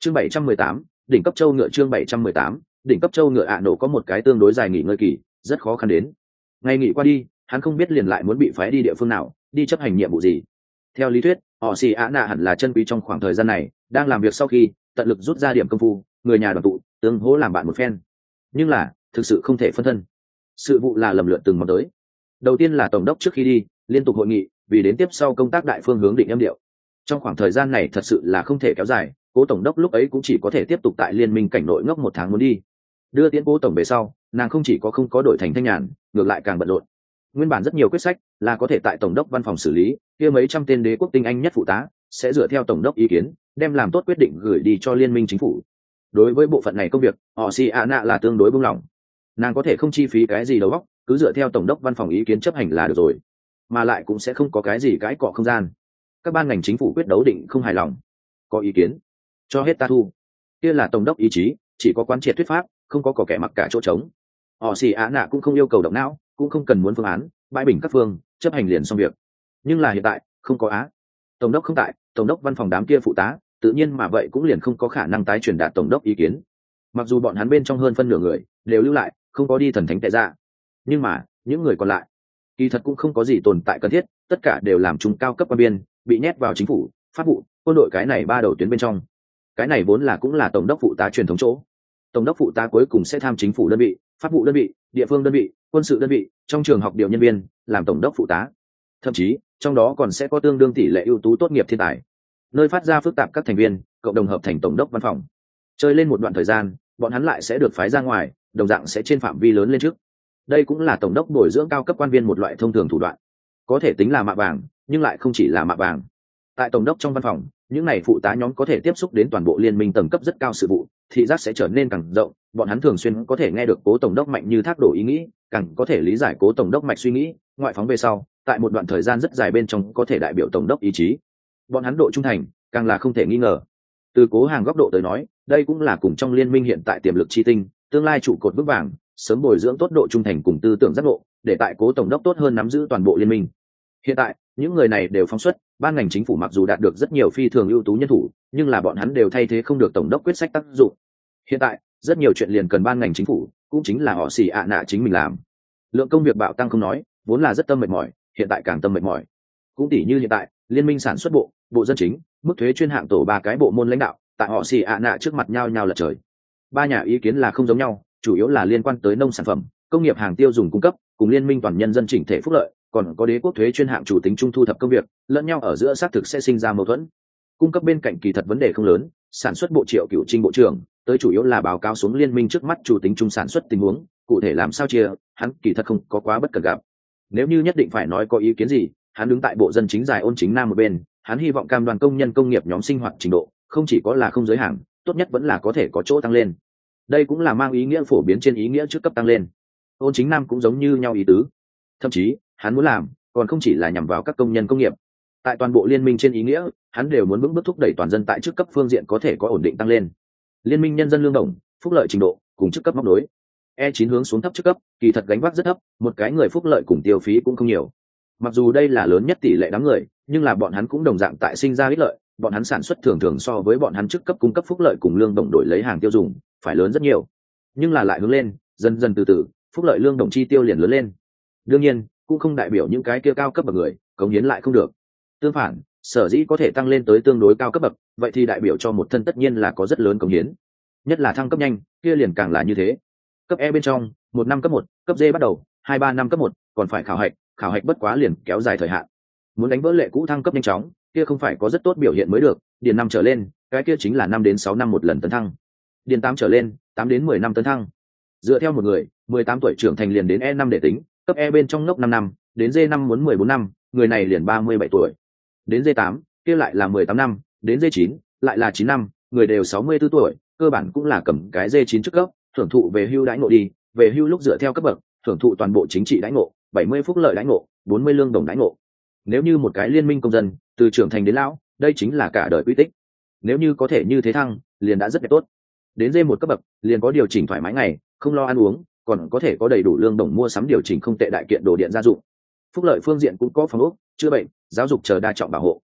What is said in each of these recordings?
Chương 718, đỉnh cấp châu ngựa. Chương 718, đỉnh cấp châu ngựa. Nổ có một cái tương đối dài nghỉ ngơi kỳ, rất khó khăn đến. Ngày nghỉ qua đi, hắn không biết liền lại muốn bị phái đi địa phương nào, đi chấp hành nhiệm vụ gì. Theo lý thuyết, họ xì ạ nạ hẳn là chân quý trong khoảng thời gian này, đang làm việc sau khi tận lực rút ra điểm công phu, người nhà đoàn tụ, tương hỗ làm bạn một phen. Nhưng là, thực sự không thể phân thân. Sự vụ là lầm lượn từng món tới. Đầu tiên là tổng đốc trước khi đi, liên tục hội nghị, vì đến tiếp sau công tác đại phương hướng định âm điệu. Trong khoảng thời gian này thật sự là không thể kéo dài, cố tổng đốc lúc ấy cũng chỉ có thể tiếp tục tại liên minh cảnh nội ngốc một tháng muốn đi. Đưa tiễn cố tổng về sau, nàng không chỉ có không có đổi thành thanh nhàn, ngược lại càng bận rộn. Nguyên bản rất nhiều quyết sách là có thể tại tổng đốc văn phòng xử lý, kia mấy trăm tên đế quốc tinh anh nhất phụ tá sẽ dựa theo tổng đốc ý kiến, đem làm tốt quyết định gửi đi cho liên minh chính phủ. Đối với bộ phận này công việc, họ xì ạ nạ là tương đối buông lỏng. Nàng có thể không chi phí cái gì đầu óc, cứ dựa theo tổng đốc văn phòng ý kiến chấp hành là được rồi, mà lại cũng sẽ không có cái gì cãi cọ không gian. Các ban ngành chính phủ quyết đấu định không hài lòng, có ý kiến cho hết ta thu, kia là tổng đốc ý chí, chỉ có quán triệt thuyết pháp, không có kẻ mặc cả chỗ trống. Họ xì á nạ cũng không yêu cầu động não, cũng không cần muốn phương án, bãi bình các phương chấp hành liền xong việc. Nhưng là hiện tại không có tổng đốc không tại, tổng đốc văn phòng đám kia phụ tá tự nhiên mà vậy cũng liền không có khả năng tái truyền đạt tổng đốc ý kiến. Mặc dù bọn hắn bên trong hơn phân nửa người đều lưu lại, không có đi thần thánh tệ ra, nhưng mà những người còn lại kỳ thật cũng không có gì tồn tại cần thiết, tất cả đều làm trung cao cấp quan biên, bị nhét vào chính phủ, pháp vụ, quân đội cái này ba đầu tuyến bên trong. Cái này vốn là cũng là tổng đốc phụ tá truyền thống chỗ. Tổng đốc phụ tá cuối cùng sẽ tham chính phủ đơn vị, pháp vụ đơn vị, địa phương đơn vị, quân sự đơn vị, trong trường học điều nhân viên làm tổng đốc phụ tá. Thậm chí trong đó còn sẽ có tương đương tỷ lệ ưu tú tốt nghiệp thiên tài, nơi phát ra phức tạp các thành viên cộng đồng hợp thành tổng đốc văn phòng. Chơi lên một đoạn thời gian, bọn hắn lại sẽ được phái ra ngoài, đồng dạng sẽ trên phạm vi lớn lên trước. Đây cũng là tổng đốc bồi dưỡng cao cấp quan viên một loại thông thường thủ đoạn, có thể tính là mạ vàng, nhưng lại không chỉ là mạ vàng. Tại tổng đốc trong văn phòng, những này phụ tá nhóm có thể tiếp xúc đến toàn bộ liên minh tầng cấp rất cao sự vụ, thị giác sẽ trở nên càng rộng, bọn hắn thường xuyên có thể nghe được cố tổng đốc mạnh như thác đổ ý nghĩ, càng có thể lý giải cố tổng đốc mạch suy nghĩ, ngoại phóng về sau, tại một đoạn thời gian rất dài bên trong có thể đại biểu tổng đốc ý chí. Bọn hắn độ trung thành càng là không thể nghi ngờ. Từ cố hàng góc độ tới nói, đây cũng là cùng trong liên minh hiện tại tiềm lực chi tinh, tương lai trụ cột vững vàng, sớm bồi dưỡng tốt độ trung thành cùng tư tưởng giác ngộ, để tại cố tổng đốc tốt hơn nắm giữ toàn bộ liên minh. Hiện tại những người này đều phóng xuất, ban ngành chính phủ mặc dù đạt được rất nhiều phi thường ưu tú nhân thủ, nhưng là bọn hắn đều thay thế không được tổng đốc quyết sách tác dụng. Hiện tại rất nhiều chuyện liền cần ban ngành chính phủ, cũng chính là họ xì ạ nạ chính mình làm. Lượng công việc bạo tăng không nói, vốn là rất tâm mệt mỏi, hiện tại càng tâm mệt mỏi. Cũng tỷ như hiện tại liên minh sản xuất bộ, bộ dân chính, mức thuế chuyên hạng tổ ba cái bộ môn lãnh đạo tại họ xì ạ nạ trước mặt nhau lật trời. Ba nhà ý kiến là không giống nhau, chủ yếu là liên quan tới nông sản phẩm, công nghiệp hàng tiêu dùng cung cấp, cùng liên minh toàn nhân dân chỉnh thể phúc lợi, còn có đế quốc thuế chuyên hạng chủ tính trung thu thập công việc, lẫn nhau ở giữa xác thực sẽ sinh ra mâu thuẫn. Cung cấp bên cạnh kỳ thật vấn đề không lớn, sản xuất bộ Triệu Cửu Trinh bộ trưởng tới chủ yếu là báo cáo xuống liên minh trước mắt chủ tính trung sản xuất tình huống, cụ thể làm sao chia, hắn kỳ thật không có quá bất cần gặp. Nếu như nhất định phải nói có ý kiến gì, hắn đứng tại bộ dân chính dài ôn chính nam một bên, hắn hy vọng cam đoàn công nhân công nghiệp nhóm sinh hoạt trình độ không chỉ có là không giới hạn, tốt nhất vẫn là có thể có chỗ tăng lên. Đây cũng là mang ý nghĩa phổ biến trên ý nghĩa trước cấp tăng lên. Ôn chính nam cũng giống như nhau ý tứ, thậm chí hắn muốn làm còn không chỉ là nhằm vào các công nhân công nghiệp, tại toàn bộ liên minh trên ý nghĩa hắn đều muốn vững bước thúc đẩy toàn dân tại chức cấp phương diện có thể có ổn định tăng lên. Liên minh nhân dân lương đồng, phúc lợi trình độ cùng chức cấp móc đối. E9 hướng xuống thấp chức cấp kỳ thật gánh vác rất thấp, một cái người phúc lợi cùng tiêu phí cũng không nhiều. Mặc dù đây là lớn nhất tỷ lệ đám người, nhưng là bọn hắn cũng đồng dạng tại sinh ra ích lợi, bọn hắn sản xuất thường thường so với bọn hắn chức cấp cung cấp phúc lợi cùng lương đồng đổi lấy hàng tiêu dùng phải lớn rất nhiều. Nhưng là lại hướng lên, dần dần từ từ, phúc lợi lương đồng chi tiêu liền lớn lên. Đương nhiên cũng không đại biểu những cái kia cao cấp bậc người cống hiến lại không được. Tương phản, sở dĩ có thể tăng lên tới tương đối cao cấp bậc, vậy thì đại biểu cho một thân tất nhiên là có rất lớn cống hiến. Nhất là thăng cấp nhanh, kia liền càng là như thế. Cấp E bên trong, 1 năm cấp 1, cấp D bắt đầu, 2-3 năm cấp 1, còn phải khảo hạch bất quá liền kéo dài thời hạn. Muốn đánh vỡ lệ cũ thăng cấp nhanh chóng, kia không phải có rất tốt biểu hiện mới được, điền 5 trở lên, cái kia chính là 5 đến 6 năm một lần tấn thăng. Điền 8 trở lên, 8 đến 10 năm tấn thăng. Dựa theo một người, 18 tuổi trưởng thành liền đến E5 để tính, cấp E bên trong ngốc 5 năm, đến D5 muốn 14 năm, người này liền 37 tuổi. Đến D8, kia lại là 18 năm, đến D9, lại là 9 năm, người đều 64 tuổi, cơ bản cũng là cầm cái D9 trước cấp, thưởng thụ về hưu đãi ngộ đi, về hưu lúc dựa theo cấp bậc, thưởng thụ toàn bộ chính trị đãi ngộ, 70 phúc lợi đãi ngộ, 40 lương đồng đãi ngộ. Nếu như một cái liên minh công dân từ trưởng thành đến lão, đây chính là cả đời quy tích. Nếu như có thể như thế thăng, liền đã rất đẹp tốt. Đến D1 cấp bậc, liền có điều chỉnh thoải mái ngày, không lo ăn uống, còn có thể có đầy đủ lương đồng mua sắm điều chỉnh không tệ đại kiện đồ điện gia dụng. Phúc lợi phương diện cũng có phòng ốc, chữa bệnh, giáo dục chờ đa trọng bảo hộ.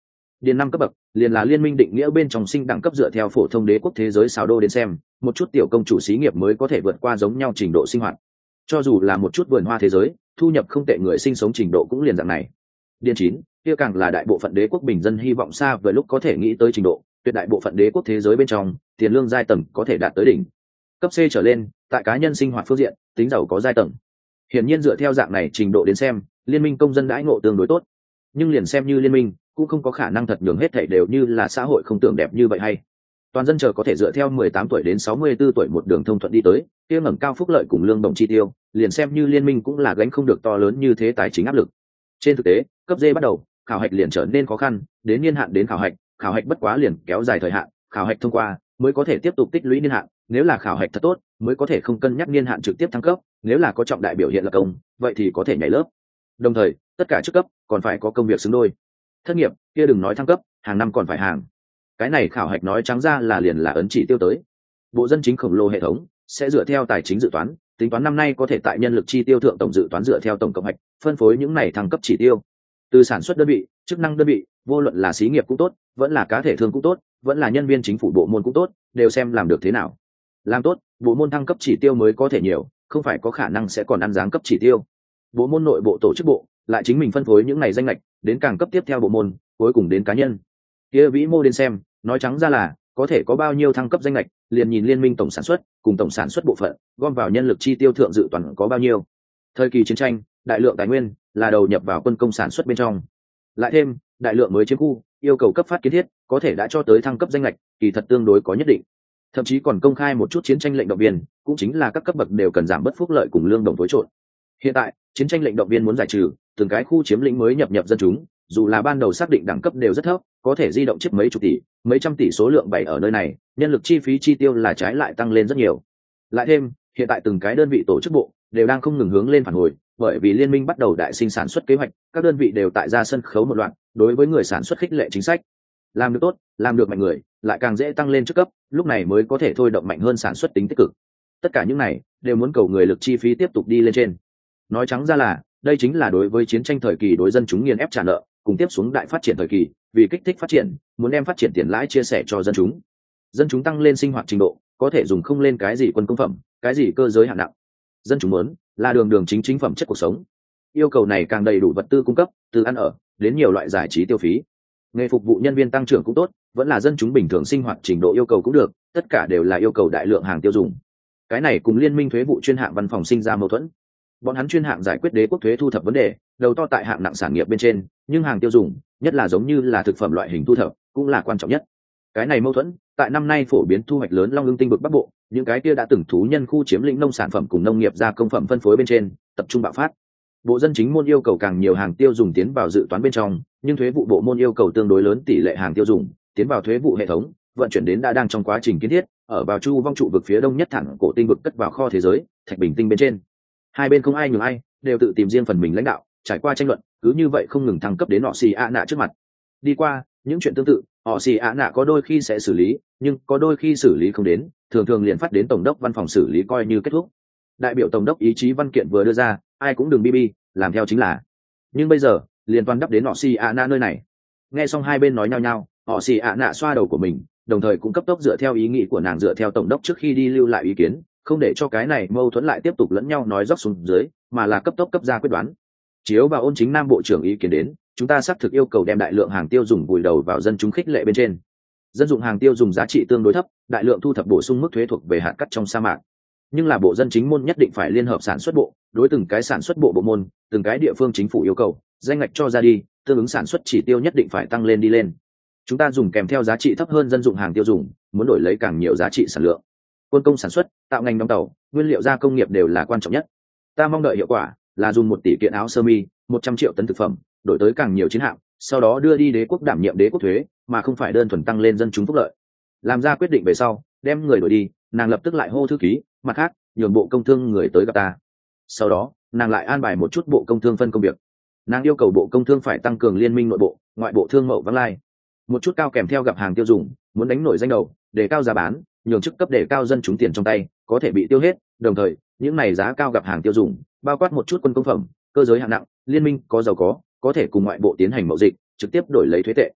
Điền năm cấp bậc liền là liên minh định nghĩa bên trong sinh đẳng cấp dựa theo phổ thông đế quốc thế giới xào đô đến xem, một chút tiểu công chủ xí nghiệp mới có thể vượt qua giống nhau trình độ sinh hoạt. Cho dù là một chút vườn hoa thế giới, thu nhập không tệ người sinh sống trình độ cũng liền dạng này. Điền 9, kia càng là đại bộ phận đế quốc bình dân hy vọng xa vời lúc có thể nghĩ tới trình độ, tuyệt đại bộ phận đế quốc thế giới bên trong, tiền lương giai tầng có thể đạt tới đỉnh. Cấp C trở lên, tại cá nhân sinh hoạt phương diện, tính giàu có giai tầng. Hiển nhiên dựa theo dạng này trình độ đến xem, liên minh công dân đãi ngộ tương đối tốt. Nhưng liền xem như liên minh, cũng không có khả năng thật nhường hết thảy đều như là xã hội không tưởng đẹp như vậy hay. Toàn dân chờ có thể dựa theo 18 tuổi đến 64 tuổi một đường thông thuận đi tới, kia ngẩng cao phúc lợi cùng lương bổng chi tiêu, liền xem như liên minh cũng là gánh không được to lớn như thế tài chính áp lực. Trên thực tế, cấp D bắt đầu, khảo hạch liền trở nên khó khăn, đến niên hạn đến khảo hạch bất quá liền kéo dài thời hạn, khảo hạch thông qua mới có thể tiếp tục tích lũy niên hạn, nếu là khảo hạch thật tốt, mới có thể không cân nhắc niên hạn trực tiếp thăng cấp, nếu là có trọng đại biểu hiện lập công, vậy thì có thể nhảy lớp. Đồng thời, tất cả chức cấp còn phải có công việc xứng đôi. Thất nghiệp, kia đừng nói thăng cấp, hàng năm còn phải hàng. Cái này khảo hạch nói trắng ra là liền là ấn chỉ tiêu tới. Bộ dân chính khổng lồ hệ thống sẽ dựa theo tài chính dự toán, tính toán năm nay có thể tại nhân lực chi tiêu thượng tổng dự toán dựa theo tổng cộng hạch, phân phối những này thăng cấp chỉ tiêu. Từ sản xuất đơn vị, chức năng đơn vị, vô luận là xí nghiệp cũng tốt, vẫn là cá thể thương cũng tốt, vẫn là nhân viên chính phủ bộ môn cũng tốt, đều xem làm được thế nào. Làm tốt, bộ môn thăng cấp chỉ tiêu mới có thể nhiều, không phải có khả năng sẽ còn ăn giáng cấp chỉ tiêu. Bộ môn nội bộ tổ chức bộ lại chính mình phân phối những này danh lệch đến càng cấp tiếp theo bộ môn, cuối cùng đến cá nhân. Kia vĩ mô đến xem, nói trắng ra là có thể có bao nhiêu thăng cấp danh lệch, liền nhìn liên minh tổng sản xuất cùng tổng sản xuất bộ phận gom vào nhân lực chi tiêu thượng dự toàn có bao nhiêu. Thời kỳ chiến tranh, đại lượng tài nguyên là đầu nhập vào quân công sản xuất bên trong, lại thêm đại lượng mới chiếm khu yêu cầu cấp phát kiến thiết, có thể đã cho tới thăng cấp danh lệch, kỳ thật tương đối có nhất định. Thậm chí còn công khai một chút chiến tranh lệnh động viên, cũng chính là các cấp bậc đều cần giảm bớt phúc lợi cùng lương đồng tối trộn. Hiện tại chiến tranh lệnh động viên muốn giải trừ, từng cái khu chiếm lĩnh mới nhập dân chúng, dù là ban đầu xác định đẳng cấp đều rất thấp, có thể di động chiếc mấy chục tỷ, mấy trăm tỷ số lượng bày ở nơi này, nhân lực chi phí chi tiêu là trái lại tăng lên rất nhiều. Lại thêm hiện tại từng cái đơn vị tổ chức bộ đều đang không ngừng hướng lên phản hồi, bởi vì liên minh bắt đầu đại sinh sản xuất kế hoạch, các đơn vị đều tại ra sân khấu một loạt, đối với người sản xuất khích lệ chính sách. Làm được tốt, làm được mạnh người, lại càng dễ tăng lên chức cấp, lúc này mới có thể thôi động mạnh hơn sản xuất tính tích cực. Tất cả những này đều muốn cầu người lực chi phí tiếp tục đi lên trên. Nói trắng ra là, đây chính là đối với chiến tranh thời kỳ đối dân chúng nghiền ép trả nợ, cùng tiếp xuống đại phát triển thời kỳ, vì kích thích phát triển, muốn đem phát triển tiền lãi chia sẻ cho dân chúng. Dân chúng tăng lên sinh hoạt trình độ, có thể dùng không lên cái gì quân công phẩm, cái gì cơ giới hạng nặng. Dân chúng muốn là đường đường chính chính phẩm chất cuộc sống. Yêu cầu này càng đầy đủ vật tư cung cấp, từ ăn ở đến nhiều loại giải trí tiêu phí. Nghề phục vụ nhân viên tăng trưởng cũng tốt, vẫn là dân chúng bình thường sinh hoạt trình độ yêu cầu cũng được, tất cả đều là yêu cầu đại lượng hàng tiêu dùng. Cái này cùng liên minh thuế vụ chuyên hạng văn phòng sinh ra mâu thuẫn. Bọn hắn chuyên hạng giải quyết đế quốc thuế thu thập vấn đề, đầu to tại hạng nặng sản nghiệp bên trên, nhưng hàng tiêu dùng, nhất là giống như là thực phẩm loại hình thu thập, cũng là quan trọng nhất. Cái này mâu thuẫn, tại năm nay phổ biến thu hoạch lớn Long Ưng tinh vực Bắc Bộ, những cái kia đã từng thú nhân khu chiếm lĩnh nông sản phẩm cùng nông nghiệp gia công phẩm phân phối bên trên, tập trung bạo phát. Bộ dân chính môn yêu cầu càng nhiều hàng tiêu dùng tiến vào dự toán bên trong, nhưng thuế vụ bộ môn yêu cầu tương đối lớn tỷ lệ hàng tiêu dùng tiến vào thuế vụ hệ thống, vận chuyển đến đã đang trong quá trình kiến thiết, ở vào chu vong trụ vực phía đông nhất thẳng cổ tinh vực cất vào kho thế giới, Thạch Bình tinh bên trên. Hai bên không ai nhường ai, đều tự tìm riêng phần mình lãnh đạo, trải qua tranh luận, cứ như vậy không ngừng thăng cấp đến họ xì ạ nạ trước mặt. Đi qua những chuyện tương tự, họ xì ạ nạ có đôi khi sẽ xử lý, nhưng có đôi khi xử lý không đến, thường thường liền phát đến tổng đốc văn phòng xử lý coi như kết thúc. Đại biểu tổng đốc ý chí văn kiện vừa đưa ra, ai cũng đừng bi làm theo chính là. Nhưng bây giờ liền toàn đắp đến họ xì ạ nạ nơi này. Nghe xong hai bên nói nhau nhau, họ xì ạ nạ xoa đầu của mình, đồng thời cũng cấp tốc dựa theo ý nghĩ của nàng, dựa theo tổng đốc trước khi đi lưu lại ý kiến, không để cho cái này mâu thuẫn lại tiếp tục lẫn nhau nói dốc xuống dưới, mà là cấp tốc cấp ra quyết đoán. Chiếu vào Ôn Chính Nam bộ trưởng ý kiến đến, chúng ta xác thực yêu cầu đem đại lượng hàng tiêu dùng vùi đầu vào dân chúng khích lệ bên trên. Dân dụng hàng tiêu dùng giá trị tương đối thấp, đại lượng thu thập bổ sung mức thuế thuộc về hạt cát trong sa mạc. Nhưng là bộ dân chính môn nhất định phải liên hợp sản xuất bộ, đối từng cái sản xuất bộ bộ môn, từng cái địa phương chính phủ yêu cầu, danh ngạch cho ra đi, tương ứng sản xuất chỉ tiêu nhất định phải tăng lên đi lên. Chúng ta dùng kèm theo giá trị thấp hơn dân dụng hàng tiêu dùng, muốn đổi lấy càng nhiều giá trị sản lượng. Quân công sản xuất, tạo ngành đóng tàu, nguyên liệu gia công nghiệp đều là quan trọng nhất. Ta mong đợi hiệu quả là dùng 1 tỷ kiện áo sơ mi, 100 triệu tấn thực phẩm, đổi tới càng nhiều chiến hạm, sau đó đưa đi đế quốc đảm nhiệm đế quốc thuế, mà không phải đơn thuần tăng lên dân chúng phúc lợi. Làm ra quyết định về sau, đem người đổi đi, nàng lập tức lại hô thư ký, mặt khác, nhường bộ công thương người tới gặp ta. Sau đó, nàng lại an bài một chút bộ công thương phân công việc. Nàng yêu cầu bộ công thương phải tăng cường liên minh nội bộ, ngoại bộ thương mậu vắng lai. Một chút cao kèm theo gặp hàng tiêu dùng, muốn đánh nổi danh đầu, đề cao giá bán, nhường chức cấp để cao dân chúng tiền trong tay, có thể bị tiêu hết, đồng thời, những này giá cao gặp hàng tiêu dùng, bao quát một chút quân công phẩm, cơ giới hạng nặng, liên minh có giàu có thể cùng ngoại bộ tiến hành mậu dịch, trực tiếp đổi lấy thuế tệ.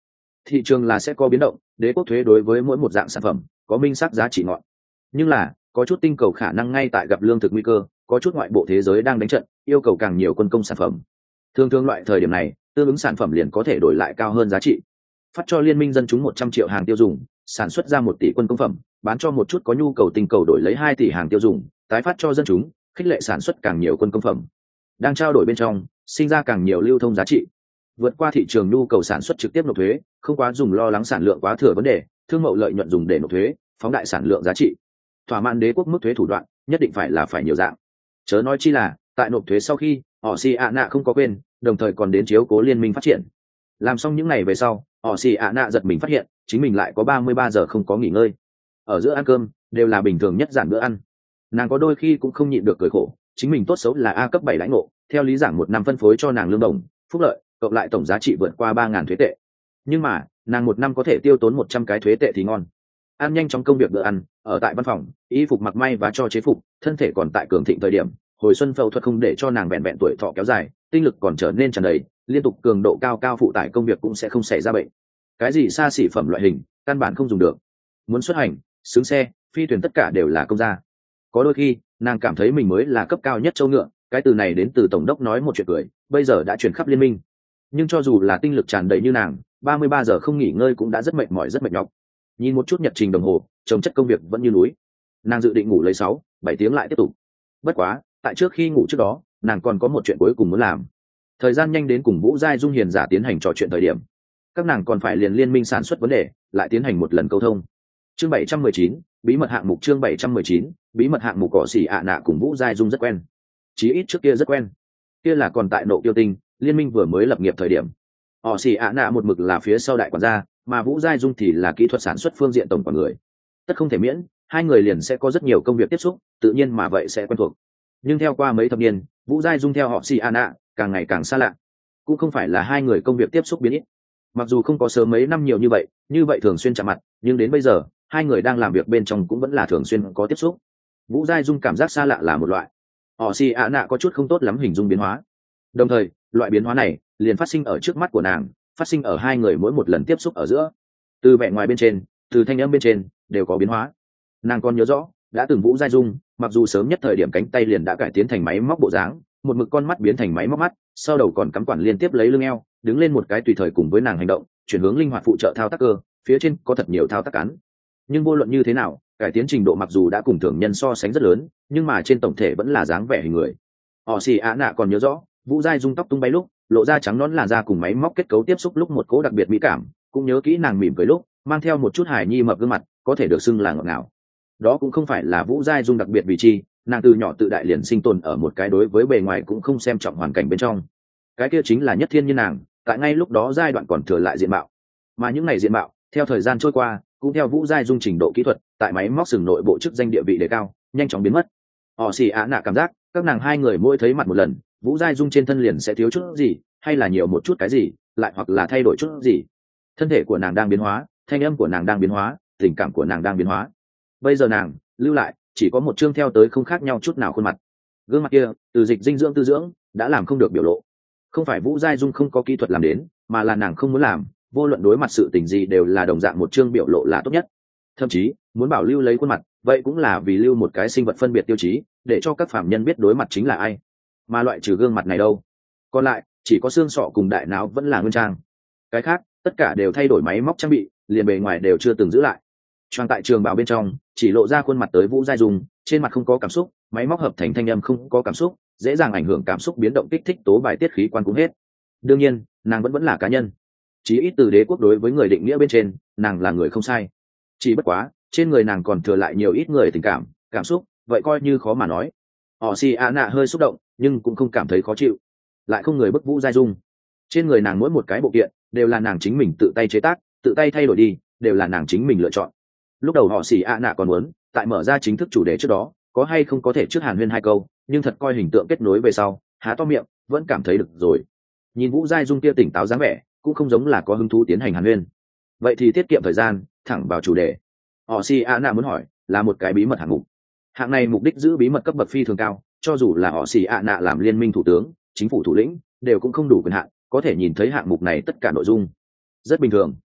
Thị trường là sẽ có biến động, đế quốc thuế đối với mỗi một dạng sản phẩm có minh xác giá trị ngọn, nhưng là có chút tinh cầu khả năng ngay tại gặp lương thực nguy cơ, có chút ngoại bộ thế giới đang đánh trận yêu cầu càng nhiều quân công sản phẩm. Thường thường loại thời điểm này tương ứng sản phẩm liền có thể đổi lại cao hơn giá trị, phát cho liên minh dân chúng 100 triệu hàng tiêu dùng, sản xuất ra 1 tỷ quân công phẩm, bán cho một chút có nhu cầu tinh cầu đổi lấy 2 tỷ hàng tiêu dùng, tái phát cho dân chúng, khích lệ sản xuất càng nhiều quân công phẩm. Đang trao đổi bên trong sinh ra càng nhiều lưu thông giá trị, vượt qua thị trường nhu cầu sản xuất trực tiếp nộp thuế, không quá dùng lo lắng sản lượng quá thừa vấn đề, thương mậu lợi nhuận dùng để nộp thuế, phóng đại sản lượng giá trị. Thỏa mãn đế quốc mức thuế thủ đoạn nhất định phải nhiều dạng, chớ nói chi là tại nộp thuế sau khi họ xì ạ nạ không có quên, đồng thời còn đến chiếu cố liên minh phát triển. Làm xong những ngày về sau, họ xì ạ nạ giật mình phát hiện chính mình lại có 33 giờ không có nghỉ ngơi. Ở giữa ăn cơm đều là bình thường nhất giản bữa ăn, nàng có đôi khi cũng không nhịn được cười khổ, chính mình tốt xấu là A cấp 7 lãnh ngộ, theo lý giảng 1 năm phân phối cho nàng lương đồng phúc lợi cộng lại tổng giá trị vượt qua 3.000 thuế tệ, nhưng mà nàng 1 năm có thể tiêu tốn 100 cái thuế tệ thì ngon. Ăn nhanh trong công việc bữa ăn, ở tại văn phòng y phục mặc may và cho chế phục, thân thể còn tại cường thịnh thời điểm, hồi xuân phẫu thuật không để cho nàng vẹn tuổi thọ kéo dài, tinh lực còn trở nên tràn đầy, liên tục cường độ cao phụ tải công việc cũng sẽ không xảy ra bệnh. Cái gì xa xỉ phẩm loại hình căn bản không dùng được, muốn xuất hành xứng xe phi thuyền tất cả đều là công gia. Có đôi khi nàng cảm thấy mình mới là cấp cao nhất châu ngựa, cái từ này đến từ tổng đốc nói một chuyện cười, bây giờ đã truyền khắp liên minh. Nhưng cho dù là tinh lực tràn đầy như nàng, 33 giờ không nghỉ ngơi cũng đã rất mệt mỏi rất mệt nhọc. Nhìn một chút nhật trình đồng hồ, chồng chất công việc vẫn như núi, nàng dự định ngủ lấy 6-7 tiếng lại tiếp tục. Bất quá tại trước khi ngủ trước đó, nàng còn có một chuyện cuối cùng muốn làm. Thời gian nhanh đến cùng Vũ Giai Dung hiền giả tiến hành trò chuyện thời điểm, các nàng còn phải liền liên minh sản xuất vấn đề lại tiến hành một lần câu thông. Chương 719, bí mật hạng mục. Chương 719, bí mật hạng mục. Cỏ xỉ ạ nạ cùng Vũ Giai Dung rất quen, chí ít trước kia rất quen. Kia là còn tại Nộ Tiêu Tinh, liên minh vừa mới lập nghiệp thời điểm. Họ xỉ ạ nạ một mực là phía sau đại quản gia, mà Vũ Giai Dung thì là kỹ thuật sản xuất phương diện tổng quản người. Tất không thể miễn, hai người liền sẽ có rất nhiều công việc tiếp xúc, tự nhiên mà vậy sẽ quen thuộc. Nhưng theo qua mấy thập niên, Vũ Giai Dung theo họ xỉ ạ nạ càng ngày càng xa lạ. Cũng không phải là hai người công việc tiếp xúc biến ít, mặc dù không có sớm mấy năm nhiều như vậy thường xuyên chạm mặt, nhưng đến bây giờ hai người đang làm việc bên trong cũng vẫn là thường xuyên có tiếp xúc. Vũ Giai Dung cảm giác xa lạ là một loại, họ xì ạ nạ có chút không tốt lắm hình dung biến hóa. Đồng thời loại biến hóa này liền phát sinh ở trước mắt của nàng, phát sinh ở hai người mỗi một lần tiếp xúc ở giữa, từ vẻ ngoài bên trên, từ thanh âm bên trên đều có biến hóa. Nàng còn nhớ rõ đã từng Vũ Giai Dung mặc dù sớm nhất thời điểm cánh tay liền đã cải tiến thành máy móc bộ dáng, một mực con mắt biến thành máy móc mắt, sau đầu còn cắm quản liên tiếp lấy lưng eo, đứng lên một cái tùy thời cùng với nàng hành động, chuyển hướng linh hoạt phụ trợ thao tác cơ, phía trên có thật nhiều thao tác cán. Nhưng vô luận như thế nào, cải tiến trình độ mặc dù đã cùng thường nhân so sánh rất lớn, nhưng mà trên tổng thể vẫn là dáng vẻ hình người. Họ xì ạ nạ còn nhớ rõ Vũ Giai Dung tóc tung bay lúc lộ ra trắng nõn làn da cùng máy móc kết cấu tiếp xúc lúc một cố đặc biệt mỹ cảm, cũng nhớ kỹ nàng mỉm cười lúc mang theo một chút hài nhi mập gương mặt, có thể được xưng là ngọt ngào. Đó cũng không phải là Vũ Giai Dung đặc biệt vì chi, nàng từ nhỏ tự đại liền sinh tồn ở một cái đối với bề ngoài cũng không xem trọng hoàn cảnh bên trong. Cái kia chính là nhất thiên như nàng, tại ngay lúc đó giai đoạn còn thừa lại diện mạo. Mà những ngày diện mạo theo thời gian trôi qua, cũng theo Vũ Giai Dung trình độ kỹ thuật tại máy móc sừng nội bộ chức danh địa vị đề cao, nhanh chóng biến mất. Họ xì ạ nạ cảm giác các nàng hai người mỗi thấy mặt một lần, Vũ Giai Dung trên thân liền sẽ thiếu chút gì, hay là nhiều một chút cái gì, lại hoặc là thay đổi chút gì. Thân thể của nàng đang biến hóa, thanh âm của nàng đang biến hóa, tình cảm của nàng đang biến hóa. Bây giờ nàng lưu lại chỉ có một chương theo tới không khác nhau chút nào khuôn mặt. Gương mặt kia từ dịch dinh dưỡng tư dưỡng đã làm không được biểu lộ. Không phải Vũ Giai Dung không có kỹ thuật làm đến, mà là nàng không muốn làm, vô luận đối mặt sự tình gì đều là đồng dạng một chương biểu lộ là tốt nhất. Thậm chí muốn bảo lưu lấy khuôn mặt, vậy cũng là vì lưu một cái sinh vật phân biệt tiêu chí, để cho các phạm nhân biết đối mặt chính là ai. Mà loại trừ gương mặt này đâu, còn lại chỉ có xương sọ cùng đại não vẫn là nguyên trang, cái khác tất cả đều thay đổi máy móc trang bị, liền bề ngoài đều chưa từng giữ lại. Choàng tại trường bào bên trong chỉ lộ ra khuôn mặt tới Vũ Giai Dung, trên mặt không có cảm xúc, máy móc hợp thành thanh âm không có cảm xúc, dễ dàng ảnh hưởng cảm xúc biến động kích thích tố bài tiết khí quan cũng hết. Đương nhiên nàng vẫn là cá nhân, chí ít từ đế quốc đối với người định nghĩa bên trên nàng là người không sai, chỉ bất quá trên người nàng còn thừa lại nhiều ít người tình cảm cảm xúc, vậy coi như khó mà nói. Họ xì ạ nạ hơi xúc động nhưng cũng không cảm thấy khó chịu, lại không người bức Vũ Giai Dung. Trên người nàng mỗi một cái bộ kiện đều là nàng chính mình tự tay chế tác, tự tay thay đổi đi, đều là nàng chính mình lựa chọn. Lúc đầu họ xì ạ nạ còn muốn tại mở ra chính thức chủ đề trước đó có hay không có thể trước hàn huyên 2 câu, nhưng thật coi hình tượng kết nối về sau há to miệng vẫn cảm thấy được rồi. Nhìn Vũ Giai Dung kia tỉnh táo dáng vẻ cũng không giống là có hứng thú tiến hành hàn huyên, vậy thì tiết kiệm thời gian thẳng vào chủ đề. Họ xì ạ nạ muốn hỏi là một cái bí mật hạng mục, hạng này mục đích giữ bí mật cấp bậc phi thường cao, cho dù là họ xì ạ nạ làm liên minh thủ tướng, chính phủ thủ lĩnh đều cũng không đủ quyền hạn có thể nhìn thấy hạng mục này tất cả nội dung. Rất bình thường,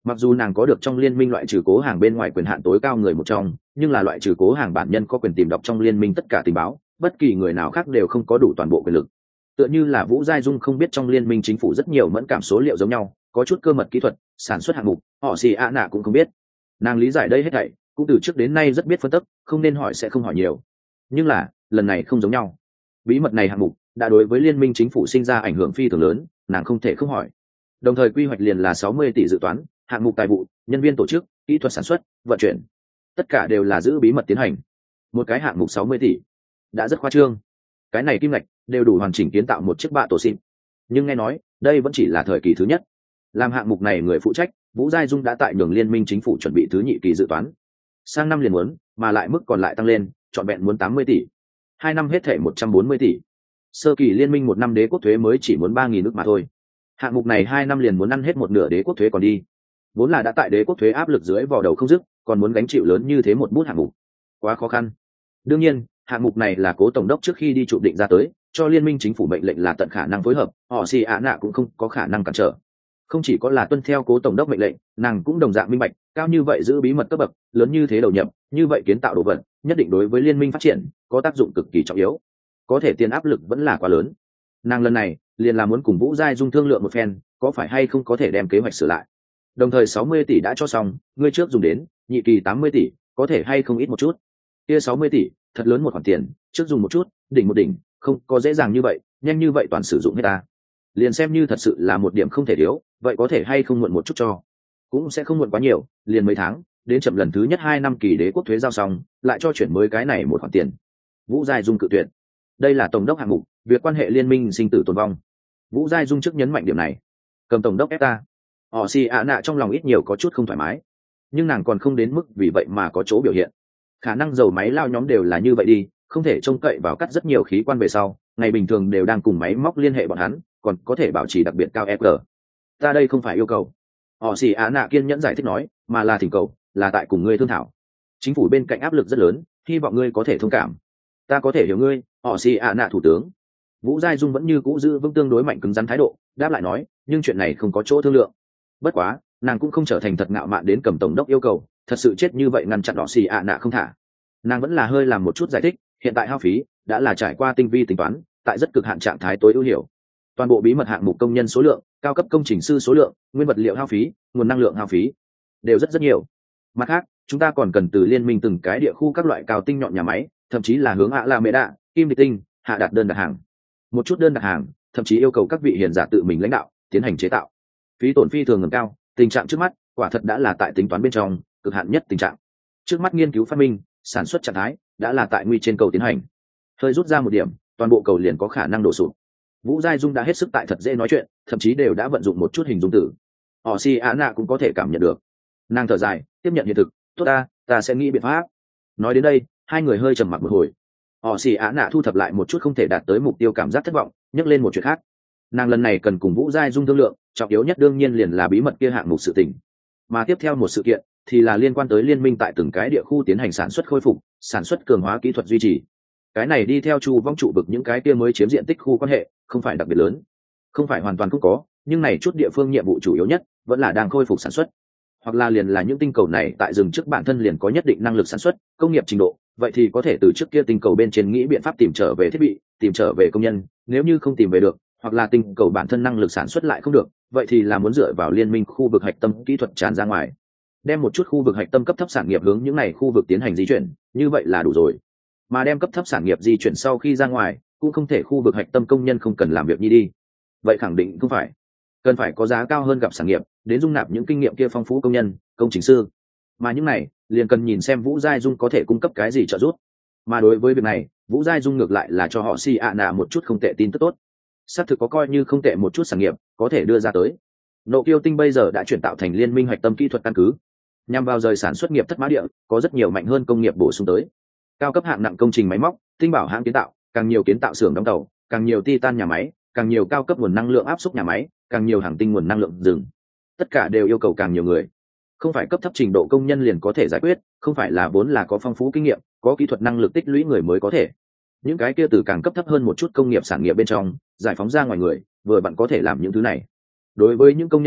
Mặc dù nàng có được trong liên minh loại trừ cố hàng bên ngoài quyền hạn tối cao người một trong, nhưng là loại trừ cố hàng bản nhân có quyền tìm đọc trong liên minh tất cả tình báo, bất kỳ người nào khác đều không có đủ toàn bộ quyền lực. Tựa như là Vũ Giai Dung không biết trong liên minh chính phủ rất nhiều mẫn cảm số liệu giống nhau, có chút cơ mật kỹ thuật sản xuất hạng mục họ xì ạ nạ cũng không biết. Nàng lý giải đây hết thảy cũng từ trước đến nay rất biết phân tích, không nên hỏi sẽ không hỏi nhiều. Nhưng là lần này không giống nhau, bí mật này hạng mục đã đối với liên minh chính phủ sinh ra ảnh hưởng phi thường lớn, nàng không thể không hỏi. Đồng thời quy hoạch liền là 60 tỷ dự toán, hạng mục tài vụ, nhân viên tổ chức, kỹ thuật sản xuất, vận chuyển, tất cả đều là giữ bí mật tiến hành. Một cái hạng mục 60 tỷ đã rất khoa trương, cái này kim ngạch đều đủ hoàn chỉnh kiến tạo một chiếc bạ tổ xịn. Nhưng nghe nói đây vẫn chỉ là thời kỳ thứ nhất. Làm hạng mục này người phụ trách Vũ Giai Dung đã tại nhường liên minh chính phủ chuẩn bị thứ nhị kỳ dự toán, sang năm liền muốn, mà lại mức còn lại tăng lên, trọn vẹn muốn 80 tỷ, 2 năm hết thể 140 tỷ. Sơ kỳ liên minh một năm đế quốc thuế mới chỉ muốn 3.000 nước mà thôi, hạng mục này 2 năm liền muốn ăn hết một nửa đế quốc thuế còn đi. Vốn là đã tại đế quốc thuế áp lực dưới vò đầu không dứt, còn muốn gánh chịu lớn như thế một bút hạng mục, quá khó khăn. Đương nhiên hạng mục này là cố tổng đốc trước khi đi chụp định ra tới, cho liên minh chính phủ mệnh lệnh là tận khả năng phối hợp, họ xì ạ nạ cũng không có khả năng cản trở. Không chỉ có là tuân theo cố tổng đốc mệnh lệnh, nàng cũng đồng dạng minh bạch, cao như vậy giữ bí mật cấp bậc lớn như thế đầu nhập, như vậy kiến tạo đồ vật nhất định đối với liên minh phát triển có tác dụng cực kỳ trọng yếu, có thể tiền áp lực vẫn là quá lớn. Nàng lần này liền là muốn cùng Vũ Giai Dung thương lượng một phen, có phải hay không có thể đem kế hoạch sửa lại. Đồng thời 60 tỷ đã cho xong, ngươi trước dùng đến, nhị kỳ 80 tỷ có thể hay không ít một chút. Kia 60 tỷ thật lớn một khoản tiền, trước dùng một chút, đỉnh một đỉnh, không có dễ dàng như vậy, nhanh như vậy toàn sử dụng hết ta. Liền xem như thật sự là một điểm không thể thiếu, vậy có thể hay không muộn một chút cho, cũng sẽ không muộn quá nhiều, liền mấy tháng, đến chậm lần thứ nhất 2 năm kỳ đế quốc thuế giao xong, lại cho chuyển mới cái này một khoản tiền. Vũ Giai Dung cự tuyệt. Đây là tổng đốc hạng mục, việc quan hệ liên minh sinh tử tồn vong. Vũ Giai Dung trước nhấn mạnh điểm này. Cầm tổng đốc ép ta, họ xì ạ nạ trong lòng ít nhiều có chút không thoải mái, nhưng nàng còn không đến mức vì vậy mà có chỗ biểu hiện. Khả năng dầu máy lao nhóm đều là như vậy đi, không thể trông cậy vào cắt rất nhiều khí quan về sau, ngày bình thường đều đang cùng máy móc liên hệ bọn hắn, còn có thể bảo trì đặc biệt cao fg. Ta đây không phải yêu cầu, họ xì á nạ kiên nhẫn giải thích nói, mà là thỉnh cầu, là tại cùng ngươi thương thảo. Chính phủ bên cạnh áp lực rất lớn, hy vọng ngươi có thể thông cảm. Ta có thể hiểu ngươi, họ xì á nạ thủ tướng. Vũ Giai Dung vẫn như cũ giữ vững tương đối mạnh cứng rắn thái độ, đáp lại nói, nhưng chuyện này không có chỗ thương lượng. Bất quá nàng cũng không trở thành thật ngạo mạn đến cầm tổng đốc yêu cầu thật sự chết như vậy ngăn chặn họ xì ạ nạ không thả. Nàng vẫn là hơi làm một chút giải thích, hiện tại hao phí đã là trải qua tinh vi tính toán, tại rất cực hạn trạng thái tối ưu hiểu. Toàn bộ bí mật hạng mục công nhân số lượng, cao cấp công trình sư số lượng, nguyên vật liệu hao phí, nguồn năng lượng hao phí đều rất nhiều. Mặt khác chúng ta còn cần từ liên minh từng cái địa khu các loại cao tinh nhọn nhà máy, thậm chí là hướng ạ la mê đạ, kim địch tinh hạ đặt đơn đặt hàng. Một chút đơn đặt hàng thậm chí yêu cầu các vị hiền giả tự mình lãnh đạo tiến hành chế tạo, phí tổn phi thường ngầm cao. Tình trạng trước mắt quả thật đã là tại tính toán bên trong cực hạn nhất tình trạng. Trước mắt nghiên cứu phát minh sản xuất trạng thái đã là tại nguy trên cầu tiến hành, hơi rút ra một điểm toàn bộ cầu liền có khả năng đổ sụp. Vũ Giai Dung đã hết sức tại thật dễ nói chuyện, thậm chí đều đã vận dụng một chút hình dung tử, họ si á nạ cũng có thể cảm nhận được. Nàng thở dài tiếp nhận hiện thực, tốt ta sẽ nghĩ biện pháp. Nói đến đây hai người hơi trầm mặc một hồi, họ si á nạ thu thập lại một chút không thể đạt tới mục tiêu cảm giác thất vọng, nhắc lên một chuyện khác. Nàng lần này cần cùng Vũ Giai Dung thương lượng, trọng yếu nhất đương nhiên liền là bí mật kia hạng mục sự tình, mà tiếp theo một sự kiện thì là liên quan tới liên minh tại từng cái địa khu tiến hành sản xuất khôi phục, sản xuất cường hóa kỹ thuật duy trì. Cái này đi theo chu vong trụ vực những cái kia mới chiếm diện tích khu quan hệ không phải đặc biệt lớn, không phải hoàn toàn không có, nhưng này chút địa phương nhiệm vụ chủ yếu nhất vẫn là đang khôi phục sản xuất, hoặc là liền là những tinh cầu này tại rừng trước bản thân liền có nhất định năng lực sản xuất công nghiệp trình độ, vậy thì có thể từ trước kia tinh cầu bên trên nghĩ biện pháp tìm trở về thiết bị, tìm trở về công nhân. Nếu như không tìm về được, hoặc là tinh cầu bản thân năng lực sản xuất lại không được, vậy thì là muốn dựa vào liên minh khu vực hạch tâm kỹ thuật tràn ra ngoài, đem một chút khu vực hạch tâm cấp thấp sản nghiệp hướng những này khu vực tiến hành di chuyển, như vậy là đủ rồi. Mà đem cấp thấp sản nghiệp di chuyển sau khi ra ngoài, cũng không thể khu vực hạch tâm công nhân không cần làm việc đi, vậy khẳng định không phải. Cần phải có giá cao hơn gặp sản nghiệp đến dung nạp những kinh nghiệm kia phong phú công nhân, công trình sư, mà những này liền cần nhìn xem Vũ Giai Dung có thể cung cấp cái gì trợ giúp. Mà đối với việc này Vũ Giai Dung ngược lại là cho họ si ạ nạ một chút không tệ tin tức tốt, xác thực có coi như không tệ một chút sản nghiệp có thể đưa ra tới. Nộ Kiêu Tinh bây giờ đã chuyển tạo thành liên minh hạch tâm kỹ thuật căn cứ, nhằm vào rời sản xuất nghiệp thất mã địa, có rất nhiều mạnh hơn công nghiệp bổ sung tới, cao cấp hạng nặng công trình máy móc, tinh bảo hãng kiến tạo, càng nhiều kiến tạo xưởng đóng tàu, càng nhiều titan nhà máy, càng nhiều cao cấp nguồn năng lượng áp suất nhà máy, càng nhiều hàng tinh nguồn năng lượng rừng. Tất cả đều yêu cầu càng nhiều người, không phải cấp thấp trình độ công nhân liền có thể giải quyết, không phải là vốn là có phong phú kinh nghiệm, có kỹ thuật năng lực tích lũy người mới có thể. Những cái kia từ càng cấp thấp hơn một chút công nghiệp sản nghiệp bên trong giải phóng ra ngoài người, vừa bạn có thể làm những thứ này. Đối với những công nhân này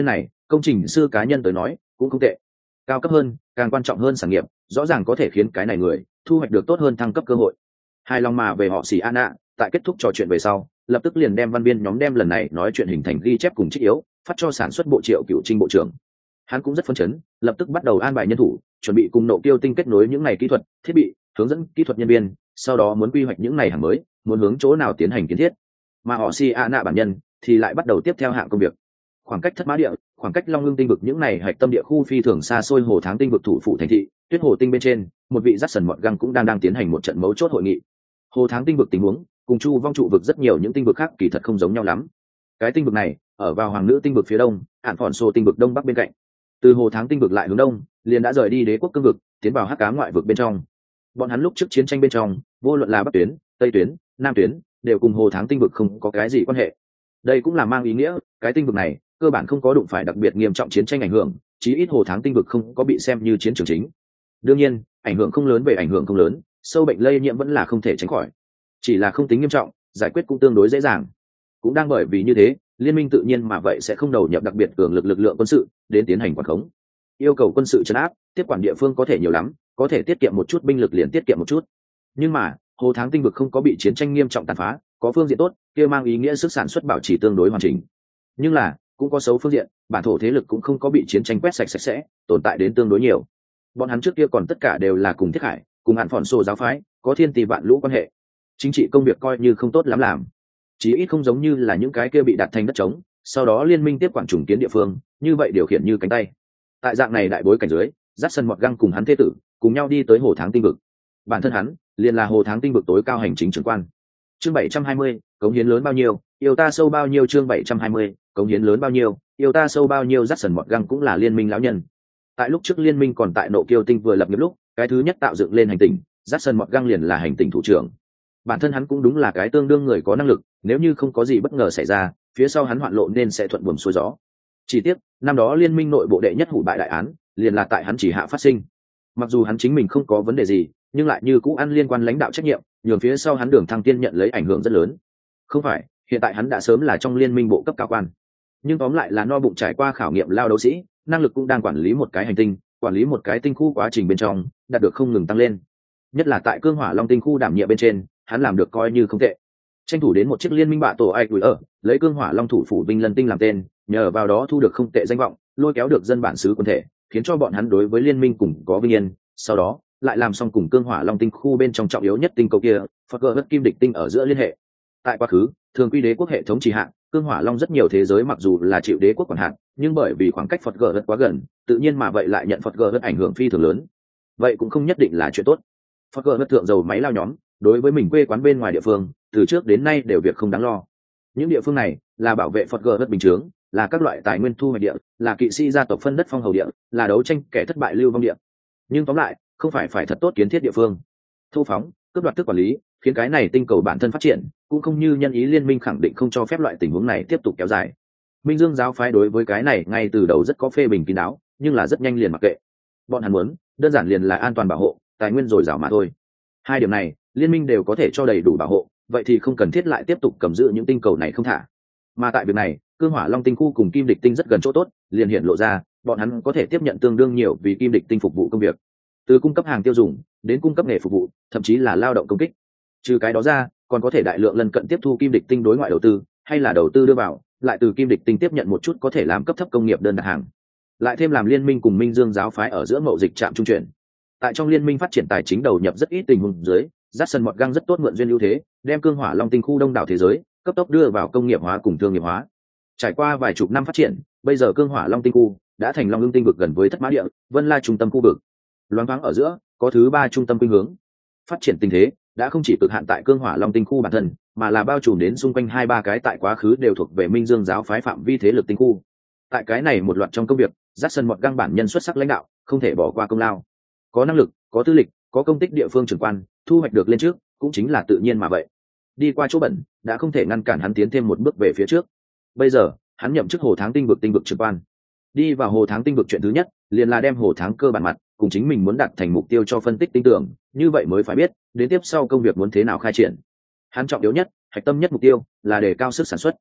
công trình sư cá nhân tới nói cũng không tệ. Cao cấp hơn càng quan trọng hơn sản nghiệp, rõ ràng có thể khiến cái này người thu hoạch được tốt hơn thăng cấp cơ hội. Hài lòng mà về họ xì an ạ, tại kết thúc trò chuyện về sau lập tức liền đem văn viên nhóm đem lần này nói chuyện hình thành ghi chép cùng trích yếu phát cho sản xuất bộ Triệu Cựu Trinh bộ trưởng. Hắn cũng rất phấn chấn, lập tức bắt đầu an bài nhân thủ, chuẩn bị cùng Nộ Kiêu Tinh kết nối những này kỹ thuật thiết bị, hướng dẫn kỹ thuật nhân viên, sau đó muốn quy hoạch những này hàng mới, muốn hướng chỗ nào tiến hành kiến thiết. Mà họ si a nạ bản nhân thì lại bắt đầu tiếp theo hạng công việc. Khoảng cách Thất Mã Địa, khoảng cách Long Ưng tinh vực những này hạch tâm địa khu phi thường xa xôi Hồ Tháng tinh vực thủ phủ thành thị Tuyết Hồ tinh bên trên, một vị dắt sần mọt găng cũng đang tiến hành một trận mấu chốt hội nghị. Hồ Tháng tinh vực tình huống cùng Chu Vong trụ vực rất nhiều những tinh vực khác kỳ thật không giống nhau lắm. Cái tinh vực này ở vào Hoàng Nữ tinh vực phía đông, Ản Phòn Sô tinh vực đông bắc bên cạnh. Từ Hồ Tháng tinh vực lại hướng đông, liền đã rời đi Đế quốc cương vực, tiến vào Hắc Ám ngoại vực bên trong. Bọn hắn lúc trước chiến tranh bên trong, vô luận là Bắc tuyến, Tây tuyến, Nam tuyến, đều cùng Hồ Tháng tinh vực không có cái gì quan hệ. Đây cũng là mang ý nghĩa, cái tinh vực này cơ bản không có đụng phải đặc biệt nghiêm trọng chiến tranh ảnh hưởng, chí ít Hồ Tháng tinh vực không có bị xem như chiến trường chính. Đương nhiên, ảnh hưởng không lớn về ảnh hưởng không lớn, sâu bệnh lây nhiễm vẫn là không thể tránh khỏi. Chỉ là không tính nghiêm trọng, giải quyết cũng tương đối dễ dàng. Cũng đang bởi vì như thế, liên minh tự nhiên mà vậy sẽ không đầu nhập đặc biệt cường lực lực lượng quân sự đến tiến hành quản khống. Yêu cầu quân sự trấn áp, tiếp quản địa phương có thể nhiều lắm, có thể tiết kiệm một chút binh lực liền tiết kiệm một chút. Nhưng mà, Hồ Tháng tinh vực không có bị chiến tranh nghiêm trọng tàn phá, có phương diện tốt, kia mang ý nghĩa sức sản xuất bảo trì tương đối hoàn chỉnh. Nhưng là, cũng có xấu phương diện, bản thổ thế lực cũng không có bị chiến tranh quét sạch sạch sẽ, tồn tại đến tương đối nhiều. Bọn hắn trước kia còn tất cả đều là cùng Thiết Hải, cùng Hạn Phòn Sô giáo phái, có thiên tỷ vạn lũ quan hệ. Chính trị công việc coi như không tốt lắm làm, chí ít không giống như là những cái kia bị đặt thành đất trống, sau đó liên minh tiếp quản trùng kiến địa phương, như vậy điều khiển như cánh tay. Tại dạng này đại bối cảnh dưới, dắt sân mọt găng cùng hắn thế tử cùng nhau đi tới Hồ Tháng tinh vực. Bản thân hắn liền là Hồ Tháng tinh vực tối cao hành chính trưởng quan. Chương 720, cống hiến lớn bao nhiêu, yêu ta sâu bao nhiêu. Chương 720, cống hiến lớn bao nhiêu, yêu ta sâu bao nhiêu. Dắt sân mọt găng cũng là liên minh lão nhân. Tại lúc trước liên minh còn tại Nộ Kiêu tinh vừa lập nghiệp lúc, cái thứ nhất tạo dựng lên hành tinh, dắt sân mọt găng liền là hành tinh thủ trưởng. Bản thân hắn cũng đúng là cái tương đương người có năng lực, nếu như không có gì bất ngờ xảy ra, phía sau hắn hoạn lộ nên sẽ thuận buồm xuôi gió. Chỉ tiếc, năm đó liên minh nội bộ đệ nhất hủ bại đại án, liền là tại hắn chỉ hạ phát sinh. Mặc dù hắn chính mình không có vấn đề gì, nhưng lại như cũ ăn liên quan lãnh đạo trách nhiệm, nhường phía sau hắn Đường Thăng Tiên nhận lấy ảnh hưởng rất lớn. Không phải, hiện tại hắn đã sớm là trong liên minh bộ cấp cao quan, nhưng tóm lại là no bụng trải qua khảo nghiệm lao đấu sĩ, năng lực cũng đang quản lý một cái hành tinh, quản lý một cái tinh khu quá trình bên trong, đạt được không ngừng tăng lên. Nhất là tại Cương Hỏa Long tinh khu đảm nhiệm bên trên, hắn làm được coi như không tệ. Tranh thủ đến một chiếc liên minh bạ tổ ai tuổi ở, lấy Cương Hỏa Long thủ phủ Vinh Lân tinh làm tên, nhờ vào đó thu được không tệ danh vọng, lôi kéo được dân bản xứ quân thể, khiến cho bọn hắn đối với liên minh cùng có vinh yên. Sau đó lại làm xong cùng Cương Hỏa Long tinh khu bên trong trọng yếu nhất tinh cầu kia, Phật gỡ kim địch tinh ở giữa liên hệ. Tại quá khứ, thường quy đế quốc hệ thống trì hạn, Cương Hỏa Long rất nhiều thế giới mặc dù là chịu đế quốc quản hạt, nhưng bởi vì khoảng cách Phật gỡ rất quá gần, tự nhiên mà vậy lại nhận Phật gỡ rất ảnh hưởng phi thường lớn. Vậy cũng không nhất định là chuyện tốt. Phật gỡ rất thượng dầu máy lao nhóm, đối với mình quê quán bên ngoài địa phương, từ trước đến nay đều việc không đáng lo. Những địa phương này là bảo vệ Phật gỡ rất bình thường, là các loại tài nguyên thu hoạch địa, là kỵ sĩ gia tộc phân đất phong hầu địa, là đấu tranh kẻ thất bại lưu vong địa. Nhưng tóm lại, không phải thật tốt kiến thiết địa phương. Thu phóng, cướp đoạt thức quản lý, khiến cái này tinh cầu bản thân phát triển, cũng không như nhân ý liên minh khẳng định không cho phép loại tình huống này tiếp tục kéo dài. Minh Dương giáo phái đối với cái này ngay từ đầu rất có phê bình kín đáo, nhưng là rất nhanh liền mặc kệ. Bọn hắn muốn, đơn giản liền là an toàn bảo hộ, tài nguyên dồi dào mà thôi. Hai điểm này, liên minh đều có thể cho đầy đủ bảo hộ, vậy thì không cần thiết lại tiếp tục cầm giữ những tinh cầu này không thả. Mà tại việc này, Cương Hỏa Long tinh khu cùng Kim Địch tinh rất gần chỗ tốt, liền hiện lộ ra, bọn hắn có thể tiếp nhận tương đương nhiều vì Kim Địch tinh phục vụ công việc. Từ cung cấp hàng tiêu dùng đến cung cấp nghề phục vụ, thậm chí là lao động công kích. Trừ cái đó ra, còn có thể đại lượng lần cận tiếp thu Kim Địch tinh đối ngoại đầu tư, hay là đầu tư đưa vào, lại từ Kim Địch tinh tiếp nhận một chút có thể làm cấp thấp công nghiệp đơn đặt hàng. Lại thêm làm liên minh cùng Minh Dương giáo phái ở giữa mậu dịch trạm trung chuyển. Tại trong liên minh phát triển tài chính đầu nhập rất ít tình huống dưới, Jackson Mọt Găng rất tốt mượn duyên ưu thế, đem Cương Hỏa Long tinh khu đông đảo thế giới cấp tốc đưa vào công nghiệp hóa cùng thương nghiệp hóa. Trải qua vài chục năm phát triển, bây giờ Cương Hỏa Long tinh khu đã thành Long Ưng tinh vực gần với Thất Mã Địa, Vân La trung tâm khu vực. Loáng thoáng ở giữa, có thứ ba trung tâm khuynh hướng. Phát triển tình thế đã không chỉ cực hạn tại Cương Hỏa Long tinh khu bản thân, mà là bao trùm đến xung quanh hai ba cái tại quá khứ đều thuộc về Minh Dương giáo phái phạm vi thế lực tinh khu. Tại cái này một loạt trong công việc, Jackson Mọt Găng bản nhân xuất sắc lãnh đạo, không thể bỏ qua công lao. Có năng lực, có tư lịch, có công tích địa phương trưởng quan, thu hoạch được lên trước, cũng chính là tự nhiên mà vậy. Đi qua chỗ bẩn, đã không thể ngăn cản hắn tiến thêm một bước về phía trước. Bây giờ, hắn nhậm chức Hồ Tháng tinh vực trưởng quan. Đi vào Hồ Tháng tinh vực chuyện thứ nhất, liền là đem Hồ Tháng cơ bản mặt, cùng chính mình muốn đạt thành mục tiêu cho phân tích tinh tưởng, như vậy mới phải biết, đến tiếp sau công việc muốn thế nào khai triển. Hắn trọng yếu nhất, hạch tâm nhất mục tiêu là đề cao sức sản xuất.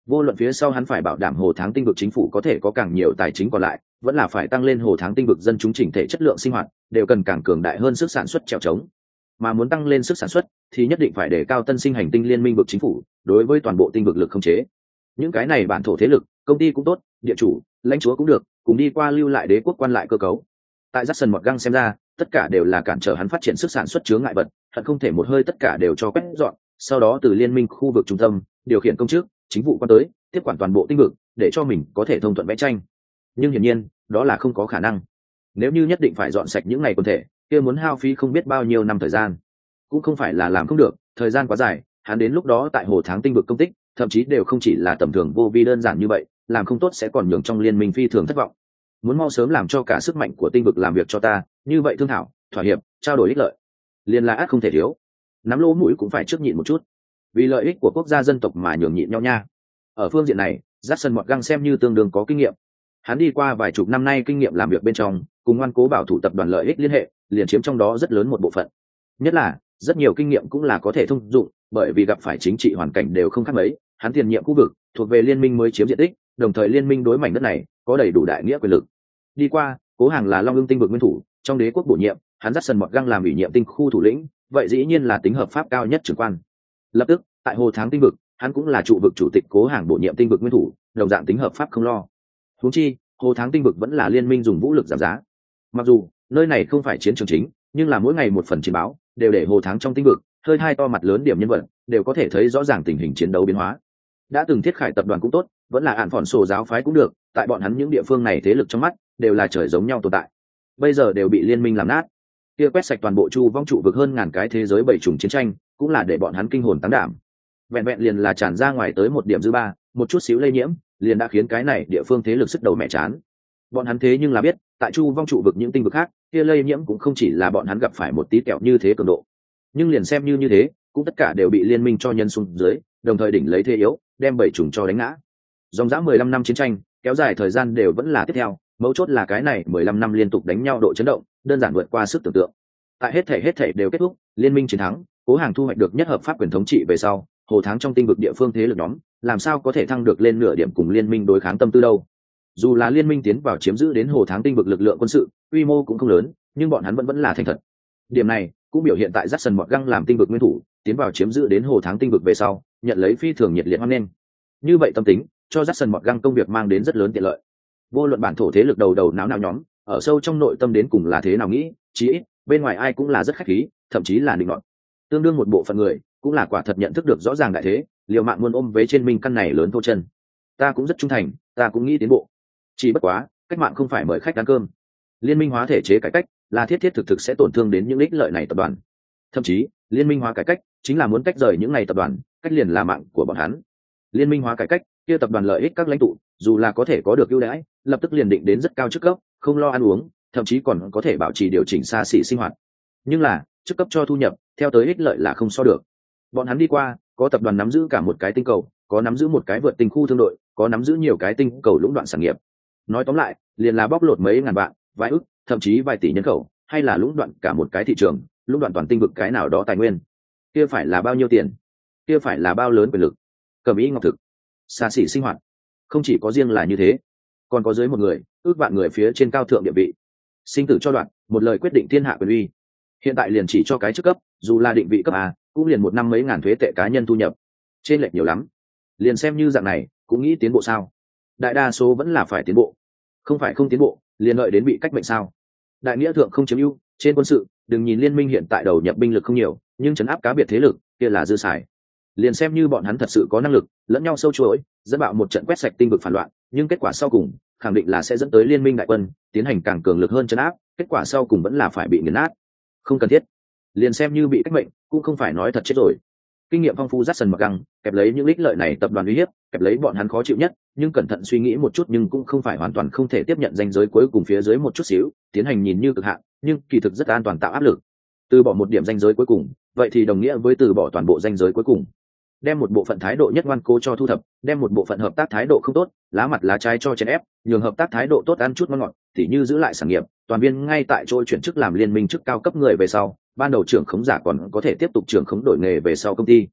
Vô luận phía sau hắn phải bảo đảm Hồ Tháng Tinh vực chính phủ có thể có càng nhiều tài chính còn lại, vẫn là phải tăng lên Hồ Tháng Tinh vực dân chúng chỉnh thể chất lượng sinh hoạt, đều cần càng cường đại hơn sức sản xuất trèo trống. Mà muốn tăng lên sức sản xuất thì nhất định phải đề cao tân sinh hành tinh liên minh vực chính phủ đối với toàn bộ tinh vực lực không chế. Những cái này bản thổ thế lực, công ty cũng tốt, địa chủ, lãnh chúa cũng được, cùng đi qua lưu lại đế quốc quan lại cơ cấu. Tại Jackson Mọt Găng xem ra, tất cả đều là cản trở hắn phát triển sức sản xuất chướng ngại vật, hận không thể một hơi tất cả đều cho quét dọn, sau đó từ liên minh khu vực trung tâm điều khiển công chức, chính vụ quan tới, tiếp quản toàn bộ tinh vực, để cho mình có thể thông thuận vẽ tranh. Nhưng hiển nhiên, đó là không có khả năng. Nếu như nhất định phải dọn sạch những ngày quần thể, kia muốn hao phí không biết bao nhiêu năm thời gian. Cũng không phải là làm không được, thời gian quá dài, hắn đến lúc đó tại Hồ Tháng Tinh vực công tích, thậm chí đều không chỉ là tầm thường vô vi đơn giản như vậy, làm không tốt sẽ còn nhường trong liên minh phi thường thất vọng. Muốn mau sớm làm cho cả sức mạnh của tinh vực làm việc cho ta, như vậy thương thảo, thỏa hiệp, trao đổi ích lợi, liên là ắt không thể thiếu. Nắm lỗ mũi cũng phải trước nhịn một chút, vì lợi ích của quốc gia dân tộc mà nhường nhịn nhau nha. Ở phương diện này, Jackson Mọt Găng xem như tương đương có kinh nghiệm. Hắn đi qua vài chục năm nay kinh nghiệm làm việc bên trong, cùng ngoan cố bảo thủ tập đoàn lợi ích liên hệ, liền chiếm trong đó rất lớn một bộ phận. Nhất là, rất nhiều kinh nghiệm cũng là có thể thông dụng, bởi vì gặp phải chính trị hoàn cảnh đều không khác mấy, hắn tiền nhiệm khu vực thuộc về liên minh mới chiếm diện tích, đồng thời liên minh đối mảnh đất này có đầy đủ đại nghĩa quyền lực. Đi qua, Cố Hàng là Long Ưng tinh vực nguyên thủ, trong đế quốc bổ nhiệm, hắn Jackson Mọt Găng làm ủy nhiệm tinh khu thủ lĩnh, vậy dĩ nhiên là tính hợp pháp cao nhất trưởng quan. Lập tức, tại Hồ Tháng Tinh vực, hắn cũng là trụ vực chủ tịch Cố Hàng bổ nhiệm tinh vực nguyên thủ, đồng dạng tính hợp pháp không lo. Huống chi, Hồ Tháng Tinh vực vẫn là liên minh dùng vũ lực giảm giá. Mặc dù nơi này không phải chiến trường chính, nhưng là mỗi ngày một phần chiến báo đều để Hồ Tháng trong tinh vực hơi hai to mặt lớn điểm nhân vật đều có thể thấy rõ ràng tình hình chiến đấu biến hóa. Đã từng Thiết Khải tập đoàn cũng tốt, vẫn là Ản Phòn Sổ giáo phái cũng được, tại bọn hắn những địa phương này thế lực trong mắt đều là trời giống nhau tồn tại. Bây giờ đều bị liên minh làm nát. Kia quét sạch toàn bộ Chu Vong trụ vực hơn ngàn cái thế giới bảy chủng chiến tranh, cũng là để bọn hắn kinh hồn táng đảm. Vẹn vẹn liền là tràn ra ngoài tới một điểm dư ba, một chút xíu lây nhiễm, liền đã khiến cái này địa phương thế lực sức đầu mẹ chán. Bọn hắn thế nhưng là biết, tại Chu Vong trụ vực những tinh vực khác, kia lây nhiễm cũng không chỉ là bọn hắn gặp phải một tí kẹo như thế cường độ. Nhưng liền xem như thế, cũng tất cả đều bị liên minh cho nhân xung dưới, đồng thời đỉnh lấy thế yếu, đem bảy chủng cho đánh ngã. Dòng dã 15 năm chiến tranh, kéo dài thời gian đều vẫn là tiếp theo, mấu chốt là cái này 15 năm liên tục đánh nhau độ chấn động, đơn giản vượt qua sức tưởng tượng. Tại hết thể đều kết thúc, liên minh chiến thắng, Cố Hàng thu hoạch được nhất hợp pháp quyền thống trị về sau, Hồ Tháng trong tinh vực địa phương thế lực nhóm, làm sao có thể thăng được lên nửa điểm cùng liên minh đối kháng tâm tư đâu. Dù là liên minh tiến vào chiếm giữ đến Hồ Tháng tinh vực lực lượng quân sự, quy mô cũng không lớn, nhưng bọn hắn vẫn là thành thật. Điểm này cũng biểu hiện tại Jackson Mọt Găng làm tinh vực nguyên thủ, tiến vào chiếm giữ đến Hồ Tháng tinh vực về sau, nhận lấy phi thường nhiệt liệt hoan nghênh. Như vậy tâm tính, cho Jackson Mọt Găng công việc mang đến rất lớn tiện lợi. Vô luận bản thổ thế lực đầu náo nhóm, ở sâu trong nội tâm đến cùng là thế nào nghĩ, chí ít bên ngoài ai cũng là rất khách khí, thậm chí là định luận. Tương đương một bộ phận người cũng là quả thật nhận thức được rõ ràng đại thế, liều mạng muốn ôm vế trên mình căn này lớn thô chân. Ta cũng rất trung thành, ta cũng nghĩ tiến bộ. Chỉ bất quá, cách mạng không phải mời khách ăn cơm. Liên minh hóa thể chế cải cách là thiết thực sẽ tổn thương đến những ích lợi này tập đoàn. Thậm chí, liên minh hóa cải cách chính là muốn tách rời những này tập đoàn, cách liền là mạng của bọn hắn. Liên minh hóa cải cách, kia tập đoàn lợi ích các lãnh tụ, dù là có thể có được ưu đãi, lập tức liền định đến rất cao chức cấp, không lo ăn uống, thậm chí còn có thể bảo trì điều chỉnh xa xỉ sinh hoạt. Nhưng là, chức cấp cho thu nhập, theo tới ích lợi là không so được. Bọn hắn đi qua, có tập đoàn nắm giữ cả một cái tinh cầu, có nắm giữ một cái vượt tinh khu thương đội, có nắm giữ nhiều cái tinh cầu lũng đoạn sản nghiệp. Nói tóm lại, liền là bóc lột mấy ngàn vạn, vài ức, thậm chí vài tỷ nhân khẩu, hay là lũng đoạn cả một cái thị trường, lũng đoạn toàn tinh vực cái nào đó tài nguyên. Kia phải là bao nhiêu tiền? Kia phải là bao lớn quyền lực? Cẩm ý ngọc thực, xa xỉ sinh hoạt. Không chỉ có riêng là như thế, còn có dưới một người, ước vạn người phía trên cao thượng địa vị. Sinh tử cho đoạn, một lời quyết định thiên hạ quyền uy. Hiện tại liền chỉ cho cái chức cấp, dù là định vị cấp A, cũng liền một năm mấy ngàn thuế tệ cá nhân thu nhập, trên lệch nhiều lắm. Liền xem như dạng này, cũng nghĩ tiến bộ sao? Đại đa số vẫn là phải tiến bộ, không phải không tiến bộ, liền lợi đến bị cách mệnh sao? Đại nghĩa thượng không chiếm ưu, trên quân sự, đừng nhìn liên minh hiện tại đầu nhập binh lực không nhiều, nhưng trấn áp cá biệt thế lực kia là dư xài. Liền xem như bọn hắn thật sự có năng lực, lẫn nhau sâu chuỗi, dẫn bạo một trận quét sạch tinh vực phản loạn, nhưng kết quả sau cùng, khẳng định là sẽ dẫn tới liên minh đại quân tiến hành càng cường lực hơn trấn áp, kết quả sau cùng vẫn là phải bị nghiền nát. Không cần thiết. Liền xem như bị cách mệnh, cũng không phải nói thật chết rồi. Kinh nghiệm phong phú Jackson Mọt Găng, kẹp lấy những ích lợi này tập đoàn uy hiếp, kẹp lấy bọn hắn khó chịu nhất, nhưng cẩn thận suy nghĩ một chút nhưng cũng không phải hoàn toàn không thể tiếp nhận ranh giới cuối cùng phía dưới một chút xíu, tiến hành nhìn như cực hạn, nhưng kỳ thực rất an toàn tạo áp lực. Từ bỏ một điểm ranh giới cuối cùng, vậy thì đồng nghĩa với từ bỏ toàn bộ ranh giới cuối cùng. Đem một bộ phận thái độ nhất ngoan cố cho thu thập, đem một bộ phận hợp tác thái độ không tốt, lá mặt lá trái cho chèn ép, nhường hợp tác thái độ tốt ăn chút ngon ngọt, tỉ như giữ lại sản nghiệp, toàn viên ngay tại chỗ chuyển chức làm liên minh chức cao cấp người về sau, ban đầu trưởng khống giả còn có thể tiếp tục trưởng khống đổi nghề về sau công ty.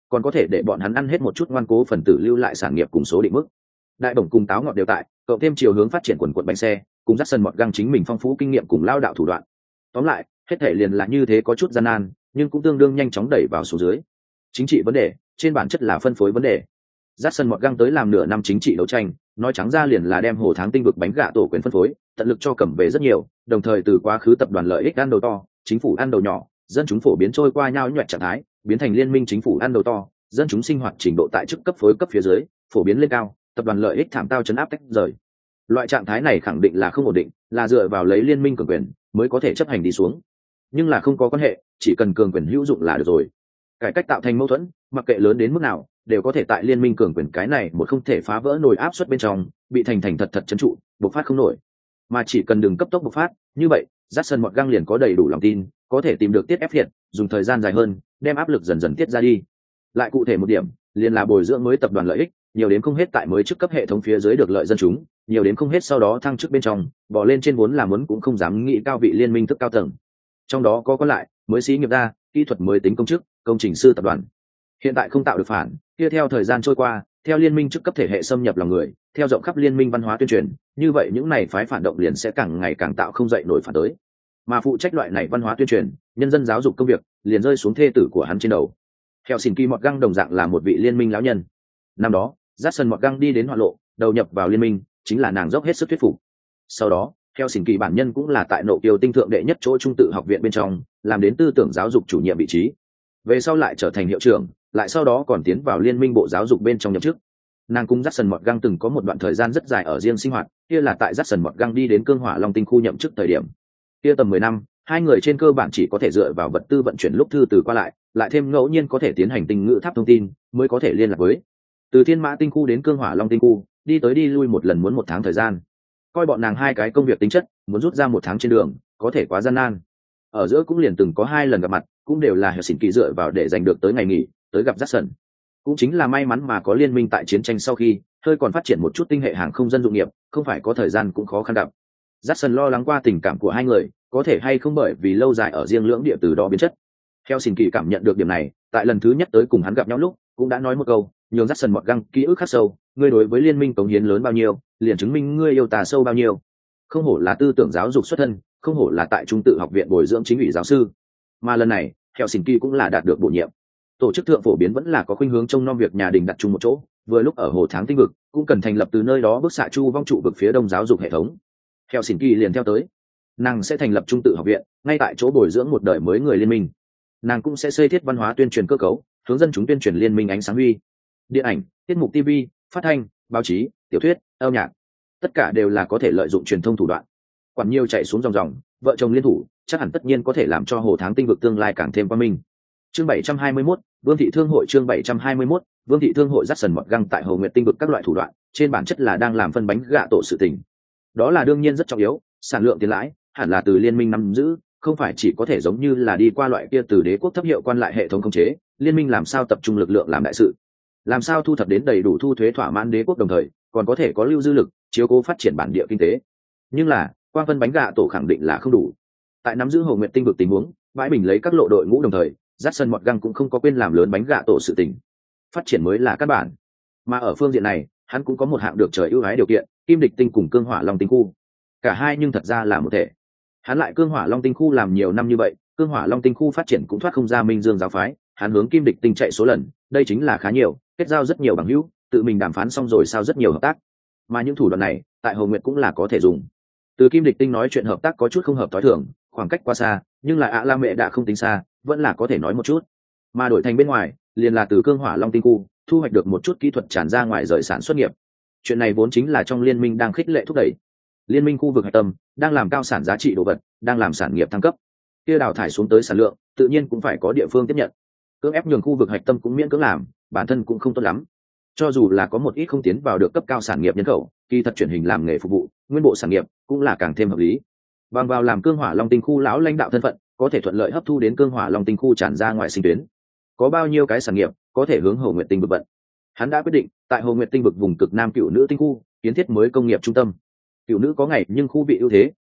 còn có thể để bọn hắn ăn hết một chút ngoan cố phần tử lưu lại sản nghiệp cùng số định mức. Đại bổng cùng táo ngọt đều tại, cộng thêm chiều hướng phát triển quần quận bánh xe, cùng dắt sân mọt găng chính mình phong phú kinh nghiệm cùng lao đạo thủ đoạn. Tóm lại, hết thể liền là như thế, có chút gian nan, nhưng cũng tương đương nhanh chóng đẩy vào xuống dưới. Chính trị vấn đề, trên bản chất là phân phối vấn đề. Dắt sân mọt găng tới làm nửa năm chính trị đấu tranh, nói trắng ra liền là đem Hồ Tháng Tinh vực bánh gạ tổ quyền phân phối, tận lực cho cầm về rất nhiều, đồng thời từ quá khứ tập đoàn lợi ích ăn đầu to, chính phủ ăn đầu nhỏ, dân chúng phổ biến trôi qua nhau nhoẹt trạng thái, biến thành liên minh chính phủ ăn đầu to, dân chúng sinh hoạt trình độ tại chức cấp phối cấp phía dưới phổ biến lên cao, tập đoàn lợi ích thảm tao chấn áp tách rời. Loại trạng thái này khẳng định là không ổn định, là dựa vào lấy liên minh cường quyền mới có thể chấp hành đi xuống, nhưng là không có quan hệ, chỉ cần cường quyền hữu dụng là được rồi. Cải cách tạo thành mâu thuẫn, mặc kệ lớn đến mức nào, đều có thể tại liên minh cường quyền cái này một không thể phá vỡ nồi áp suất bên trong bị thành thật trấn trụ, bộc phát không nổi. Mà chỉ cần đừng cấp tốc bộc phát, như vậy dắt sân mọt găng liền có đầy đủ lòng tin có thể tìm được tiết ép thiệt, dùng thời gian dài hơn đem áp lực dần dần tiết ra đi. Lại cụ thể một điểm, liền là bồi dưỡng mới tập đoàn lợi ích, nhiều đến không hết tại mới chức cấp hệ thống phía dưới được lợi dân chúng, nhiều đến không hết sau đó thăng chức bên trong bỏ lên trên vốn là muốn cũng không dám nghĩ cao vị liên minh thức cao tầng, trong đó có lại mới sĩ nghiệp gia, kỹ thuật mới tính công chức, công trình sư tập đoàn. Hiện tại không tạo được phản, kia theo thời gian trôi qua, theo liên minh chức cấp thể hệ xâm nhập lòng người, theo rộng khắp liên minh văn hóa tuyên truyền, như vậy những này phái phản động liền sẽ càng ngày càng tạo không dậy nổi phản tới, mà phụ trách loại này văn hóa tuyên truyền, nhân dân giáo dục công việc liền rơi xuống thê tử của hắn trên đầu. Helsinki Mọt Găng đồng dạng là một vị liên minh lão nhân. Năm đó, Jackson Mọt Găng đi đến Hoa Lộ, đầu nhập vào liên minh, chính là nàng dốc hết sức thuyết phục. Sau đó, Helsinki bản nhân cũng là tại Nộ Kiều tinh thượng đệ nhất chỗ trung tự học viện bên trong, làm đến tư tưởng giáo dục chủ nhiệm vị trí. Về sau lại trở thành hiệu trưởng, lại sau đó còn tiến vào liên minh bộ giáo dục bên trong nhậm chức. Nàng cùng Jackson Mọt Găng từng có một đoạn thời gian rất dài ở riêng sinh hoạt, kia là tại Jackson Mọt Găng đi đến Cương Hỏa Long tinh khu nhậm chức thời điểm. Kia tầm 10 năm, hai người trên cơ bản chỉ có thể dựa vào vật tư vận chuyển lúc thư từ qua lại thêm ngẫu nhiên có thể tiến hành tinh ngữ tháp thông tin mới có thể liên lạc với. Từ Thiên Mã tinh khu đến Cương Hỏa Long tinh khu, đi tới đi lui một lần muốn 1 tháng thời gian. Coi bọn nàng hai cái công việc tính chất, muốn rút ra 1 tháng trên đường, có thể quá gian nan. Ở giữa cũng liền từng có 2 lần gặp mặt, cũng đều là Helsinki dựa vào để giành được tới ngày nghỉ, tới gặp Jackson. Cũng chính là may mắn mà có liên minh tại chiến tranh sau khi, hơi còn phát triển một chút tinh hệ hàng không dân dụng nghiệp, không phải có thời gian cũng khó khăn gặp. Jackson lo lắng qua tình cảm của hai người, có thể hay không bởi vì lâu dài ở riêng lưỡng địa từ đó biến chất. Helsinki cảm nhận được điểm này, tại lần thứ nhất tới cùng hắn gặp nhau lúc, cũng đã nói một câu, nhường Jackson Mọt Găng ký ức khắc sâu, ngươi đối với liên minh cống hiến lớn bao nhiêu, liền chứng minh ngươi yêu ta sâu bao nhiêu. Không hổ là tư tưởng giáo dục xuất thân, không hổ là tại trung tự học viện bồi dưỡng chính ủy giáo sư. Mà lần này, Helsinki cũng là đạt được bổ nhiệm. Tổ chức thượng phổ biến vẫn là có khuynh hướng trông nom việc nhà đình đặt chung một chỗ, vừa lúc ở Hồ Tháng Tinh vực, cũng cần thành lập từ nơi đó bức xạ chu vong trụ vực phía đông giáo dục hệ thống. Helsinki liền theo tới. Nàng sẽ thành lập trung tự học viện, ngay tại chỗ bồi dưỡng một đời mới người liên minh. Nàng cũng sẽ xây thiết văn hóa tuyên truyền cơ cấu, hướng dân chúng tuyên truyền liên minh ánh sáng huy. Điện ảnh, tiết mục TV, phát thanh, báo chí, tiểu thuyết, âm nhạc, tất cả đều là có thể lợi dụng truyền thông thủ đoạn. Quản nhiều chạy xuống dòng, vợ chồng liên thủ, chắc hẳn tất nhiên có thể làm cho Hồ Tháng Tinh vực tương lai càng thêm quang minh. Chương 721, Vương thị thương hội. Chương 721, Vương thị thương hội. Jackson Mọt Găng tại Hồ Nguyệt Tinh vực các loại thủ đoạn, trên bản chất là đang làm phân bánh gạ tổ sự tình. Đó là đương nhiên rất trọng yếu, sản lượng tiền lãi hẳn là từ liên minh nắm giữ, không phải chỉ có thể giống như là đi qua loại kia từ đế quốc thấp hiệu quan lại hệ thống khống chế. Liên minh làm sao tập trung lực lượng làm đại sự, làm sao thu thập đến đầy đủ thu thuế thỏa mãn đế quốc, đồng thời còn có thể có lưu dư lực chiếu cố phát triển bản địa kinh tế. Nhưng là quang phân bánh gạ tổ khẳng định là không đủ. Tại nắm giữ Hồ Nguyệt Tinh vực tình huống, bãi bình lấy các lộ đội ngũ, đồng thời Jackson Mọt Găng cũng không có quên làm lớn bánh gạ tổ sự tình. Phát triển mới là căn bản. Mà ở phương diện này, hắn cũng có một hạng được trời ưu ái điều kiện, Kim Địch Tinh cùng Cương Hỏa Long Tinh khu. Cả hai nhưng thật ra là một thể. Hắn lại Cương Hỏa Long Tinh khu làm nhiều năm như vậy, Cương Hỏa Long Tinh khu phát triển cũng thoát không ra Minh Dương giáo phái, hắn hướng Kim Địch Tinh chạy số lần, đây chính là khá nhiều, kết giao rất nhiều bằng hữu, tự mình đàm phán xong rồi sao rất nhiều hợp tác. Mà những thủ đoạn này, tại Hồ Nguyệt cũng là có thể dùng. Từ Kim Địch Tinh nói chuyện hợp tác có chút không hợp tối thường, khoảng cách quá xa, nhưng là ạ La Mẹ đã không tính xa, vẫn là có thể nói một chút. Mà đổi thành bên ngoài, liền là từ Cương Hỏa Long Tinh khu thu hoạch được một chút kỹ thuật tràn ra ngoài rời sản xuất nghiệp. Chuyện này vốn chính là trong liên minh đang khích lệ thúc đẩy. Liên minh khu vực hạch tâm đang làm cao sản giá trị đồ vật, đang làm sản nghiệp thăng cấp. Kia đào thải xuống tới sản lượng, tự nhiên cũng phải có địa phương tiếp nhận. Cưỡng ép nhường khu vực hạch tâm cũng miễn cưỡng làm, bản thân cũng không tốt lắm. Cho dù là có một ít không tiến vào được cấp cao sản nghiệp nhân khẩu, kỳ thật chuyển hình làm nghề phục vụ, nguyên bộ sản nghiệp cũng là càng thêm hợp lý. Bằng vào làm Cương Hỏa Long Tinh khu lão lãnh đạo thân phận, có thể thuận lợi hấp thu đến Cương Hỏa Long Tinh khu tràn ra ngoài sinh tuyến. Có bao nhiêu cái sản nghiệp có thể hướng Hồ Nguyệt Tinh vực vận. Hắn đã quyết định tại Hồ Nguyệt Tinh vực vùng cực Nam Cựu Nữ Tinh khu kiến thiết mới công nghiệp trung tâm. Cựu Nữ có ngày nhưng khu bị ưu thế,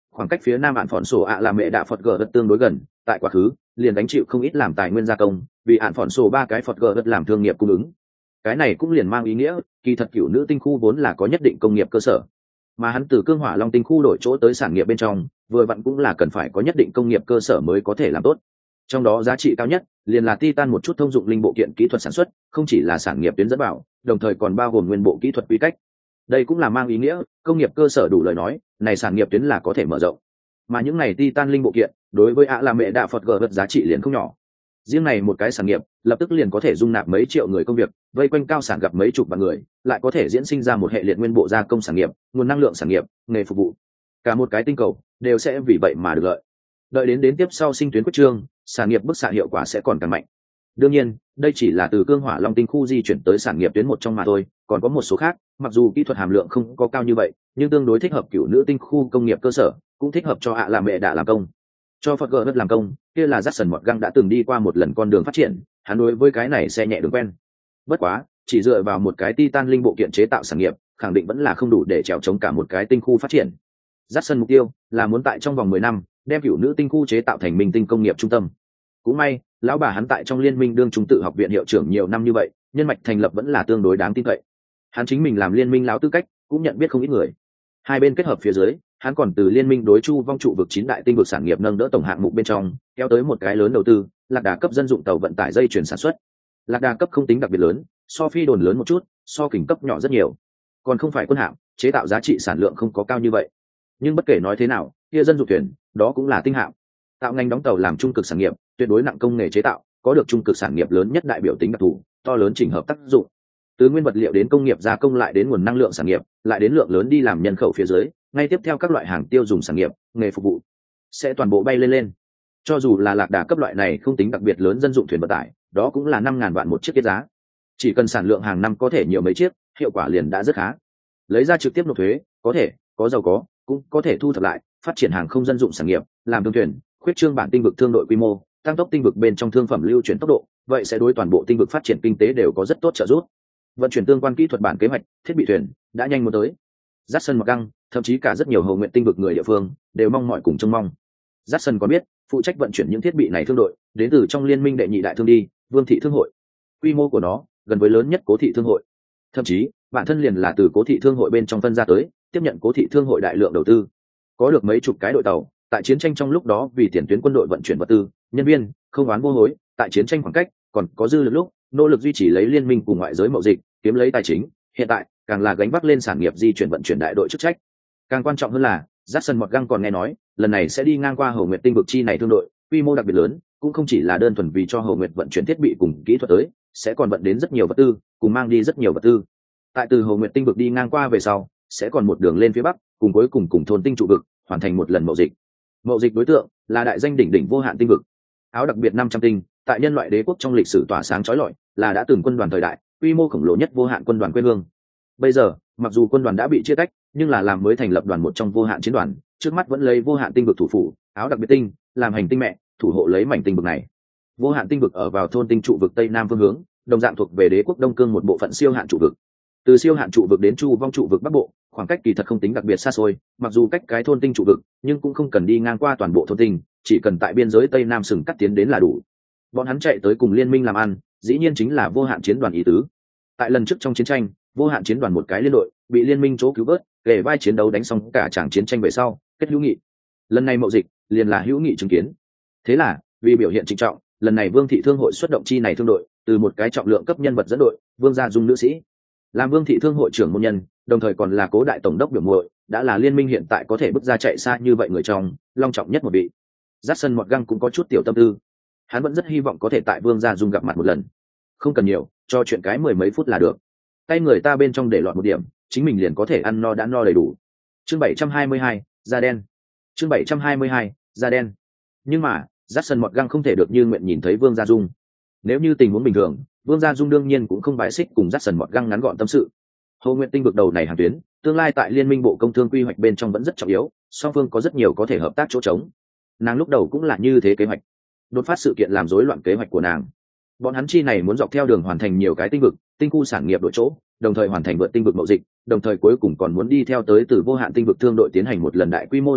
khoảng cách phía nam ạn phòn sổ ạ là mẹ đạ phật gờ đất tương đối gần, tại quá khứ liền đánh chịu không ít làm tài nguyên gia công, vì ạn phòn sổ ba cái phật gờ đất làm thương nghiệp cung ứng. Cái này cũng liền mang ý nghĩa kỳ thật cựu nữ tinh khu vốn là có nhất định công nghiệp cơ sở, mà hắn từ cương hỏa long tinh khu đổi chỗ tới sản nghiệp bên trong vừa vặn cũng là cần phải có nhất định công nghiệp cơ sở mới có thể làm tốt. Trong đó giá trị cao nhất liền là titan một chút thông dụng linh bộ kiện kỹ thuật sản xuất, không chỉ là sản nghiệp tuyến dẫn vào, đồng thời còn bao gồm nguyên bộ kỹ thuật quy cách. Đây cũng là mang ý nghĩa công nghiệp cơ sở đủ lời nói này sản nghiệp tuyến là có thể mở rộng. Mà những này titan linh bộ kiện đối với ạ là mẹ đạ phật gờ vật giá trị liền không nhỏ. Riêng này một cái sản nghiệp lập tức liền có thể dung nạp mấy triệu người công việc, vây quanh cao sản gặp mấy chục vạn người, lại có thể diễn sinh ra một hệ liệt nguyên bộ gia công sản nghiệp, nguồn năng lượng sản nghiệp, nghề phục vụ. Cả một cái tinh cầu đều sẽ vì vậy mà được lợi. Đợi đến tiếp sau sinh tuyến quyết trương, sản nghiệp bức xạ hiệu quả sẽ còn càng mạnh. Đương nhiên, đây chỉ là từ cương hỏa long tinh khu di chuyển tới sản nghiệp tuyến một trong mà thôi, còn có một số khác, mặc dù kỹ thuật hàm lượng không có cao như vậy, nhưng tương đối thích hợp cựu nữ tinh khu công nghiệp cơ sở, cũng thích hợp cho ạ làm mẹ đã làm công. Cho Phật gờ đất làm công, kia là Jackson Mọt Găng đã từng đi qua một lần con đường phát triển, hắn đối với cái này xe nhẹ đường quen. Bất quá, chỉ dựa vào một cái titan linh bộ kiện chế tạo sản nghiệp, khẳng định vẫn là không đủ để trèo chống cả một cái tinh khu phát triển. Jackson mục tiêu là muốn tại trong vòng 10 năm, đem cựu nữ tinh khu chế tạo thành minh tinh công nghiệp trung tâm. Cũng may, lão bà hắn tại trong liên minh đương trung tự học viện hiệu trưởng nhiều năm như vậy, nhân mạch thành lập vẫn là tương đối đáng tin cậy. Hắn chính mình làm liên minh lão tư cách, cũng nhận biết không ít người. Hai bên kết hợp phía dưới, hắn còn từ liên minh đối chu vong trụ vực 9 đại tinh vực sản nghiệp nâng đỡ tổng hạng mục bên trong kéo tới một cái lớn đầu tư, lạc đà cấp dân dụng tàu vận tải dây chuyển sản xuất. Lạc đà cấp không tính đặc biệt lớn, so phi đồn lớn một chút, so kình cấp nhỏ rất nhiều, còn không phải quân hạm, chế tạo giá trị sản lượng không có cao như vậy. Nhưng bất kể nói thế nào, kia dân dụng thuyền đó cũng là tinh hạm. Tạo ngành đóng tàu làm trung cực sản nghiệp, tuyệt đối nặng công nghề chế tạo, có được trung cực sản nghiệp lớn nhất đại biểu tính đặc thù, to lớn chỉnh hợp tác dụng. Từ nguyên vật liệu đến công nghiệp gia công lại đến nguồn năng lượng sản nghiệp, lại đến lượng lớn đi làm nhân khẩu phía dưới, ngay tiếp theo các loại hàng tiêu dùng sản nghiệp, nghề phục vụ sẽ toàn bộ bay lên. Cho dù là lạc đà cấp loại này không tính đặc biệt lớn dân dụng thuyền vận tải, đó cũng là 5.000 vạn một chiếc kết giá. Chỉ cần sản lượng hàng năm có thể nhiều mấy chiếc, hiệu quả liền đã rất khá. Lấy ra trực tiếp nộp thuế, có thể có giàu có, cũng có thể thu thập lại, phát triển hàng không dân dụng sản nghiệp, làm thương thuyền, khuyết trương bản tinh vực thương đội quy mô, tăng tốc tinh vực bên trong thương phẩm lưu chuyển tốc độ, vậy sẽ đối toàn bộ tinh vực phát triển kinh tế đều có rất tốt trợ giúp. Vận chuyển tương quan kỹ thuật bản kế hoạch, thiết bị thuyền đã nhanh muốn tới. Jackson Mọt Găng, thậm chí cả rất nhiều hầu nguyện tinh vực người địa phương đều mong mọi cùng trông mong. Jackson có biết, phụ trách vận chuyển những thiết bị này thương đội đến từ trong liên minh đệ nhị đại thương đi, Vương thị thương hội. Quy mô của nó gần với lớn nhất Cố thị thương hội. Thậm chí, bản thân liền là từ Cố thị thương hội bên trong phân ra tới, tiếp nhận Cố thị thương hội đại lượng đầu tư. Có được mấy chục cái đội tàu, tại chiến tranh trong lúc đó vì tiền tuyến quân đội vận chuyển vật tư, nhân viên, không oán vô hối, tại chiến tranh khoảng cách, còn có dư lực lúc, nỗ lực duy trì lấy liên minh cùng ngoại giới mậu dịch, kiếm lấy tài chính, hiện tại càng là gánh vác lên sản nghiệp di chuyển vận chuyển đại đội chức trách. Càng quan trọng hơn là, Jackson Mọt Găng còn nghe nói, lần này sẽ đi ngang qua Hầu Nguyệt tinh vực chi này thương đội, quy mô đặc biệt lớn, cũng không chỉ là đơn thuần vì cho Hầu Nguyệt vận chuyển thiết bị cùng kỹ thuật tới, sẽ còn vận đến rất nhiều vật tư, cùng mang đi rất nhiều vật tư. Tại từ Hầu Nguyệt tinh vực đi ngang qua về sau, sẽ còn một đường lên phía bắc, cùng cuối cùng thôn tinh trụ vực, hoàn thành một lần mậu dịch. Mậu dịch đối tượng là đại danh đỉnh đỉnh vô hạn tinh vực. Áo đặc biệt 500 tinh, tại nhân loại đế quốc trong lịch sử tỏa sáng chói lọi, là đã từng quân đoàn thời đại, quy mô khổng lồ nhất vô hạn quân đoàn quê hương. Bây giờ, mặc dù quân đoàn đã bị chia tách, nhưng là làm mới thành lập đoàn một trong vô hạn chiến đoàn, trước mắt vẫn lấy vô hạn tinh vực thủ phủ, áo đặc biệt tinh, làm hành tinh mẹ, thủ hộ lấy mảnh tinh vực này. Vô hạn tinh vực ở vào thôn tinh trụ vực tây nam phương hướng, đồng dạng thuộc về đế quốc Đông Cương một bộ phận siêu hạn trụ vực. Từ siêu hạn trụ vực đến chu vong trụ vực bắc bộ, khoảng cách kỳ thật không tính đặc biệt xa xôi, mặc dù cách cái thôn tinh trụ vực, nhưng cũng không cần đi ngang qua toàn bộ thôn tinh, chỉ cần tại biên giới tây nam sừng cắt tiến đến là đủ. Bọn hắn chạy tới cùng liên minh làm ăn, dĩ nhiên chính là vô hạn chiến đoàn ý tứ. Tại lần trước trong chiến tranh, vô hạn chiến đoàn một cái liên đội bị liên minh chỗ cứu vớt, kể vai chiến đấu đánh xong cả tràng chiến tranh về sau, kết hữu nghị. Lần này mậu dịch liền là hữu nghị chứng kiến. Thế là, vì biểu hiện trịnh trọng, lần này Vương thị thương hội xuất động chi này thương đội, từ một cái trọng lượng cấp nhân vật dẫn đội, Vương gia dung nữ sĩ, làm Vương thị thương hội trưởng môn nhân, đồng thời còn là Cố đại tổng đốc biểu muội, đã là liên minh hiện tại có thể bước ra chạy xa như vậy người trong, long trọng nhất một vị. Jackson Mọt Găng cũng có chút tiểu tâm tư. Hắn vẫn rất hy vọng có thể tại Vương gia dung gặp mặt một lần. Không cần nhiều, cho chuyện cái 10 mấy phút là được. Tay người ta bên trong để lọt một điểm, chính mình liền có thể ăn no đã no đầy đủ. Chương 722, da đen. Chương 722, da đen. Nhưng mà, Jackson Mọt Găng không thể được như nguyện nhìn thấy Vương gia dung. Nếu như tình huống bình thường, Vương gia dung đương nhiên cũng không bài xích cùng Jackson Mọt Găng ngắn gọn tâm sự. Hồ Nguyệt tinh vực đầu này hàng tuyến, tương lai tại liên minh bộ công thương quy hoạch bên trong vẫn rất trọng yếu, song phương có rất nhiều có thể hợp tác chỗ trống. Nàng lúc đầu cũng là như thế kế hoạch. Đột phát sự kiện làm rối loạn kế hoạch của nàng. Bọn hắn chi này muốn dọc theo đường hoàn thành nhiều cái tinh vực, tinh khu sản nghiệp đổi chỗ, đồng thời hoàn thành vượt tinh vực mậu dịch, đồng thời cuối cùng còn muốn đi theo tới từ vô hạn tinh vực thương đội tiến hành một lần đại quy mô giao dịch,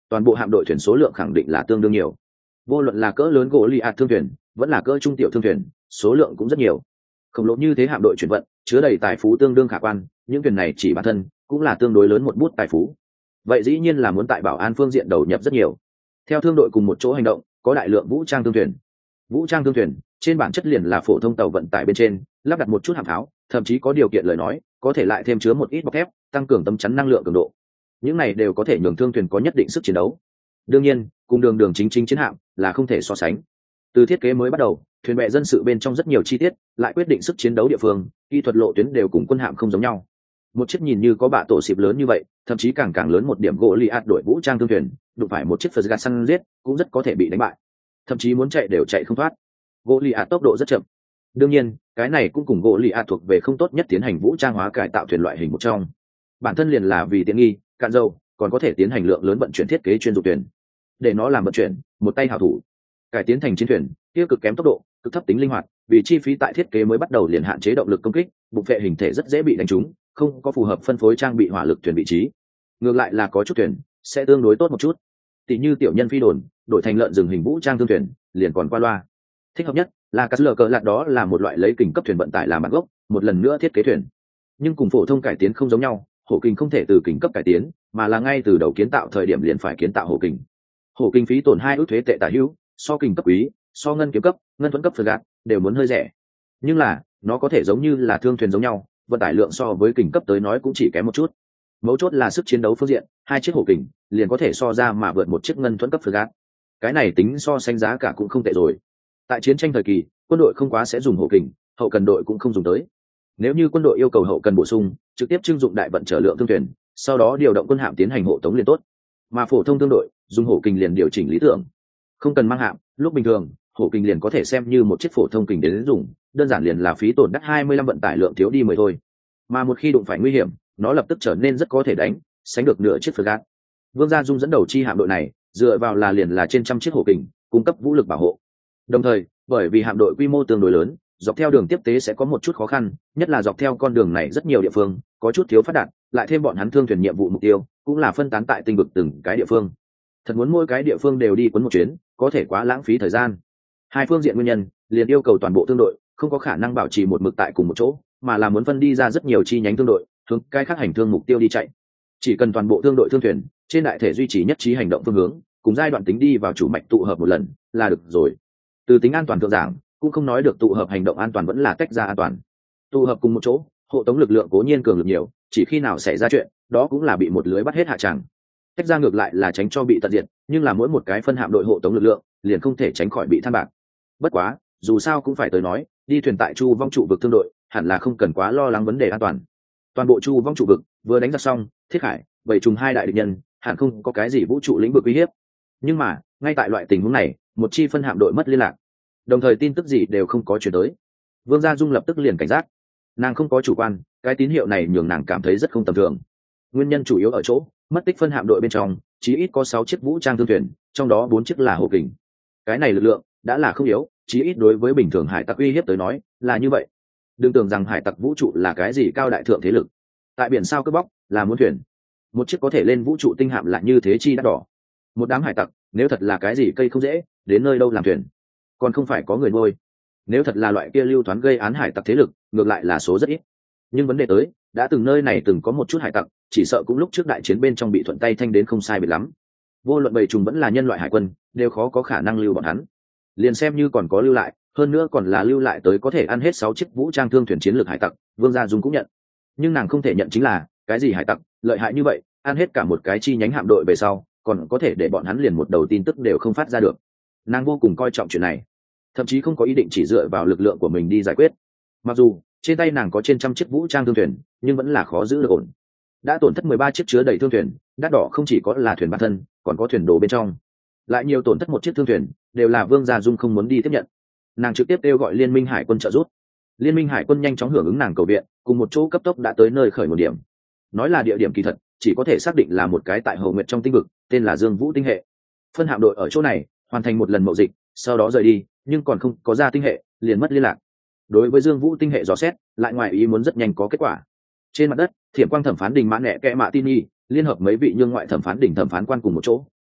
toàn bộ hạm đội thuyền số lượng khẳng định là tương đương nhiều. Vô luận là cỡ lớn Goliath thương thuyền vẫn là cỡ trung tiểu thương thuyền, số lượng cũng rất nhiều. Khổng lồ như thế hạm đội chuyển vận chứa đầy tài phú tương đương khả quan, những thuyền này chỉ bản thân cũng là tương đối lớn một bút tài phú. Vậy dĩ nhiên là muốn tại bảo an phương diện đầu nhập rất nhiều. Theo thương đội cùng một chỗ hành động, có đại lượng vũ trang thương thuyền. Vũ trang thương thuyền trên bản chất liền là phổ thông tàu vận tải bên trên lắp đặt một chút hạm pháo, thậm chí có điều kiện lời nói có thể lại thêm chứa một ít bọc thép, tăng cường tấm chắn năng lượng cường độ. Những này đều có thể nhường thương thuyền có nhất định sức chiến đấu. Đương nhiên, cùng đường chính chiến hạm là không thể so sánh. Từ thiết kế mới bắt đầu, thuyền bè dân sự bên trong rất nhiều chi tiết lại quyết định sức chiến đấu địa phương, kỹ thuật lộ tuyến đều cùng quân hạm không giống nhau. Một chiếc nhìn như có bạ tổ xịp lớn như vậy, thậm chí càng lớn một điểm Goliath đội vũ trang thương thuyền, đụng phải một chiếc Fergus săn giết cũng rất có thể bị đánh bại, thậm chí muốn chạy đều chạy không thoát. Goliath tốc độ rất chậm. Đương nhiên, cái này cũng cùng Goliath thuộc về không tốt nhất tiến hành vũ trang hóa cải tạo thuyền loại hình một trong. Bản thân liền là vì tiện nghi, cạn dầu, còn có thể tiến hành lượng lớn vận chuyển thiết kế chuyên dụng thuyền. Để nó làm vận chuyển, một tay hảo thủ. Cải tiến thành chiến thuyền, kia cực kém tốc độ, cực thấp tính linh hoạt, vì chi phí tại thiết kế mới bắt đầu liền hạn chế động lực công kích, bục vệ hình thể rất dễ bị đánh trúng, không có phù hợp phân phối trang bị hỏa lực thuyền vị trí. Ngược lại là có chút thuyền sẽ tương đối tốt một chút. Tỷ như tiểu nhân phi đồn, đổi thành lợn rừng hình vũ trang thương thuyền, liền còn qua loa. Thích hợp nhất là cắt lờ cờ lạc, đó là một loại lấy kình cấp thuyền vận tải làm bản gốc, một lần nữa thiết kế thuyền. Nhưng cùng phổ thông cải tiến không giống nhau, hổ kình không thể từ kình cấp cải tiến, mà là ngay từ đầu kiến tạo thời điểm liền phải kiến tạo hổ kình. Hổ kình phí tổn 2 ước thuế tệ tả hữu, so kình cấp quý, so ngân kiếm cấp, ngân thuẫn cấp phật gạt đều muốn hơi rẻ. Nhưng là nó có thể giống như là thương thuyền giống nhau, vận tải lượng so với kình cấp tới nói cũng chỉ kém một chút. Mấu chốt là sức chiến đấu phương diện, 2 chiếc hổ kình liền có thể so ra mà vượt một chiếc ngân thuẫn cấp phật gạt. Cái này tính so sánh giá cả cũng không tệ rồi. Tại chiến tranh thời kỳ, quân đội không quá sẽ dùng hổ kình, hậu cần đội cũng không dùng tới. Nếu như quân đội yêu cầu hậu cần bổ sung, trực tiếp trưng dụng đại vận trở lượng thương thuyền, sau đó điều động quân hạm tiến hành hộ tống liền tốt. Mà phổ thông thương đội dùng hổ kình liền điều chỉnh lý tưởng, không cần mang hạm. Lúc bình thường, hổ kình liền có thể xem như một chiếc phổ thông kình đến dùng, đơn giản liền là phí tổn đắt 25 vận tải lượng thiếu đi 10 thôi. Mà một khi đụng phải nguy hiểm, nó lập tức trở nên rất có thể đánh, sánh được nửa chiếc frigate. Vương Gia Dung dẫn đầu chi hạm đội này, dựa vào là liền là trên trăm chiếc hổ kình, cung cấp vũ lực bảo hộ. Đồng thời, bởi vì hạm đội quy mô tương đối lớn, dọc theo đường tiếp tế sẽ có một chút khó khăn, nhất là dọc theo con đường này rất nhiều địa phương có chút thiếu phát đạt, lại thêm bọn hắn thương thuyền nhiệm vụ mục tiêu cũng là phân tán tại tinh vực từng cái địa phương. Thật muốn mỗi cái địa phương đều đi quấn một chuyến, có thể quá lãng phí thời gian. Hai phương diện nguyên nhân liền yêu cầu toàn bộ thương đội không có khả năng bảo trì một mực tại cùng một chỗ, mà là muốn phân đi ra rất nhiều chi nhánh thương đội, hướng cái khác hành thương mục tiêu đi chạy. Chỉ cần toàn bộ thương đội thương thuyền trên đại thể duy trì nhất trí hành động phương hướng, cùng giai đoạn tính đi vào chủ mạch tụ hợp một lần là được rồi. Từ tính an toàn thượng giảng, cũng không nói được tụ hợp hành động an toàn vẫn là tách ra an toàn. Tụ hợp cùng một chỗ, hộ tống lực lượng cố nhiên cường lực nhiều, chỉ khi nào xảy ra chuyện, đó cũng là bị một lưới bắt hết hạ tràng. Tách ra ngược lại là tránh cho bị tận diệt, nhưng là mỗi một cái phân hạm đội hộ tống lực lượng liền không thể tránh khỏi bị than bạc. Bất quá, dù sao cũng phải tới nói, đi thuyền tại Chu Vong trụ vực thương đội, hẳn là không cần quá lo lắng vấn đề an toàn. Toàn bộ Chu Vong trụ vực vừa đánh ra xong, Thiết Khải, bảy trùng hai đại địch nhân, hẳn không có cái gì vũ trụ lĩnh vực uy hiếp. Nhưng mà, ngay tại loại tình huống này, một chi phân hạm đội mất liên lạc, đồng thời tin tức gì đều không có chuyển tới. Vương Gia Dung lập tức liền cảnh giác. Nàng không có chủ quan, cái tín hiệu này nhường nàng cảm thấy rất không tầm thường. Nguyên nhân chủ yếu ở chỗ mất tích phân hạm đội bên trong chí ít có 6 chiếc vũ trang thương thuyền, trong đó 4 chiếc là hộ kình. Cái này lực lượng đã là không yếu, chí ít đối với bình thường hải tặc uy hiếp tới nói là như vậy. Đừng tưởng rằng hải tặc vũ trụ là cái gì cao đại thượng thế lực, tại biển sao cướp bóc là muốn thuyền, một chiếc có thể lên vũ trụ tinh hạm lại như thế chi đắt đỏ. Một đám hải tặc nếu thật là cái gì cây không dễ, đến nơi đâu làm thuyền, còn không phải có người nuôi. Nếu thật là loại kia lưu thoán gây án hải tặc thế lực, ngược lại là số rất ít. Nhưng vấn đề tới, đã từng nơi này từng có một chút hải tặc, chỉ sợ cũng lúc trước đại chiến bên trong bị thuận tay thanh đến không sai biệt lắm. Vô luận bầy trùng vẫn là nhân loại hải quân, đều khó có khả năng lưu bọn hắn. Liền xem như còn có lưu lại, hơn nữa còn là lưu lại tới có thể ăn hết 6 chiếc vũ trang thương thuyền chiến lược hải tặc, Vương Gia Dung cũng nhận. Nhưng nàng không thể nhận chính là, cái gì hải tặc lợi hại như vậy, ăn hết cả một cái chi nhánh hạm đội về sau, còn có thể để bọn hắn liền một đầu tin tức đều không phát ra được. Nàng vô cùng coi trọng chuyện này, thậm chí không có ý định chỉ dựa vào lực lượng của mình đi giải quyết. Mặc dù trên tay nàng có trên trăm chiếc vũ trang thương thuyền, nhưng vẫn là khó giữ được ổn. Đã tổn thất 13 chiếc chứa đầy thương thuyền, đắt đỏ không chỉ có là thuyền bản thân, còn có thuyền đồ bên trong. Lại nhiều tổn thất một chiếc thương thuyền, đều là Vương Gia Dung không muốn đi tiếp nhận. Nàng trực tiếp kêu gọi Liên minh hải quân trợ giúp. Liên minh hải quân nhanh chóng hưởng ứng nàng cầu viện, cùng một chỗ cấp tốc đã tới nơi khởi nguồn điểm. Nói là địa điểm kỳ thật, chỉ có thể xác định là một cái tại Hồ Nguyệt trong tinh vực, tên là Dương Vũ tinh hệ. Phân hạm đội ở chỗ này, hoàn thành một lần mậu dịch, sau đó rời đi, nhưng còn không có ra tinh hệ, liền mất liên lạc. Đối với Dương Vũ tinh hệ dò xét, lại ngoài ý muốn rất nhanh có kết quả. Trên mặt đất, Thiểm Quang thẩm phán đình mã nẹ kẽ mạ tin y, liên hợp mấy vị nhương ngoại thẩm phán đỉnh thẩm phán quan cùng một chỗ,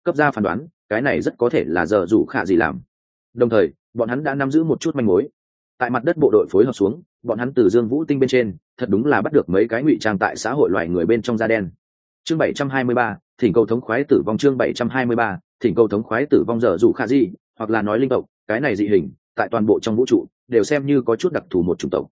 cấp ra phán đoán cái này rất có thể là giờ rủ khả gì làm. Đồng thời bọn hắn đã nắm giữ một chút manh mối. Tại mặt đất bộ đội phối hợp xuống, bọn hắn từ Dương Vũ Tinh bên trên thật đúng là bắt được mấy cái ngụy trang tại xã hội loài người bên trong da đen. Chương 723, thỉnh cầu thống khoái tử vong. Chương 723, thỉnh cầu thống khoái tử vong. Giờ rủ khả gì hoặc là nói linh tộc, cái này dị hình tại toàn bộ trong vũ trụ đều xem như có chút đặc thù một chủng tộc.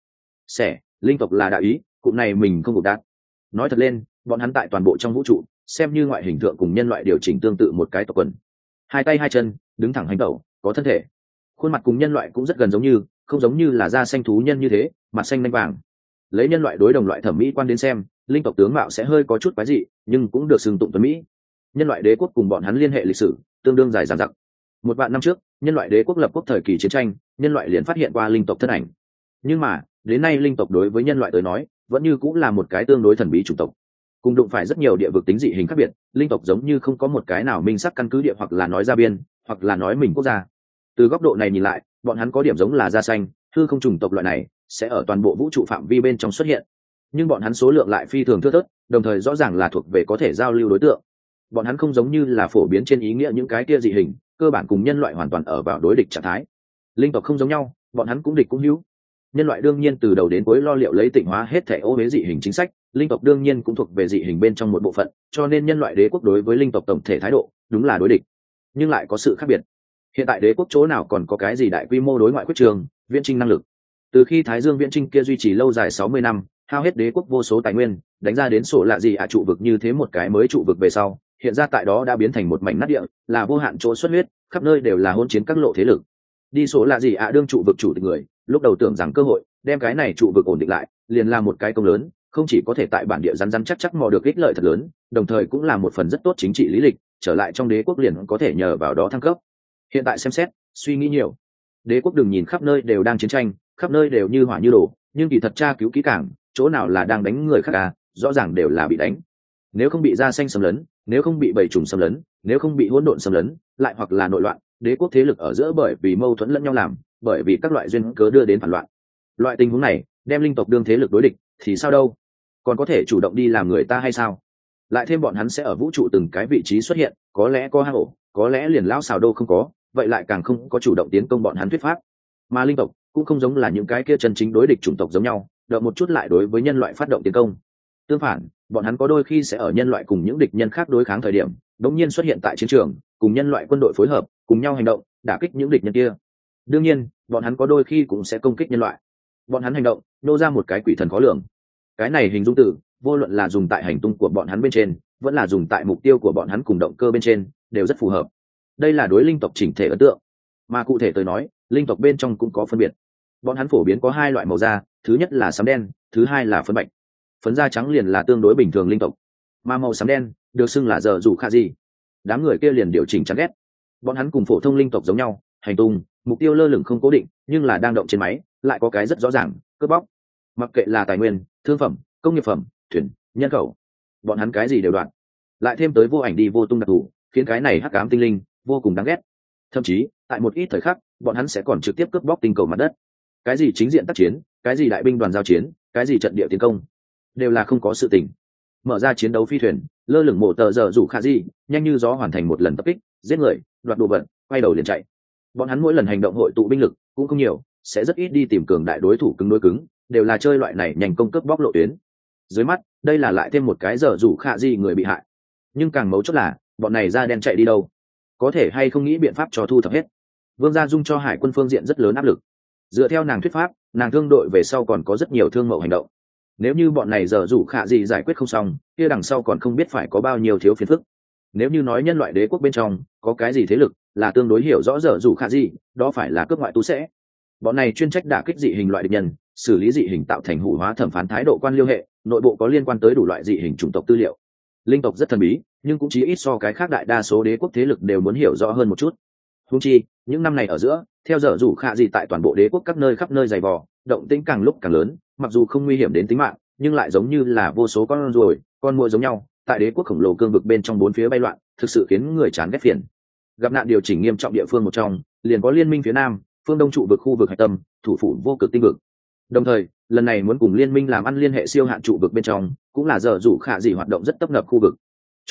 Linh tộc là đạo ý, cụm này mình không gục đát. Nói thật lên, bọn hắn tại toàn bộ trong vũ trụ xem như ngoại hình tượng cùng nhân loại điều chỉnh tương tự một cái tộc quần. Hai tay hai chân, đứng thẳng hành tẩu, có thân thể. Khuôn mặt cùng nhân loại cũng rất gần giống như, không giống như là da xanh thú nhân như thế, mặt xanh nanh vàng. Lấy nhân loại đối đồng loại thẩm mỹ quan đến xem, linh tộc tướng mạo sẽ hơi có chút quái dị, nhưng cũng được xưng tụng tuấn mỹ. Nhân loại đế quốc cùng bọn hắn liên hệ lịch sử tương đương dài dằng dặc. 1 vạn năm trước, nhân loại đế quốc lập quốc thời kỳ chiến tranh, nhân loại liền phát hiện qua linh tộc thân ảnh. Nhưng mà, đến nay linh tộc đối với nhân loại tới nói, vẫn như cũng là một cái tương đối thần bí chủng tộc. Cùng đụng phải rất nhiều địa vực tính dị hình khác biệt, linh tộc giống như không có một cái nào minh sắc căn cứ địa hoặc là nói ra biên, hoặc là nói mình quốc gia. Từ góc độ này nhìn lại, bọn hắn có điểm giống là da xanh, hư không chủng tộc loại này sẽ ở toàn bộ vũ trụ phạm vi bên trong xuất hiện. Nhưng bọn hắn số lượng lại phi thường thưa thớt, đồng thời rõ ràng là thuộc về có thể giao lưu đối tượng. Bọn hắn không giống như là phổ biến trên ý nghĩa những cái kia dị hình, cơ bản cùng nhân loại hoàn toàn ở vào đối địch trạng thái. Linh tộc không giống nhau, bọn hắn cũng địch cũng hữu. Nhân loại đương nhiên từ đầu đến cuối lo liệu lấy tịnh hóa hết thể ô uế dị hình chính sách, linh tộc đương nhiên cũng thuộc về dị hình bên trong một bộ phận, cho nên nhân loại đế quốc đối với linh tộc tổng thể thái độ đúng là đối địch, nhưng lại có sự khác biệt. Hiện tại đế quốc chỗ nào còn có cái gì đại quy mô đối ngoại quyết trường, viễn trinh năng lực. Từ khi Thái Dương viễn trinh kia duy trì lâu dài 60 năm, hao hết đế quốc vô số tài nguyên, đánh ra đến sổ lạ gì trụ vực như thế một cái mới trụ vực về sau, hiện ra tại đó đã biến thành một mảnh nát địa, là vô hạn chỗ xuất huyết, khắp nơi đều là hỗn chiến các lộ thế lực. Đi sổ lạ gì đương trụ vực chủ tịch người, lúc đầu tưởng rằng cơ hội đem cái này trụ vực ổn định lại, liền là một cái công lớn, không chỉ có thể tại bản địa rắn rắn chắc chắc mò được ích lợi thật lớn, đồng thời cũng là một phần rất tốt chính trị lý lịch, trở lại trong đế quốc liền có thể nhờ vào đó thăng cấp. Hiện tại xem xét, suy nghĩ nhiều. Đế quốc đừng nhìn khắp nơi đều đang chiến tranh, khắp nơi đều như hỏa như đổ, nhưng kỳ thật tra cứu kỹ càng, chỗ nào là đang đánh người khác rõ ràng đều là bị đánh. Nếu không bị da xanh xâm lấn, nếu không bị bầy trùng xâm lấn, nếu không bị hỗn độn xâm lấn, lại hoặc là nội loạn, đế quốc thế lực ở giữa bởi vì mâu thuẫn lẫn nhau làm, bởi vì các loại duyên cớ đưa đến phản loạn. Loại tình huống này, đem linh tộc đương thế lực đối địch, thì sao đâu? Còn có thể chủ động đi làm người ta hay sao? Lại thêm bọn hắn sẽ ở vũ trụ từng cái vị trí xuất hiện, có lẽ có hang ổ, có lẽ liền lão xào đô không có, vậy lại càng không có chủ động tiến công bọn hắn thuyết pháp. Mà linh tộc cũng không giống là những cái kia chân chính đối địch chủng tộc giống nhau, đợi một chút lại đối với nhân loại phát động tiến công. Tương phản, bọn hắn có đôi khi sẽ ở nhân loại cùng những địch nhân khác đối kháng thời điểm, đột nhiên xuất hiện tại chiến trường, cùng nhân loại quân đội phối hợp, cùng nhau hành động, đả kích những địch nhân kia. Đương nhiên, bọn hắn có đôi khi cũng sẽ công kích nhân loại. Bọn hắn hành động, nô ra một cái quỷ thần khó lường. Cái này hình dung từ, vô luận là dùng tại hành tung của bọn hắn bên trên, vẫn là dùng tại mục tiêu của bọn hắn cùng động cơ bên trên, đều rất phù hợp. Đây là đối linh tộc chỉnh thể ấn tượng. Mà cụ thể tôi nói, linh tộc bên trong cũng có phân biệt. Bọn hắn phổ biến có 2 loại màu da, thứ nhất là xám đen, thứ hai là phấn bạch. Phấn da trắng liền là tương đối bình thường linh tộc, mà màu xám đen được xưng là giờ dù khả gì. Đám người kia liền điều chỉnh chán ghét. Bọn hắn cùng phổ thông linh tộc giống nhau, hành tung, mục tiêu lơ lửng không cố định, nhưng là đang động trên máy, lại có cái rất rõ ràng, cướp bóc. Mặc kệ là tài nguyên, thương phẩm, công nghiệp phẩm, thuyền, nhân khẩu, bọn hắn cái gì đều đoạn. Lại thêm tới vô ảnh đi vô tung đặc thù, khiến cái này hắc ám tinh linh vô cùng đáng ghét. Thậm chí, tại một ít thời khắc, bọn hắn sẽ còn trực tiếp cướp bóc tinh cầu mặt đất. Cái gì chính diện tác chiến, cái gì đại binh đoàn giao chiến, cái gì trận địa tiến công, đều là không có sự tình. Mở ra chiến đấu phi thuyền, lơ lửng mổ tờ giờ rủ khả gì, nhanh như gió hoàn thành một lần tập kích, giết người, đoạt đồ vật, quay đầu liền chạy. Bọn hắn mỗi lần hành động hội tụ binh lực cũng không nhiều, sẽ rất ít đi tìm cường đại đối thủ cứng đối cứng, đều là chơi loại này nhanh công cướp bóc lộ tuyến. Dưới mắt, đây là lại thêm một cái giờ rủ khả gì người bị hại. Nhưng càng mấu chốt là, bọn này da đen chạy đi đâu? Có thể hay không nghĩ biện pháp cho thu thập hết. Vương Gia Dung cho hải quân phương diện rất lớn áp lực. Dựa theo nàng thuyết pháp, nàng thương đội về sau còn có rất nhiều thương mậu hành động. Nếu như bọn này giờ rủ khả gì giải quyết không xong, kia đằng sau còn không biết phải có bao nhiêu thiếu phiền phức. Nếu như nói nhân loại đế quốc bên trong có cái gì thế lực là tương đối hiểu rõ giờ rủ khả gì, đó phải là cướp ngoại tu sẽ. Bọn này chuyên trách đả kích dị hình loại địch nhân, xử lý dị hình tạo thành hủ hóa thẩm phán thái độ quan liêu hệ, nội bộ có liên quan tới đủ loại dị hình chủng tộc tư liệu. Linh tộc rất thần bí, nhưng cũng chí ít so cái khác đại đa số đế quốc thế lực đều muốn hiểu rõ hơn một chút. Huống chi, những năm này ở giữa, theo giờ rủ khả gì tại toàn bộ đế quốc các nơi khắp nơi dày vò, động tĩnh càng lúc càng lớn, mặc dù không nguy hiểm đến tính mạng, nhưng lại giống như là vô số con ruồi, con muỗi giống nhau, tại đế quốc khổng lồ cương vực bên trong bốn phía bay loạn, thực sự khiến người chán ghét phiền. Gặp nạn điều chỉnh nghiêm trọng địa phương một trong, liền có liên minh phía nam, phương đông trụ vực khu vực hải tâm, thủ phủ vô cực tinh vực. Đồng thời, lần này muốn cùng liên minh làm ăn liên hệ siêu hạn trụ vực bên trong, cũng là giờ rủ khả gì hoạt động rất tấp nập khu vực. Cho nên,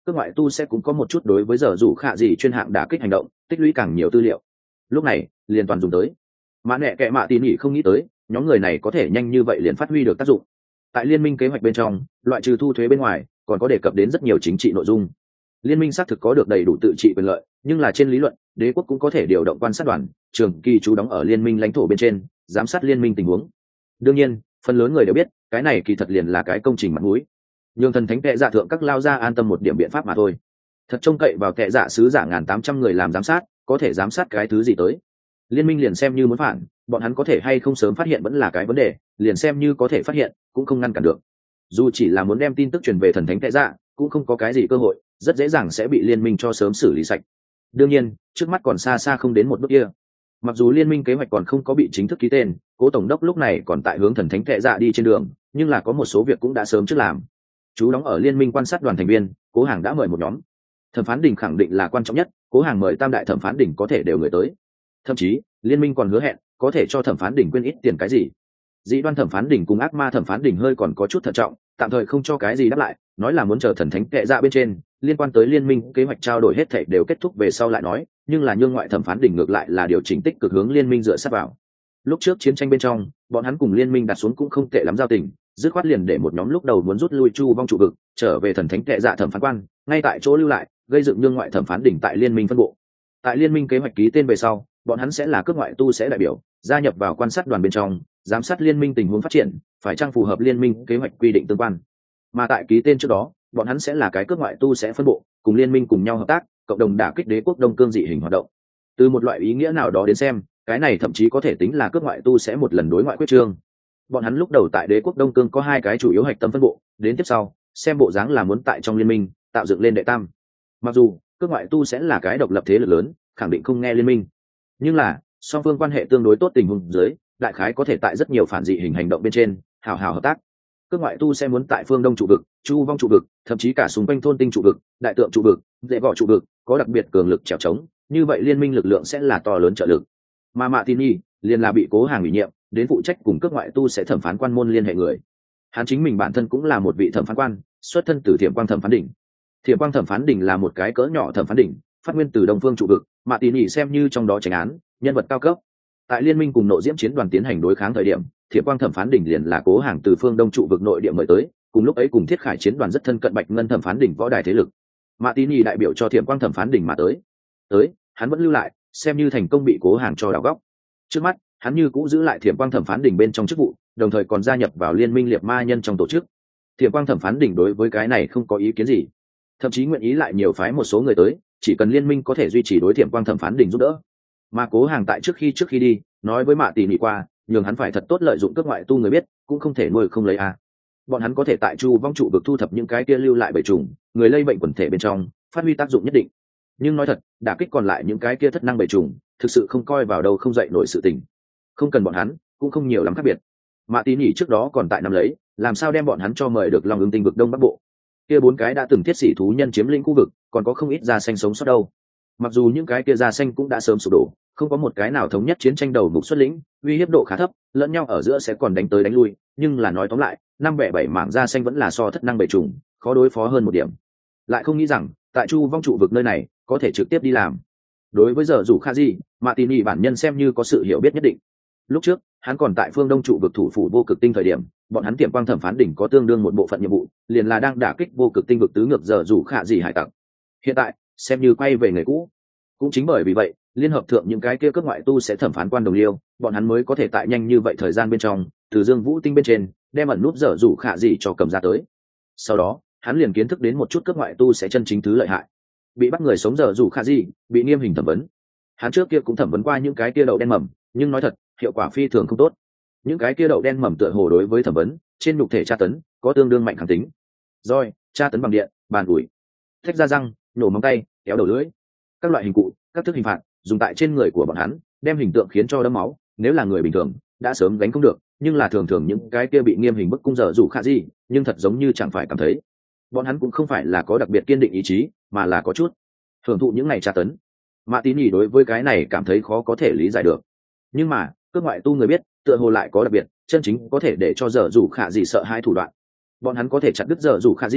Cước ngoại tu sẽ cũng có một chút đối với giờ rủ khạ gì chuyên hạng đả kích hành động, tích lũy càng nhiều tư liệu. Lúc này liền toàn dùng tới. Mã nẹ kệ mạ tin nhỉ không nghĩ tới nhóm người này có thể nhanh như vậy liền phát huy được tác dụng. Tại liên minh kế hoạch bên trong, loại trừ thu thuế bên ngoài, còn có đề cập đến rất nhiều chính trị nội dung. Liên minh xác thực có được đầy đủ tự trị quyền lợi, nhưng là trên lý luận, đế quốc cũng có thể điều động quan sát đoàn, trường kỳ trú đóng ở liên minh lãnh thổ bên trên, giám sát liên minh tình huống. Đương nhiên, phần lớn người đều biết, cái này kỳ thật liền là cái công trình mặt mũi. Nhưng thần thánh tệ dạ thượng các lao ra an tâm một điểm biện pháp mà thôi. Thật trông cậy vào tệ dạ sứ giả 1.800 người làm giám sát, có thể giám sát cái thứ gì tới? Liên minh liền xem như muốn phản, bọn hắn có thể hay không sớm phát hiện vẫn là cái vấn đề, liền xem như có thể phát hiện, cũng không ngăn cản được. Dù chỉ là muốn đem tin tức truyền về thần thánh tệ dạ, cũng không có cái gì cơ hội, rất dễ dàng sẽ bị liên minh cho sớm xử lý sạch. Đương nhiên, trước mắt còn xa xa không đến một bước kia. Mặc dù liên minh kế hoạch còn không có bị chính thức ký tên, cố tổng đốc lúc này còn tại hướng thần thánh tệ dạ đi trên đường, nhưng là có một số việc cũng đã sớm trước làm. Chú đóng ở liên minh quan sát đoàn thành viên, Cố Hàng đã mời một nhóm. Thẩm phán đình khẳng định là quan trọng nhất, Cố Hàng mời tam đại thẩm phán đình có thể đều người tới. Thậm chí, liên minh còn hứa hẹn có thể cho thẩm phán đình quyên ít tiền cái gì. Dĩ đoan thẩm phán đình cùng ác ma thẩm phán đình hơi còn có chút thận trọng, tạm thời không cho cái gì đáp lại, nói là muốn chờ thần thánh tệ dạ bên trên liên quan tới liên minh kế hoạch trao đổi hết thảy đều kết thúc về sau lại nói, nhưng là nhương ngoại thẩm phán đình ngược lại là điều chỉnh tích cực hướng liên minh dựa sát vào. Lúc trước chiến tranh bên trong, bọn hắn cùng liên minh đặt xuống cũng không tệ lắm giao tình, dứt khoát liền để một nhóm lúc đầu muốn rút lui chu vong trụ vực, trở về thần thánh tệ dạ thẩm phán quan, ngay tại chỗ lưu lại, gây dựng nhương ngoại thẩm phán đình tại liên minh phân bộ. Tại liên minh kế hoạch ký tên về sau, bọn hắn sẽ là cước ngoại tu sẽ đại biểu, gia nhập vào quan sát đoàn bên trong, giám sát liên minh tình huống phát triển, phải chăng phù hợp liên minh kế hoạch quy định tương quan. Mà tại ký tên trước đó, bọn hắn sẽ là cái cước ngoại tu sẽ phân bộ, cùng liên minh cùng nhau hợp tác, cộng đồng đả kích đế quốc Đông Cương dị hình hoạt động. Từ một loại ý nghĩa nào đó đến xem, cái này thậm chí có thể tính là cước ngoại tu sẽ một lần đối ngoại quyết trương. Bọn hắn lúc đầu tại đế quốc Đông Cương có hai cái chủ yếu hạch tâm phân bộ, đến tiếp sau, xem bộ dáng là muốn tại trong liên minh tạo dựng lên đệ tam. Mặc dù cước ngoại tu sẽ là cái độc lập thế lực lớn, khẳng định không nghe liên minh, nhưng là song phương quan hệ tương đối tốt tình huống dưới, đại khái có thể tại rất nhiều phản dị hình hành động bên trên hào hào hợp tác. Cước ngoại tu sẽ muốn tại phương đông trụ vực, chu vong trụ vực, thậm chí cả xung quanh thôn tinh trụ vực, đại tượng trụ vực, dễ gọ trụ vực có đặc biệt cường lực trèo trống, như vậy liên minh lực lượng sẽ là to lớn trợ lực. Mà Martini liền là bị Cố Hàng ủy nhiệm đến phụ trách cùng cước ngoại tu sẽ thẩm phán quan môn liên hệ người. Hắn chính mình bản thân cũng là một vị thẩm phán quan, xuất thân từ Thiểm Quang thẩm phán đỉnh. Thiểm Quang thẩm phán đỉnh là một cái cỡ nhỏ thẩm phán đỉnh, phát nguyên từ Đông Phương trụ vực, Martini xem như trong đó tránh án, nhân vật cao cấp. Tại liên minh cùng nội diễm chiến đoàn tiến hành đối kháng thời điểm, Thiểm Quang thẩm phán đỉnh liền là Cố Hàng từ phương đông trụ vực nội địa mời tới, cùng lúc ấy cùng Thiết Khải chiến đoàn rất thân cận Bạch Ngân thẩm phán đỉnh võ đài thế lực. Martini đại biểu cho Thiểm Quang thẩm phán đỉnh mà tới, hắn vẫn lưu lại, xem như thành công bị Cố Hàng cho đào góc. Trước mắt, hắn như cũ giữ lại Thiểm Quang thẩm phán đỉnh bên trong chức vụ, đồng thời còn gia nhập vào liên minh liệt ma nhân trong tổ chức. Thiểm Quang thẩm phán đỉnh đối với cái này không có ý kiến gì, thậm chí nguyện ý lại nhiều phái một số người tới, chỉ cần liên minh có thể duy trì đối Thiểm Quang thẩm phán đỉnh giúp đỡ. Mà Cố Hàng tại trước khi đi nói với Mạ Tỷ Nị qua, nhường hắn phải thật tốt lợi dụng cước ngoại tu người biết, cũng không thể nuôi không lấy a. Bọn hắn có thể tại chu vong trụ vực thu thập những cái kia lưu lại bầy trùng, người lây bệnh quần thể bên trong, phát huy tác dụng nhất định. Nhưng nói thật, đả kích còn lại những cái kia thất năng bầy trùng, thực sự không coi vào đâu không dậy nổi sự tình. Không cần bọn hắn, cũng không nhiều lắm khác biệt. Mạ Tỷ Nị trước đó còn tại nắm lấy, làm sao đem bọn hắn cho mời được Long Ưng Tinh vực Đông Bắc Bộ. Kia 4 cái đã từng thiết sĩ thú nhân chiếm lĩnh khu vực, còn có không ít da xanh sống sót đâu. Mặc dù những cái kia da xanh cũng đã sớm sụp đổ, không có một cái nào thống nhất chiến tranh đầu mục xuất lĩnh, uy hiếp độ khá thấp, lẫn nhau ở giữa sẽ còn đánh tới đánh lui, nhưng là nói tóm lại, 5-7 mảng da xanh vẫn là so thất năng bầy trùng, khó đối phó hơn một điểm. Lại không nghĩ rằng, tại chu vong trụ vực nơi này, có thể trực tiếp đi làm. Đối với giờ rủ Khaji, Martini bản nhân xem như có sự hiểu biết nhất định. Lúc trước, hắn còn tại phương đông trụ vực thủ phủ vô cực tinh thời điểm, bọn hắn Tiệm Quang thẩm phán đỉnh có tương đương một bộ phận nhiệm vụ, liền là đang đả kích vô cực tinh vực tứ ngược giờ rủ Khaji hải tặc. Hiện tại, xem như quay về người cũ. Cũng chính bởi vì vậy, liên hợp thượng những cái kia cước ngoại tu sẽ thẩm phán quan đồng liêu, bọn hắn mới có thể tại nhanh như vậy thời gian bên trong, từ Dương Vũ tinh bên trên, đem ẩn núp dở rủ khả gì cho cầm ra tới. Sau đó, hắn liền kiến thức đến một chút cước ngoại tu sẽ chân chính thứ lợi hại. Bị bắt người sống dở rủ khả gì, bị nghiêm hình thẩm vấn. Hắn trước kia cũng thẩm vấn qua những cái kia đậu đen mầm, nhưng nói thật, hiệu quả phi thường không tốt. Những cái kia đậu đen mầm tựa hồ đối với thẩm vấn, trên nhục thể tra tấn, có tương đương mạnh kháng tính. Rồi, tra tấn bằng điện, bàn ủi, thách ra răng, nổ móng tay, kéo đầu lưỡi, các loại hình cụ, các thức hình phạt dùng tại trên người của bọn hắn, đem hình tượng khiến cho đẫm máu. Nếu là người bình thường đã sớm gánh không được, nhưng là thường thường những cái kia bị nghiêm hình bức cung dở dù khả gì, nhưng thật giống như chẳng phải cảm thấy. Bọn hắn cũng không phải là có đặc biệt kiên định ý chí, mà là có chút hưởng thụ những ngày tra tấn. Mạ Tín nhỉ đối với cái này cảm thấy khó có thể lý giải được. Nhưng mà cước ngoại tu người biết, tựa hồ lại có đặc biệt chân chính có thể để cho dở dù khả gì sợ hãi thủ đoạn. Bọn hắn có thể chặt đứt dở dù khả gì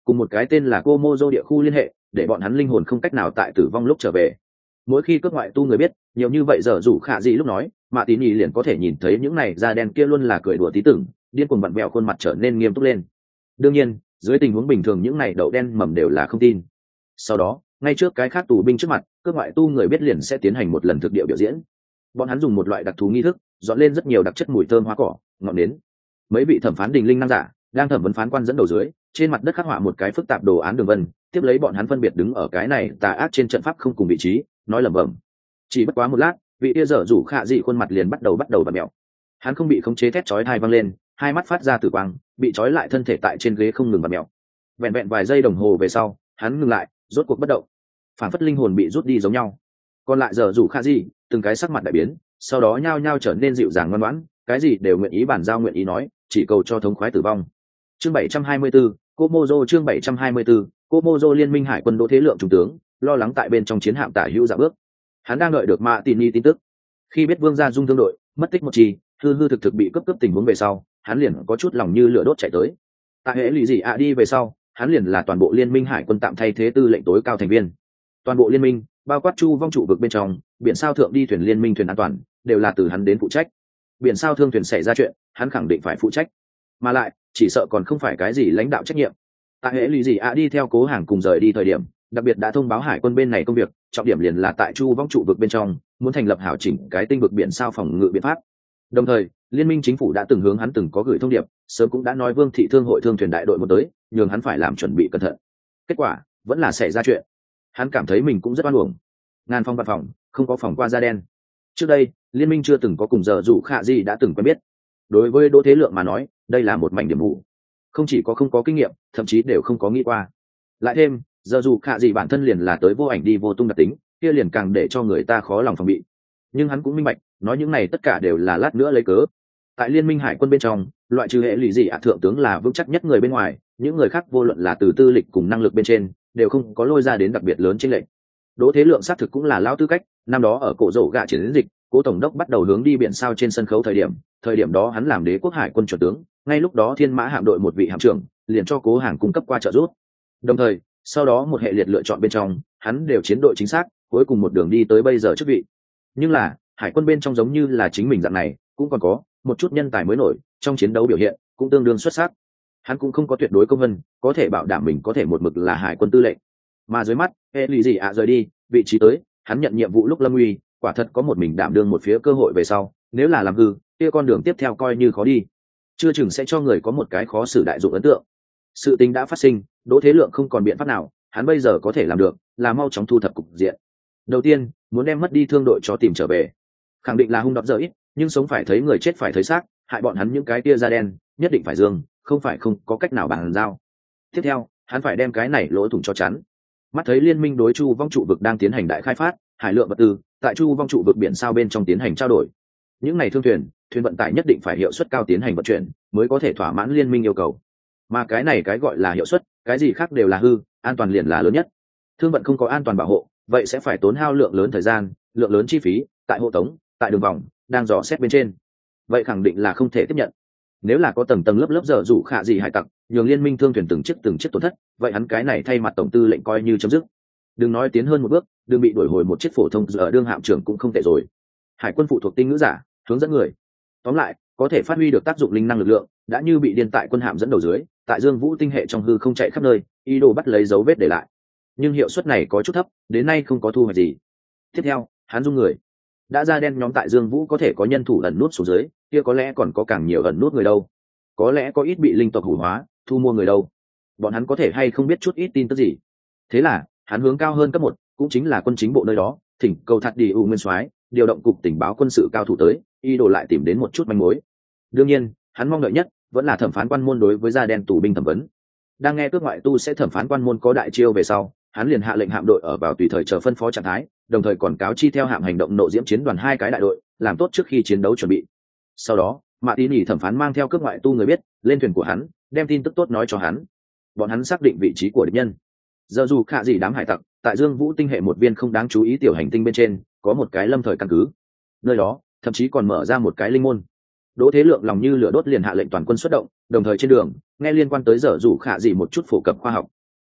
cùng một cái tên là Komodo địa khu liên hệ, để bọn hắn linh hồn không cách nào tại tử vong lúc trở về. Mỗi khi cước ngoại tu người biết nhiều như vậy, giờ rủ khả gì lúc nói, Mạ Tín Nhì liền có thể nhìn thấy những này da đen kia luôn là cười đùa tí tưởng, điên cuồng vặn vẹo khuôn mặt trở nên nghiêm túc lên. Đương nhiên, dưới tình huống bình thường những này đậu đen mầm đều là không tin. Sau đó, ngay trước cái khác tù binh trước mặt, cước ngoại tu người biết liền sẽ tiến hành một lần thực địa biểu diễn. Bọn hắn dùng một loại đặc thù nghi thức, dọn lên rất nhiều đặc chất mùi thơm hoa cỏ, ngọn nến. Mấy vị thẩm phán đình linh năng giả đang thẩm vấn phán quan dẫn đầu dưới, trên mặt đất khắc họa một cái phức tạp đồ án đường vân, tiếp lấy bọn hắn phân biệt đứng ở cái này tà ác trên trận pháp không cùng vị trí, nói lẩm bẩm. Chỉ bất quá một lát, vị tia dở rủ khạ dị khuôn mặt liền bắt đầu bật mẹo. Hắn không bị khống chế thét chói tai vang lên, hai mắt phát ra tử quang, bị trói lại thân thể tại trên ghế không ngừng bật mẹo. Vẹn vẹn vài giây đồng hồ về sau, hắn ngừng lại, rốt cuộc bất động, phản phất linh hồn bị rút đi giống nhau. Còn lại dở rủ khạ dị, từng cái sắc mặt đại biến, sau đó nhao nhao trở nên dịu dàng ngoan ngoãn, cái gì đều nguyện ý bàn giao, nguyện ý nói, chỉ cầu cho thống khoái tử vong. Chương 724, Komodo chương 724, Komodo liên minh hải quân Đỗ Thế Lượng trung tướng, lo lắng tại bên trong chiến hạm tả hữu dạ bước. Hắn đang đợi được Mạ Tín Nhì tin tức. Khi biết Vương gia Dung thương đội mất tích một chi, hư thực bị cướp tình huống về sau, hắn liền có chút lòng như lửa đốt chạy tới. Tại hệ lụy gì đi về sau, hắn liền là toàn bộ liên minh hải quân tạm thay thế tư lệnh tối cao thành viên. Toàn bộ liên minh, bao quát chu vong trụ vực bên trong, biển sao thượng đi thuyền liên minh thuyền an toàn, đều là từ hắn đến phụ trách. Biển sao thương thuyền xảy ra chuyện, hắn khẳng định phải phụ trách. Mà lại, chỉ sợ còn không phải cái gì lãnh đạo trách nhiệm. Tại hệ lụy gì đi theo Cố Hàng cùng rời đi thời điểm, đặc biệt đã thông báo hải quân bên này công việc, trọng điểm liền là tại chu vong trụ vực bên trong, muốn thành lập hảo chỉnh cái tinh vực biển sao phòng ngự biện pháp. Đồng thời, liên minh chính phủ đã từng hướng hắn từng có gửi thông điệp, sớm cũng đã nói Vương thị thương hội thương thuyền đại đội một tới, nhường hắn phải làm chuẩn bị cẩn thận. Kết quả vẫn là xảy ra chuyện. Hắn cảm thấy mình cũng rất oan uổng. Ngàn phòng văn phòng, không có phòng qua da đen. Trước đây, liên minh chưa từng có cùng giờ rủ khạ gì đã từng quen biết. Đối với Đỗ Thế Lượng mà nói, đây là một mảnh điểm mù. Không chỉ có không có kinh nghiệm, thậm chí đều không có nghĩ qua. Lại thêm, giờ dù khạ gì bản thân liền là tới vô ảnh đi vô tung đặc tính, kia liền càng để cho người ta khó lòng phòng bị. Nhưng hắn cũng minh bạch, nói những này tất cả đều là lát nữa lấy cớ. Tại liên minh hải quân bên trong, loại trừ hệ lụy gì thượng tướng là vững chắc nhất người bên ngoài, những người khác vô luận là từ tư lịch cùng năng lực bên trên, đều không có lôi ra đến đặc biệt lớn chênh lệch. Đỗ Thế Lượng xác thực cũng là lão tư cách, năm đó ở cổ rổ gạ chiến dịch, Cố tổng đốc bắt đầu hướng đi biển sao trên sân khấu thời điểm đó hắn làm đế quốc hải quân chuẩn tướng, ngay lúc đó Thiên Mã hạm đội một vị hạm trưởng, liền cho Cố Hàng cung cấp qua trợ giúp. Đồng thời, sau đó một hệ liệt lựa chọn bên trong, hắn đều chiến đội chính xác, cuối cùng một đường đi tới bây giờ chức vị. Nhưng là, hải quân bên trong giống như là chính mình dạng này, cũng còn có một chút nhân tài mới nổi, trong chiến đấu biểu hiện cũng tương đương xuất sắc. Hắn cũng không có tuyệt đối công vân, có thể bảo đảm mình có thể một mực là hải quân tư lệnh. Mà dưới mắt, hệ lụy gì rời đi, vị trí tới, hắn nhận nhiệm vụ lúc lâm uy, quả thật có một mình đảm đương một phía cơ hội về sau, nếu là làm hư, kia con đường tiếp theo coi như khó đi, chưa chừng sẽ cho người có một cái khó xử đại dụng ấn tượng. Sự tình đã phát sinh, Đỗ Thế Lượng không còn biện pháp nào, hắn bây giờ có thể làm được là mau chóng thu thập cục diện. Đầu tiên, muốn đem mất đi thương đội cho tìm trở về. Khẳng định là hung độc dở ít, nhưng sống phải thấy người, chết phải thấy xác, hại bọn hắn những cái tia da đen, nhất định phải dương, không phải không có cách nào bàn giao. Tiếp theo, hắn phải đem cái này lỗ thủng cho chắn. Mắt thấy liên minh đối chu vong trụ vực đang tiến hành đại khai phát, hải lượng vật tư tại chu vong trụ vực biển sao bên trong tiến hành trao đổi. Những này thương thuyền, thuyền vận tải nhất định phải hiệu suất cao tiến hành vận chuyển, mới có thể thỏa mãn liên minh yêu cầu. Mà cái này cái gọi là hiệu suất, cái gì khác đều là hư, an toàn liền là lớn nhất. Thương vận không có an toàn bảo hộ, vậy sẽ phải tốn hao lượng lớn thời gian, lượng lớn chi phí, tại hộ tống, tại đường vòng, đang dò xét bên trên. Vậy khẳng định là không thể tiếp nhận. Nếu là có tầng tầng lớp lớp dở dụ khả gì hải tặc, nhường liên minh thương thuyền từng chiếc tổn thất, vậy hắn cái này thay mặt tổng tư lệnh coi như chấm dứt. Đừng nói tiến hơn một bước, đừng bị đuổi hồi một chiếc phổ thông giờ đương hạm trưởng cũng không tệ rồi. Hải quân phụ thuộc tinh ngữ giả, hướng dẫn người. Tóm lại, có thể phát huy được tác dụng linh năng lực lượng, đã như bị điên tại quân hạm dẫn đầu dưới, tại Dương Vũ tinh hệ trong hư không chạy khắp nơi, ý đồ bắt lấy dấu vết để lại. Nhưng hiệu suất này có chút thấp, đến nay không có thu hoạch gì. Tiếp theo, hắn dung người. Đã ra đen nhóm tại Dương Vũ có thể có nhân thủ ẩn nút xuống dưới, kia có lẽ còn có càng nhiều ẩn nút người đâu. Có lẽ có ít bị linh tộc hủ hóa, thu mua người đâu. Bọn hắn có thể hay không biết chút ít tin tức gì. Thế là, hắn hướng cao hơn cấp 1, cũng chính là quân chính bộ nơi đó, thỉnh cầu Thạch Đi U Nguyên Soái điều động cục tình báo quân sự cao thủ tới, ý đồ lại tìm đến một chút manh mối. Đương nhiên, hắn mong đợi nhất vẫn là thẩm phán quan môn đối với da đen tù binh thẩm vấn. Đang nghe cước ngoại tu sẽ thẩm phán quan môn có đại chiêu về sau, hắn liền hạ lệnh hạm đội ở vào tùy thời chờ phân phó trạng thái, đồng thời còn cáo chi theo hạm hành động nộ diễm chiến đoàn 2 cái đại đội, làm tốt trước khi chiến đấu chuẩn bị. Sau đó, Mạ Tín Nhì thẩm phán mang theo cước ngoại tu người biết, lên thuyền của hắn, đem tin tức tốt nói cho hắn. Bọn hắn xác định vị trí của địch nhân. Giờ dù khả gì đám hải tặc, tại Dương Vũ tinh hệ một viên không đáng chú ý tiểu hành tinh bên trên, có một cái lâm thời căn cứ. Nơi đó, thậm chí còn mở ra một cái linh môn. Đỗ Thế Lượng lòng như lửa đốt liền hạ lệnh toàn quân xuất động, đồng thời trên đường, nghe liên quan tới giờ dù khả gì một chút phổ cập khoa học,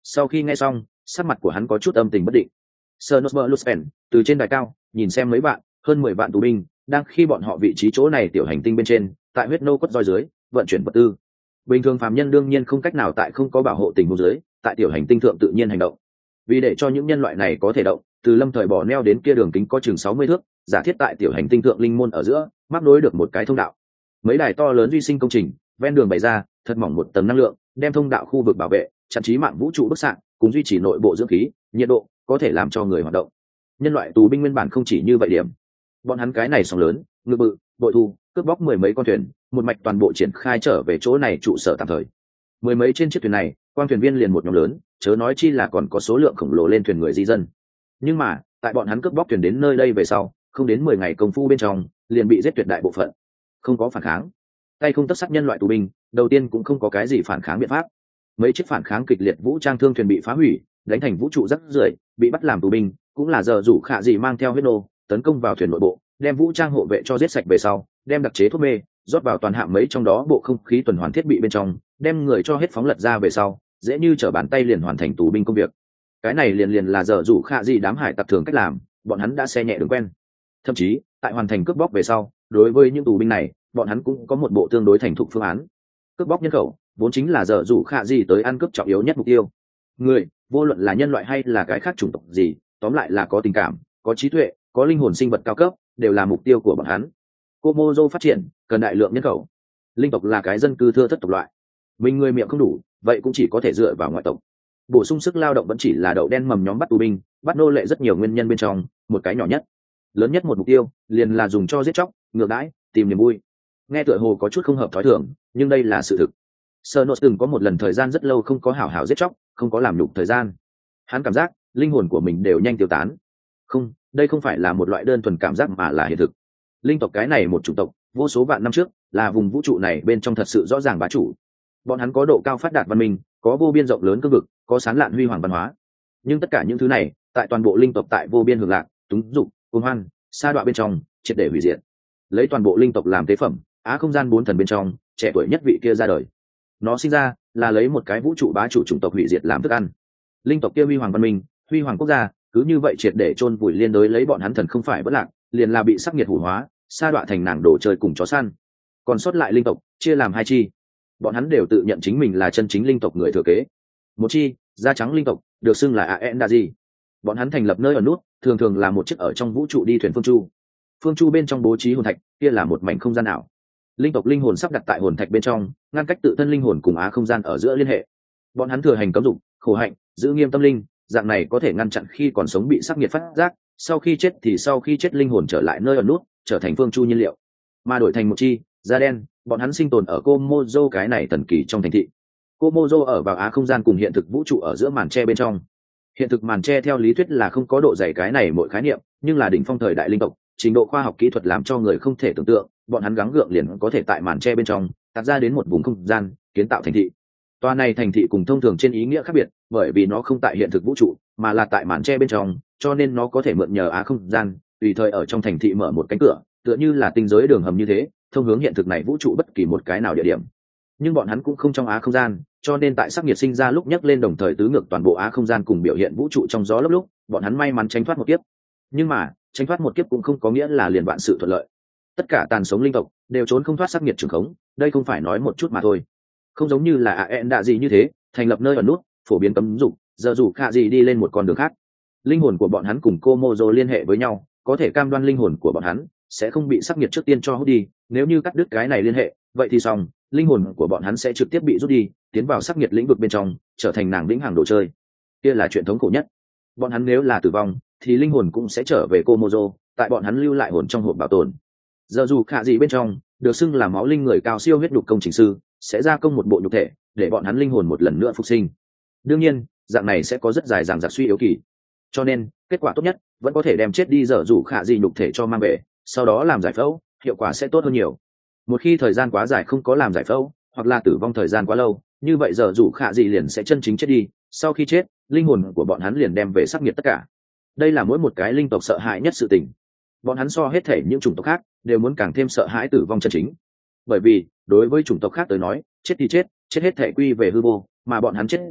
Sau khi nghe xong, sắc mặt của hắn có chút âm tình bất định. Sernusber Luspen từ trên đài cao nhìn xem mấy bạn, hơn 10 vạn tù binh đang khi bọn họ vị trí chỗ này tiểu hành tinh bên trên, tại huyết nô quất roi dưới vận chuyển vật tư. Bình thường phàm nhân đương nhiên không cách nào tại không có bảo hộ tình huống dưới, tại tiểu hành tinh thượng tự nhiên hành động. Vì để cho những nhân loại này có thể động, từ lâm thời bỏ neo đến kia đường kính có chừng 60 thước, giả thiết tại tiểu hành tinh thượng linh môn ở giữa, mắc nối được một cái thông đạo. Mấy đài to lớn duy sinh công trình, ven đường bày ra, thật mỏng một tầng năng lượng, đem thông đạo khu vực bảo vệ, chặn chí mạng vũ trụ bức xạ, cùng duy trì nội bộ dưỡng khí, nhiệt độ, có thể làm cho người hoạt động. Nhân loại tù binh nguyên bản không chỉ như vậy điểm. Bọn hắn cái này sóng lớn, ngư bự, bội thu, cướp bóc 10 mấy con thuyền, một mạch toàn bộ triển khai trở về chỗ này trụ sở tạm thời. 10 mấy trên chiếc thuyền này, quang thuyền viên liền một nhóm lớn, chớ nói chi là còn có số lượng khổng lồ lên thuyền người di dân. Nhưng mà, tại bọn hắn cướp bóc thuyền đến nơi đây về sau, không đến 10 ngày công phu bên trong, liền bị giết tuyệt đại bộ phận. Không có phản kháng. Tay không tất sắc nhân loại tù binh, đầu tiên cũng không có cái gì phản kháng biện pháp. Mấy chiếc phản kháng kịch liệt vũ trang thương thuyền bị phá hủy, đánh thành vũ trụ rác rưởi, bị bắt làm tù binh, cũng là giờ rủ khạ gì mang theo huyết nô, tấn công vào thuyền nội bộ, đem vũ trang hộ vệ cho giết sạch về sau, đem đặc chế thuốc mê rót vào toàn hạm mấy trong đó bộ không khí tuần hoàn thiết bị bên trong, đem người cho hết phóng lật ra về sau, dễ như trở bàn tay liền hoàn thành tù binh công việc. Cái này liền là giờ rủ khạ gì đám hải tặc thường cách làm, bọn hắn đã xe nhẹ đường quen. Thậm chí, tại hoàn thành cướp bóc về sau, đối với những tù binh này, bọn hắn cũng có một bộ tương đối thành thục phương án. Cướp bóc nhân khẩu vốn chính là giờ rủ khạ gì tới ăn cướp trọng yếu nhất mục tiêu. Người, vô luận là nhân loại hay là cái khác chủng tộc gì, tóm lại là có tình cảm, có trí tuệ, có linh hồn sinh vật cao cấp, đều là mục tiêu của bọn hắn. Komodo phát triển cần đại lượng nhân khẩu. Linh tộc là cái dân cư thưa thất tộc loại, mình người miệng không đủ, vậy cũng chỉ có thể dựa vào ngoại tộc. Bổ sung sức lao động vẫn chỉ là đậu đen mầm nhóm bắt tù binh, bắt nô lệ rất nhiều nguyên nhân bên trong, một cái nhỏ nhất, lớn nhất một mục tiêu, liền là dùng cho giết chóc, ngược đãi, tìm niềm vui. Nghe tựa hồ có chút không hợp thói thường, nhưng đây là sự thực. Sernos từng có một lần thời gian rất lâu không có hảo hảo giết chóc, không có làm nhục thời gian. Hắn cảm giác linh hồn của mình đều nhanh tiêu tán. Không, đây không phải là một loại đơn thuần cảm giác mà là hiện thực. Linh tộc cái này một chủng tộc, vô số vạn năm trước, là vùng vũ trụ này bên trong thật sự rõ ràng bá chủ. Bọn hắn có độ cao phát đạt văn minh, có vô biên rộng lớn cương vực, có sán lạn huy hoàng văn hóa. Nhưng tất cả những thứ này, tại toàn bộ linh tộc tại vô biên hưởng lạc, túng dục, cuồng hoan, sa đọa bên trong, triệt để hủy diệt. Lấy toàn bộ linh tộc làm tế phẩm, á không gian 4 thần bên trong, trẻ tuổi nhất vị kia ra đời. Nó sinh ra là lấy một cái vũ trụ bá chủ chủng tộc hủy diệt làm thức ăn. Linh tộc kia huy hoàng văn minh, huy hoàng quốc gia, cứ như vậy triệt để chôn vùi liên đối lấy bọn hắn thần không phải bất lạc, liền là bị sắc nhiệt hủ hóa, sa đọa thành nàng đồ chơi cùng chó săn. Còn sót lại linh tộc chia làm hai chi, bọn hắn đều tự nhận chính mình là chân chính linh tộc người thừa kế. Một chi da trắng linh tộc được xưng là Aendaji, bọn hắn thành lập nơi ở nút, thường thường là một chiếc ở trong vũ trụ đi thuyền phương chu. Phương chu bên trong bố trí hồn thạch, kia là một mảnh không gian ảo. Linh tộc linh hồn sắp đặt tại hồn thạch bên trong, ngăn cách tự thân linh hồn cùng á không gian ở giữa liên hệ. Bọn hắn thừa hành cấm dục, khổ hạnh, giữ nghiêm tâm linh, dạng này có thể ngăn chặn khi còn sống bị sắc nhiệt phát giác, sau khi chết thì sau khi chết linh hồn trở lại nơi ở nút, trở thành phương chu nhiên liệu. Mà đổi thành một chi da đen, bọn hắn sinh tồn ở Komodo cái này thần kỳ trong thành thị. Komodo ở vào á không gian cùng hiện thực vũ trụ ở giữa màn tre bên trong. Hiện thực màn tre theo lý thuyết là không có độ dày cái này mỗi khái niệm, nhưng là đỉnh phong thời đại linh tộc, trình độ khoa học kỹ thuật làm cho người không thể tưởng tượng, bọn hắn gắng gượng liền có thể tại màn tre bên trong tạo ra đến một vùng không gian, kiến tạo thành thị. Tòa này thành thị cùng thông thường trên ý nghĩa khác biệt, bởi vì nó không tại hiện thực vũ trụ, mà là tại màn tre bên trong, cho nên nó có thể mượn nhờ á không gian, tùy thời ở trong thành thị mở một cánh cửa, tựa như là tinh giới đường hầm như thế, thông hướng hiện thực này vũ trụ bất kỳ một cái nào địa điểm. Nhưng bọn hắn cũng không trong á không gian, cho nên tại sắc nhiệt sinh ra lúc nhấc lên đồng thời tứ ngược toàn bộ á không gian cùng biểu hiện vũ trụ trong gió lúc, bọn hắn may mắn tránh thoát một kiếp. Nhưng mà tránh thoát một kiếp cũng không có nghĩa là liền vạn sự thuận lợi. Tất cả tàn sống linh tộc đều trốn không thoát sắc nhiệt trường khống, đây không phải nói một chút mà thôi. Không giống như là AEN đã gì như thế, thành lập nơi ở nút, phổ biến cấm dục, giờ dù khạ gì đi lên một con đường khác. Linh hồn của bọn hắn cùng Komodo liên hệ với nhau, có thể cam đoan linh hồn của bọn hắn sẽ không bị sắc nhiệt trước tiên cho hút đi, nếu như cắt đứt cái này liên hệ, vậy thì xong, linh hồn của bọn hắn sẽ trực tiếp bị rút đi, tiến vào sắc nhiệt lĩnh vực bên trong, trở thành nàng vĩnh hằng đồ chơi. Kia là chuyện thống khổ nhất. Bọn hắn nếu là tử vong, thì linh hồn cũng sẽ trở về Komodo, tại bọn hắn lưu lại hồn trong hộp bảo tồn. Giờ dù khạ gì bên trong, được xưng là máu linh người cao siêu huyết nhục công trình sư, sẽ ra công một bộ nhục thể, để bọn hắn linh hồn một lần nữa phục sinh. Đương nhiên, dạng này sẽ có rất dài dằng dặc suy yếu kỳ. Cho nên, kết quả tốt nhất vẫn có thể đem chết đi giờ dù khạ gì nhục thể cho mang về, sau đó làm giải phẫu, hiệu quả sẽ tốt hơn nhiều. Một khi thời gian quá dài không có làm giải phẫu, hoặc là tử vong thời gian quá lâu, như vậy giờ dù khạ gì liền sẽ chân chính chết đi, sau khi chết, linh hồn của bọn hắn liền đem về sắc nhiệt tất cả. Đây là mỗi một cái linh tộc sợ hãi nhất sự tình. Bọn hắn so hết thể những chủng tộc khác đều muốn càng thêm sợ hãi tử vong chân chính. Bởi vì, đối với chủng tộc khác tới nói, chết thì chết, chết hết thể quy về hư vô, mà bọn hắn chết rồi,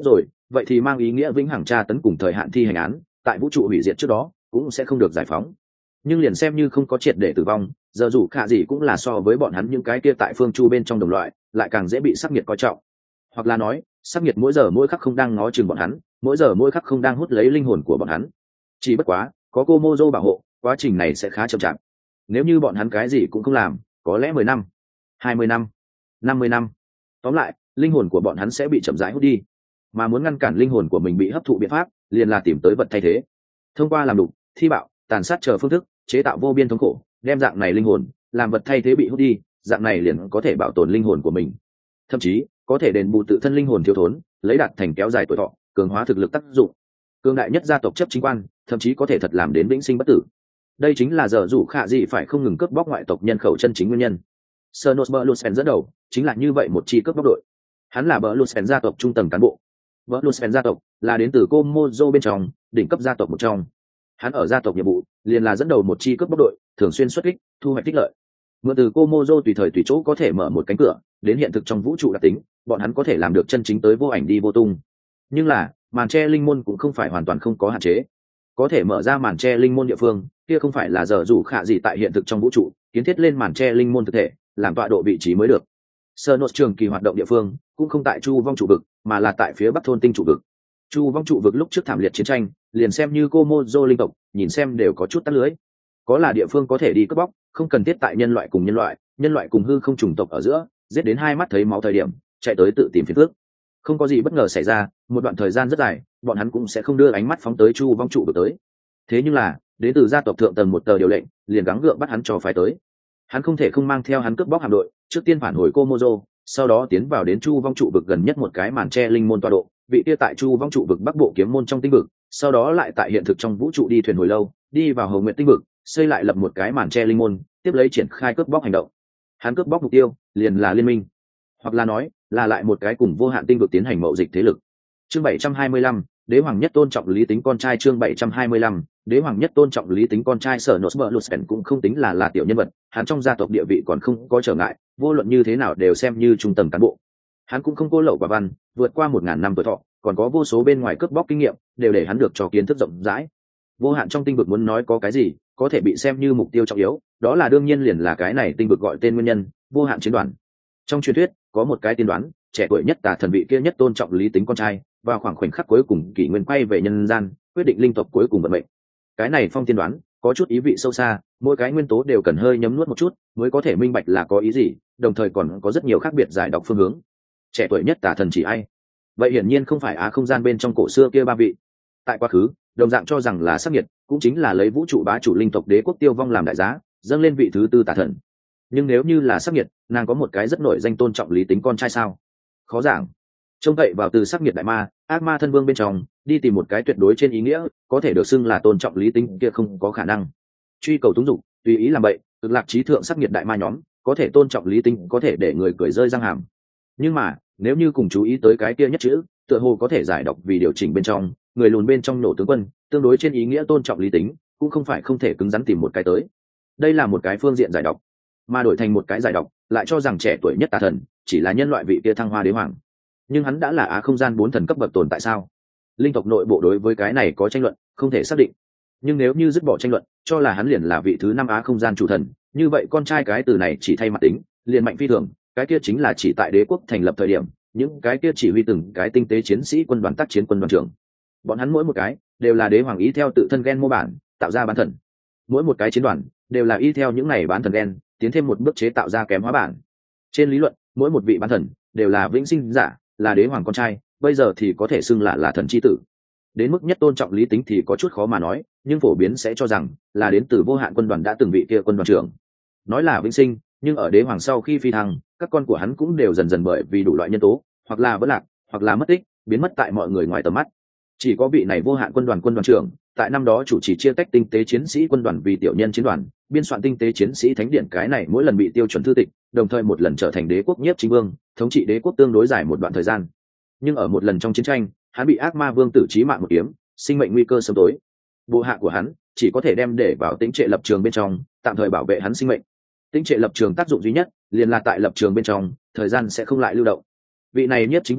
vậy thì mang ý nghĩa vĩnh hằng tra tấn cùng thời hạn thi hành án tại vũ trụ hủy diệt trước đó cũng sẽ không được giải phóng. Nhưng liền xem như không có triệt để tử vong, giờ dù khả gì cũng là so với bọn hắn những cái kia tại phương chu bên trong đồng loại lại càng dễ bị sắc nhiệt coi trọng. Hoặc là nói sắc nhiệt mỗi giờ mỗi khắc không đang ngó chừng bọn hắn, mỗi giờ mỗi khắc không đang hút lấy linh hồn của bọn hắn. Chỉ bất quá có cô Mojo bảo hộ, quá trình này sẽ khá chậm chạp. Nếu như bọn hắn cái gì cũng không làm, có lẽ 10 năm, 20 năm, 50 năm, tóm lại linh hồn của bọn hắn sẽ bị chậm rãi hút đi. Mà muốn ngăn cản linh hồn của mình bị hấp thụ biện pháp liền là tìm tới vật thay thế, thông qua làm đục, thi bạo, tàn sát chờ phương thức chế tạo vô biên thống khổ, đem dạng này linh hồn làm vật thay thế bị hút đi, dạng này liền có thể bảo tồn linh hồn của mình, thậm chí có thể đền bù tự thân linh hồn thiếu thốn, lấy đạt thành kéo dài tuổi thọ, cường hóa thực lực tác dụng. Cường đại nhất gia tộc chấp chính quan thậm chí có thể thật làm đến vĩnh sinh bất tử. Đây chính là giờ rủ khả gì phải không ngừng cướp bóc ngoại tộc nhân khẩu chân chính nguyên nhân. Sernos Berluspen dẫn đầu chính là như vậy một chi cướp bóc đội. Hắn là Berluspen gia tộc trung tầng cán bộ. Berluspen gia tộc là đến từ Comozo bên trong đỉnh cấp gia tộc một trong. Hắn ở gia tộc nhiệm vụ liền là dẫn đầu một chi cướp bóc đội, thường xuyên xuất kích, thu hoạch tích lợi. Mượn từ Comozo tùy thời tùy chỗ có thể mở một cánh cửa đến hiện thực trong vũ trụ đặc tính, bọn hắn có thể làm được chân chính tới vô ảnh đi vô tung. Nhưng là màn che linh môn cũng không phải hoàn toàn không có hạn chế, có thể mở ra màn che linh môn địa phương kia không phải là giờ rủ khả gì tại hiện thực trong vũ trụ kiến thiết lên màn che linh môn thực thể làm tọa độ vị trí mới được. Sernos trường kỳ hoạt động địa phương cũng không tại chu vong trụ vực mà là tại phía bắc thôn tinh trụ vực. Chu vong trụ vực lúc trước thảm liệt chiến tranh liền xem như Komodo linh tộc nhìn xem đều có chút tắt lưới. Có là địa phương có thể đi cướp bóc, không cần thiết tại nhân loại cùng hư không trùng tộc ở giữa giết đến hai mắt thấy máu thời điểm chạy tới tự tìm phiền phức. Không có gì bất ngờ xảy ra, một đoạn thời gian rất dài bọn hắn cũng sẽ không đưa ánh mắt phóng tới chu vong trụ vực tới. Thế nhưng là đến từ gia tộc thượng tầng một tờ điều lệnh liền gắng gượng bắt hắn cho phái tới. Hắn không thể không mang theo hắn cướp bóc hạm đội trước tiên phản hồi Komodo, sau đó tiến vào đến chu vong trụ vực gần nhất một cái màn che linh môn tọa độ, vị kia tại chu vong trụ vực bắc bộ kiếm môn trong tinh vực, sau đó lại tại hiện thực trong vũ trụ đi thuyền hồi lâu đi vào hồng nguyện tinh vực xây lại lập một cái màn che linh môn, tiếp lấy triển khai cướp bóc hành động. Hắn cướp bóc mục tiêu liền là liên minh, hoặc là nói là lại một cái cùng vô hạn tinh vực tiến hành mậu dịch thế lực. Chương 725, đế hoàng nhất tôn trọng lý tính con trai. Chương 725, đế hoàng nhất tôn trọng lý tính con trai. Sernos Berluspen cũng không tính là tiểu nhân vật, hắn trong gia tộc địa vị còn không có trở ngại, vô luận như thế nào đều xem như trung tầng cán bộ. Hắn cũng không cô lậu quả văn, vượt qua 1000 năm tuổi thọ, còn có vô số bên ngoài cướp bóc kinh nghiệm, đều để hắn được cho kiến thức rộng rãi. Vô hạn trong tinh vực muốn nói có cái gì có thể bị xem như mục tiêu trọng yếu, đó là đương nhiên liền là cái này tinh vực gọi tên nguyên nhân, vô hạn chiến đoàn. Trong truyền thuyết có một cái tiên đoán, trẻ tuổi nhất tà thần vị kia nhất tôn trọng lý tính con trai, vào khoảng khoảnh khắc cuối cùng kỷ nguyên quay về nhân gian, quyết định linh tộc cuối cùng vận mệnh. Cái này phong tiên đoán có chút ý vị sâu xa, mỗi cái nguyên tố đều cần hơi nhấm nuốt một chút mới có thể minh bạch là có ý gì, đồng thời còn có rất nhiều khác biệt giải đọc phương hướng. Trẻ tuổi nhất tà thần chỉ ai? Vậy hiển nhiên không phải Á không gian bên trong cổ xưa kia ba vị. Tại quá khứ đồng dạng cho rằng là sắc nhiệt, cũng chính là lấy vũ trụ bá chủ linh tộc đế quốc tiêu vong làm đại giá dâng lên vị thứ tư tà thần. Nhưng nếu như là sắc nhiệt, nàng có một cái rất nổi danh tôn trọng lý tính con trai sao? Khó giảng. Trông cậy vào từ sắc nhiệt đại ma ác ma thân vương bên trong đi tìm một cái tuyệt đối trên ý nghĩa có thể được xưng là tôn trọng lý tính kia không có khả năng. Truy cầu túng dục tùy ý làm bậy, cực lạc trí thượng sắc nhiệt đại ma nhóm có thể tôn trọng lý tính, có thể để người cười rơi răng hàm. Nhưng mà nếu như cùng chú ý tới cái kia nhất chữ, tựa hồ có thể giải đọc vì điều chỉnh bên trong người lùn bên trong nổ tướng quân, tương đối trên ý nghĩa tôn trọng lý tính cũng không phải không thể cứng rắn tìm một cái tới. Đây là một cái phương diện giải đọc, mà đổi thành một cái giải đọc lại cho rằng trẻ tuổi nhất tà thần chỉ là nhân loại vị kia thăng hoa đế hoàng. Nhưng hắn đã là Á không gian 4 thần cấp bậc tồn tại sao? Linh tộc nội bộ đối với cái này có tranh luận, không thể xác định. Nhưng nếu như dứt bỏ tranh luận, cho là hắn liền là vị thứ 5 Á không gian chủ thần, như vậy con trai cái từ này chỉ thay mặt tính, liền mạnh phi thường, cái kia chính là chỉ tại đế quốc thành lập thời điểm, những cái kia chỉ huy từng cái tinh tế chiến sĩ quân đoàn tác chiến quân đoàn trưởng. Bọn hắn mỗi một cái đều là đế hoàng ý theo tự thân gen mô bản, tạo ra bán thần. Mỗi một cái chiến đoàn đều là y theo những này bán thần gen, tiến thêm một bước chế tạo ra kém hóa bản. Trên lý luận, mỗi một vị bán thần đều là vĩnh sinh giả, là đế hoàng con trai, bây giờ thì có thể xưng là thần chi tử. Đến mức nhất tôn trọng lý tính thì có chút khó mà nói, nhưng phổ biến sẽ cho rằng là đến từ vô hạn quân đoàn đã từng vị kia quân đoàn trưởng. Nói là vĩnh sinh, nhưng ở đế hoàng sau khi phi thăng, các con của hắn cũng đều dần dần bởi vì đủ loại nhân tố, hoặc là vỡ lạc, hoặc là mất tích, biến mất tại mọi người ngoài tầm mắt. Chỉ có vị này vô hạn quân đoàn trưởng, tại năm đó chủ trì chia tách tinh tế chiến sĩ quân đoàn vì tiểu nhân chiến đoàn, biên soạn tinh tế chiến sĩ thánh điện cái này mỗi lần bị tiêu chuẩn thư tịch, đồng thời một lần trở thành đế quốc nhiếp chính vương, thống trị đế quốc tương đối dài một đoạn thời gian. Nhưng ở một lần trong chiến tranh, hắn bị ác ma vương tử chí mạng một kiếm, sinh mệnh nguy cơ sớm tối. Bộ hạ của hắn chỉ có thể đem để vào tĩnh trệ lập trường bên trong, tạm thời bảo vệ hắn sinh mệnh. Tĩnh trệ lập trường tác dụng duy nhất liền là tại lập trường bên trong, thời gian sẽ không lại lưu động. Vị này nhiếp chính vương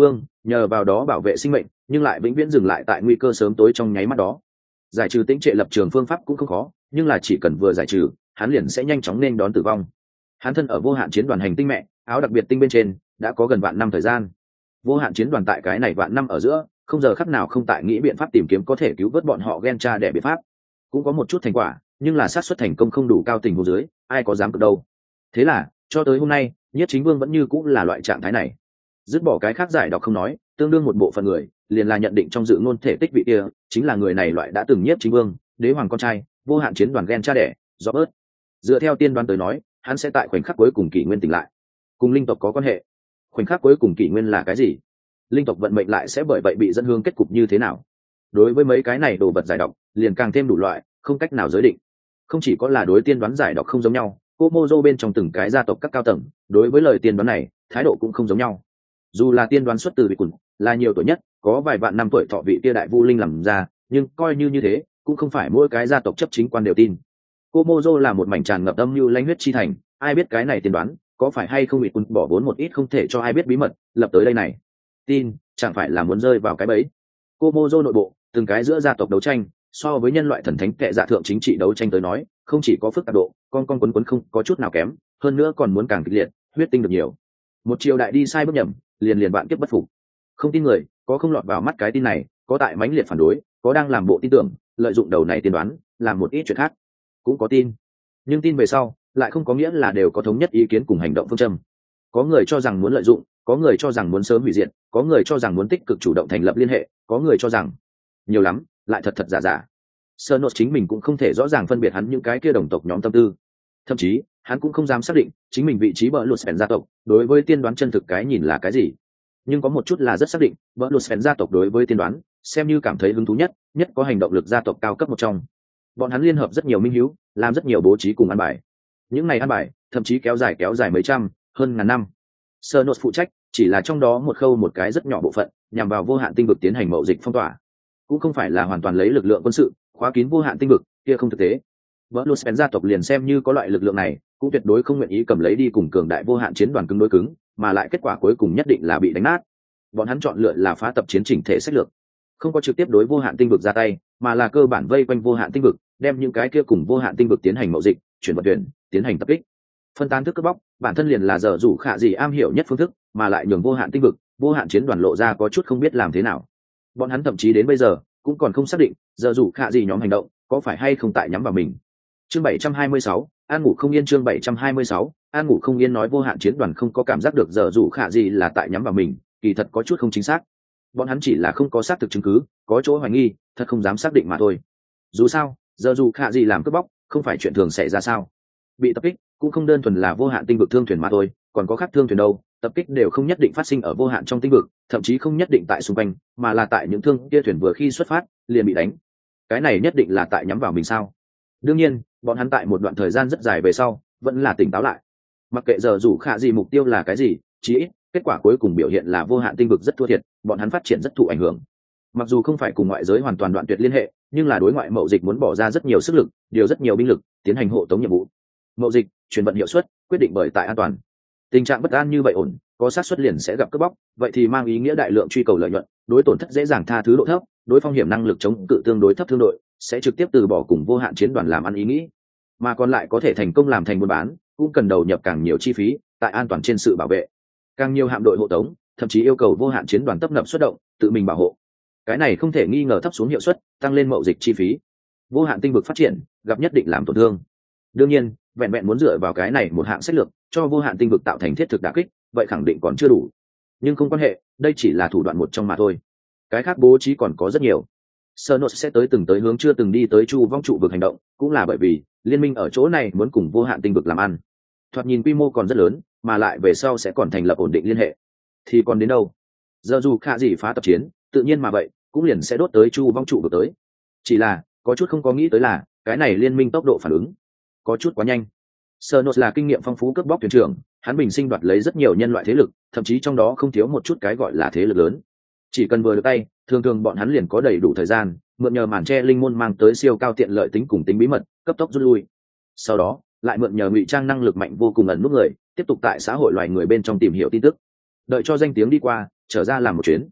nhờ vào đó bảo vệ sinh mệnh, nhưng lại vĩnh viễn dừng lại tại nguy cơ sớm tối trong nháy mắt đó. Giải trừ tĩnh trệ lập trường phương pháp cũng không khó, nhưng là chỉ cần vừa giải trừ, hắn liền sẽ nhanh chóng nên đón tử vong. Hắn thân ở vô hạn chiến đoàn hành tinh mẹ áo đặc biệt tinh bên trên đã có gần vạn năm thời gian. Vô hạn chiến đoàn tại cái này vạn năm ở giữa, không giờ khắc nào không tại nghĩ biện pháp tìm kiếm có thể cứu vớt bọn họ gen cha đẻ biện pháp. Cũng có một chút thành quả, nhưng là xác suất thành công không đủ cao, tình huống dưới ai có dám cực đâu. Thế là cho tới hôm nay, Nhiếp Chính Vương vẫn như cũng là loại trạng thái này. Dứt bỏ cái khác giải đọc không nói, tương đương một bộ phận người liền là nhận định trong dự ngôn thể tích vị kia chính là người này loại đã từng Nhiếp Chính Vương, đế hoàng con trai, vô hạn chiến đoàn gen cha đẻ, Robert. Dựa theo tiên đoán tới nói, hắn sẽ tại khoảnh khắc cuối cùng kỷ nguyên tỉnh lại. Cùng linh tộc có quan hệ. Khoảnh khắc cuối cùng kỷ nguyên là cái gì? Linh tộc vận mệnh lại sẽ bởi vậy bị dẫn hướng kết cục như thế nào? Đối với mấy cái này đồ vật giải đọc, liền càng thêm đủ loại, không cách nào giới định. Không chỉ có là đối tiên đoán giải đọc không giống nhau, Komodo bên trong từng cái gia tộc các cao tầng, đối với lời tiên đoán này, thái độ cũng không giống nhau. Dù là tiên đoán xuất từ vị quần, là nhiều tuổi nhất, có vài vạn năm tuổi thọ vị kia đại vu linh làm ra, nhưng coi như thế, cũng không phải mỗi cái gia tộc chấp chính quan đều tin. Komodo là một mảnh tràn ngập âm mưu lãnh huyết chi thành, ai biết cái này tiên đoán, có phải hay không bị quần bỏ vốn một ít không thể cho ai biết bí mật, lập tới đây này. Tin, chẳng phải là muốn rơi vào cái bẫy. Komodo nội bộ, từng cái giữa gia tộc đấu tranh, so với nhân loại thần thánh kệ dạ thượng chính trị đấu tranh tới nói, không chỉ có phức tạp độ, con quấn không có chút nào kém, hơn nữa còn muốn càng kịch liệt, huyết tinh được nhiều. Một triều đại đi sai bước nhầm, liền bạn kiếp bất phục. Không tin người, có không lọt vào mắt cái tin này, có tại mãnh liệt phản đối, có đang làm bộ tin tưởng, lợi dụng đầu này tiên đoán, làm một ít chuyện khác. Cũng có tin, nhưng tin về sau, lại không có nghĩa là đều có thống nhất ý kiến cùng hành động phương châm. Có người cho rằng muốn lợi dụng, có người cho rằng muốn sớm hủy diệt, có người cho rằng muốn tích cực chủ động thành lập liên hệ, có người cho rằng nhiều lắm, lại thật thật giả giả. Sernot chính mình cũng không thể rõ ràng phân biệt hắn những cái kia đồng tộc nhóm tâm tư, thậm chí hắn cũng không dám xác định chính mình vị trí bờ lụt gia tộc đối với tiên đoán chân thực cái nhìn là cái gì. Nhưng có một chút là rất xác định, bờ lụt gia tộc đối với tiên đoán xem như cảm thấy hứng thú nhất có hành động lực gia tộc cao cấp một trong. Bọn hắn liên hợp rất nhiều minh hữu, làm rất nhiều bố trí cùng ăn bài. Những này ăn bài thậm chí kéo dài mấy trăm, hơn ngàn năm. Sernot phụ trách chỉ là trong đó một khâu một cái rất nhỏ bộ phận, nhằm vào vô hạn tinh vực tiến hành mậu dịch phong tỏa, cũng không phải là hoàn toàn lấy lực lượng quân sự khóa kín vô hạn tinh vực, kia không thực tế. Berlusconi gia tộc liền xem như có loại lực lượng này, cũng tuyệt đối không nguyện ý cầm lấy đi cùng cường đại vô hạn chiến đoàn cứng đối cứng, mà lại kết quả cuối cùng nhất định là bị đánh nát. Bọn hắn chọn lựa là phá tập chiến chỉnh thể sách lược, không có trực tiếp đối vô hạn tinh vực ra tay, mà là cơ bản vây quanh vô hạn tinh vực, đem những cái kia cùng vô hạn tinh vực tiến hành mậu dịch, chuyển vận chuyển, tiến hành tập kích. Phân tán thức cướp bóc, bản thân liền là giờ rủ khả gì am hiểu nhất phương thức, mà lại nhường vô hạn tinh vực, vô hạn chiến đoàn lộ ra có chút không biết làm thế nào. Bọn hắn thậm chí đến bây giờ cũng còn không xác định giờ rủ khả gì nhóm hành động có phải hay không tại nhắm vào mình. Chương 726, an ngủ không yên. Chương 726, an ngủ không yên. Nói vô hạn chiến đoàn không có cảm giác được giờ rủ khả gì là tại nhắm vào mình, kỳ thật có chút không chính xác. Bọn hắn chỉ là không có xác thực chứng cứ, có chỗ hoài nghi, thật không dám xác định mà thôi. Dù sao, giờ rủ khả gì làm cướp bóc không phải chuyện thường xảy ra sao? Bị tập kích cũng không đơn thuần là vô hạn tinh vực thương thuyền mà thôi, còn có khác thương thuyền đâu. Tập kích đều không nhất định phát sinh ở vô hạn trong tinh vực, thậm chí không nhất định tại xung quanh, mà là tại những thương kia thuyền vừa khi xuất phát liền bị đánh. Cái này nhất định là tại nhắm vào mình sao? Đương nhiên, bọn hắn tại một đoạn thời gian rất dài về sau vẫn là tỉnh táo lại. Mặc kệ giờ rủ khả gì mục tiêu là cái gì, chí ít kết quả cuối cùng biểu hiện là vô hạn tinh vực rất thua thiệt, bọn hắn phát triển rất thụ ảnh hưởng. Mặc dù không phải cùng ngoại giới hoàn toàn đoạn tuyệt liên hệ, nhưng là đối ngoại mậu dịch muốn bỏ ra rất nhiều sức lực, điều rất nhiều binh lực tiến hành hộ tống nhiệm vụ. Mậu dịch chuyển vận hiệu suất quyết định bởi tại an toàn. Tình trạng bất an như vậy ổn, có xác suất liền sẽ gặp cướp bóc, vậy thì mang ý nghĩa đại lượng truy cầu lợi nhuận, đối tổn thất dễ dàng tha thứ độ thấp, đối phong hiểm năng lực chống cự tương đối thấp thương đội sẽ trực tiếp từ bỏ cùng vô hạn chiến đoàn làm ăn ý nghĩ, mà còn lại có thể thành công làm thành buôn bán, cũng cần đầu nhập càng nhiều chi phí tại an toàn trên sự bảo vệ, càng nhiều hạm đội hộ tống, thậm chí yêu cầu vô hạn chiến đoàn tấp nập xuất động, tự mình bảo hộ. Cái này không thể nghi ngờ thấp xuống hiệu suất, tăng lên mậu dịch chi phí. Vô hạn tinh vực phát triển gặp nhất định làm tổn thương. Đương nhiên, vẹn vẹn muốn dựa vào cái này một hạng sách lược cho vô hạn tinh vực tạo thành thiết thực đả kích, vậy khẳng định còn chưa đủ. Nhưng không quan hệ, đây chỉ là thủ đoạn một trong mà thôi. Cái khác bố trí còn có rất nhiều. Sernot sẽ tới hướng chưa từng đi tới chu vong trụ vực hành động, cũng là bởi vì liên minh ở chỗ này muốn cùng vô hạn tinh vực làm ăn. Thoạt nhìn quy mô còn rất lớn, mà lại về sau sẽ còn thành lập ổn định liên hệ. Thì còn đến đâu? Giờ dù khả gì phá tập chiến, tự nhiên mà vậy, cũng liền sẽ đốt tới chu vong trụ vực tới. Chỉ là, có chút không có nghĩ tới là, cái này liên minh tốc độ phản ứng có chút quá nhanh. Sernot là kinh nghiệm phong phú cướp bóc thuyền trưởng, hắn bình sinh đoạt lấy rất nhiều nhân loại thế lực, thậm chí trong đó không thiếu một chút cái gọi là thế lực lớn. Chỉ cần vừa được tay, thường bọn hắn liền có đầy đủ thời gian, mượn nhờ màn che linh môn mang tới siêu cao tiện lợi tính cùng tính bí mật, cấp tốc rút lui. Sau đó, lại mượn nhờ ngụy trang năng lực mạnh vô cùng ẩn núp người, tiếp tục tại xã hội loài người bên trong tìm hiểu tin tức. Đợi cho danh tiếng đi qua, trở ra làm một chuyến.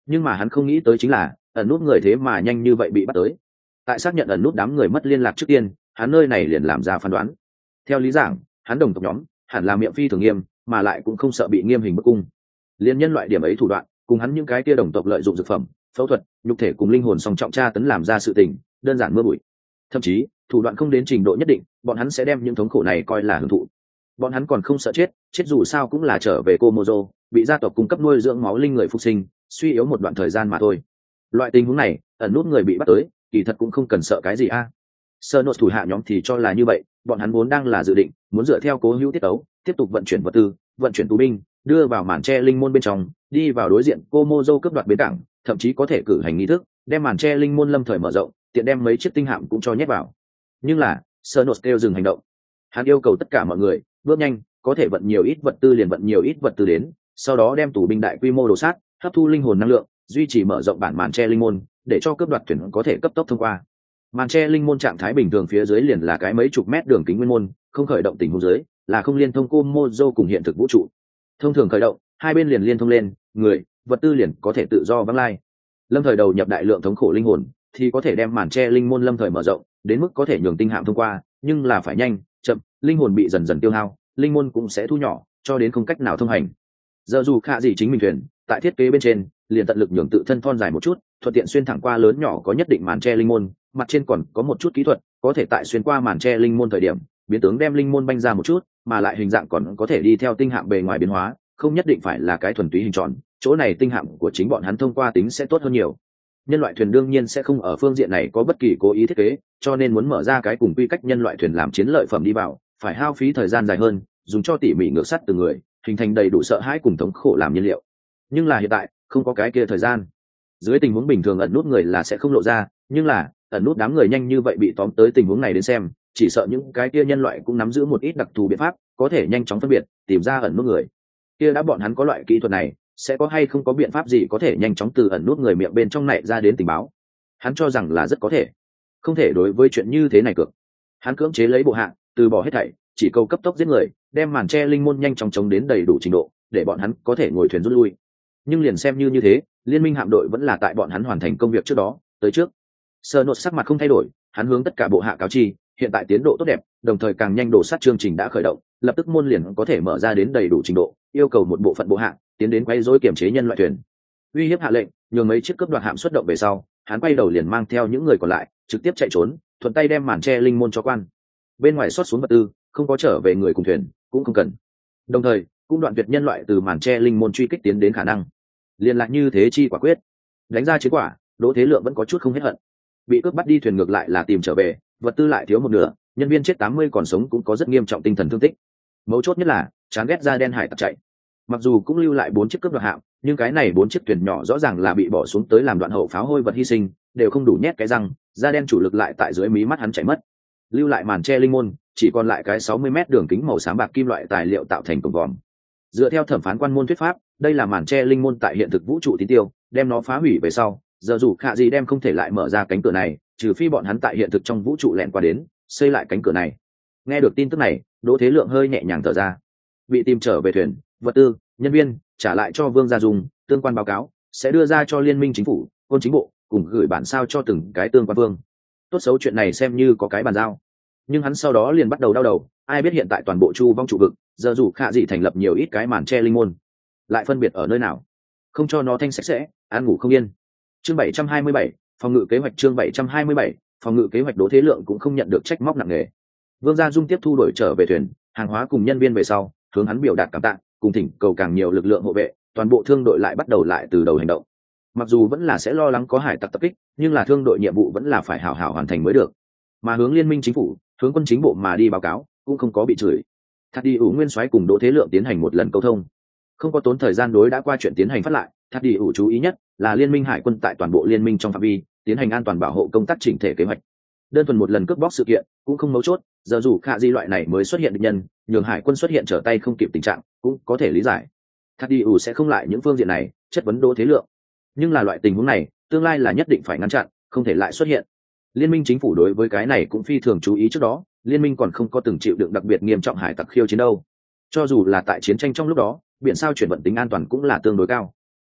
Nhưng mà hắn không nghĩ tới chính là ẩn nút người thế mà nhanh như vậy bị bắt tới. Tại xác nhận ẩn nút đám người mất liên lạc trước tiên, hắn nơi này liền làm ra phán đoán. Theo lý giảng, hắn đồng tộc nhóm hẳn là miệng phi thường nghiêm, mà lại cũng không sợ bị nghiêm hình bức cung. Liên nhân loại điểm ấy thủ đoạn, cùng hắn những cái kia đồng tộc lợi dụng dược phẩm, phẫu thuật, nhục thể cùng linh hồn song trọng tra tấn làm ra sự tình, đơn giản mưa bụi. Thậm chí, thủ đoạn không đến trình độ nhất định, bọn hắn sẽ đem những thống khổ này coi là hưởng thụ. Bọn hắn còn không sợ chết, chết dù sao cũng là trở về Komodo, bị gia tộc cung cấp nuôi dưỡng máu linh người phục sinh, suy yếu một đoạn thời gian mà thôi. Loại tình huống này, ẩn nút người bị bắt tới, kỳ thật cũng không cần sợ cái gì a. Sơ nốt thủ hạ nhóm thì cho là như vậy, bọn hắn vốn đang là dự định muốn dựa theo cố hữu tiết tấu, tiếp tục vận chuyển vật tư, vận chuyển tù binh, đưa vào màn tre linh môn bên trong, đi vào đối diện Komodo cướp đoạt bến cảng, thậm chí có thể cử hành nghi thức, đem màn tre linh môn lâm thời mở rộng, tiện đem mấy chiếc tinh hạm cũng cho nhét vào. Nhưng là, Sơ nốt kêu dừng hành động. Hắn yêu cầu tất cả mọi người bước nhanh, có thể vận nhiều ít vật tư liền vận nhiều ít vật tư đến, sau đó đem tù binh đại quy mô đổ sát, hấp thu linh hồn năng lượng, duy trì mở rộng bản màn tre linh môn, để cho cướp đoạt thuyền có thể cấp tốc thông qua. Màn tre linh môn trạng thái bình thường phía dưới liền là cái mấy chục mét đường kính nguyên môn, không khởi động tình huống dưới là không liên thông Komodo cùng hiện thực vũ trụ. Thông thường khởi động, hai bên liền liên thông lên, người, vật tư liền có thể tự do vắng lai. Lâm thời đầu nhập đại lượng thống khổ linh hồn, thì có thể đem màn tre linh môn lâm thời mở rộng, đến mức có thể nhường tinh hạm thông qua, nhưng là phải nhanh, chậm, linh hồn bị dần dần tiêu hao, linh môn cũng sẽ thu nhỏ, cho đến không cách nào thông hành. Giờ dù khả gì chính mình thuyền, tại thiết kế bên trên, liền tận lực nhường tự thân thon dài một chút, thuận tiện xuyên thẳng qua lớn nhỏ có nhất định màn tre linh môn, mặt trên còn có một chút kỹ thuật, có thể tại xuyên qua màn tre linh môn thời điểm, biến tướng đem linh môn banh ra một chút, mà lại hình dạng còn có thể đi theo tinh hạm bề ngoài biến hóa, không nhất định phải là cái thuần túy hình tròn, chỗ này tinh hạm của chính bọn hắn thông qua tính sẽ tốt hơn nhiều. Nhân loại thuyền đương nhiên sẽ không ở phương diện này có bất kỳ cố ý thiết kế, cho nên muốn mở ra cái cùng quy cách nhân loại thuyền làm chiến lợi phẩm đi vào, phải hao phí thời gian dài hơn, dùng cho tỉ mỉ ngược sắt từng người, hình thành đầy đủ sợ hãi cùng thống khổ làm nhiên liệu. Nhưng là hiện tại không có cái kia thời gian. Dưới tình huống bình thường ẩn nút người là sẽ không lộ ra, nhưng là ẩn nút đám người nhanh như vậy bị tóm tới tình huống này đến xem, chỉ sợ những cái kia nhân loại cũng nắm giữ một ít đặc thù biện pháp, có thể nhanh chóng phân biệt, tìm ra ẩn nút người. Kia đã bọn hắn có loại kỹ thuật này, sẽ có hay không có biện pháp gì có thể nhanh chóng từ ẩn nút người miệng bên trong này ra đến tình báo? Hắn cho rằng là rất có thể. Không thể đối với chuyện như thế này cược. Hắn cưỡng chế lấy bộ hạ, từ bỏ hết thảy, chỉ câu cấp tốc giết người, đem màn tre linh môn nhanh chóng chống đến đầy đủ trình độ, để bọn hắn có thể ngồi thuyền rút lui. Nhưng liền xem như thế, liên minh hạm đội vẫn là tại bọn hắn hoàn thành công việc trước đó, tới trước. Sơ nốt sắc mặt không thay đổi, hắn hướng tất cả bộ hạ cáo chi, hiện tại tiến độ tốt đẹp, đồng thời càng nhanh đổ sát chương trình đã khởi động, lập tức môn liền có thể mở ra đến đầy đủ trình độ, yêu cầu một bộ phận bộ hạ tiến đến quay rối kiểm chế nhân loại thuyền. Uy hiếp hạ lệnh, nhường mấy chiếc cướp đoạt hạm xuất động về sau, hắn quay đầu liền mang theo những người còn lại, trực tiếp chạy trốn, thuận tay đem màn tre linh môn cho quan. Bên ngoài xót xuống vật tư, không có trở về người cùng thuyền, cũng không cần. Đồng thời, cũng đoạn tuyệt nhân loại từ màn tre linh môn truy kích tiến đến khả năng. Liên lạc như thế chi quả quyết, đánh ra chiến quả, Đỗ Thế Lượng vẫn có chút không hết hận. Bị cướp bắt đi thuyền ngược lại là tìm trở về, vật tư lại thiếu một nửa, nhân viên chết 80 còn sống cũng có rất nghiêm trọng tinh thần thương tích. Mấu chốt nhất là chán ghét da đen hải tặc chạy. Mặc dù cũng lưu lại 4 chiếc cướp đoạt hạm, nhưng cái này 4 chiếc thuyền nhỏ rõ ràng là bị bỏ xuống tới làm đoạn hậu pháo hôi vật hy sinh, đều không đủ nhét cái răng, da đen chủ lực lại tại dưới mí mắt hắn chạy mất. Lưu lại màn tre linh môn, chỉ còn lại cái 60 mét đường kính màu xám bạc kim loại tài liệu tạo thành cổng vòm. Dựa theo thẩm phán quan môn thuyết pháp, đây là màn tre linh môn tại hiện thực vũ trụ tín tiêu, đem nó phá hủy về sau, giờ dù khả gì đem không thể lại mở ra cánh cửa này, trừ phi bọn hắn tại hiện thực trong vũ trụ lẻn qua đến, xây lại cánh cửa này. Nghe được tin tức này, Đỗ Thế Lượng hơi nhẹ nhàng thở ra. Bị tìm trở về thuyền, vật tư, nhân viên, trả lại cho Vương Gia Dung, tương quan báo cáo sẽ đưa ra cho liên minh chính phủ, quân chính bộ, cùng gửi bản sao cho từng cái tương quan vương. Tốt xấu chuyện này xem như có cái bàn giao. Nhưng hắn sau đó liền bắt đầu đau đầu, ai biết hiện tại toàn bộ chu vong trụ vực, giờ dù khả dị thành lập nhiều ít cái màn tre linh môn, lại phân biệt ở nơi nào, không cho nó thanh sạch sẽ, ăn ngủ không yên. Chương 727, phòng ngự kế hoạch. Chương 727, phòng ngự kế hoạch. Đỗ Thế Lượng cũng không nhận được trách móc nặng nề. Vương Gia Dung tiếp thu đổi trở về thuyền, hàng hóa cùng nhân viên về sau, hướng hắn biểu đạt cảm tạ, cùng thỉnh cầu càng nhiều lực lượng hộ vệ, toàn bộ thương đội lại bắt đầu lại từ đầu hành động. Mặc dù vẫn là sẽ lo lắng có hải tặc tập kích, nhưng là thương đội nhiệm vụ vẫn là phải hảo hảo hoàn thành mới được. Mà hướng liên minh chính phủ, hướng quân chính bộ mà đi báo cáo, cũng không có bị chửi. Thắt đi ủ nguyên soái cùng Đỗ Thế Lượng tiến hành một lần câu thông, không có tốn thời gian đối đã qua chuyện tiến hành phát lại. Thắt đi ủ chú ý nhất là liên minh hải quân tại toàn bộ liên minh trong phạm vi tiến hành an toàn bảo hộ công tác chỉnh thể kế hoạch. Đơn thuần một lần cướp bóc sự kiện cũng không mấu chốt, giờ dù khả di loại này mới xuất hiện địch nhân, nhường hải quân xuất hiện trở tay không kịp tình trạng cũng có thể lý giải. Thắt đi ủ sẽ không lại những phương diện này chất vấn Đỗ Thế Lượng, nhưng là loại tình huống này tương lai là nhất định phải ngăn chặn, không thể lại xuất hiện. Liên minh chính phủ đối với cái này cũng phi thường chú ý, trước đó liên minh còn không có từng chịu đựng đặc biệt nghiêm trọng hải tặc khiêu chiến đâu. Cho dù là tại chiến tranh trong lúc đó, biển sao chuyển vận tính an toàn cũng là tương đối cao.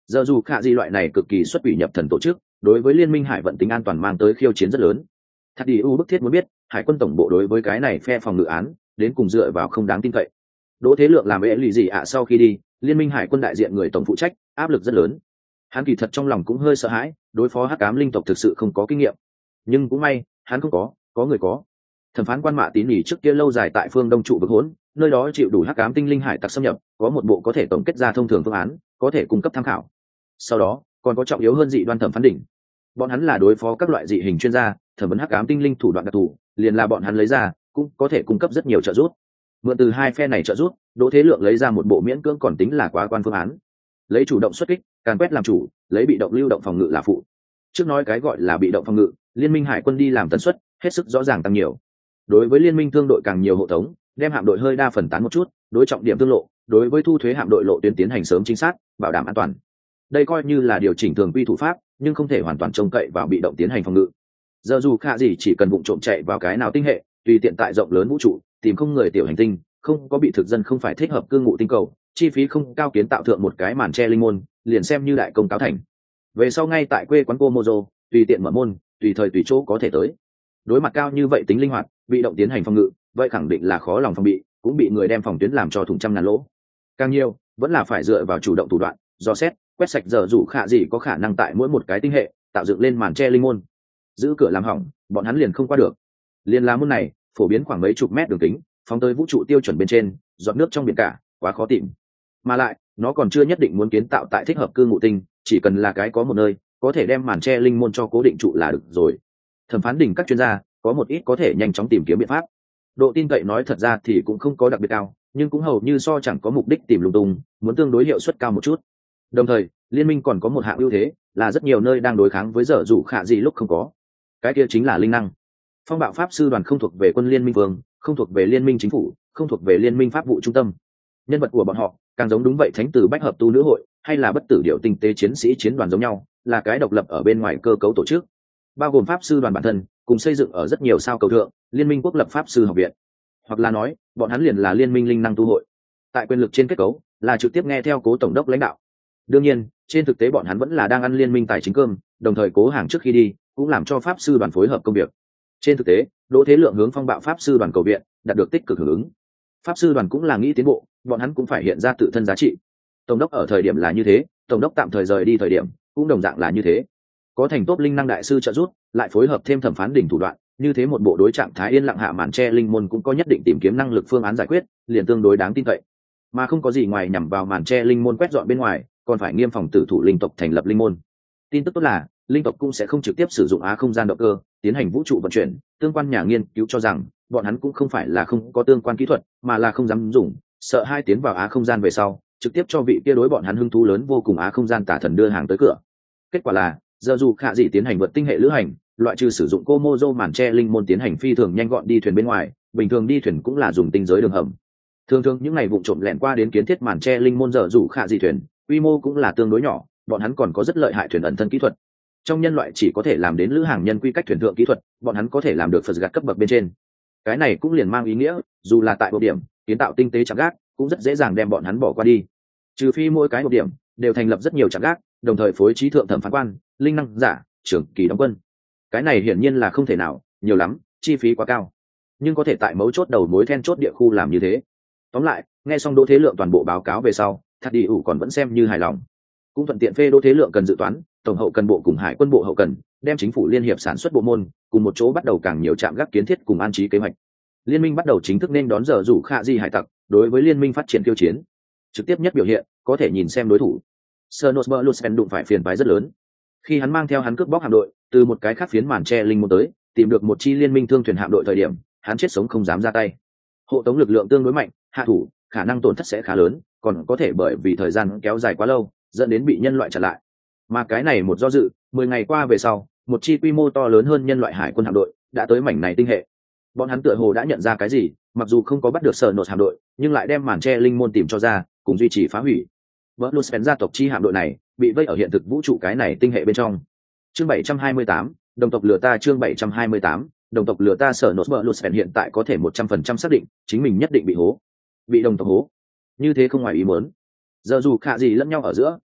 Giờ dù khạ gì loại này cực kỳ xuất quỷ nhập thần tổ chức, đối với liên minh hải vận tính an toàn mang tới khiêu chiến rất lớn. Thật đi u bức thiết muốn biết, hải quân tổng bộ đối với cái này phe phòng ngự án, đến cùng dựa vào không đáng tin cậy. Đỗ Thế Lượng làm ế lì gì ạ sau khi đi, liên minh hải quân đại diện người tổng phụ trách, áp lực rất lớn. Hắn kỳ thật trong lòng cũng hơi sợ hãi, đối phó hắc ám linh tộc thực sự không có kinh nghiệm. Nhưng cũng may, hắn không có người có. Thẩm phán quan Mạ Tín nhỉ trước kia lâu dài tại phương Đông trụ vực hỗn, nơi đó chịu đủ hắc ám tinh linh hải tặc xâm nhập, có một bộ có thể tổng kết ra thông thường phương án, có thể cung cấp tham khảo. Sau đó, còn có trọng yếu hơn dị đoan thẩm phán đỉnh. Bọn hắn là đối phó các loại dị hình chuyên gia, thẩm vấn hắc ám tinh linh thủ đoạn đặc thù, liền là bọn hắn lấy ra, cũng có thể cung cấp rất nhiều trợ giúp. Mượn từ hai phe này trợ giúp, Đỗ Thế Lượng lấy ra một bộ miễn cưỡng còn tính là quá quan phương án. Lấy chủ động xuất kích, càn quét làm chủ, lấy bị động lưu động phòng ngự là phụ. Trước nói cái gọi là bị động phòng ngự, liên minh hải quân đi làm tần suất, hết sức rõ ràng tăng nhiều. Đối với liên minh thương đội càng nhiều hộ tống, đem hạm đội hơi đa phần tán một chút, đối trọng điểm tương lộ, đối với thu thuế hạm đội lộ tuyến tiến hành sớm chính xác, bảo đảm an toàn. Đây coi như là điều chỉnh thường quy thủ pháp, nhưng không thể hoàn toàn trông cậy vào bị động tiến hành phòng ngự. Giờ dù khả gì chỉ cần vụng trộm chạy vào cái nào tinh hệ, tùy tiện tại rộng lớn vũ trụ, tìm không người tiểu hành tinh, không có bị thực dân không phải thích hợp cư ngụ tinh cầu, chi phí không cao kiến tạo thượng một cái màn che linh môn, liền xem như đại công cáo thành. Về sau ngay tại quê quán Komodo, tùy tiện mở môn, tùy thời tùy chỗ có thể tới. Đối mặt cao như vậy tính linh hoạt, bị động tiến hành phòng ngự, vậy khẳng định là khó lòng phòng bị, cũng bị người đem phòng tuyến làm cho thủng trăm ngàn lỗ. Càng nhiều, vẫn là phải dựa vào chủ động thủ đoạn, do xét, quét sạch giờ rủ khả gì có khả năng tại mỗi một cái tinh hệ, tạo dựng lên màn che linh môn. Giữ cửa làm hỏng, bọn hắn liền không qua được. Liên lá môn này, phổ biến khoảng mấy chục mét đường kính, phóng tới vũ trụ tiêu chuẩn bên trên, giọt nước trong biển cả, quá khó tìm. Mà lại, nó còn chưa nhất định muốn kiến tạo tại thích hợp cư ngụ tinh, chỉ cần là cái có một nơi, có thể đem màn che linh môn cho cố định trụ là được rồi. Thẩm phán đỉnh các chuyên gia, có một ít có thể nhanh chóng tìm kiếm biện pháp. Độ tin cậy nói thật ra thì cũng không có đặc biệt cao, nhưng cũng hầu như so chẳng có mục đích tìm lung tung, muốn tương đối hiệu suất cao một chút. Đồng thời, liên minh còn có một hạng ưu thế, là rất nhiều nơi đang đối kháng với dở dụ khả gì lúc không có. Cái kia chính là linh năng. Phong bạo pháp sư đoàn không thuộc về quân liên minh vương, không thuộc về liên minh chính phủ, không thuộc về liên minh pháp vụ trung tâm. Nhân vật của bọn họ càng giống đúng vậy thánh tử bách hợp tu nữ hội, hay là bất tử điệu tinh tế chiến sĩ chiến đoàn giống nhau, là cái độc lập ở bên ngoài cơ cấu tổ chức, bao gồm pháp sư đoàn bản thân, cùng xây dựng ở rất nhiều sao cầu thượng, liên minh quốc lập pháp sư học viện, hoặc là nói, bọn hắn liền là liên minh linh năng tu hội. Tại quyền lực trên kết cấu, là trực tiếp nghe theo cố tổng đốc lãnh đạo. Đương nhiên, trên thực tế bọn hắn vẫn là đang ăn liên minh tài chính cơm, đồng thời cố hàng trước khi đi, cũng làm cho pháp sư đoàn phối hợp công việc. Trên thực tế, Đỗ Thế Lượng hướng phong bạo pháp sư đoàn cầu viện, đạt được tích cực hưởng ứng. Pháp sư đoàn cũng là nghĩ tiến bộ, bọn hắn cũng phải hiện ra tự thân giá trị. Tổng đốc ở thời điểm là như thế, tổng đốc tạm thời rời đi thời điểm, cũng đồng dạng là như thế. Có thành tốt linh năng đại sư trợ giúp, lại phối hợp thêm thẩm phán đỉnh thủ đoạn, như thế một bộ đối trạng thái yên lặng hạ màn che linh môn cũng có nhất định tìm kiếm năng lực phương án giải quyết, liền tương đối đáng tin cậy. Mà không có gì ngoài nhằm vào màn che linh môn quét dọn bên ngoài, còn phải nghiêm phòng tử thủ linh tộc thành lập linh môn. Tin tức tốt là, linh tộc cũng sẽ không trực tiếp sử dụng á không gian động cơ tiến hành vũ trụ vận chuyển, tương quan nhà nghiên cứu cho rằng bọn hắn cũng không phải là không có tương quan kỹ thuật, mà là không dám dùng, sợ hai tiến vào á không gian về sau, trực tiếp cho vị kia đối bọn hắn hứng thú lớn vô cùng á không gian tả thần đưa hàng tới cửa. Kết quả là, giờ dù khả dị tiến hành vượt tinh hệ lữ hành, loại trừ sử dụng Komodo màn che linh môn tiến hành phi thường nhanh gọn đi thuyền bên ngoài, bình thường đi thuyền cũng là dùng tinh giới đường hầm. Thường thường những ngày vụ trộm lẻn qua đến kiến thiết màn che linh môn giờ dù khả dị thuyền, quy mô cũng là tương đối nhỏ, bọn hắn còn có rất lợi hại thuyền ẩn thân kỹ thuật. Trong nhân loại chỉ có thể làm đến lữ hàng nhân quy cách thuyền thượng kỹ thuật, bọn hắn có thể làm được phật gạt cấp bậc bên trên. Cái này cũng liền mang ý nghĩa, dù là tại một điểm kiến tạo tinh tế trạm gác, cũng rất dễ dàng đem bọn hắn bỏ qua đi. Trừ phi mỗi cái một điểm đều thành lập rất nhiều trạm gác, đồng thời phối trí thượng thẩm phán quan, linh năng giả, trưởng kỳ đóng quân. Cái này hiển nhiên là không thể nào, nhiều lắm, chi phí quá cao. Nhưng có thể tại mấu chốt đầu mối then chốt địa khu làm như thế. Tóm lại, nghe xong Đỗ Thế Lượng toàn bộ báo cáo về sau, Thạch Đi ủ còn vẫn xem như hài lòng. Cũng thuận tiện phê Đỗ Thế Lượng cần dự toán, tổng hậu cần bộ cùng hải quân bộ hậu cần, đem chính phủ liên hiệp sản xuất bộ môn, cùng một chỗ bắt đầu càng nhiều trạm gác kiến thiết cùng an trí kế hoạch. Liên minh bắt đầu chính thức nên đón giờ rủ khả di hải tặc, đối với liên minh phát triển tiêu chiến. Trực tiếp nhất biểu hiện, có thể nhìn xem đối thủ. Sernos Berlusconi đụng phải phiền toái rất lớn. Khi hắn mang theo hắn cướp bóc hạm đội, từ một cái khác phiến màn che linh môn tới, tìm được một chi liên minh thương thuyền hạm đội thời điểm, hắn chết sống không dám ra tay. Hộ tống lực lượng tương đối mạnh, hạ thủ, khả năng tổn thất sẽ khá lớn, còn có thể bởi vì thời gian kéo dài quá lâu, dẫn đến bị nhân loại chặn lại. Mà cái này một do dự, 10 ngày qua về sau, một chi quy mô to lớn hơn nhân loại hải quân hạm đội đã tới mảnh này tinh hệ. Bọn hắn tựa hồ đã nhận ra cái gì, mặc dù không có bắt được Sernos hạm đội, nhưng lại đem màn che linh môn tìm cho ra, cùng duy trì phá hủy. Berlusconi gia tộc chi hạm đội này bị vây ở hiện thực vũ trụ cái này tinh hệ bên trong. Chương 728, đồng tộc lừa ta. Chương 728, đồng tộc lừa ta. Sernos Berlusconi hiện tại có thể 100% xác định chính mình nhất định bị hố, bị đồng tộc hố. Như thế không ngoài ý muốn. Giờ dù khả gì lẫn nhau ở giữa,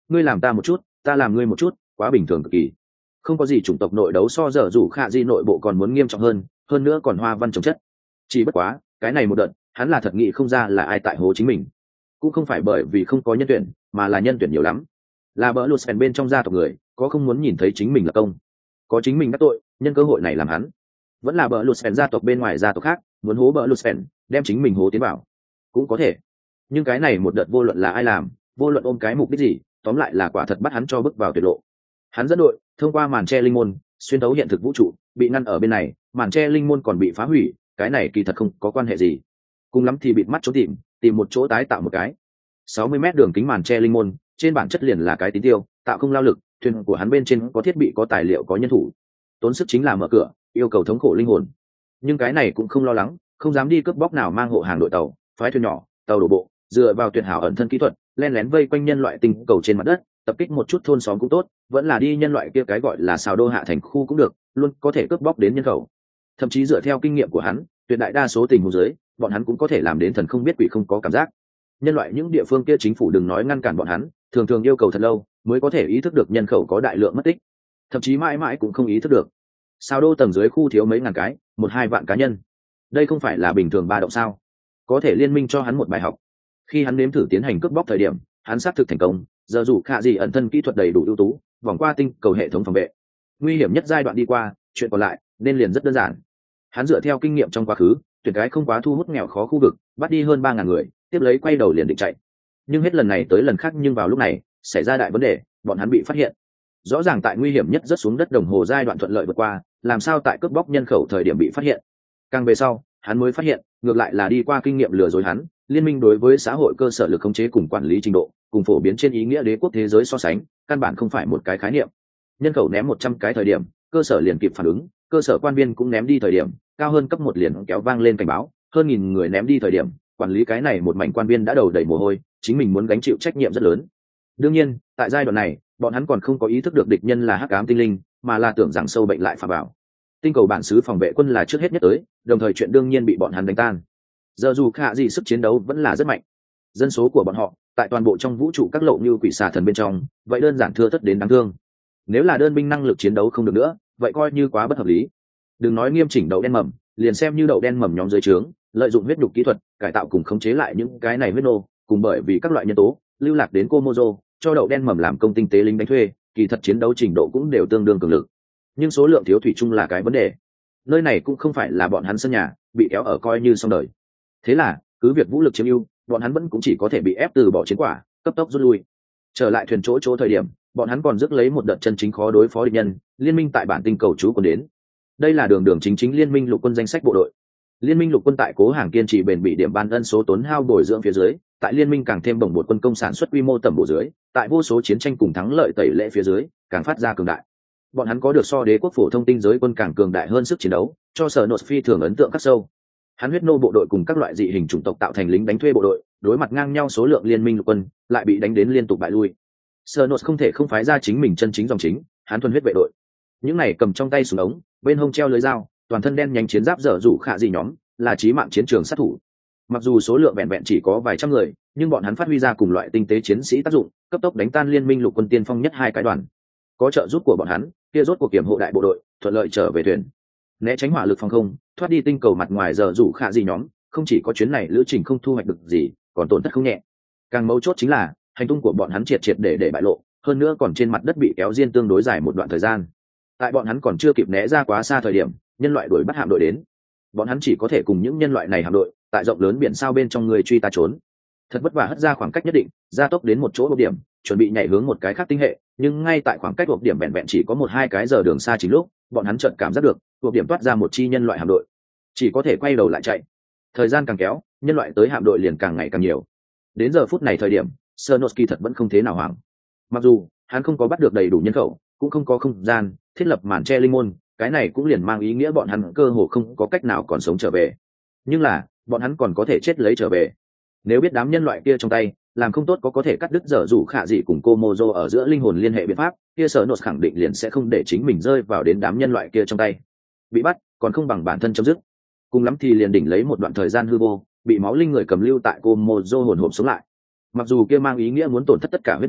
ngươi làm ta một chút ta làm ngươi một chút, quá bình thường cực kỳ. Không có gì chủng tộc nội đấu so giờ rủ khạ di nội bộ còn muốn nghiêm trọng hơn nữa còn hoa văn trồng chất. Chỉ bất quá cái này một đợt hắn là thật nghĩ không ra là ai tại hố chính mình, cũng không phải bởi vì không có nhân tuyển mà là nhân tuyển nhiều lắm. Là bỡ lụt bên trong gia tộc người có không muốn nhìn thấy chính mình là công, có chính mình đắc tội nhân cơ hội này làm hắn, vẫn là bỡ lụt gia tộc bên ngoài gia tộc khác muốn hố bỡ lụt đem chính mình hố tiến vào cũng có thể. Nhưng cái này một đợt vô luận là ai làm, vô luận ôm cái mục đích gì, tóm lại là quả thật bắt hắn cho bước vào tuyệt lộ. Hắn dẫn đội thông qua màn che linh môn xuyên tấu hiện thực vũ trụ, bị ngăn ở bên này, màn che linh môn còn bị phá hủy, cái này kỳ thật không có quan hệ gì, cùng lắm thì bịt mắt trốn tìm một chỗ tái tạo một cái. 60 mét đường kính màn che linh môn trên bản chất liền là cái tín tiêu, tạo không lao lực, thuyền của hắn bên trên có thiết bị có tài liệu có nhân thủ, tốn sức chính là mở cửa yêu cầu thống khổ linh hồn. Nhưng cái này cũng không lo lắng, không dám đi cướp bóc nào mang hộ hàng đội tàu phái thuyền nhỏ tàu đổ bộ, dựa vào tuyệt hảo ẩn thân kỹ thuật len lén vây quanh nhân loại tinh cầu trên mặt đất, tập kích một chút thôn xóm cũng tốt, vẫn là đi nhân loại kia cái gọi là xào đô hạ thành khu cũng được, luôn có thể cướp bóc đến nhân khẩu. Thậm chí dựa theo kinh nghiệm của hắn, tuyệt đại đa số tình huống dưới bọn hắn cũng có thể làm đến thần không biết quỷ không có cảm giác. Nhân loại những địa phương kia chính phủ đừng nói ngăn cản bọn hắn, thường thường yêu cầu thật lâu mới có thể ý thức được nhân khẩu có đại lượng mất tích, thậm chí mãi mãi cũng không ý thức được. Sao đô tầng dưới khu thiếu mấy ngàn cái, 1-2 vạn cá nhân, đây không phải là bình thường ba động sao? Có thể liên minh cho hắn một bài học. Khi hắn nếm thử tiến hành cướp bóc thời điểm, hắn xác thực thành công, giờ dù khả gì ẩn thân kỹ thuật đầy đủ ưu tú, vòng qua tinh cầu hệ thống phòng vệ, nguy hiểm nhất giai đoạn đi qua, chuyện còn lại nên liền rất đơn giản. Hắn dựa theo kinh nghiệm trong quá khứ, tuyển cái không quá thu hút nghèo khó khu vực, bắt đi hơn 3.000 người, tiếp lấy quay đầu liền định chạy. Nhưng hết lần này tới lần khác, nhưng vào lúc này xảy ra đại vấn đề, bọn hắn bị phát hiện. Rõ ràng tại nguy hiểm nhất rất xuống đất đồng hồ giai đoạn thuận lợi vượt qua, làm sao tại cướp bóc nhân khẩu thời điểm bị phát hiện? Càng về sau hắn mới phát hiện, ngược lại là đi qua kinh nghiệm lừa dối hắn, liên minh đối với xã hội cơ sở lực khống chế cùng quản lý trình độ, cùng phổ biến trên ý nghĩa đế quốc thế giới so sánh, căn bản không phải một cái khái niệm. Nhân khẩu ném 100 cái thời điểm, cơ sở liền kịp phản ứng, cơ sở quan viên cũng ném đi thời điểm, cao hơn cấp 1 liền kéo vang lên cảnh báo, hơn 1000 người ném đi thời điểm, quản lý cái này một mảnh quan viên đã đầu đầy mồ hôi, chính mình muốn gánh chịu trách nhiệm rất lớn. Đương nhiên, tại giai đoạn này, bọn hắn còn không có ý thức được địch nhân là hắc ám tinh linh, mà là tưởng rằng sâu bệnh lại phà bảo. Tinh cầu bản xứ phòng vệ quân là trước hết nhất tới, đồng thời chuyện đương nhiên bị bọn hắn đánh tan. Giờ dù khả gì sức chiến đấu vẫn là rất mạnh, dân số của bọn họ tại toàn bộ trong vũ trụ các lộ như quỷ xà thần bên trong, vậy đơn giản thưa thớt đến đáng thương. Nếu là đơn binh năng lực chiến đấu không được nữa, vậy coi như quá bất hợp lý. Đừng nói nghiêm chỉnh đậu đen mầm, liền xem như đậu đen mầm nhóm dưới trướng, lợi dụng huyết nhục kỹ thuật cải tạo cùng khống chế lại những cái này huyết nô, cùng bởi vì các loại nhân tố lưu lạc đến Komodo, cho đậu đen mầm làm công tinh tế lính đánh thuê, kỳ thật chiến đấu trình độ cũng đều tương đương cường lực. Nhưng số lượng thiếu thủy chung là cái vấn đề. Nơi này cũng không phải là bọn hắn sân nhà, bị kéo ở coi như xong đời. Thế là cứ việc vũ lực chiếm ưu, bọn hắn vẫn cũng chỉ có thể bị ép từ bỏ chiến quả, cấp tốc rút lui. Trở lại thuyền chỗ thời điểm, bọn hắn còn rước lấy một đợt chân chính khó đối phó địch nhân, liên minh tại bản tinh cầu chú quân đến. Đây là đường chính liên minh lục quân danh sách bộ đội. Liên minh lục quân tại cố hàng kiên trì bền bỉ điểm ban ân số tốn hao bồi dưỡng phía dưới, tại liên minh càng thêm bổng bột quân công sản xuất quy mô tầm bộ dưới, tại vô số chiến tranh cùng thắng lợi tẩy lệ phía dưới, càng phát ra cường đại. Bọn hắn có được so đế quốc phổ thông tinh giới quân càng cường đại hơn sức chiến đấu, cho sở nốt phi thường ấn tượng khắc sâu. Hắn huyết nô bộ đội cùng các loại dị hình chủng tộc tạo thành lính đánh thuê bộ đội, đối mặt ngang nhau số lượng liên minh lục quân, lại bị đánh đến liên tục bại lui. Sở nốt không thể không phái ra chính mình chân chính dòng chính, hắn thuần huyết vệ đội. Những này cầm trong tay súng ống, bên hông treo lưới dao, toàn thân đen nhánh chiến giáp dở dụ khả gì nhóm, là chí mạng chiến trường sát thủ. Mặc dù số lượng vẹn vẹn chỉ có vài trăm người, nhưng bọn hắn phát huy ra cùng loại tinh tế chiến sĩ tác dụng, cấp tốc đánh tan liên minh lục quân tiên phong nhất hai cái đoàn. Có trợ giúp của bọn hắn, kia rốt cuộc kiểm hộ đại bộ đội thuận lợi trở về thuyền, né tránh hỏa lực phòng không, thoát đi tinh cầu mặt ngoài giờ rủ khả gì nhóm, không chỉ có chuyến này lữ trình không thu hoạch được gì, còn tổn thất không nhẹ. Càng mấu chốt chính là hành tung của bọn hắn triệt để bại lộ, hơn nữa còn trên mặt đất bị kéo riêng tương đối dài một đoạn thời gian. Tại bọn hắn còn chưa kịp né ra quá xa thời điểm, nhân loại đuổi bắt hạm đội đến. Bọn hắn chỉ có thể cùng những nhân loại này hạm đội tại rộng lớn biển sao bên trong người truy ta trốn. Thật vất vả hất ra khoảng cách nhất định, gia tốc đến một chỗ hộp điểm, chuẩn bị nhảy hướng một cái khác tinh hệ, nhưng ngay tại khoảng cách hộp điểm vẹn vẹn chỉ có 1-2 cái giờ đường xa, chính lúc bọn hắn chợt cảm giác được hộp điểm toát ra một chi nhân loại hạm đội, chỉ có thể quay đầu lại chạy. Thời gian càng kéo, nhân loại tới hạm đội liền càng ngày càng nhiều. Đến giờ phút này thời điểm, Sernowski thật vẫn không thế nào hoảng. Mặc dù hắn không có bắt được đầy đủ nhân khẩu, cũng không có không gian thiết lập màn che linh môn, cái này cũng liền mang ý nghĩa bọn hắn cơ hồ không có cách nào còn sống trở về. Nhưng là bọn hắn còn có thể chết lấy trở về. Nếu biết đám nhân loại kia trong tay làm không tốt có thể cắt đứt dở dụ khả dị cùng Komodo ở giữa linh hồn liên hệ biện pháp, kia sở nốt khẳng định liền sẽ không để chính mình rơi vào đến đám nhân loại kia trong tay. Bị bắt còn không bằng bản thân chấm dứt, cùng lắm thì liền đỉnh lấy một đoạn thời gian hư vô, bị máu linh người cầm lưu tại Komodo hồn hộp sống lại. Mặc dù kia mang ý nghĩa muốn tổn thất tất cả huyết nô,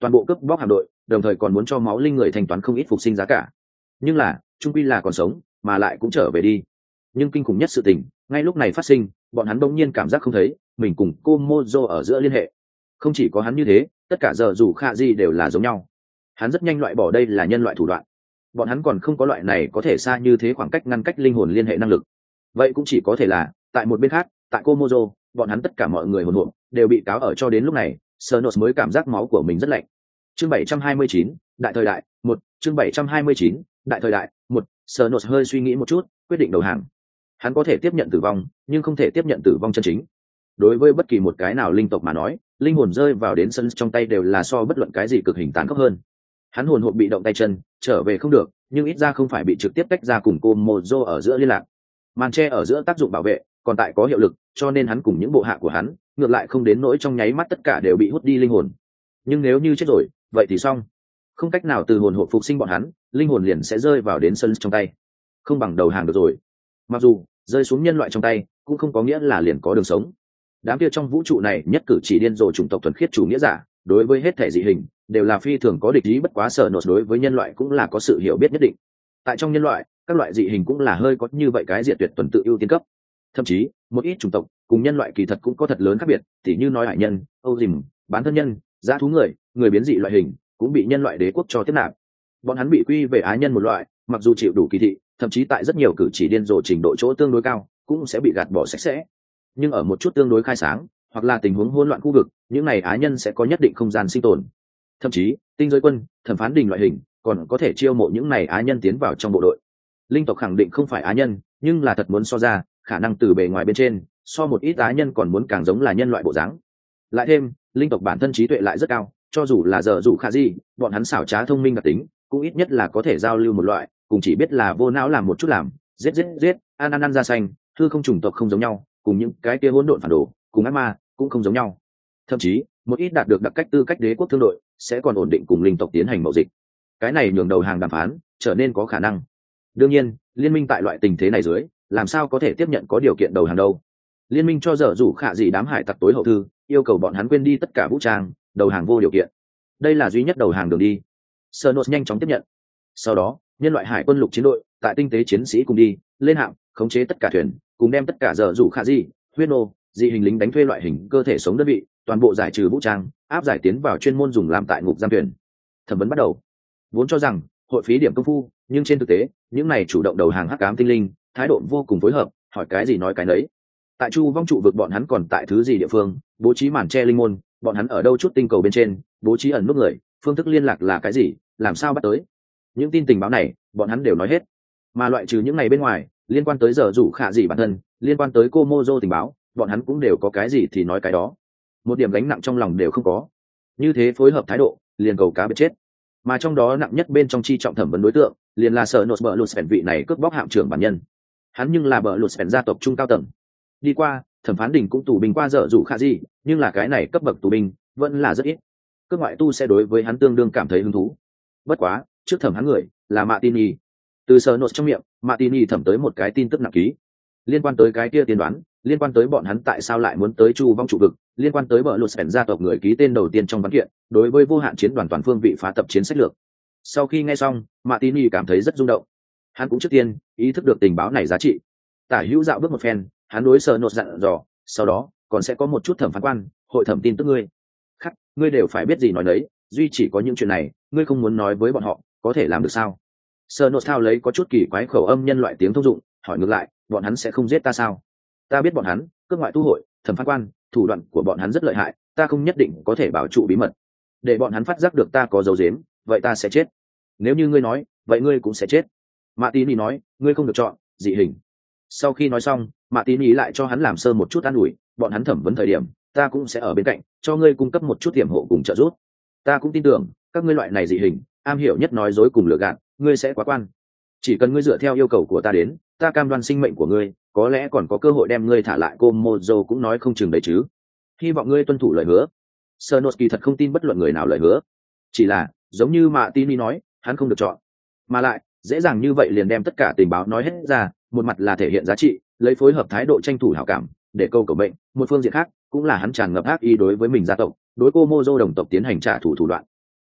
toàn bộ cướp bóc hạm đội, đồng thời còn muốn cho máu linh người thanh toán không ít phục sinh giá cả. Nhưng là trung quy là còn sống mà lại cũng trở về đi. Nhưng kinh khủng nhất sự tình ngay lúc này phát sinh, bọn hắn bỗng nhiên cảm giác không thấy mình cùng Komodo ở giữa liên hệ. Không chỉ có hắn như thế, tất cả giờ rủ khạ gì đều là giống nhau. Hắn rất nhanh loại bỏ đây là nhân loại thủ đoạn. Bọn hắn còn không có loại này có thể xa như thế khoảng cách ngăn cách linh hồn liên hệ năng lực. Vậy cũng chỉ có thể là tại một bên khác, tại Komodo, bọn hắn tất cả mọi người hồn hồn đều bị cáo ở cho đến lúc này, Sernos mới cảm giác máu của mình rất lạnh. Chương 729, đại thời đại, 1, chương 729, đại thời đại, 1, Sernos hơi suy nghĩ một chút, quyết định đầu hàng. Hắn có thể tiếp nhận tử vong, nhưng không thể tiếp nhận tử vong chân chính. Đối với bất kỳ một cái nào linh tộc mà nói, linh hồn rơi vào đến sân trong tay đều là so bất luận cái gì cực hình tàn khốc hơn. Hắn hồn hộp bị động tay chân, trở về không được, nhưng ít ra không phải bị trực tiếp tách ra cùng Komodo ở giữa liên lạc. Màn tre ở giữa tác dụng bảo vệ còn tại có hiệu lực, cho nên hắn cùng những bộ hạ của hắn ngược lại không đến nỗi trong nháy mắt tất cả đều bị hút đi linh hồn. Nhưng nếu như chết rồi, vậy thì xong, không cách nào từ hồn hộp phục sinh bọn hắn, linh hồn liền sẽ rơi vào đến sân trong tay, không bằng đầu hàng được rồi. Mặc dù rơi xuống nhân loại trong tay cũng không có nghĩa là liền có đường sống. Đám kia trong vũ trụ này nhất cử chỉ điên rồ chủng tộc thuần khiết chủ nghĩa giả, đối với hết thể dị hình đều là phi thường có địch ý, bất quá sở nốt đối với nhân loại cũng là có sự hiểu biết nhất định. Tại trong nhân loại, các loại dị hình cũng là hơi có như vậy cái diệt tuyệt tuần tự ưu tiên cấp. Thậm chí một ít chủng tộc cùng nhân loại kỳ thật cũng có thật lớn khác biệt, tỉ như nói hải nhân, âu dìm, bán thân nhân, dã thú người biến dị loại hình cũng bị nhân loại đế quốc cho tiếp nạp. Bọn hắn bị quy về ái nhân một loại, mặc dù chịu đủ kỳ thị, thậm chí tại rất nhiều cử chỉ điên rồ trình độ chỗ tương đối cao cũng sẽ bị gạt bỏ sạch sẽ. Nhưng ở một chút tương đối khai sáng hoặc là tình huống hỗn loạn khu vực, những này ái nhân sẽ có nhất định không gian sinh tồn. Thậm chí tinh giới quân, thẩm phán đình loại hình còn có thể chiêu mộ những này ái nhân tiến vào trong bộ đội. Linh tộc khẳng định không phải ái nhân, nhưng là thật muốn so ra, khả năng từ bề ngoài bên trên so một ít ái nhân còn muốn càng giống là nhân loại bộ dáng. Lại thêm linh tộc bản thân trí tuệ lại rất cao, cho dù là giờ dù khả gì bọn hắn xảo trá thông minh đặc tính cũng ít nhất là có thể giao lưu một loại, cùng chỉ biết là vô não làm một chút làm giết ăn ra xanh thư không trùng tộc không giống nhau, cùng những cái kia hỗn độn phản đồ cùng ác ma cũng không giống nhau. Thậm chí một ít đạt được đặc cách tư cách đế quốc thương đội sẽ còn ổn định cùng linh tộc tiến hành mậu dịch, cái này nhường đầu hàng đàm phán trở nên có khả năng. Đương nhiên liên minh tại loại tình thế này dưới làm sao có thể tiếp nhận có điều kiện đầu hàng đâu. Liên minh cho dở dụ khả gì đám hải tặc tối hậu thư, yêu cầu bọn hắn quên đi tất cả vũ trang, đầu hàng vô điều kiện. Đây là duy nhất đầu hàng đường đi. Sernos nhanh chóng tiếp nhận. Sau đó nhân loại hải quân lục chiến đội tại tinh tế chiến sĩ cùng đi lên hạm, khống chế tất cả thuyền, cùng đem tất cả dở dụ khả gì huyết nô dị hình lính đánh thuê loại hình cơ thể sống đơn vị toàn bộ giải trừ vũ trang, áp giải tiến vào chuyên môn dùng làm tại ngục giam thuyền. Thẩm vấn bắt đầu. Vốn cho rằng hội phí điểm công phu, nhưng trên thực tế những này chủ động đầu hàng hắc ám tinh linh thái độ vô cùng phối hợp, hỏi cái gì nói cái nấy. Tại chu vong trụ vực bọn hắn còn tại thứ gì địa phương bố trí màn che linh môn, bọn hắn ở đâu chút tinh cầu bên trên bố trí ẩn nút người, phương thức liên lạc là cái gì, làm sao bắt tới. Những tin tình báo này bọn hắn đều nói hết. Mà loại trừ những ngày bên ngoài, liên quan tới giờ rủ khả gì bản thân, liên quan tới Komodo tình báo, bọn hắn cũng đều có cái gì thì nói cái đó, một điểm gánh nặng trong lòng đều không có. Như thế phối hợp thái độ liền cầu cá biệt chết. Mà trong đó nặng nhất bên trong chi trọng thẩm vấn đối tượng liền là sở nốt bờ lụt phèn vị này cướp bóc hạm trưởng bản nhân. Hắn nhưng là bờ lụt phèn gia tộc trung cao tầng. Đi qua thẩm phán đình cũng tù binh qua dở dụ khả gì, nhưng là cái này cấp bậc tù binh vẫn là rất ít. Cướp ngoại tu sẽ đối với hắn tương đương cảm thấy hứng thú. Bất quá trước thẩm hắn người là Martini. Từ sở nốt trong miệng Martini thẩm tới một cái tin tức nặng ký, liên quan tới cái kia tiên đoán, liên quan tới bọn hắn tại sao lại muốn tới chu vong trụ vực, liên quan tới bờ lụt phèn gia tộc người ký tên đầu tiên trong văn kiện đối với vô hạn chiến đoàn toàn phương vị phá tập chiến sách lược. Sau khi nghe xong Martini cảm thấy rất rung động. Hắn cũng trước tiên ý thức được tình báo này giá trị. Tả hữu dạo bước một phen, hắn đối sở nốt dặn dò, sau đó còn sẽ có một chút thẩm phán quan hội thẩm tin tức ngươi. Khắc, ngươi đều phải biết gì nói đấy, duy chỉ có những chuyện này ngươi không muốn nói với bọn họ, có thể làm được sao? Sở nốt thao lấy có chút kỳ quái khẩu âm nhân loại tiếng thông dụng, hỏi ngược lại, bọn hắn sẽ không giết ta sao? Ta biết bọn hắn cướp ngoại tu hội, thẩm phán quan, thủ đoạn của bọn hắn rất lợi hại, ta không nhất định có thể bảo trụ bí mật. Để bọn hắn phát giác được ta có dấu giếm, vậy ta sẽ chết. Nếu như ngươi nói, vậy ngươi cũng sẽ chết. Martini nói, ngươi không được chọn dị hình. Sau khi nói xong, Martini lại cho hắn làm sơ một chút an ủi, bọn hắn thẩm vấn thời điểm, ta cũng sẽ ở bên cạnh, cho ngươi cung cấp một chút tiềm hộ cùng trợ giúp. Ta cũng tin tưởng, các ngươi loại này dị hình, am hiểu nhất nói dối cùng lừa gạt, ngươi sẽ quá quan. Chỉ cần ngươi dựa theo yêu cầu của ta đến, ta cam đoan sinh mệnh của ngươi, có lẽ còn có cơ hội đem ngươi thả lại. Komodo cũng nói không chừng đấy chứ. Hy vọng ngươi tuân thủ lời hứa. Sernos kỳ thật không tin bất luận người nào lời hứa, chỉ là giống như Martini nói, hắn không được chọn, mà lại dễ dàng như vậy liền đem tất cả tình báo nói hết ra, một mặt là thể hiện giá trị, lấy phối hợp thái độ tranh thủ hảo cảm để câu cầu bệnh, một phương diện khác cũng là hắn tràn ngập ác ý đối với mình gia tộc, đối Komodo đồng tộc tiến hành trả thù thủ đoạn.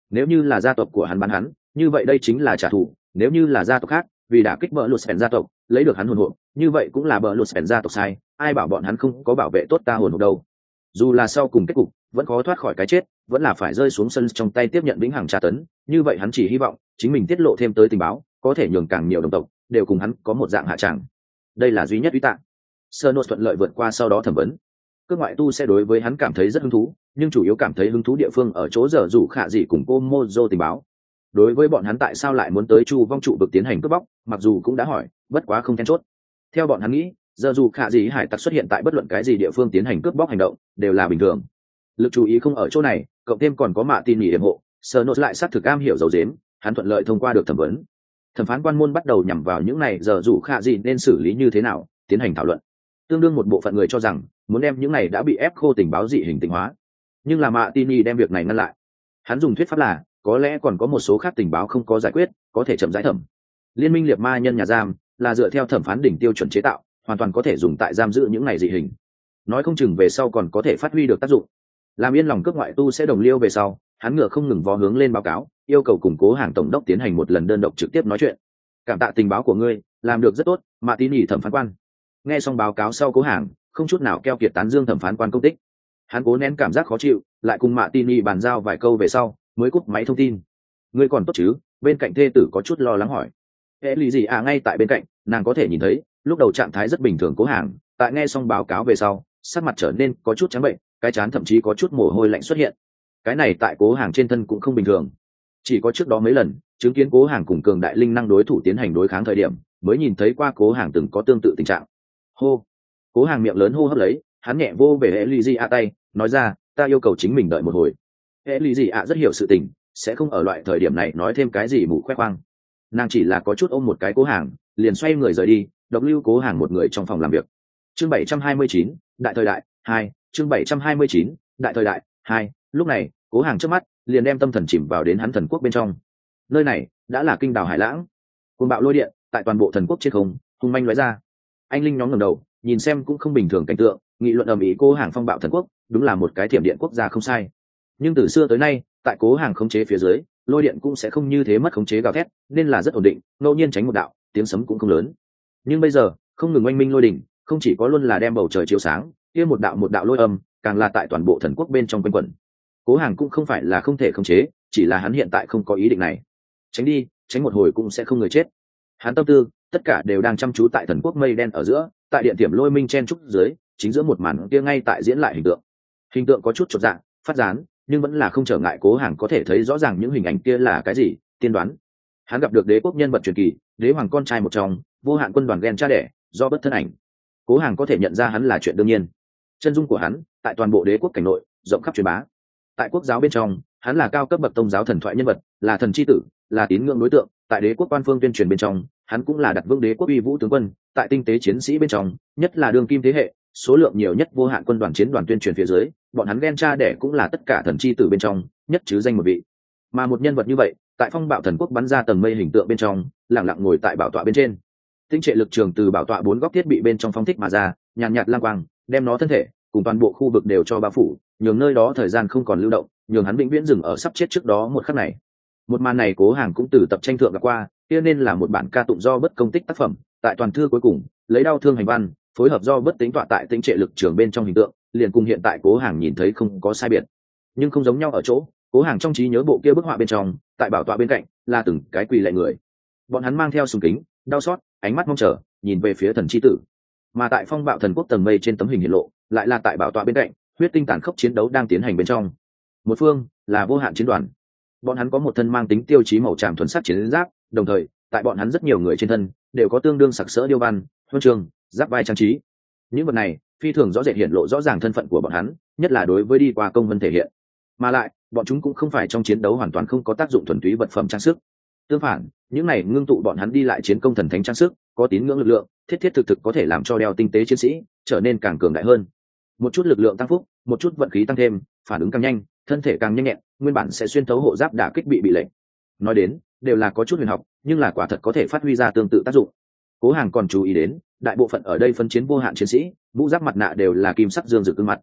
Nếu như là gia tộc của hắn bắn hắn, như vậy đây chính là trả thù. Nếu như là gia tộc khác vì đả kích bờ lụt spen gia tộc lấy được hắn hồn hộp, như vậy cũng là bờ lụt spen gia tộc sai. Ai bảo bọn hắn không có bảo vệ tốt ta hồn hộp đâu. Dù là sau cùng kết cục vẫn khó thoát khỏi cái chết, vẫn là phải rơi xuống sân trong tay tiếp nhận vĩnh hằng tra tấn. Như vậy hắn chỉ hy vọng chính mình tiết lộ thêm tới tình báo có thể nhường càng nhiều đồng tộc đều cùng hắn có một dạng hạ tràng. đây là duy nhất uy tạng. Sernos thuận lợi vượt qua sau đó thẩm vấn. Cước ngoại tu sẽ đối với hắn cảm thấy rất hứng thú, nhưng chủ yếu cảm thấy hứng thú địa phương ở chỗ giờ rủ khả gì cùng cô Mojo tình báo. Đối với bọn hắn tại sao lại muốn tới Chu Vong trụ vực tiến hành cướp bóc, mặc dù cũng đã hỏi, bất quá không then chốt. Theo bọn hắn nghĩ, giờ dù khả gì hải tặc xuất hiện tại bất luận cái gì địa phương tiến hành cướp bóc hành động đều là bình thường. Lực chú ý không ở chỗ này, cộng thêm còn có mạ tin nhỉ yểm hộ, Sernos lại xác thực am hiểu dấu dếm, hắn thuận lợi thông qua được thẩm vấn. Thẩm phán quan môn bắt đầu nhằm vào những này giờ rủ khả gì nên xử lý như thế nào, tiến hành thảo luận. Tương đương một bộ phận người cho rằng muốn đem những này đã bị ép khô tình báo dị hình tình hóa, nhưng là Martini đem việc này ngăn lại. Hắn dùng thuyết pháp là có lẽ còn có một số khác tình báo không có giải quyết, có thể chậm rãi thẩm. Liên minh liệt ma nhân nhà giam là dựa theo thẩm phán đỉnh tiêu chuẩn chế tạo, hoàn toàn có thể dùng tại giam giữ những này dị hình. Nói không chừng về sau còn có thể phát huy được tác dụng. Làm yên lòng cước ngoại tu sẽ đồng liêu về sau, hắn ngựa không ngừng vó hướng lên báo cáo, yêu cầu củng cố hàng tổng đốc tiến hành một lần đơn độc trực tiếp nói chuyện. Cảm tạ tình báo của ngươi, làm được rất tốt, Martini thẩm phán quan. Nghe xong báo cáo sau cố hàng không chút nào keo kiệt tán dương thẩm phán quan công tích. Hắn cố nén cảm giác khó chịu, lại cùng Martini bàn giao vài câu về sau mới cúp máy thông tin. Ngươi còn tốt chứ? Bên cạnh thê tử có chút lo lắng hỏi. Hệ lì gì à, ngay tại bên cạnh, nàng có thể nhìn thấy lúc đầu trạng thái rất bình thường cố hàng, tại nghe xong báo cáo về sau sắc mặt trở nên có chút trắng bệnh, cái trán thậm chí có chút mồ hôi lạnh xuất hiện. Cái này tại cố hàng trên thân cũng không bình thường, chỉ có trước đó mấy lần chứng kiến cố hàng cùng cường đại linh năng đối thủ tiến hành đối kháng thời điểm mới nhìn thấy qua cố hàng từng có tương tự tình trạng. Hô, cố hàng miệng lớn hô hấp lấy, hắn nhẹ vô về hệ lì gì à tay, nói ra, ta yêu cầu chính mình đợi một hồi. Hệ lì gì à rất hiểu sự tình, sẽ không ở loại thời điểm này nói thêm cái gì mù khoe khoang. Nàng chỉ là có chút ôm một cái cố hàng liền xoay người rời đi, độc lưu cố hàng một người trong phòng làm việc. Chương 729, đại thời đại 2, chương 729, đại thời đại 2. Lúc này cố hàng trước mắt liền đem tâm thần chìm vào đến hắn thần quốc bên trong. Nơi này đã là kinh đảo hải lãng, cuồng bạo lôi điện tại toàn bộ thần quốc trên không hung manh lóe ra. Anh linh nhóm ngẩng đầu nhìn xem cũng không bình thường cảnh tượng, nghị luận ầm ĩ cố hàng phong bạo thần quốc đúng là một cái thiểm điện quốc gia không sai. Nhưng từ xưa tới nay tại cố hàng khống chế phía dưới, lôi điện cũng sẽ không như thế mất khống chế gào thét, nên là rất ổn định, ngẫu nhiên tránh một đạo tiếng sấm cũng không lớn. Nhưng bây giờ không ngừng oanh minh lôi đỉnh, không chỉ có luôn là đem bầu trời chiếu sáng, kia một đạo lôi âm càng là tại toàn bộ thần quốc bên trong quanh quẩn. Cố hàng cũng không phải là không thể khống chế, chỉ là hắn hiện tại không có ý định này. Tránh đi, tránh một hồi cũng sẽ không người chết. Hắn tâm tư tất cả đều đang chăm chú tại thần quốc mây đen ở giữa, tại điện tiềm lôi minh chen trúc dưới, chính giữa một màn kia ngay tại diễn lại hình tượng có chút chột dạng phát rán, nhưng vẫn là không trở ngại cố hàng có thể thấy rõ ràng những hình ảnh kia là cái gì. Tiên đoán, hắn gặp được đế quốc nhân vật truyền kỳ, đế hoàng con trai một trong, vô hạn quân đoàn ghen cha đẻ do bất thân ảnh. Cố hàng có thể nhận ra hắn là chuyện đương nhiên. Chân dung của hắn tại toàn bộ đế quốc cảnh nội rộng khắp truyền bá. Tại quốc giáo bên trong, hắn là cao cấp bậc tông giáo thần thoại nhân vật, là thần chi tử, là tín ngưỡng đối tượng. Tại đế quốc quan phương tuyên truyền bên trong, hắn cũng là đặt vững đế quốc uy vũ tướng quân. Tại tinh tế chiến sĩ bên trong, nhất là đường kim thế hệ, số lượng nhiều nhất vô hạn quân đoàn chiến đoàn tuyên truyền phía dưới, bọn hắn ghen cha đẻ cũng là tất cả thần chi tử bên trong nhất chứ danh một vị. Mà một nhân vật như vậy, tại phong bạo thần quốc bắn ra tầng mây hình tượng bên trong, lẳng lặng ngồi tại bảo tọa bên trên. Tinh trệ lực trường từ bảo tọa bốn góc thiết bị bên trong phóng thích mà ra, nhàn nhạt lang quang đem nó thân thể cùng toàn bộ khu vực đều cho bao phủ, nhường nơi đó thời gian không còn lưu động, nhường hắn vĩnh viễn dừng ở sắp chết trước đó một khắc này. Một màn này cố hàng cũng từ tập tranh thượng gặp qua, kia nên là một bản ca tụng do bất công tích tác phẩm. Tại toàn thư cuối cùng lấy đau thương hành văn phối hợp do bất tính tọa tại tinh trệ lực trường bên trong hình tượng, liền cùng hiện tại cố hàng nhìn thấy không có sai biệt. Nhưng không giống nhau ở chỗ, cố hàng trong trí nhớ bộ kia bức họa bên trong, tại bảo tọa bên cạnh là từng cái quỳ lạy người, bọn hắn mang theo súng kính, đau xót, ánh mắt mong chờ nhìn về phía thần chi tử. Mà tại phong bạo thần quốc tầng mây trên tấm hình hiện lộ, lại là tại bảo tọa bên cạnh huyết tinh tàn khốc chiến đấu đang tiến hành bên trong. Một phương là vô hạn chiến đoàn, bọn hắn có một thân mang tính tiêu chí màu tràm thuần sắc chiến giáp, đồng thời tại bọn hắn rất nhiều người trên thân đều có tương đương sặc sỡ điêu văn, huân chương, giáp vai trang trí. Những vật này phi thường rõ rệt hiện lộ rõ ràng thân phận của bọn hắn, nhất là đối với đi qua công vân thể hiện. Mà lại bọn chúng cũng không phải trong chiến đấu hoàn toàn không có tác dụng thuần túy vật phẩm trang sức. Tương phản, những này ngưng tụ bọn hắn đi lại chiến công thần thánh trang sức, có tín ngưỡng lực lượng, thiết thiết thực thực có thể làm cho đeo tinh tế chiến sĩ trở nên càng cường đại hơn. Một chút lực lượng tăng phúc, một chút vận khí tăng thêm, phản ứng càng nhanh, thân thể càng nhanh nhẹn, nguyên bản sẽ xuyên thấu hộ giáp đả kích bị lệnh. Nói đến, đều là có chút huyền học, nhưng là quả thật có thể phát huy ra tương tự tác dụng. Cố hàng còn chú ý đến, đại bộ phận ở đây phân chiến vô hạn chiến sĩ, mũ giáp mặt nạ đều là kim sắc dương rực gương mặt.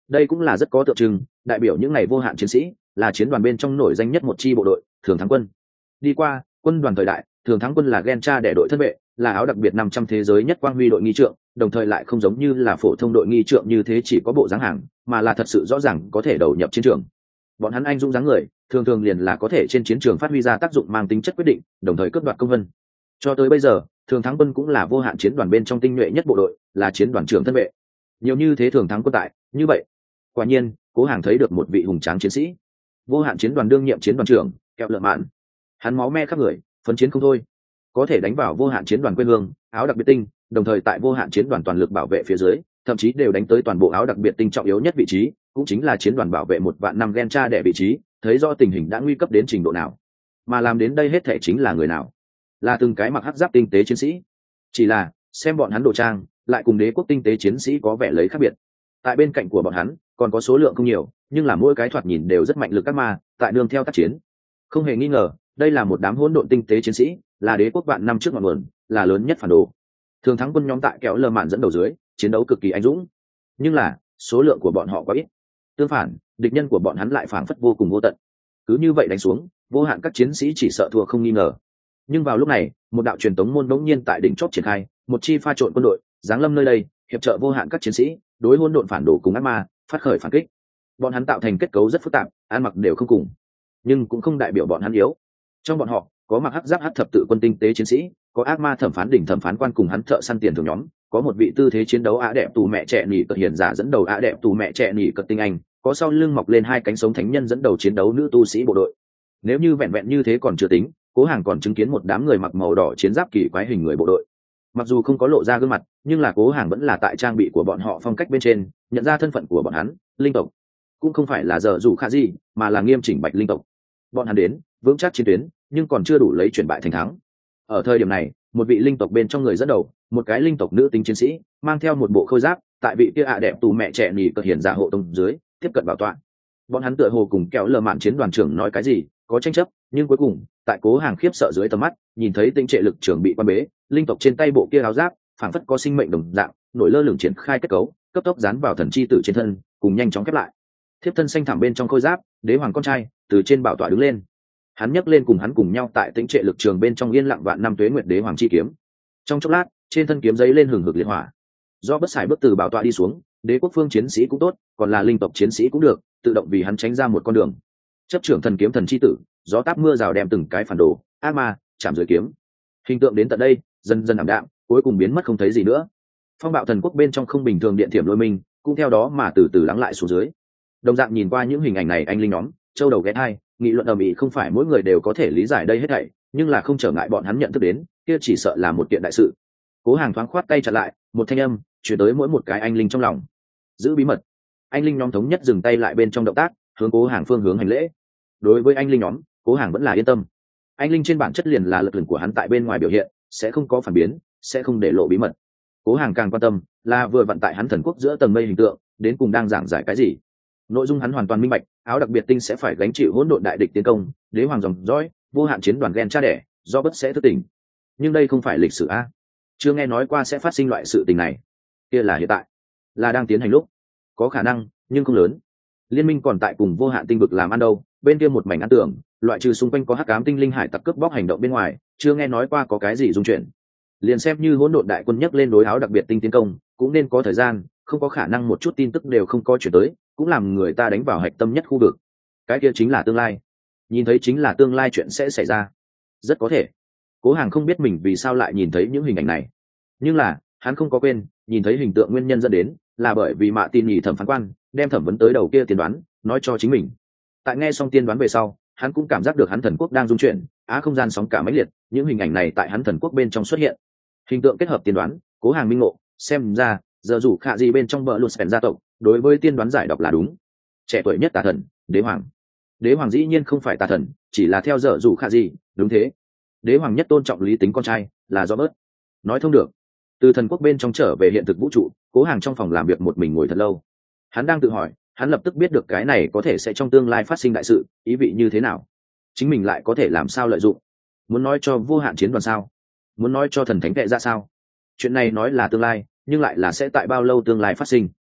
đây cũng là rất có tượng trưng, đại biểu những ngày vô hạn chiến sĩ, là chiến đoàn bên trong nổi danh nhất một chi bộ đội, thường thắng quân. Đi qua quân đoàn thời đại, thường thắng quân là Gencha để đội thân vệ, là áo đặc biệt 500 thế giới nhất quang huy đội nghi trượng, đồng thời lại không giống như là phổ thông đội nghi trượng như thế chỉ có bộ dáng hàng, mà là thật sự rõ ràng có thể đầu nhập chiến trường. Bọn hắn anh dũng dáng người, thường thường liền là có thể trên chiến trường phát huy ra tác dụng mang tính chất quyết định, đồng thời cướp đoạt công vân. Cho tới bây giờ, thường thắng quân cũng là vô hạn chiến đoàn bên trong tinh nhuệ nhất bộ đội, là chiến đoàn trưởng thân vệ. Nhiều như thế thường thắng quân tại, như vậy, quả nhiên, Cố Hàng thấy được một vị hùng tráng chiến sĩ. Vô hạn chiến đoàn đương nhiệm chiến đoàn trưởng, Kẹo Lợ Mạn. Hắn máu me khắp người, phấn chiến không thôi. Có thể đánh vào vô hạn chiến đoàn quê hương, áo đặc biệt tinh, đồng thời tại vô hạn chiến đoàn toàn lực bảo vệ phía dưới, thậm chí đều đánh tới toàn bộ áo đặc biệt tinh trọng yếu nhất vị trí, cũng chính là chiến đoàn bảo vệ 1.000.000 Gencha đẻ vị trí, thấy rõ tình hình đã nguy cấp đến trình độ nào. Mà làm đến đây hết thể chính là người nào? Là từng cái mặc hắc giáp tinh tế chiến sĩ. Chỉ là, xem bọn hắn đồ trang, lại cùng đế quốc tinh tế chiến sĩ có vẻ lấy khác biệt. Tại bên cạnh của bọn hắn, còn có số lượng không nhiều, nhưng là mỗi cái thoạt nhìn đều rất mạnh lực các ma, tại đường theo tác chiến. Không hề nghi ngờ, đây là một đám hỗn độn tinh tế chiến sĩ, là đế quốc vạn năm trước ngọn nguồn, là lớn nhất phản đồ. Thường thắng quân nhóm tại Kéo Lơ Mạn dẫn đầu dưới, chiến đấu cực kỳ anh dũng. Nhưng là, số lượng của bọn họ quá ít. Tương phản, địch nhân của bọn hắn lại phảng phất vô cùng vô tận. Cứ như vậy đánh xuống, vô hạn các chiến sĩ chỉ sợ thua không nghi ngờ. Nhưng vào lúc này, một đạo truyền tống môn đống nhiên tại đỉnh chót triển khai, một chi pha trộn quân đội giáng lâm nơi đây, hiệp trợ vô hạn các chiến sĩ đối hỗn độn phản đồ cùng ác ma phát khởi phản kích. Bọn hắn tạo thành kết cấu rất phức tạp, ăn mặc đều không cùng, nhưng cũng không đại biểu bọn hắn yếu. Trong bọn họ có mặc hắc giáp hắc thập tự quân tinh tế chiến sĩ, có ác ma thẩm phán đỉnh thẩm phán quan cùng hắn thợ săn tiền thưởng nhóm, có một vị tư thế chiến đấu ạ đẹp tù mẹ trẻ nỉ cật hiền giả dẫn đầu ạ đẹp tù mẹ trẻ nỉ cật tinh anh, có sau lưng mọc lên hai cánh sống thánh nhân dẫn đầu chiến đấu nữ tu sĩ bộ đội. Nếu như vẹn vẹn như thế còn chưa tính, Cố Hàng còn chứng kiến một đám người mặc màu đỏ chiến giáp kỳ quái hình người bộ đội. Mặc dù không có lộ ra gương mặt, nhưng là Cố Hàng vẫn là tại trang bị của bọn họ phong cách bên trên nhận ra thân phận của bọn hắn, linh tộc. Cũng không phải là dở dụ khả gì, mà là nghiêm chỉnh bạch linh tộc. Bọn hắn đến vững chắc chiến tuyến, nhưng còn chưa đủ lấy chuyển bại thành thắng. Ở thời điểm này, một vị linh tộc bên trong người dẫn đầu, một cái linh tộc nữ tính chiến sĩ, mang theo một bộ khôi giáp, tại vị kia ạ đẹp tù mẹ trẻ nỉ cật hiền giả hộ tông dưới, tiếp cận bảo tọa. Bọn hắn tựa hồ cùng Kéo Lơ Mạn chiến đoàn trưởng nói cái gì, có tranh chấp, nhưng cuối cùng, tại Cố Hàng khiếp sợ dưới tầm mắt, nhìn thấy tinh trệ lực trưởng bị quan bế, linh tộc trên tay bộ kia áo giáp, phảng phất có sinh mệnh đồng dạng, nổi lơ lửng triển khai kết cấu, cấp tốc dán vào thần chi tử trên thân, cùng nhanh chóng khép lại. Thiếp thân xanh thẳm bên trong khôi giáp, đế hoàng con trai, từ trên bảo tọa đứng lên. Hắn nhấc lên cùng hắn cùng nhau tại tinh trệ lực trường bên trong yên lặng vạn năm tuế nguyệt đế hoàng chi kiếm. Trong chốc lát, trên thân kiếm giấy lên hừng hực liệt hỏa. Do bất xài bước từ bảo tọa đi xuống, đế quốc phương chiến sĩ cũng tốt, còn là linh tộc chiến sĩ cũng được, tự động vì hắn tránh ra một con đường. Chấp trưởng thần kiếm thần chi tử, gió táp mưa rào đem từng cái phản đồ, ác ma chạm dưới kiếm. Hình tượng đến tận đây, dần dần ảm đạm, cuối cùng biến mất không thấy gì nữa. Phong bạo thần quốc bên trong không bình thường điện thiểm lôi minh, cũng theo đó mà từ từ lắng lại xuống dưới. Đồng dạng nhìn qua những hình ảnh này, anh linh nhóm châu đầu ghé hai, nghị luận ầm ĩ, không phải mỗi người đều có thể lý giải đây hết thảy, nhưng là không trở ngại bọn hắn nhận thức đến, kia chỉ sợ là một kiện đại sự. Cố Hàng thoáng khoát tay chặn lại, một thanh âm truyền tới mỗi một cái anh linh trong lòng. Giữ bí mật. Anh linh nhóm thống nhất dừng tay lại bên trong động tác, hướng Cố Hàng phương hướng hành lễ. Đối với anh linh nhóm, Cố Hàng vẫn là yên tâm. Anh linh trên bản chất liền là lực lượng của hắn tại bên ngoài biểu hiện, sẽ không có phản biến, sẽ không để lộ bí mật. Cố Hàng càng quan tâm là vừa vận tại hắn thần quốc giữa tầng mây hình tượng, đến cùng đang giảng giải cái gì. Nội dung hắn hoàn toàn minh bạch, áo đặc biệt tinh sẽ phải gánh chịu hỗn độn đại địch tiến công, đế hoàng dòng dõi, vô hạn chiến đoàn Gencha đẻ, do bất sẽ thức tỉnh. Nhưng đây không phải lịch sử a, chưa nghe nói qua sẽ phát sinh loại sự tình này. Kia là hiện tại, là đang tiến hành lúc, có khả năng, nhưng không lớn. Liên minh còn tại cùng vô hạn tinh vực làm ăn đâu, bên kia một mảnh ăn tưởng, loại trừ xung quanh có hắc ám tinh linh hải tặc cướp bóc hành động bên ngoài, chưa nghe nói qua có cái gì dung chuyển. Liền xem như hỗn độn đại quân nhấc lên đối áo đặc biệt tinh tiến công, cũng nên có thời gian, không có khả năng một chút tin tức đều không có chuyển tới, cũng làm người ta đánh vào hạch tâm nhất khu vực. Cái kia chính là tương lai, nhìn thấy chính là tương lai chuyện sẽ xảy ra. Rất có thể Cố Hàng không biết mình vì sao lại nhìn thấy những hình ảnh này, nhưng là hắn không có quên nhìn thấy hình tượng nguyên nhân dẫn đến là bởi vì Mạ Tin nhì thẩm phán quan đem thẩm vấn tới đầu kia tiên đoán nói cho chính mình. Tại nghe xong tiên đoán về sau, hắn cũng cảm giác được hắn thần quốc đang dung chuyển, không gian sóng cả mãnh liệt. Những hình ảnh này tại hắn thần quốc bên trong xuất hiện, hình tượng kết hợp tiên đoán, Cố Hàng minh ngộ, xem ra giờ rủ khạ gì bên trong bờ lụt gia tộc đối với tiên đoán giải đọc là đúng. Trẻ tuổi nhất tà thần, đế hoàng. Đế hoàng dĩ nhiên không phải tà thần, chỉ là theo giờ rủ khạ gì, đúng thế. Đế hoàng nhất tôn trọng lý tính con trai, là do bớt nói thông được. Từ thần quốc bên trong trở về hiện thực vũ trụ, Cố Hàng trong phòng làm việc một mình ngồi thật lâu. Hắn đang tự hỏi, hắn lập tức biết được cái này có thể sẽ trong tương lai phát sinh đại sự, ý vị như thế nào, chính mình lại có thể làm sao lợi dụng. Muốn nói cho vô hạn chiến đoàn sao? Muốn nói cho thần thánh vệ ra sao? Chuyện này nói là tương lai, nhưng lại là sẽ tại bao lâu tương lai phát sinh.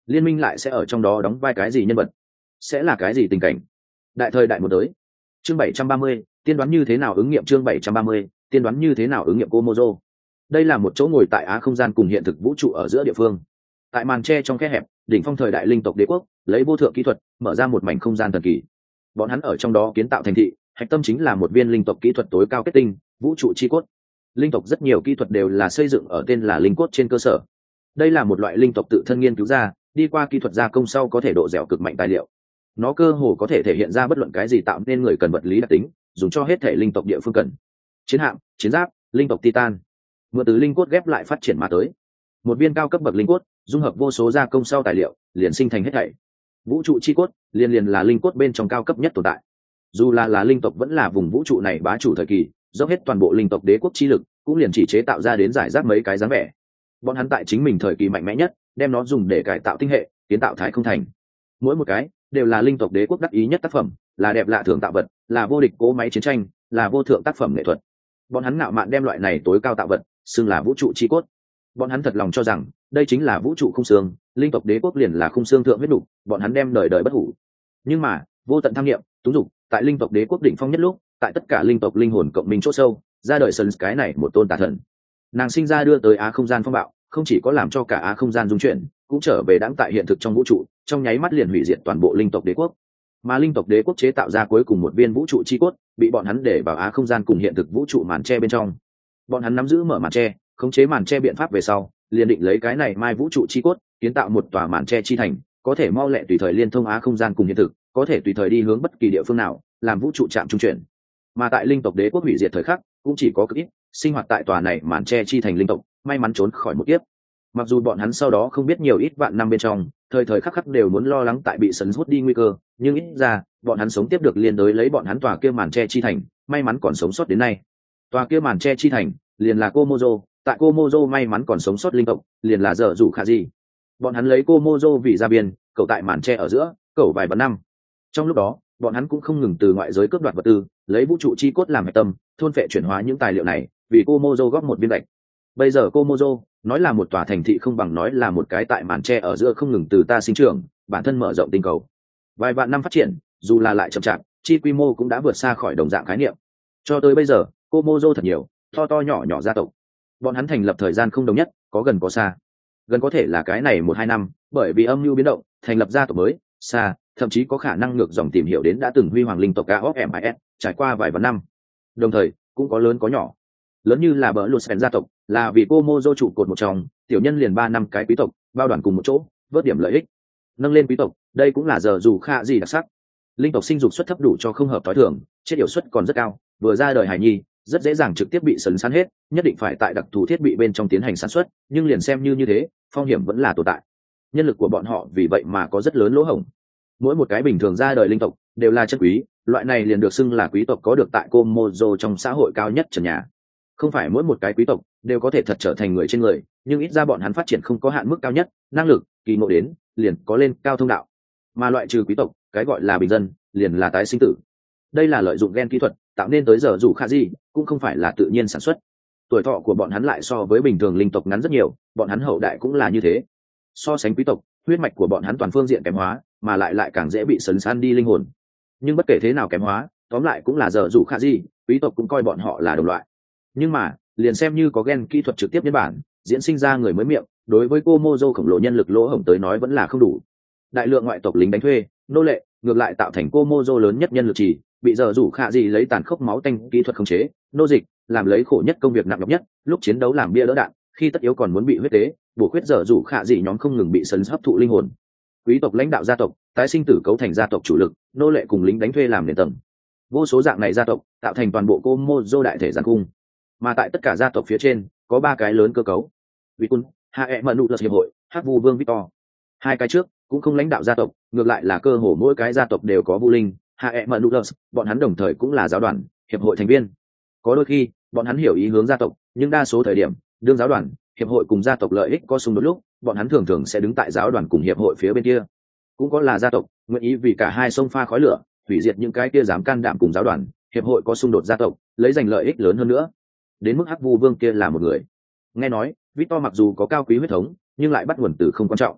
liên minh lại sẽ ở trong đó đóng vai cái gì nhân vật, sẽ là cái gì tình cảnh. Đại thời đại một tới. Chương 730, tiên đoán như thế nào ứng nghiệm. Chương 730, tiên đoán như thế nào ứng nghiệm Komodo. Đây là một chỗ ngồi tại á không gian cùng hiện thực vũ trụ ở giữa địa phương. Tại màn tre trong khe hẹp, đỉnh phong thời đại linh tộc đế quốc lấy vô thượng kỹ thuật mở ra một mảnh không gian thần kỳ. Bọn hắn ở trong đó kiến tạo thành thị, hạch tâm chính là một viên linh tộc kỹ thuật tối cao kết tinh, vũ trụ chi cốt. Linh tộc rất nhiều kỹ thuật đều là xây dựng ở tên là linh cốt trên cơ sở. Đây là một loại linh tộc tự thân nghiên cứu ra, đi qua kỹ thuật gia công sau có thể độ dẻo cực mạnh tài liệu. Nó cơ hồ có thể thể hiện ra bất luận cái gì tạo nên người cần vật lý đặc tính, dùng cho hết thể linh tộc địa phương cần. Chiến hạm, chiến giáp, linh tộc titan, mượn từ linh cốt ghép lại phát triển mà tới. Một viên cao cấp bậc linh cốt dung hợp vô số gia công sau tài liệu, liền sinh thành hết thảy. Vũ trụ chi cốt liền là linh cốt bên trong cao cấp nhất tồn tại. Dù là linh tộc vẫn là vùng vũ trụ này bá chủ thời kỳ, dốc hết toàn bộ linh tộc đế quốc chi lực, cũng liền chỉ chế tạo ra đến giải rác mấy cái dáng vẻ. Bọn hắn tại chính mình thời kỳ mạnh mẽ nhất, đem nó dùng để cải tạo tinh hệ, kiến tạo thái không thành. Mỗi một cái đều là linh tộc đế quốc đắc ý nhất tác phẩm, là đẹp lạ thường tạo vật, là vô địch cố máy chiến tranh, là vô thượng tác phẩm nghệ thuật. Bọn hắn ngạo mạn đem loại này tối cao tạo vật xưng là vũ trụ chi cốt. Bọn hắn thật lòng cho rằng đây chính là vũ trụ khung xương, linh tộc đế quốc liền là khung xương thượng huyết đủ, bọn hắn đem đời đời bất hủ. Nhưng mà vô tận tham nghiệm túng dục tại linh tộc đế quốc đỉnh phong nhất lúc, tại tất cả linh tộc linh hồn cộng minh chỗ sâu ra đời sân cái này một tôn tà thần. Nàng sinh ra đưa tới á không gian phong bạo, không chỉ có làm cho cả á không gian dung chuyển, cũng trở về đãng tại hiện thực trong vũ trụ, trong nháy mắt liền hủy diệt toàn bộ linh tộc đế quốc. Mà linh tộc đế quốc chế tạo ra cuối cùng một viên vũ trụ chi cốt, bị bọn hắn để vào á không gian cùng hiện thực vũ trụ màn tre bên trong. Bọn hắn nắm giữ mở màn tre, khống chế màn tre biện pháp về sau, liền định lấy cái này mai vũ trụ chi cốt, kiến tạo một tòa màn tre chi thành, có thể mau lẹ tùy thời liên thông á không gian cùng hiện thực, có thể tùy thời đi hướng bất kỳ địa phương nào, làm vũ trụ trạm trung chuyển. Mà tại linh tộc đế quốc hủy diệt thời khắc, cũng chỉ có cực ít sinh hoạt tại tòa này màn tre chi thành linh tộc may mắn trốn khỏi một kiếp. Mặc dù bọn hắn sau đó không biết nhiều ít vạn năm bên trong, thời thời khắc khắc đều muốn lo lắng tại bị sấn hút đi nguy cơ, nhưng ít ra bọn hắn sống tiếp được liên đới lấy bọn hắn tòa kia màn tre chi thành, may mắn còn sống sót đến nay. Tòa kia màn tre chi thành liền là Komodo, tại Komodo may mắn còn sống sót linh tộc liền là dở dụ khả gì. Bọn hắn lấy Komodo vì ra biên, cậu tại màn tre ở giữa cậu vài vạn năm. Trong lúc đó bọn hắn cũng không ngừng từ ngoại giới cướp đoạt vật tư, lấy vũ trụ chi cốt làm hệ tâm, thôn phệ chuyển hóa những tài liệu này, vì Komodo góp một viên gạch. Bây giờ Komodo nói là một tòa thành thị không bằng nói là một cái tại màn tre ở giữa không ngừng từ ta sinh trưởng, bản thân mở rộng tinh cầu. Vài vạn năm phát triển, dù là lại chậm chạp, chi quy mô cũng đã vượt xa khỏi đồng dạng khái niệm. Cho tới bây giờ, Komodo thật nhiều, to to nhỏ nhỏ gia tộc. Bọn hắn thành lập thời gian không đồng nhất, có gần có xa. Gần có thể là cái này 1-2 năm, bởi vì âm mưu biến động, thành lập gia tộc mới, xa, thậm chí có khả năng ngược dòng tìm hiểu đến đã từng huy hoàng linh tộc AOFMIS, trải qua vài vạn năm. Đồng thời, cũng có lớn có nhỏ. Lớn như là bờ Lusen gia tộc, là vì Komodo trụ cột một trong, tiểu nhân liền 3 năm cái quý tộc, bao đoàn cùng một chỗ, vớt điểm lợi ích. Nâng lên quý tộc, đây cũng là giờ dù khả gì đặc sắc. Linh tộc sinh dục suất thấp đủ cho không hợp tối thường, chết yểu suất còn rất cao, vừa ra đời hài nhi, rất dễ dàng trực tiếp bị sấn săn hết, nhất định phải tại đặc thù thiết bị bên trong tiến hành sản xuất, nhưng liền xem như thế, phong hiểm vẫn là tồn tại. Nhân lực của bọn họ vì vậy mà có rất lớn lỗ hổng. Mỗi một cái bình thường ra đời linh tộc đều là chân quý, loại này liền được xưng là quý tộc có được tại Komodo trong xã hội cao nhất trần nhà. Không phải mỗi một cái quý tộc đều có thể thật trở thành người trên người, nhưng ít ra bọn hắn phát triển không có hạn mức cao nhất, năng lực, kỳ ngộ đến, liền có lên cao thông đạo. Mà loại trừ quý tộc, cái gọi là bình dân, liền là tái sinh tử. Đây là lợi dụng gen kỹ thuật, tạo nên tới giờ dù khả gì, cũng không phải là tự nhiên sản xuất. Tuổi thọ của bọn hắn lại so với bình thường linh tộc ngắn rất nhiều, bọn hắn hậu đại cũng là như thế. So sánh quý tộc, huyết mạch của bọn hắn toàn phương diện kém hóa, mà lại càng dễ bị sấn san đi linh hồn. Nhưng bất kể thế nào kém hóa, tóm lại cũng là giờ dù khả gì, quý tộc cũng coi bọn họ là đồng loại. Nhưng mà liền xem như có gen kỹ thuật trực tiếp nhân bản diễn sinh ra người mới miệng, đối với Komodo khổng lồ nhân lực lỗ hổng tới nói vẫn là không đủ. Đại lượng ngoại tộc lính đánh thuê, nô lệ, ngược lại tạo thành Komodo lớn nhất nhân lực chỉ, bị giờ rủ khả gì lấy tàn khốc máu tanh kỹ thuật khống chế, nô dịch, làm lấy khổ nhất công việc nặng nhọc nhất, lúc chiến đấu làm bia đỡ đạn, khi tất yếu còn muốn bị huyết tế, bổ khuyết giờ rủ khả gì nhóm không ngừng bị sấn hấp thụ linh hồn. Quý tộc lãnh đạo gia tộc, tái sinh tử cấu thành gia tộc chủ lực, nô lệ cùng lính đánh thuê làm nền tầng. Vô số dạng này gia tộc tạo thành toàn bộ Komodo đại thể giàn cung. Mà tại tất cả gia tộc phía trên có 3 cái lớn cơ cấu: Vicun, Haemanulus hiệp hội, Hắc Vu Vương Victor. 2 cái trước cũng không lãnh đạo gia tộc, ngược lại là cơ hồ mỗi cái gia tộc đều có Vu Linh, Haemanulus, bọn hắn đồng thời cũng là giáo đoàn, hiệp hội thành viên. Có đôi khi bọn hắn hiểu ý hướng gia tộc, nhưng đa số thời điểm, đương giáo đoàn, hiệp hội cùng gia tộc lợi ích có xung đột lúc, bọn hắn thường sẽ đứng tại giáo đoàn cùng hiệp hội phía bên kia. Cũng có là gia tộc nguyện ý vì cả hai sông pha khói lửa, hủy diệt những cái kia dám can đảm cùng giáo đoàn, hiệp hội có xung đột gia tộc, lấy giành lợi ích lớn hơn nữa. Đến mức Hắc Vu Vương kia là một người. Nghe nói Victor mặc dù có cao quý huyết thống, nhưng lại bắt nguồn từ không quan trọng.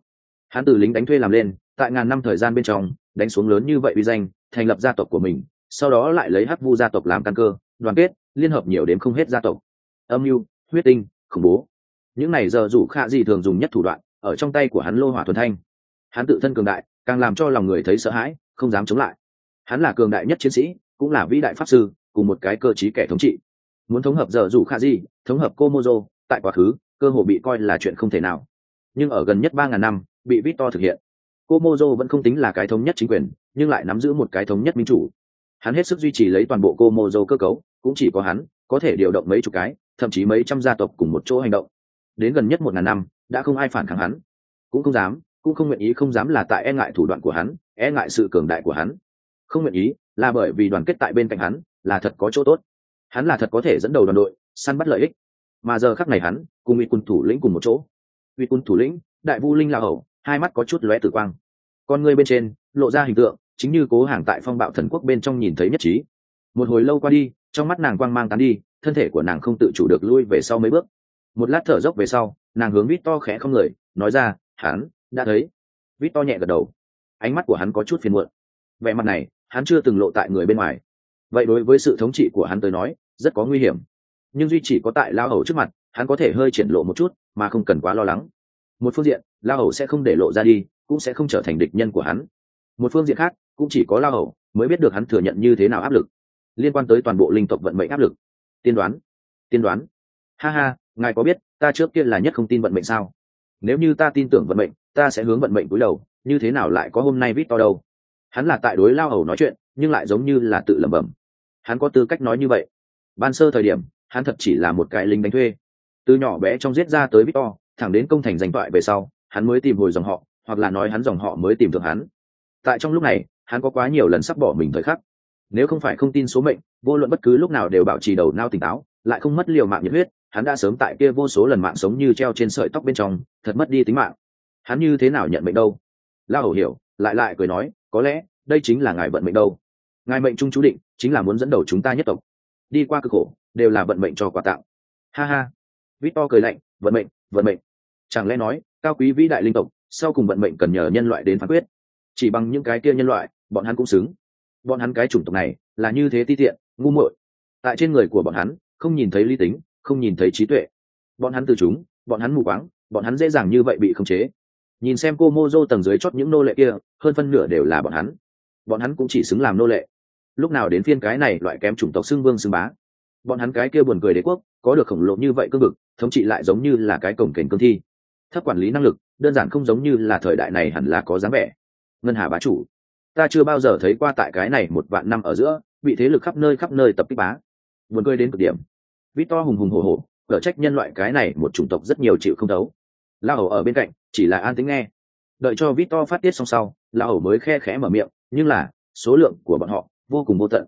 Hắn từ lính đánh thuê làm lên, tại ngàn năm thời gian bên trong đánh xuống lớn như vậy uy danh, thành lập gia tộc của mình, sau đó lại lấy Hắc Vu gia tộc làm căn cơ, đoàn kết liên hợp nhiều đến không hết gia tộc. Âm mưu, huyết tinh, khủng bố, những này giờ rủ khạ gì thường dùng nhất thủ đoạn, ở trong tay của hắn lô hỏa thuần thanh. Hắn tự thân cường đại, càng làm cho lòng người thấy sợ hãi, không dám chống lại. Hắn là cường đại nhất chiến sĩ, cũng là vĩ đại pháp sư, cùng một cái cơ trí kẻ thống trị. Muốn thống hợp giờ rủ khạ gì, thống hợp Komodo, tại quá khứ cơ hồ bị coi là chuyện không thể nào, nhưng ở gần nhất 3.000 năm bị Victor thực hiện. Komodo vẫn không tính là cái thống nhất chính quyền, nhưng lại nắm giữ một cái thống nhất minh chủ. Hắn hết sức duy trì lấy toàn bộ Komodo cơ cấu, cũng chỉ có hắn có thể điều động mấy chục cái, thậm chí mấy trăm gia tộc cùng một chỗ hành động. Đến gần nhất 1.000 năm đã không ai phản kháng hắn, cũng không dám, cũng không nguyện ý, không dám là tại e ngại thủ đoạn của hắn, e ngại sự cường đại của hắn. Không nguyện ý là bởi vì đoàn kết tại bên cạnh hắn là thật có chỗ tốt. Hắn là thật có thể dẫn đầu đoàn đội săn bắt lợi ích, mà giờ khắc này hắn cùng uy quân thủ lĩnh cùng một chỗ. Uy quân thủ lĩnh đại vu linh lao hầu, hai mắt có chút lóe tử quang, con ngươi bên trên lộ ra hình tượng chính như Cố Hàng tại Phong Bạo Thần Quốc bên trong nhìn thấy nhất trí. Một hồi lâu qua đi, trong mắt nàng quang mang tán đi, thân thể của nàng không tự chủ được lui về sau mấy bước. Một lát thở dốc về sau, nàng hướng Victor khẽ không người, nói ra, hắn đã thấy. Victor nhẹ gật đầu, ánh mắt của hắn có chút phiền muộn. Vẻ mặt này hắn chưa từng lộ tại người bên ngoài, vậy đối với sự thống trị của hắn tới nói rất có nguy hiểm. Nhưng duy chỉ có tại lao hầu trước mặt hắn có thể hơi triển lộ một chút, mà không cần quá lo lắng. Một phương diện lao hầu sẽ không để lộ ra đi, cũng sẽ không trở thành địch nhân của hắn. Một phương diện khác cũng chỉ có lao hầu mới biết được hắn thừa nhận như thế nào áp lực, liên quan tới toàn bộ linh tộc vận mệnh áp lực. Tiên đoán, ha ha, ngài có biết ta trước kia là nhất không tin vận mệnh sao? Nếu như ta tin tưởng vận mệnh, ta sẽ hướng vận mệnh cúi đầu, như thế nào lại có hôm nay Victor đâu? Hắn là tại đối lao hầu nói chuyện, nhưng lại giống như là tự lẩm bẩm. Hắn có tư cách nói như vậy? Ban sơ thời điểm hắn thật chỉ là một cái lính đánh thuê, từ nhỏ bé trong giết ra tới Victor, thẳng đến công thành danh toại về sau hắn mới tìm hồi dòng họ, hoặc là nói hắn dòng họ mới tìm được hắn. Tại trong lúc này hắn có quá nhiều lần sắp bỏ mình thời khắc. Nếu không phải không tin số mệnh, vô luận bất cứ lúc nào đều bảo trì đầu não tỉnh táo, lại không mất liều mạng nhiệt huyết, hắn đã sớm tại kia vô số lần mạng sống như treo trên sợi tóc bên trong, thật mất đi tính mạng. Hắn như thế nào nhận mệnh đâu? La Hầu hiểu, lại cười nói, có lẽ đây chính là ngài vận mệnh đâu. Ngài mệnh trung chú định chính là muốn dẫn đầu chúng ta nhất tộc đi qua cực khổ, đều là vận mệnh cho quà tặng. Ha ha. Victor cười lạnh, vận mệnh. Chẳng lẽ nói cao quý vĩ đại linh tộc sau cùng vận mệnh cần nhờ nhân loại đến phán quyết? Chỉ bằng những cái kia nhân loại, bọn hắn cũng xứng. Bọn hắn cái chủng tộc này là như thế ti tiện, ngu muội. Tại trên người của bọn hắn không nhìn thấy lý tính, không nhìn thấy trí tuệ. Bọn hắn từ chúng, bọn hắn mù quáng, bọn hắn dễ dàng như vậy bị khống chế. Nhìn xem Komodo tầng dưới chót những nô lệ kia, hơn phân nửa đều là bọn hắn. Bọn hắn cũng chỉ xứng làm nô lệ. Lúc nào đến phiên cái này loại kém chủng tộc xưng vương xưng bá? Bọn hắn cái kia buồn cười đế quốc có được khổng lồ như vậy cương vực, thống trị lại giống như là cái cổng kềnh cương thi. Thấp quản lý năng lực, đơn giản không giống như là thời đại này hẳn là có dáng vẻ. Ngân Hà bá chủ, ta chưa bao giờ thấy qua tại cái này 1.000 năm ở giữa bị thế lực khắp nơi tập kích bá. Buồn cười đến cực điểm. Victor hùng hùng hổ hổ, cở trách nhân loại cái này một chủng tộc rất nhiều chịu không thấu. La Hầu ở bên cạnh chỉ là an tĩnh nghe. Đợi cho Victor phát tiết xong sau, La Hầu mới khe khẽ mở miệng, nhưng là số lượng của bọn họ vô cùng vô tận.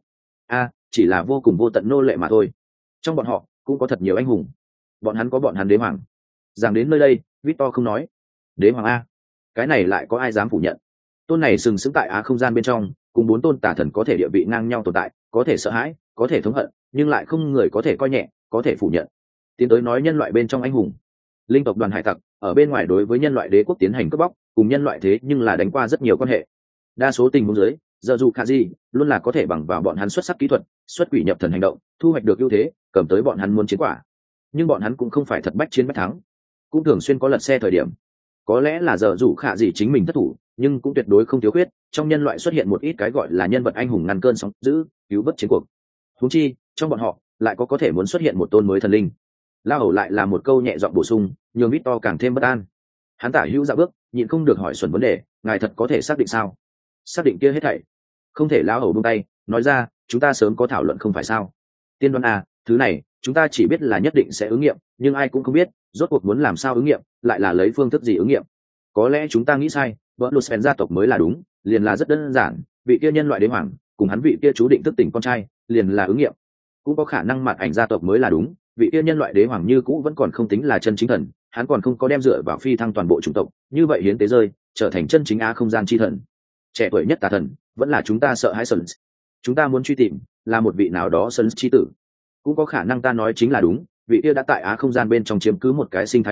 Chỉ là vô cùng vô tận nô lệ mà thôi. Trong bọn họ cũng có thật nhiều anh hùng. Bọn hắn có bọn hắn đế hoàng. Rằng đến nơi đây, Victor không nói. Đế hoàng a? Cái này lại có ai dám phủ nhận? Tôn này sừng sững tại Á không gian bên trong, cùng 4 tôn tà thần có thể địa vị ngang nhau tồn tại, có thể sợ hãi, có thể thống hận, nhưng lại không người có thể coi nhẹ, có thể phủ nhận. Tiến tới nói nhân loại bên trong anh hùng. Linh tộc đoàn hải tặc ở bên ngoài đối với nhân loại đế quốc tiến hành cướp bóc, cùng nhân loại thế nhưng là đánh qua rất nhiều quan hệ. Đa số tình huống dưới, giờ dù khả gì luôn là có thể bằng vào bọn hắn xuất sắc kỹ thuật, xuất quỷ nhập thần hành động, thu hoạch được ưu thế, cầm tới bọn hắn muốn chiến quả. Nhưng bọn hắn cũng không phải thật bách chiến bách thắng, cũng thường xuyên có lật xe thời điểm. Có lẽ là giờ dù khả gì chính mình thất thủ, nhưng cũng tuyệt đối không thiếu khuyết trong nhân loại xuất hiện một ít cái gọi là nhân vật anh hùng ngăn cơn sóng dữ, cứu vớt chiến cuộc. Huống chi trong bọn họ lại có thể muốn xuất hiện một tôn mới thần linh. La Hầu lại là một câu nhẹ giọng bổ sung, nhường Victor càng thêm bất an. Hắn tả hữu dạo bước, nhịn không được hỏi xuẩn vấn đề, ngài thật có thể xác định sao? Xác định kia hết thảy. Không thể. La Hầu buông tay, nói ra, chúng ta sớm có thảo luận không phải sao? Tiên đoán à, thứ này chúng ta chỉ biết là nhất định sẽ ứng nghiệm, nhưng ai cũng không biết rốt cuộc muốn làm sao ứng nghiệm, lại là lấy phương thức gì ứng nghiệm. Có lẽ chúng ta nghĩ sai, vợ Lucifer gia tộc mới là đúng, liền là rất đơn giản, vị kia nhân loại đế hoàng cùng hắn vị kia chú định thức tỉnh con trai liền là ứng nghiệm. Cũng có khả năng mặt ảnh gia tộc mới là đúng, vị kia nhân loại đế hoàng như cũ vẫn còn không tính là chân chính thần, hắn còn không có đem dựa vào phi thăng toàn bộ chủng tộc, như vậy hiến tế rơi trở thành chân chính á không gian chi thần. Trẻ tuổi nhất tà thần vẫn là chúng ta sợ hãi Sơn, chúng ta muốn truy tìm là một vị nào đó Sơn chi tử. Cũng có khả năng ta nói chính là đúng, vị kia đã tại á không gian bên trong chiếm cứ một cái sinh thái vị,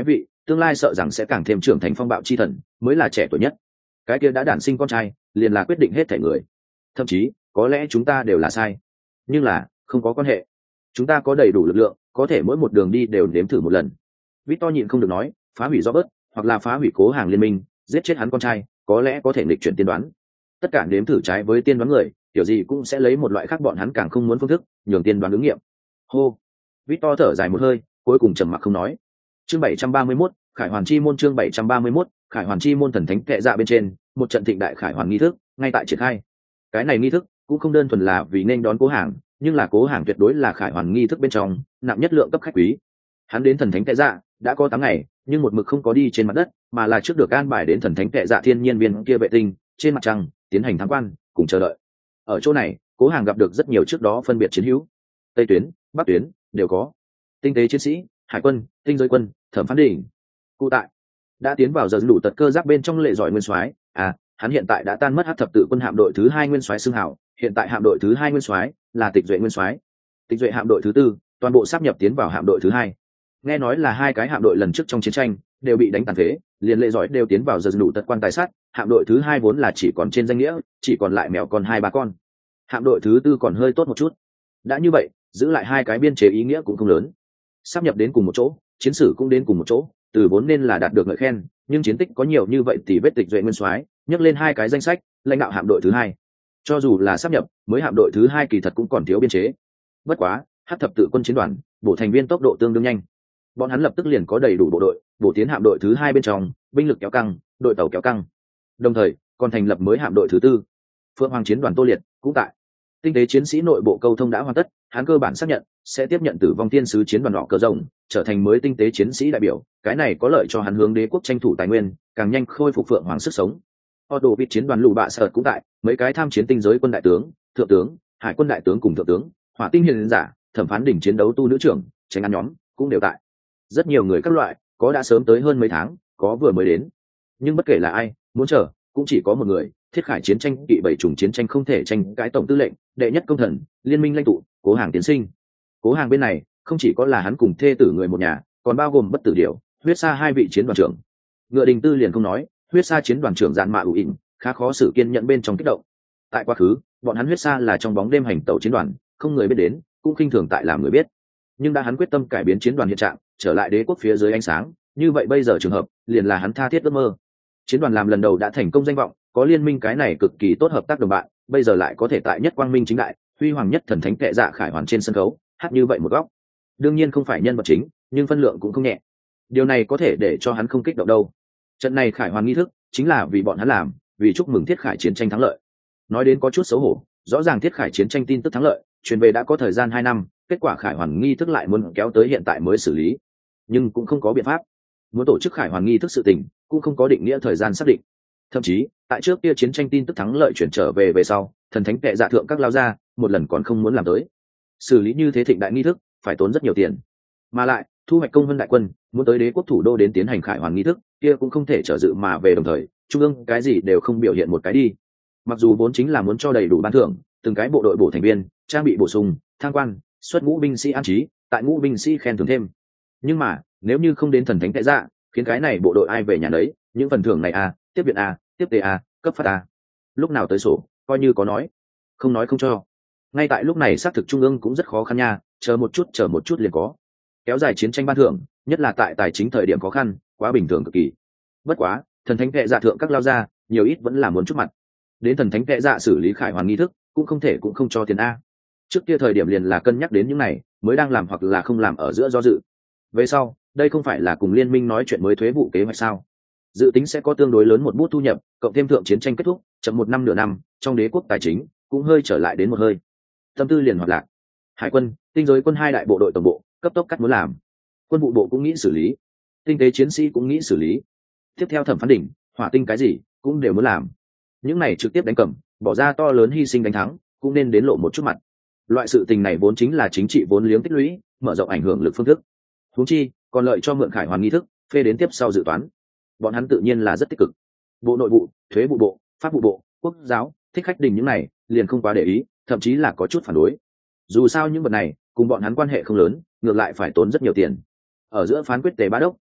tương lai sợ rằng sẽ càng thêm trưởng thành phong bạo chi thần, mới là trẻ tuổi nhất. Cái kia đã đản sinh con trai, liền là quyết định hết thảy người. Thậm chí, có lẽ chúng ta đều là sai, nhưng là không có quan hệ. Chúng ta có đầy đủ lực lượng, có thể mỗi một đường đi đều nếm thử một lần. Victor nhịn không được nói, phá hủy Robert, hoặc là phá hủy Cố Hàng liên minh, giết chết hắn con trai, có lẽ có thể nghịch chuyển tiên đoán. Tất cả nếm thử trái với tiên đoán người, kiểu gì cũng sẽ lấy một loại khác bọn hắn càng không muốn phương thức, nhường tiên đoán ứng nghiệm. Hô. Victor thở dài một hơi, cuối cùng trầm mặc không nói. Chương 731, Khải Hoàn Chi môn. Chương 731, Khải Hoàn Chi môn. Thần thánh kệ dạ bên trên, một trận thịnh đại Khải Hoàn nghi thức, ngay tại triển khai. Cái này nghi thức cũng không đơn thuần là vì nên đón Cố Hàng, nhưng là Cố Hàng tuyệt đối là Khải Hoàn nghi thức bên trong nặng nhất lượng cấp khách quý. Hắn đến thần thánh kệ dạ đã có 8 ngày, nhưng một mực không có đi trên mặt đất, mà là trước được an bài đến thần thánh kệ dạ thiên nhiên viên kia vệ tinh trên mặt trăng tiến hành tham quan cùng chờ đợi. Ở chỗ này, Cố Hàng gặp được rất nhiều trước đó phân biệt chiến hữu, Tây tuyến, Bắc tuyến đều có. Tinh tế chiến sĩ, hải quân, tinh giới quân, thẩm phán đỉnh. Cụ tại đã tiến vào giờ đủ tật cơ giáp bên trong lệ giỏi nguyên soái. Hắn hiện tại đã tan mất hắc thập tự quân hạm đội thứ 2 nguyên soái xưng hảo, hiện tại hạm đội thứ 2 nguyên soái là Tịch Duệ nguyên soái. Tịch Duệ hạm đội thứ 4 toàn bộ sáp nhập tiến vào hạm đội thứ 2. Nghe nói là 2 cái hạm đội lần trước trong chiến tranh đều bị đánh tàn phế, liền lệ giỏi đều tiến vào giờ đủ tật quan tài sát, hạm đội thứ 2 vốn là chỉ còn trên danh nghĩa, chỉ còn lại mèo con 2-3 con. Hạm đội thứ 4 còn hơi tốt một chút. Đã như vậy, giữ lại 2 cái biên chế ý nghĩa cũng không lớn. Sáp nhập đến cùng một chỗ, chiến sử cũng đến cùng một chỗ, từ vốn nên là đạt được ngợi khen, nhưng chiến tích có nhiều như vậy thì vết Tịch Duệ nguyên soái nhắc lên 2 cái danh sách lãnh đạo hạm đội thứ 2. Cho dù là sáp nhập, mới hạm đội thứ 2 kỳ thật cũng còn thiếu biên chế. Bất quá, hắc thập tự quân chiến đoàn bổ thành viên tốc độ tương đương nhanh, bọn hắn lập tức liền có đầy đủ bộ đội bổ tiến hạm đội thứ 2 bên trong, binh lực kéo căng, đội tàu kéo căng, đồng thời còn thành lập mới hạm đội thứ 4. Phượng Hoàng chiến đoàn Tô Liệt cũng tại. Tinh tế chiến sĩ nội bộ câu thông đã hoàn tất, hắn cơ bản xác nhận sẽ tiếp nhận tử vong thiên sứ chiến đoàn đỏ cờ rồng, trở thành mới tinh tế chiến sĩ đại biểu, cái này có lợi cho hắn hướng đế quốc tranh thủ tài nguyên, càng nhanh khôi phục Phượng Hoàng sức sống. Otto vịt chiến đoàn lù bạ sợ cũng tại, mấy cái tham chiến tinh giới quân đại tướng, thượng tướng, hải quân đại tướng cùng thượng tướng, hỏa tinh hiền giả, thẩm phán đỉnh chiến đấu tu nữ trưởng, tránh ăn nhóm cũng đều tại. Rất nhiều người các loại, có đã sớm tới hơn mấy tháng, có vừa mới đến. Nhưng bất kể là ai, muốn chờ, cũng chỉ có một người, Thiết Khải chiến tranh kỵ 7 chủng chiến tranh không thể tranh cái tổng tư lệnh, đệ nhất công thần, liên minh lãnh tụ, Cố Hàng tiến sinh. Cố Hàng bên này, không chỉ có là hắn cùng thê tử người một nhà, còn bao gồm bất tử điểu, huyết sa 2 vị chiến đoàn trưởng. Ngựa Đình Tư liền không nói, huyết sa chiến đoàn trưởng dạn mạ ủ ỉn, khá khó xử kiên nhận bên trong kích động. Tại quá khứ, bọn hắn huyết sa là trong bóng đêm hành tẩu chiến đoàn, không người biết đến, cũng khinh thường tại làm người biết. Nhưng đã hắn quyết tâm cải biến chiến đoàn hiện trạng, trở lại đế quốc phía dưới ánh sáng, như vậy bây giờ trường hợp liền là hắn tha thiết ước mơ. Chiến đoàn làm lần đầu đã thành công danh vọng, có liên minh cái này cực kỳ tốt hợp tác đồng bạn, bây giờ lại có thể tại nhất quang minh chính đại, huy hoàng nhất thần thánh kệ dạ Khải Hoàn trên sân khấu hát như vậy một góc. Đương nhiên không phải nhân vật chính, nhưng phân lượng cũng không nhẹ. Điều này có thể để cho hắn không kích động đâu. Trận này Khải Hoàn nghi thức chính là vì bọn hắn làm, vì chúc mừng Thiết Khải chiến tranh thắng lợi. Nói đến có chút xấu hổ, rõ ràng Thiết Khải chiến tranh tin tức thắng lợi truyền về đã có thời gian 2 năm, kết quả Khải Hoàn nghi thức lại muốn kéo tới hiện tại mới xử lý, nhưng cũng không có biện pháp. Muốn tổ chức Khải Hoàn nghi thức sự tình cũng không có định nghĩa thời gian xác định. Thậm chí tại trước kia chiến tranh tin tức thắng lợi chuyển trở về sau, thần thánh kệ dạ thượng các lao ra một lần còn không muốn làm tới. Xử lý như thế thịnh đại nghi thức phải tốn rất nhiều tiền, mà lại thu hoạch công vân đại quân muốn tới đế quốc thủ đô đến tiến hành Khải Hoàn nghi thức kia cũng không thể trở dự mà về, đồng thời trung ương cái gì đều không biểu hiện một cái đi. Mặc dù vốn chính là muốn cho đầy đủ ban thưởng, từng cái bộ đội bổ thành viên trang bị bổ sung, thăng quan, xuất ngũ binh sĩ an trí, tại ngũ binh sĩ khen thưởng thêm, nhưng mà nếu như không đến thần thánh kệ dạ, khiến cái này bộ đội ai về nhà đấy, những phần thưởng này tiếp viện tiếp tê cấp phát lúc nào tới sổ coi như có nói không cho. Ngay tại lúc này xác thực trung ương cũng rất khó khăn nha, chờ một chút liền có. Kéo dài chiến tranh ban thưởng, nhất là tại tài chính thời điểm khó khăn, quá bình thường cực kỳ. Bất quá thần thánh kệ dạ thượng các lao ra nhiều ít vẫn là muốn chút mặt, đến thần thánh kệ dạ xử lý Khải Hoàn nghi thức cũng không thể cũng không cho tiền trước kia thời điểm liền là cân nhắc đến những này mới đang làm hoặc là không làm ở giữa do dự. Về sau đây không phải là cùng liên minh nói chuyện mới thuế vụ kế hoạch sao, dự tính sẽ có tương đối lớn một bút thu nhập, cộng thêm thượng chiến tranh kết thúc chậm 1 năm nửa năm, trong đế quốc tài chính cũng hơi trở lại đến một hơi. Tâm tư liền hoạt lạc. Hải quân, tinh giới quân 2 đại bộ đội tổng bộ cấp tốc cắt muốn làm, quân vụ bộ cũng nghĩ xử lý, tinh tế chiến sĩ cũng nghĩ xử lý, tiếp theo thẩm phán đỉnh, hỏa tinh cái gì cũng đều muốn làm. Những này trực tiếp đánh cầm, bỏ ra to lớn hy sinh đánh thắng, cũng nên đến lộ một chút mặt. Loại sự tình này vốn chính là chính trị vốn liếng tích lũy, mở rộng ảnh hưởng lực phương thức. Huống chi còn lợi cho mượn Khải Hoàn nghi thức phê đến tiếp sau dự toán, bọn hắn tự nhiên là rất tích cực. Bộ nội vụ, thuế vụ bộ, pháp vụ bộ, quốc giáo, thích khách đình những này liền không quá để ý, thậm chí là có chút phản đối. Dù sao những vật này cùng bọn hắn quan hệ không lớn, ngược lại phải tốn rất nhiều tiền. Ở giữa phán quyết Tề Bá Đốc,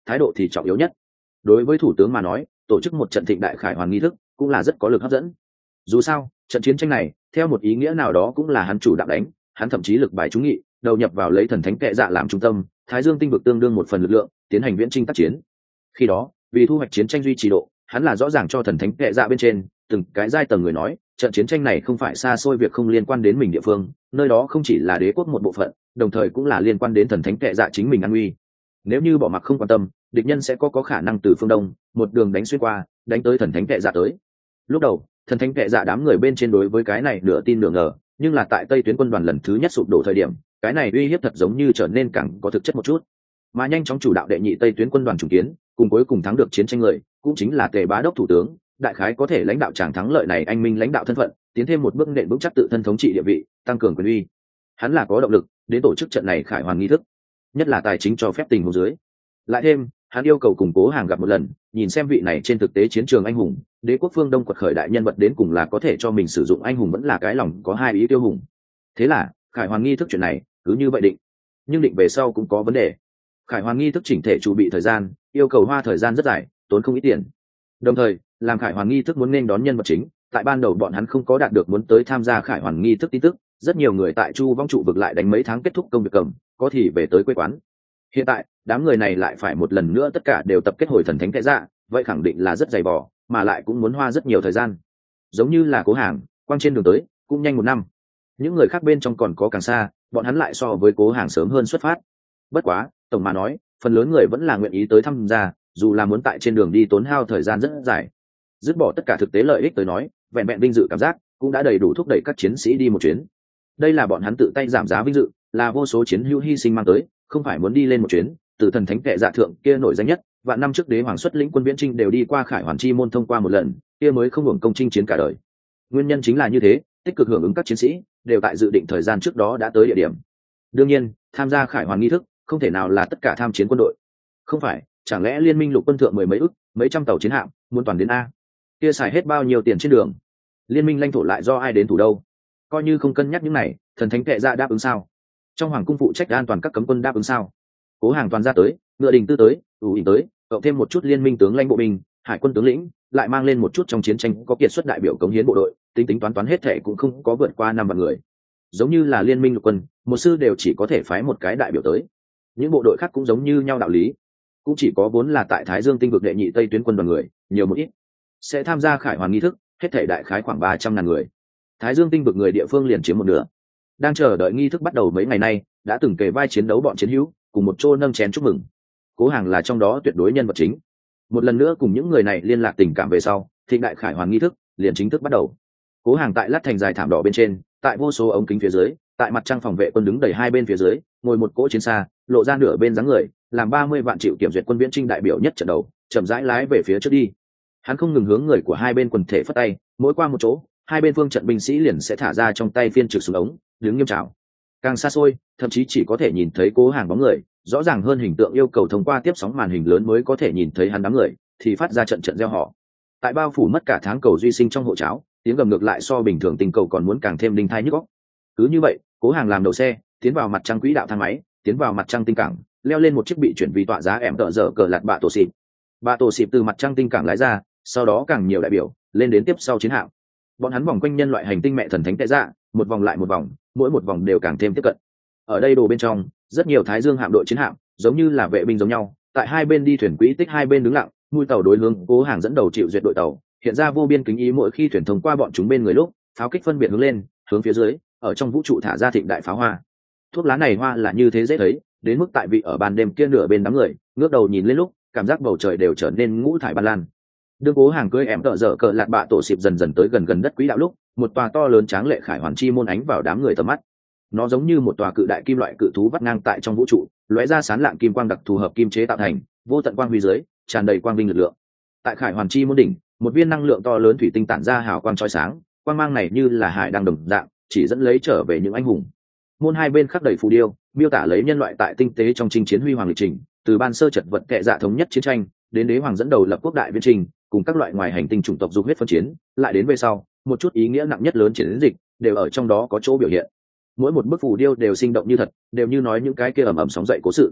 thái độ thì trọng yếu nhất. Đối với thủ tướng mà nói, tổ chức một trận thịnh đại khải hoàn nghi thức cũng là rất có lực hấp dẫn. Dù sao trận chiến tranh này theo một ý nghĩa nào đó cũng là hắn chủ đạo đánh, hắn thậm chí lực bài trúng nghị, đầu nhập vào lấy thần thánh kệ dạ làm trung tâm, thái dương tinh vực tương đương một phần lực lượng tiến hành viễn chinh tác chiến. Khi đó vì thu hoạch chiến tranh duy trì độ, hắn là rõ ràng cho thần thánh kệ dạ bên trên từng cái giai tầng người nói, trận chiến tranh này không phải xa xôi việc không liên quan đến mình địa phương, nơi đó không chỉ là đế quốc một bộ phận, đồng thời cũng là liên quan đến thần thánh kệ dạ chính mình an nguy. Nếu như bỏ mặc không quan tâm, địch nhân sẽ có khả năng từ phương đông một đường đánh xuyên qua, đánh tới thần thánh kệ dạ tới. Lúc đầu thần thánh kệ dạ đám người bên trên đối với cái này nửa tin nửa ngờ, nhưng là tại Tây tuyến quân đoàn lần thứ nhất sụp đổ thời điểm, cái này uy hiếp thật giống như trở nên càng có thực chất một chút. Mà nhanh chóng chủ đạo đệ nhị Tây tuyến quân đoàn trùng kiến, cùng cuối cùng thắng được chiến tranh người, cũng chính là Tề Bá đốc thủ tướng, đại khái có thể lãnh đạo tràng thắng lợi này anh minh lãnh đạo thân phận, tiến thêm một bước nền vững chắc tự thân thống trị địa vị, tăng cường quyền uy. Hắn là có động lực đến tổ chức trận này khải hoàn nghi thức, nhất là tài chính cho phép tình huống dưới. Lại thêm hắn yêu cầu củng cố Hàng gặp một lần, nhìn xem vị này trên thực tế chiến trường anh hùng, đế quốc phương đông quật khởi đại nhân vật đến cùng là có thể cho mình sử dụng anh hùng vẫn là cái lòng có hai ý tiêu hùng. Thế là khải hoàn nghi thức chuyện này cứ như vậy định, nhưng định về sau cũng có vấn đề. Khải hoàn nghi thức chỉnh thể chuẩn bị thời gian yêu cầu hoa thời gian rất dài, tốn không ít tiền. Đồng thời làm khải hoàn nghi thức muốn nên đón nhân vật chính, tại ban đầu bọn hắn không có đạt được muốn tới tham gia khải hoàn nghi thức tin tức, rất nhiều người tại Chu Vong trụ vực lại đánh mấy tháng kết thúc công việc cầm, có thì về tới quê quán. Hiện tại đám người này lại phải một lần nữa tất cả đều tập kết hồi thần thánh kệ dạ, vậy khẳng định là rất dày vò, mà lại cũng muốn hoa rất nhiều thời gian. Giống như là Cố Hàng, quang trên đường tới cũng nhanh 1 năm. Những người khác bên trong còn có càng xa, bọn hắn lại so với Cố Hàng sớm hơn xuất phát. Bất quá tổng mà nói, phần lớn người vẫn là nguyện ý tới tham gia, dù là muốn tại trên đường đi tốn hao thời gian rất dài. Dứt bỏ tất cả thực tế lợi ích tới nói, vẹn vẹn vinh dự cảm giác cũng đã đầy đủ thúc đẩy các chiến sĩ đi một chuyến. Đây là bọn hắn tự tay giảm giá vinh dự, là vô số chiến hữu hy sinh mang tới, không phải muốn đi lên một chuyến. Từ thần thánh kệ dạ thượng kia nổi danh nhất, vạn năm trước đế hoàng xuất lĩnh quân viễn trinh đều đi qua khải hoàn chi môn thông qua một lần, kia mới không hưởng công chinh chiến cả đời. Nguyên nhân chính là như thế, tích cực hưởng ứng các chiến sĩ đều tại dự định thời gian trước đó đã tới địa điểm. Đương nhiên tham gia khải hoàn nghi thức không thể nào là tất cả tham chiến quân đội. Không phải, chẳng lẽ liên minh lục quân thượng 10 mấy ức, mấy trăm tàu chiến hạm muốn toàn đến a? Kia xài hết bao nhiêu tiền trên đường? Liên minh lãnh thổ lại do ai đến thủ đâu? Coi như không cân nhắc những này, thần thánh kệ dạ đáp ứng sao? Trong hoàng cung phụ trách an toàn các cấm quân đáp ứng sao? Cố Hàng toàn ra tới, ngựa đình tư tới, ủ ỉnh tới, cộng thêm một chút liên minh tướng lãnh bộ binh, hải quân tướng lĩnh, lại mang lên một chút trong chiến tranh có kiệt xuất đại biểu cống hiến bộ đội, tính tính toán toán hết thệ cũng không có vượt qua 5 vạn người. Giống như là liên minh lục quân, một sư đều chỉ có thể phái một cái đại biểu tới. Những bộ đội khác cũng giống như nhau đạo lý, cũng chỉ có vốn là tại Thái Dương tinh vực đệ nhị Tây tuyến quân đoàn người, nhiều một ít. Sẽ tham gia khải hoàn nghi thức, hết thảy đại khái khoảng 300.000 người. Thái Dương tinh vực người địa phương liền chiếm một nửa. Đang chờ đợi nghi thức bắt đầu mấy ngày nay, đã từng kề vai chiến đấu bọn chiến hữu, cùng một chỗ nâng chén chúc mừng. Cố Hàng là trong đó tuyệt đối nhân vật chính. Một lần nữa cùng những người này liên lạc tình cảm về sau, thịnh đại khải hoàn nghi thức liền chính thức bắt đầu. Cố Hàng tại lát thành dài thảm đỏ bên trên, tại vô số ống kính phía dưới, tại mặt trăng phòng vệ quân đứng đầy hai bên phía dưới, ngồi một cỗ chiến xa, lộ ra nửa bên dáng người, làm 30 vạn triệu kiểm duyệt quân viễn trinh đại biểu nhất trận đầu, chậm rãi lái về phía trước đi. Hắn không ngừng hướng người của hai bên quần thể phất tay, mỗi qua một chỗ, hai bên phương trận binh sĩ liền sẽ thả ra trong tay phiên trực xuống ống, đứng nghiêm chào. Càng xa xôi, thậm chí chỉ có thể nhìn thấy Cố Hàng bóng người, rõ ràng hơn hình tượng yêu cầu thông qua tiếp sóng màn hình lớn mới có thể nhìn thấy hắn đám người, thì phát ra trận trận reo hò. Tại bao phủ mất cả tháng cầu duy sinh trong hộ cháo, tiếng gầm ngược lại so bình thường tình cầu còn muốn càng thêm đinh thai nhức óc. Cứ như vậy, Cố Hàng làm đầu xe, tiến vào mặt trăng quỹ đạo thang máy, tiến vào mặt trăng tinh cảng, leo lên một chiếc bị chuyển vì tọa giá em tợ dở cờ lạt bạ tổ xịp. Bạ tổ xịp từ mặt trăng tinh cảng lái ra, sau đó càng nhiều đại biểu lên đến tiếp sau chiến hạm. Bọn hắn vòng quanh nhân loại hành tinh mẹ thần thánh tệ dạ, một vòng lại một vòng, mỗi một vòng đều càng thêm tiếp cận. Ở đây đồ bên trong, rất nhiều Thái Dương hạm đội chiến hạm, giống như là vệ binh giống nhau, tại hai bên đi thuyền quỹ tích hai bên đứng lặng, mũi tàu đối hướng Cố Hàng dẫn đầu chịu duyệt đội tàu, hiện ra vô biên kính ý mỗi khi thuyền thông qua bọn chúng bên người lúc, pháo kích phân biệt hướng lên, hướng phía dưới, ở trong vũ trụ thả ra thịnh đại pháo hoa. Thuốc lá này hoa là như thế dễ thấy, đến mức tại vị ở ban đêm kia nửa bên đám người, ngước đầu nhìn lên lúc, cảm giác bầu trời đều trở nên ngũ thải ban lan. Đương Cố Hàng cưỡi em tợ dở cờ lạt bạ tổ xịp dần dần tới gần đất quỹ đạo lúc, một tòa to lớn tráng lệ khải hoàn chi môn ánh vào đám người tầm mắt. Nó giống như một tòa cự đại kim loại cự thú vắt ngang tại trong vũ trụ, lóe ra sáng lạng kim quang đặc thù hợp kim chế tạo thành, vô tận quang huy dưới, tràn đầy quang vinh lực lượng. Tại khải hoàn chi môn đỉnh, một viên năng lượng to lớn thủy tinh tản ra hào quang chói sáng, quang mang này như là hải đang đồng dạng, chỉ dẫn lấy trở về những anh hùng. Môn hai bên khắc đầy phù điêu, miêu tả lấy nhân loại tại tinh tế trong chinh chiến huy hoàng lịch trình, từ ban sơ chật vật kệ dạ thống nhất chiến tranh, đến đế hoàng dẫn đầu lập quốc đại viễn trình, cùng các loại ngoài hành tinh chủng tộc dục huyết phân chiến, lại đến về sau, một chút ý nghĩa nặng nhất lớn chiến dịch, đều ở trong đó có chỗ biểu hiện. Mỗi một bức phù điêu đều sinh động như thật, đều như nói những cái kia ầm ầm sóng dậy cố sự.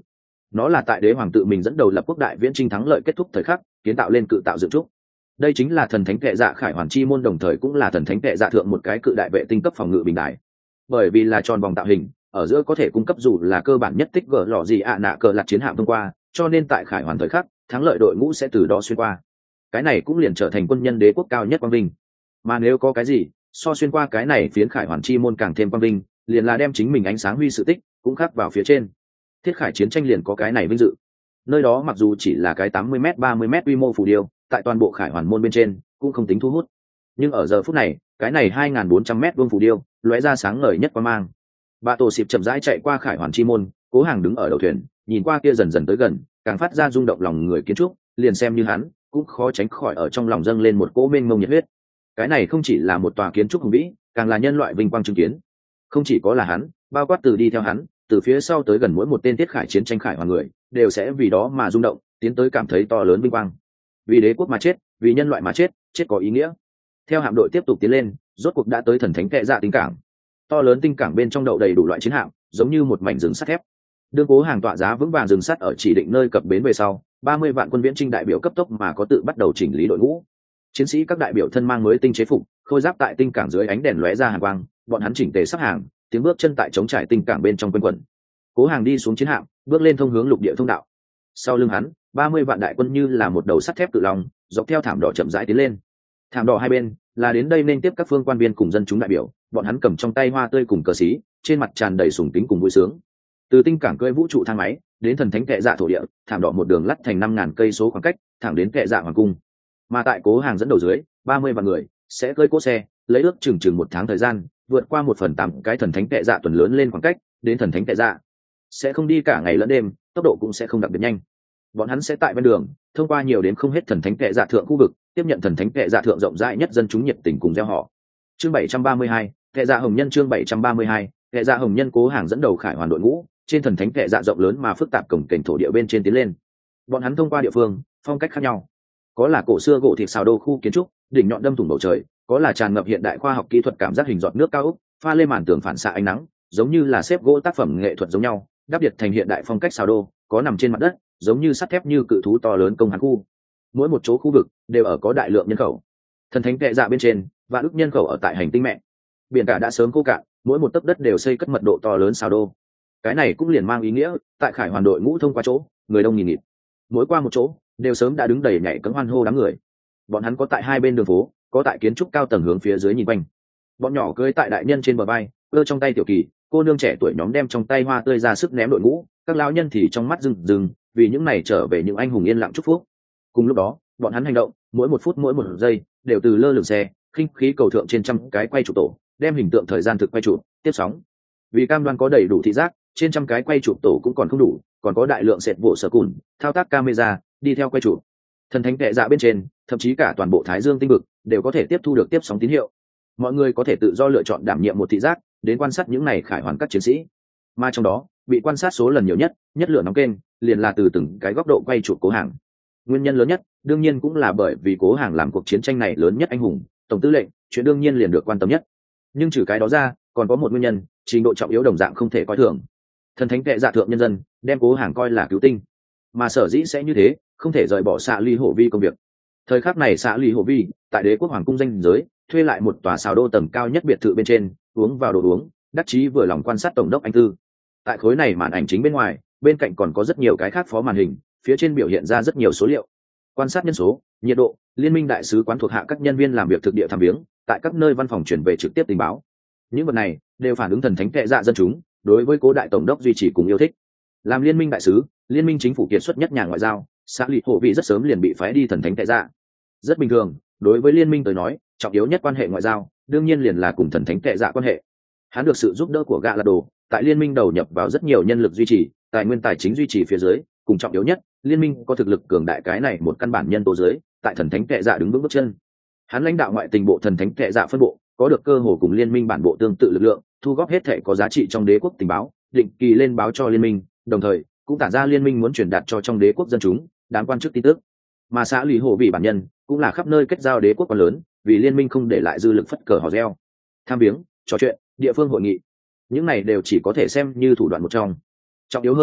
Nó là tại đế hoàng tự mình dẫn đầu lập quốc đại viễn chinh thắng lợi kết thúc thời khắc kiến tạo lên cự tạo dựng trúc. Đây chính là thần thánh kệ dạ khải hoàn chi môn, đồng thời cũng là thần thánh kệ dạ thượng một cái cự đại vệ tinh cấp phòng ngự bình đài. Bởi vì là tròn vòng tạo hình, ở giữa có thể cung cấp dù là cơ bản nhất tích gỡ lò gì ạ nạ cờ lạt chiến hạm thông qua, cho nên tại khải hoàn thời khắc thắng lợi đội ngũ sẽ từ đó xuyên qua. Cái này cũng liền trở thành quân nhân đế quốc cao nhất quang vinh. Mà nếu có cái gì so xuyên qua cái này phiến khải hoàn chi môn càng thêm quang vinh, liền là đem chính mình ánh sáng huy sự tích cũng khắc vào phía trên. Thiết khải chiến tranh liền có cái này vinh dự. Nơi đó mặc dù chỉ là cái 80m 30m quy mô phù điêu, tại toàn bộ khải hoàn môn bên trên cũng không tính thu hút, nhưng ở giờ phút này cái này 2.400m vuông phù điêu lóe ra sáng ngời nhất quang mang. Bà tổ xịp chậm rãi chạy qua khải hoàn chi môn, Cố Hàng đứng ở đầu thuyền nhìn qua kia dần dần tới gần, càng phát ra rung động lòng người kiến trúc, liền xem như hắn cũng khó tránh khỏi ở trong lòng dâng lên một cỗ mênh mông nhiệt huyết. Cái này không chỉ là một tòa kiến trúc hùng vĩ, càng là nhân loại vinh quang chứng kiến. Không chỉ có là hắn, bao quát từ đi theo hắn từ phía sau tới gần mỗi một tên tiết khải chiến tranh khải hoàn người đều sẽ vì đó mà rung động, tiến tới cảm thấy to lớn vinh quang. Vì đế quốc mà chết, vì nhân loại mà chết, chết có ý nghĩa. Theo hạm đội tiếp tục tiến lên, rốt cuộc đã tới thần thánh kệ dạ tinh cảng. To lớn tinh cảng bên trong đậu đầy đủ loại chiến hạm, giống như một mảnh rừng sắt thép. Đương Cố Hàng tọa giá vững vàng dừng sắt ở chỉ định nơi cập bến về sau, 30 vạn quân viễn chinh đại biểu cấp tốc mà có tự bắt đầu chỉnh lý đội ngũ. Chiến sĩ các đại biểu thân mang mới tinh chế phục, khôi giáp tại tinh cảng dưới ánh đèn lóe ra hàn quang, bọn hắn chỉnh tề sắp hàng, tiếng bước chân tại trống trải tinh cảng bên trong quanh quẩn. Cố Hàng đi xuống chiến hạm, bước lên thông hướng lục địa thông đạo. Sau lưng hắn, 30 vạn đại quân như là một đầu sắt thép cự long, dọc theo thảm đỏ chậm rãi tiến lên. Thảm đỏ hai bên là đến đây nên tiếp các phương quan viên cùng dân chúng đại biểu, bọn hắn cầm trong tay hoa tươi cùng cờ xí, trên mặt tràn đầy sùng kính cùng vui sướng. Từ tinh cảng cưỡi vũ trụ thang máy đến thần thánh kệ dạ thổ địa, thảm đỏ một đường lắt thành 5.000 cây số khoảng cách, thẳng đến kệ dạ hoàng cung. Mà tại Cố Hàng dẫn đầu dưới, 30 vạn người sẽ cưỡi cỗ xe, lấy ước chừng 1 tháng thời gian, vượt qua 1/8 cái thần thánh kệ dạ tuần lớn lên khoảng cách, đến thần thánh kệ dạ. Sẽ không đi cả ngày lẫn đêm, tốc độ cũng sẽ không đặc biệt nhanh. Bọn hắn sẽ tại bên đường, thông qua nhiều đến không hết thần thánh kệ dạ thượng khu vực, tiếp nhận thần thánh kệ dạ thượng rộng rãi nhất dân chúng nhiệt tình cùng gieo họ. Chương 732, kệ dạ hồng nhân. Chương 732, kệ dạ hồng nhân. Cố Hàng dẫn đầu khải hoàn đội ngũ trên thần thánh kệ dạ rộng lớn mà phức tạp cổng kềnh thổ địa bên trên tiến lên. Bọn hắn thông qua địa phương phong cách khác nhau, có là cổ xưa gỗ thịt xào đô khu kiến trúc, đỉnh nhọn đâm thủng bầu trời, có là tràn ngập hiện đại khoa học kỹ thuật cảm giác hình giọt nước cao ốc, pha lên màn tường phản xạ ánh nắng, giống như là xếp gỗ tác phẩm nghệ thuật giống nhau, đắp điệt thành hiện đại phong cách xào đô, có nằm trên mặt đất, giống như sắt thép như cự thú to lớn công hán khu. Mỗi một chỗ khu vực đều ở có đại lượng nhân khẩu. Thần thánh kệ dạ bên trên, và ức nhân khẩu ở tại hành tinh mẹ. Biển cả đã sớm khô cạn, mỗi một tấc đất đều xây cất mật độ to lớn xào đô. Cái này cũng liền mang ý nghĩa, tại khải hoàn đội ngũ thông qua chỗ, người đông nghìn nghịt. Mỗi qua một chỗ, đều sớm đã đứng đầy nhảy cẫng hoan hô đám người. Bọn hắn có tại hai bên đường phố, có tại kiến trúc cao tầng hướng phía dưới nhìn quanh. Bọn nhỏ cưỡi tại đại nhân trên bờ vai, ơ trong tay tiểu kỳ, cô nương trẻ tuổi nhóm đem trong tay hoa tươi ra sức ném đội ngũ, các lão nhân thì trong mắt rừng rừng, vì những này trở về những anh hùng yên lặng chúc phúc. Cùng lúc đó, bọn hắn hành động, mỗi một phút mỗi một giây, đều từ lơ lửng xe, khinh khí cầu thượng trên trăm cái quay chụp tổ, đem hình tượng thời gian thực quay chụp, tiếp sóng. Vì cam đoan có đầy đủ thị giác, trên trăm cái quay chụp tổ cũng còn không đủ, còn có đại lượng sệt bộ sở cùn, thao tác camera, đi theo quay chụp. Thần thánh kệ dạ bên trên, thậm chí cả toàn bộ Thái Dương tinh vực đều có thể tiếp thu được tiếp sóng tín hiệu. Mọi người có thể tự do lựa chọn đảm nhiệm một thị giác, đến quan sát những này khải hoàn các chiến sĩ. Mà trong đó, bị quan sát số lần nhiều nhất, nhất lửa nóng kênh, liền là từ từng cái góc độ quay chụp Cố Hàng. Nguyên nhân lớn nhất, đương nhiên cũng là bởi vì Cố Hàng làm cuộc chiến tranh này lớn nhất anh hùng, tổng tư lệnh, chuyện đương nhiên liền được quan tâm nhất. Nhưng trừ cái đó ra, còn có một nguyên nhân, trình độ trọng yếu đồng dạng không thể coi thường. Thần thánh kệ dạ thượng nhân dân đem Cố Hàng coi là cứu tinh, mà sở dĩ sẽ như thế, không thể rời bỏ xạ ly hổ vi công việc. Thời khắc này xạ ly hổ vi tại đế quốc hoàng cung danh giới thuê lại một tòa xào đô tầng cao nhất biệt thự bên trên, uống vào đồ uống, đắc chí vừa lòng quan sát tổng đốc anh tư. Tại khối này màn ảnh chính bên ngoài, bên cạnh còn có rất nhiều cái khác phó màn hình, phía trên biểu hiện ra rất nhiều số liệu, quan sát nhân số, nhiệt độ, liên minh đại sứ quán thuộc hạ các nhân viên làm việc thực địa thăm viếng, tại các nơi văn phòng chuyển về trực tiếp tình báo. Những vật này đều phản ứng thần thánh kệ dạ dân chúng đối với Cố đại tổng đốc duy trì cùng yêu thích. Làm liên minh đại sứ, liên minh chính phủ kiệt xuất nhất nhà ngoại giao, xã lì hộ vị rất sớm liền bị phái đi thần thánh kệ dạ. Rất bình thường, đối với liên minh tới nói, trọng yếu nhất quan hệ ngoại giao đương nhiên liền là cùng thần thánh kệ dạ quan hệ. Hắn được sự giúp đỡ của gạ là đồ, tại liên minh đầu nhập vào rất nhiều nhân lực duy trì, tài nguyên tài chính duy trì phía dưới, cùng trọng yếu nhất, liên minh có thực lực cường đại, cái này một căn bản nhân tố dưới, tại thần thánh kệ dạ đứng vững bước chân. Hắn lãnh đạo ngoại tình bộ thần thánh kệ dạ phân bộ, có được cơ hồ cùng liên minh bản bộ tương tự lực lượng, thu góp hết thể có giá trị trong đế quốc tình báo, định kỳ lên báo cho liên minh, đồng thời cũng tản ra liên minh muốn truyền đạt cho trong đế quốc dân chúng đáng quan chức tin tức. Mà xã lì hồ vị bản nhân cũng là khắp nơi kết giao đế quốc quá lớn, vì liên minh không để lại dư lực phất cờ hò reo, tham viếng, trò chuyện, địa phương hội nghị, những này đều chỉ có thể xem như thủ đoạn một trong. Trọng yếu hơn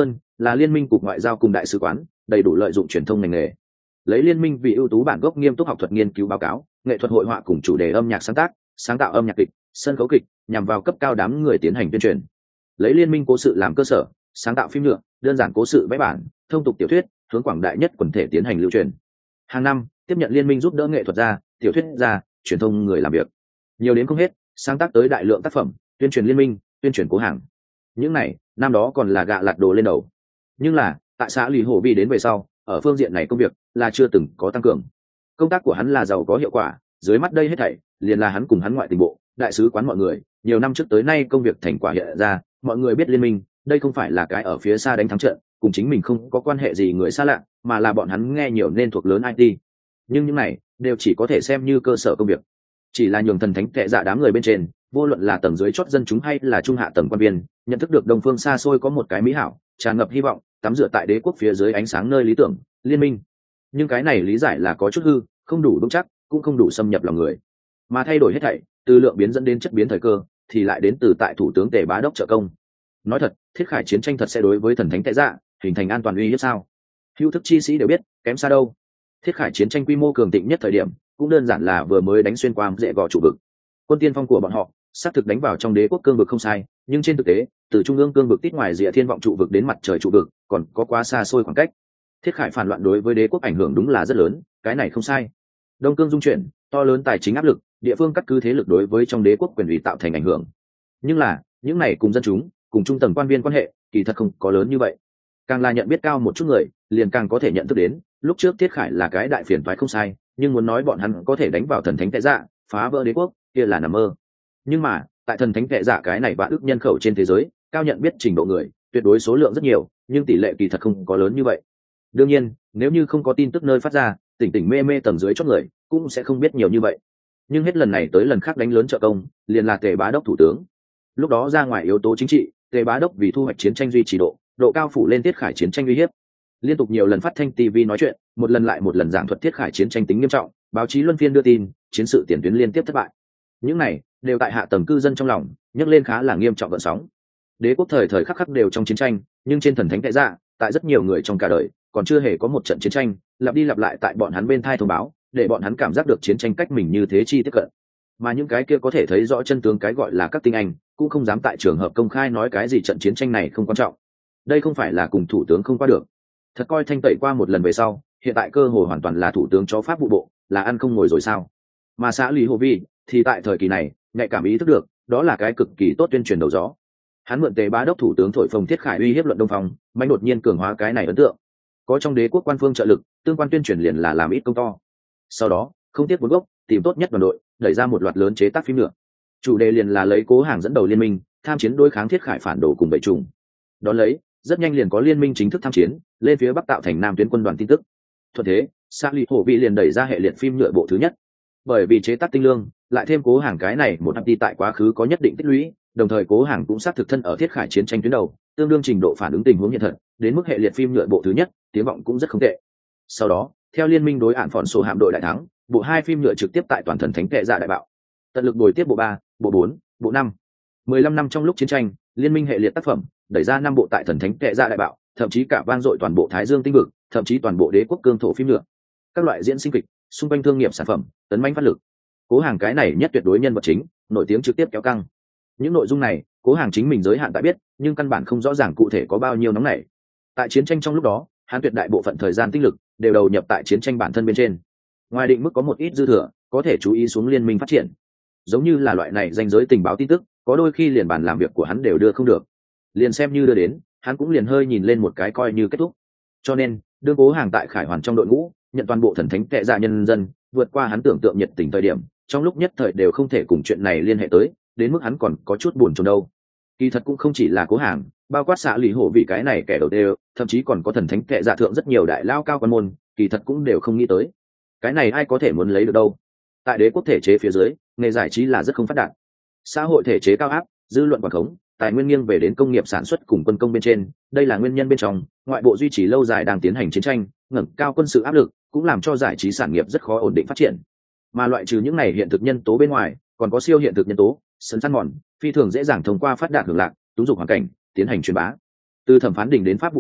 là liên minh cục ngoại giao cùng đại sứ quán đầy đủ lợi dụng truyền thông ngành nghề, lấy liên minh vì ưu tú bản gốc nghiêm túc học thuật nghiên cứu báo cáo, nghệ thuật hội họa cùng chủ đề âm nhạc sáng tác, sáng tạo âm nhạc kịch, sân khấu kịch, nhằm vào cấp cao đám người tiến hành tuyên truyền, lấy liên minh cố sự làm cơ sở, sáng tạo phim nhựa, đơn giản cố sự vẽ bản, thông tục tiểu thuyết, hướng quảng đại nhất quần thể tiến hành lưu truyền. Hàng năm tiếp nhận liên minh giúp đỡ nghệ thuật gia, tiểu thuyết gia, truyền thông người làm việc nhiều đến không hết, sáng tác tới đại lượng tác phẩm tuyên truyền liên minh, tuyên truyền cố hàng. Những này năm đó còn là gạ lạt đồ lên đầu, nhưng là tại xã lì hồ bị đến về sau, ở phương diện này công việc là chưa từng có tăng cường. Công tác của hắn là giàu có hiệu quả, dưới mắt đây hết thảy liền là hắn cùng hắn ngoại tình bộ, đại sứ quán mọi người nhiều năm trước tới nay công việc thành quả hiện ra. Mọi người biết liên minh đây không phải là cái ở phía xa đánh thắng trận, cùng chính mình không có quan hệ gì người xa lạ, mà là bọn hắn nghe nhiều nên thuộc lớn IT. Nhưng những này đều chỉ có thể xem như cơ sở công việc, chỉ là nhường thần thánh kệ dạ đám người bên trên, vô luận là tầng dưới chót dân chúng hay là trung hạ tầng quan viên, nhận thức được đông phương xa xôi có một cái mỹ hảo tràn ngập hy vọng, tắm rửa tại đế quốc phía dưới ánh sáng nơi lý tưởng liên minh. Nhưng cái này lý giải là có chút hư, không đủ vững chắc, cũng không đủ xâm nhập lòng người, mà thay đổi hết thảy từ lượng biến dẫn đến chất biến thời cơ thì lại đến từ tại thủ tướng Tề Bá Đốc trợ công. Nói thật, thiết khải chiến tranh thật sẽ đối với thần thánh kệ dạ hình thành an toàn uy hiếp sao? Hữu thức chi sĩ đều biết kém xa đâu. Thiết khải chiến tranh quy mô cường thịnh nhất thời điểm cũng đơn giản là vừa mới đánh xuyên qua dễ gò trụ vực. Quân tiên phong của bọn họ xác thực đánh vào trong đế quốc cương vực không sai, nhưng trên thực tế từ trung ương cương vực tít ngoài rìa thiên vọng trụ vực đến mặt trời trụ vực còn có quá xa xôi khoảng cách. Thiết khải phản loạn đối với đế quốc ảnh hưởng đúng là rất lớn, cái này không sai. Đông cương dung chuyển, to lớn tài chính áp lực, địa phương cắt cứ thế lực đối với trong đế quốc quyền ủy tạo thành ảnh hưởng. Nhưng là những này cùng dân chúng, cùng trung tầng quan viên quan hệ kỳ thật không có lớn như vậy. Càng là nhận biết cao một chút người liền càng có thể nhận thức đến lúc trước Thiết Khải là cái đại phiền toái không sai, nhưng muốn nói bọn hắn có thể đánh vào thần thánh kệ dạ phá vỡ đế quốc kia là nằm mơ. Nhưng mà tại thần thánh kệ dạ cái này vạn ước nhân khẩu trên thế giới, cao nhận biết trình độ người tuyệt đối số lượng rất nhiều, nhưng tỷ lệ kỳ thật không có lớn như vậy. Đương nhiên nếu như không có tin tức nơi phát ra, tỉnh tỉnh mê mê tầng dưới chót người cũng sẽ không biết nhiều như vậy. Nhưng hết lần này tới lần khác đánh lớn trợ công liền là Tề Bá Đốc thủ tướng. Lúc đó ra ngoài yếu tố chính trị, Tề Bá Đốc vì thu hoạch chiến tranh duy trì độ cao phủ lên Thiết Khải chiến tranh uy hiếp, liên tục nhiều lần phát thanh TV nói chuyện, một lần lại một lần giảng thuật Thiết Khải chiến tranh tính nghiêm trọng, báo chí luân phiên đưa tin chiến sự tiền tuyến liên tiếp thất bại. Những này đều tại hạ tầng cư dân trong lòng nhấc lên khá là nghiêm trọng gợn sóng. Đế quốc thời thời khắc khắc đều trong chiến tranh, nhưng trên thần thánh kệ dạ, tại rất nhiều người trong cả đời còn chưa hề có một trận chiến tranh lặp đi lặp lại tại bọn hắn bên thai thông báo, để bọn hắn cảm giác được chiến tranh cách mình như thế chi tiếp cận. Mà những cái kia có thể thấy rõ chân tướng cái gọi là các tinh anh cũng không dám tại trường hợp công khai nói cái gì trận chiến tranh này không quan trọng. Đây không phải là cùng thủ tướng không qua được, thật coi thanh tẩy qua một lần về sau, hiện tại cơ hội hoàn toàn là thủ tướng chó pháp vụ bộ, là ăn không ngồi rồi sao? Mà xã Lý Hồ Vi thì tại thời kỳ này nhạy cảm ý thức được đó là cái cực kỳ tốt tuyên truyền đầu gió. Hắn mượn Tề Bá Đốc thủ tướng thổi phồng Thiết Khải uy hiếp luận Đông Phong, mạnh đột nhiên cường hóa cái này ấn tượng. Có trong đế quốc quan phương trợ lực, tương quan tuyên truyền liền là làm ít công to. Sau đó không tiếc vốn gốc, tìm tốt nhất đoàn đội, đẩy ra một loạt lớn chế tác phim nữa. Chủ đề liền là lấy Cố Hàng dẫn đầu liên minh tham chiến đối kháng Thiết Khải phản đồ cùng bầy trùng. Đón lấy rất nhanh liền có liên minh chính thức tham chiến lên phía bắc tạo thành nam tuyến quân đoàn tin tức. Thuận thế xã Lý Hồ Vi liền đẩy ra hệ liệt phim nhựa bộ thứ nhất. Bởi vì chế tác tinh lương, lại thêm Cố Hàng cái này một năm đi tại quá khứ có nhất định tích lũy, đồng thời Cố Hàng cũng xác thực thân ở Thiết Khải chiến tranh tuyến đầu, tương đương trình độ phản ứng tình huống hiện thật, đến mức hệ liệt phim nhựa bộ thứ nhất tiếng vọng cũng rất không tệ. Sau đó theo liên minh đối ạn phòn sổ hạm đội đại thắng, bộ 2 phim nhựa trực tiếp tại toàn thần thánh kệ dạ đại bạo, tận lực bồi tiếp bộ 3, bộ 4, bộ 5. 15 năm trong lúc chiến tranh, liên minh hệ liệt tác phẩm đẩy ra 5 bộ tại thần thánh kệ dạ đại bạo, thậm chí cả vang dội toàn bộ Thái Dương tinh vực, thậm chí toàn bộ đế quốc cương thổ phim nhựa. Các loại diễn sinh kịch, xung quanh thương nghiệp sản phẩm, tấn mãnh phát lực. Cố Hàng cái này nhất tuyệt đối nhân vật chính, nổi tiếng trực tiếp kéo căng. Những nội dung này, Cố Hàng chính mình giới hạn tại biết, nhưng căn bản không rõ ràng cụ thể có bao nhiêu nóng nảy. Tại chiến tranh trong lúc đó, hắn tuyệt đại bộ phận thời gian tinh lực đều đầu nhập tại chiến tranh bản thân bên trên. Ngoài định mức có một ít dư thừa, có thể chú ý xuống liên minh phát triển. Giống như là loại này danh giới tình báo tin tức, có đôi khi liền bàn làm việc của hắn đều đưa không được. Liền xem như đưa đến, hắn cũng liền hơi nhìn lên một cái coi như kết thúc. Cho nên, đương Cố Hàng tại Khải Hoàn trong đội ngũ, nhận toàn bộ thần thánh kệ dạ nhân dân, vượt qua hắn tưởng tượng nhiệt tình thời điểm, trong lúc nhất thời đều không thể cùng chuyện này liên hệ tới, đến mức hắn còn có chút buồn chồn đâu. Kỳ thật cũng không chỉ là Cố Hàng, bao quát xã Lý Hổ vì cái này kẻ đầu đều, thậm chí còn có thần thánh kệ dạ thượng rất nhiều đại lao cao quan môn, kỳ thật cũng đều không nghĩ tới. Cái này ai có thể muốn lấy được đâu? Tại đế quốc thể chế phía dưới, nghề giải trí là rất không phát đạt. Xã hội thể chế cao áp, dư luận quản khống, tài nguyên nghiêng về đến công nghiệp sản xuất cùng quân công bên trên, đây là nguyên nhân bên trong. Ngoại bộ duy trì lâu dài đang tiến hành chiến tranh, ngẩng cao quân sự áp lực, cũng làm cho giải trí sản nghiệp rất khó ổn định phát triển. Mà loại trừ những này hiện thực nhân tố bên ngoài, còn có siêu hiện thực nhân tố, sân săn mòn, phi thường dễ dàng thông qua phát đạt hưởng lạc, túng dục hoàn cảnh tiến hành truyền bá. Từ thẩm phán đình đến pháp vụ bộ,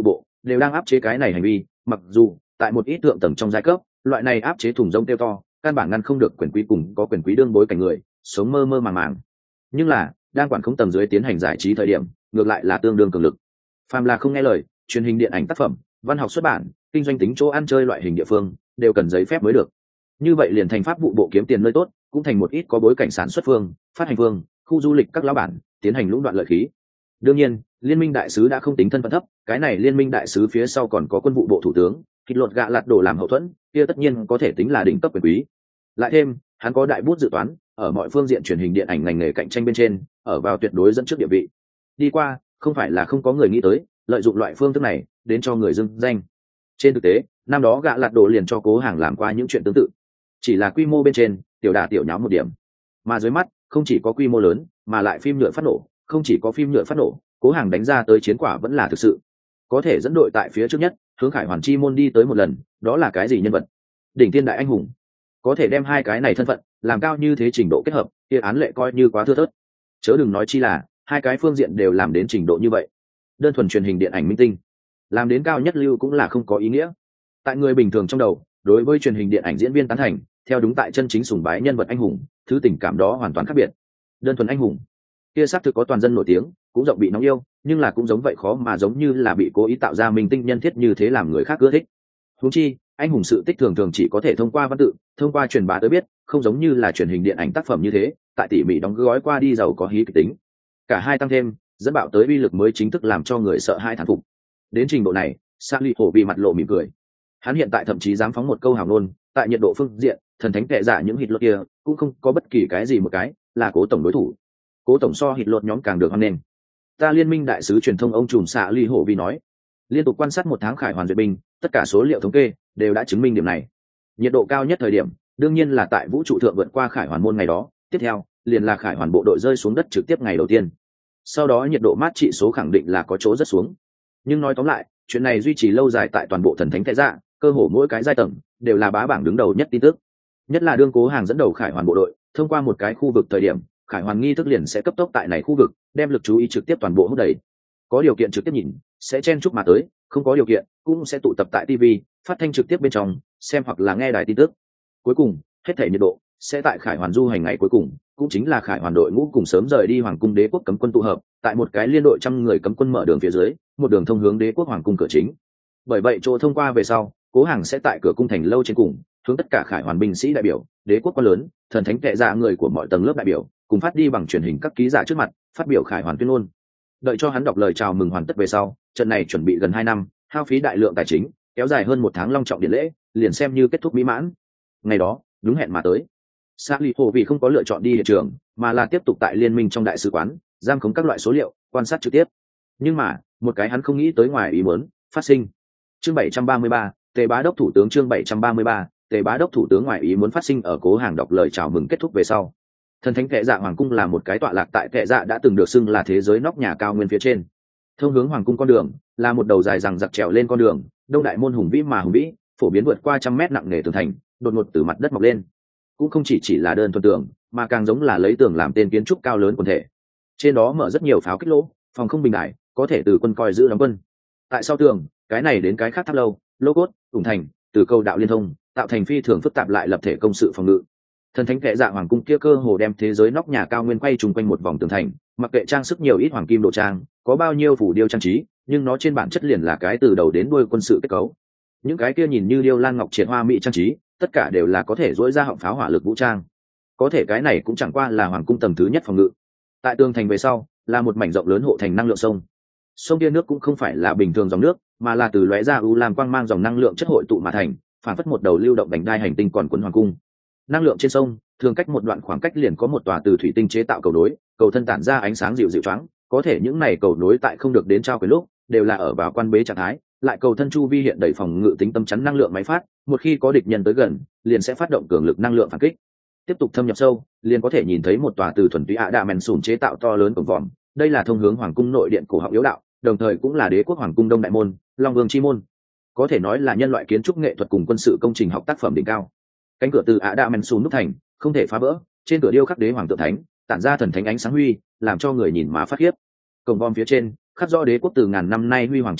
đều đang áp chế cái này hành vi, mặc dù tại một ít thượng tầng trong giai cấp, loại này áp chế thùng rông tiêu to, căn bản ngăn không được quyền quý cùng có quyền quý đương bối cảnh người sống mơ mơ màng màng. Nhưng là đang quản khống tầng dưới tiến hành giải trí thời điểm, ngược lại là tương đương cường lực. Phàm là không nghe lời, truyền hình điện ảnh tác phẩm, văn học xuất bản, kinh doanh tính chỗ ăn chơi loại hình địa phương đều cần giấy phép mới được. Như vậy liền thành pháp vụ bộ kiếm tiền nơi tốt, cũng thành một ít có bối cảnh sản xuất phương, phát hành phương, khu du lịch các lão bản tiến hành lũng đoạn lợi khí. Đương nhiên, liên minh đại sứ đã không tính thân phận thấp, cái này liên minh đại sứ phía sau còn có quân vụ bộ thủ tướng, thịt lột gạ lạt đổ làm hậu thuẫn, kia tất nhiên có thể tính là đỉnh cấp quyền quý. Lại thêm, hắn có đại bút dự toán, ở mọi phương diện truyền hình điện ảnh ngành nghề cạnh tranh bên trên, ở vào tuyệt đối dẫn trước địa vị. Đi qua, không phải là không có người nghĩ tới, lợi dụng loại phương thức này đến cho người dưng danh. Trên thực tế, năm đó gạ lạt đổ liền cho Cố Hàng làm qua những chuyện tương tự, chỉ là quy mô bên trên tiểu đả tiểu nháo một điểm, mà dưới mắt không chỉ có quy mô lớn, mà lại phim nhựa phát nổ, không chỉ có phim nhựa phát nổ, Cố Hàng đánh ra tới chiến quả vẫn là thực sự, có thể dẫn đội tại phía trước nhất, hướng Khải Hoàn chi môn đi tới một lần, đó là cái gì nhân vật? Đỉnh tiên đại anh hùng, có thể đem hai cái này thân phận làm cao như thế trình độ kết hợp, kia án lệ coi như quá thưa thớt, chớ đừng nói chi là hai cái phương diện đều làm đến trình độ như vậy. Đơn thuần truyền hình điện ảnh minh tinh làm đến cao nhất lưu cũng là không có ý nghĩa. Tại người bình thường trong đầu, đối với truyền hình điện ảnh diễn viên tán thành theo đúng tại chân chính sùng bái nhân vật anh hùng, thứ tình cảm đó hoàn toàn khác biệt. Đơn thuần anh hùng kia xác thực có toàn dân nổi tiếng, cũng rộng bị nóng yêu, nhưng là cũng giống vậy khó mà giống như là bị cố ý tạo ra minh tinh nhân thiết như thế làm người khác ưa thích. Huống chi anh hùng sự tích thường thường chỉ có thể thông qua văn tự, thông qua truyền bá tới biết, không giống như là truyền hình điện ảnh tác phẩm như thế tại tỉ mỉ đóng gói qua đi giàu có hí kịch tính. Cả hai tăng thêm dẫn bạo tới uy lực mới chính thức làm cho người sợ hai thán phục. Đến trình độ này, Charlie Hổ bị mặt lộ mỉm cười. Hắn hiện tại thậm chí dám phóng một câu hào ngôn, tại nhiệt độ phương diện, thần thánh kệ giả những hít lột kia cũng không có bất kỳ cái gì một cái là Cố tổng đối thủ. Cố tổng so hít lột nhóm càng được hoan nghênh. Ta liên minh đại sứ truyền thông ông trùm Charlie Hổ vì nói, liên tục quan sát một tháng Khải Hoàn duyệt binh, tất cả số liệu thống kê đều đã chứng minh điểm này. Nhiệt độ cao nhất thời điểm, đương nhiên là tại vũ trụ thượng vượt qua Khải Hoàn môn ngày đó, tiếp theo liền là Khải Hoàn bộ đội rơi xuống đất trực tiếp ngày đầu tiên. Sau đó nhiệt độ mát trị số khẳng định là có chỗ rất xuống. Nhưng nói tóm lại, chuyện này duy trì lâu dài tại toàn bộ thần thánh thế dạ, cơ hồ mỗi cái giai tầng đều là bá bảng đứng đầu nhất tin tức. Nhất là đương Cố Hàng dẫn đầu Khải Hoàn bộ đội, thông qua một cái khu vực thời điểm, Khải Hoàn nghi thức liền sẽ cấp tốc tại này khu vực, đem lực chú ý trực tiếp toàn bộ hút đầy. Có điều kiện trực tiếp nhìn, sẽ chen chúc mà tới, không có điều kiện, cũng sẽ tụ tập tại TV, phát thanh trực tiếp bên trong, xem hoặc là nghe đài tin tức. Cuối cùng, hết thể nhiệt độ sẽ tại Khải Hoàn du hành ngày cuối cùng, cũng chính là Khải Hoàn đội ngũ cùng sớm rời đi Hoàng cung Đế quốc cấm quân tụ hợp, tại một cái liên đội 100 người cấm quân mở đường phía dưới, một đường thông hướng Đế quốc Hoàng cung cửa chính. Bởi vậy chỗ thông qua về sau, Cố Hàng sẽ tại cửa cung thành lâu trên cùng, hướng tất cả Khải Hoàn binh sĩ đại biểu, Đế quốc quan lớn, thần thánh kệ dạ người của mọi tầng lớp đại biểu, cùng phát đi bằng truyền hình các ký giả trước mặt, phát biểu Khải Hoàn tuyên ngôn. Đợi cho hắn đọc lời chào mừng hoàn tất về sau, trận này chuẩn bị gần 2 năm, hao phí đại lượng tài chính, kéo dài hơn 1 tháng long trọng điện lễ, liền xem như kết thúc mỹ mãn. Ngày đó, đúng hẹn mà tới. Charlie Hồ vì không có lựa chọn đi hiện trường, mà là tiếp tục tại liên minh trong đại sứ quán, giam khống các loại số liệu, quan sát trực tiếp. Nhưng mà, một cái hắn không nghĩ tới ngoài ý muốn phát sinh. Chương 733, Tề Bá đốc thủ tướng chương 733, Tề Bá đốc thủ tướng ngoài ý muốn phát sinh ở Cố Hàng đọc lời chào mừng kết thúc về sau. Thần thánh kệ dạ hoàng cung là một cái tọa lạc tại kệ dạ đã từng được xưng là thế giới nóc nhà cao nguyên phía trên. Thông hướng hoàng cung con đường là một đầu dài rằng giặc trèo lên con đường, đông đại môn hùng vĩ mà hùng vĩ, phổ biến vượt qua 100 mét nặng nề tường thành, đột ngột từ mặt đất mọc lên. Cũng không chỉ là đơn thuần tường, mà càng giống là lấy tường làm tên kiến trúc cao lớn quần thể. Trên đó mở rất nhiều pháo kích lỗ, phòng không bình đài, có thể từ quân coi giữ đóng quân. Tại sau tường, cái này đến cái khác tháp lâu, lô cốt, ủng thành, từ câu đạo liên thông, tạo thành phi thường phức tạp lại lập thể công sự phòng ngự. Thần thánh kệ dạ hoàng cung kia cơ hồ đem thế giới nóc nhà cao nguyên quay trùng quanh một vòng tường thành, mặc kệ trang sức nhiều ít hoàng kim đồ trang, có bao nhiêu phủ điêu trang trí, nhưng nó trên bản chất liền là cái từ đầu đến đuôi quân sự kết cấu. Những cái kia nhìn như điêu lan ngọc triệt hoa mỹ trang trí, tất cả đều là có thể dỗi ra họng pháo hỏa lực vũ trang. Có thể cái này cũng chẳng qua là hoàng cung tầng thứ nhất phòng ngự. Tại tường thành về sau là một mảnh rộng lớn hộ thành năng lượng sông. Sông kia nước cũng không phải là bình thường dòng nước, mà là từ lóe ra u lam quang mang dòng năng lượng chất hội tụ mà thành, phản phất một đầu lưu động đành đai hành tinh còn quấn hoàng cung. Năng lượng trên sông thường cách một đoạn khoảng cách liền có một tòa từ thủy tinh chế tạo cầu nối, cầu thân tản ra ánh sáng dịu dịu choáng, có thể những này cầu nối tại không được đến trao quyền lúc đều là ở vào quan bế trạng thái, lại cầu thân chu vi hiện đầy phòng ngự tính tâm chắn năng lượng máy phát, một khi có địch nhân tới gần liền sẽ phát động cường lực năng lượng phản kích. Tiếp tục thâm nhập sâu liền có thể nhìn thấy một tòa từ thuần túy ạ đạ mèn sùn chế tạo to lớn cổng vòm, đây là thông hướng hoàng cung nội điện cổ họng yếu đạo, đồng thời cũng là đế quốc hoàng cung đông đại môn, long vương chi môn, có thể nói là nhân loại kiến trúc nghệ thuật cùng quân sự công trình học tác phẩm đỉnh cao. Cánh cửa từ ạ đạ mèn sùn nút thành không thể phá vỡ, trên cửa điêu khắc đế hoàng tượng thánh, tản ra thần thánh ánh sáng huy, làm cho người nhìn mà phát khiếp. Cổng vòm phía trên khắc rõ đế quốc từ ngàn năm nay huy hoàng chiến tích,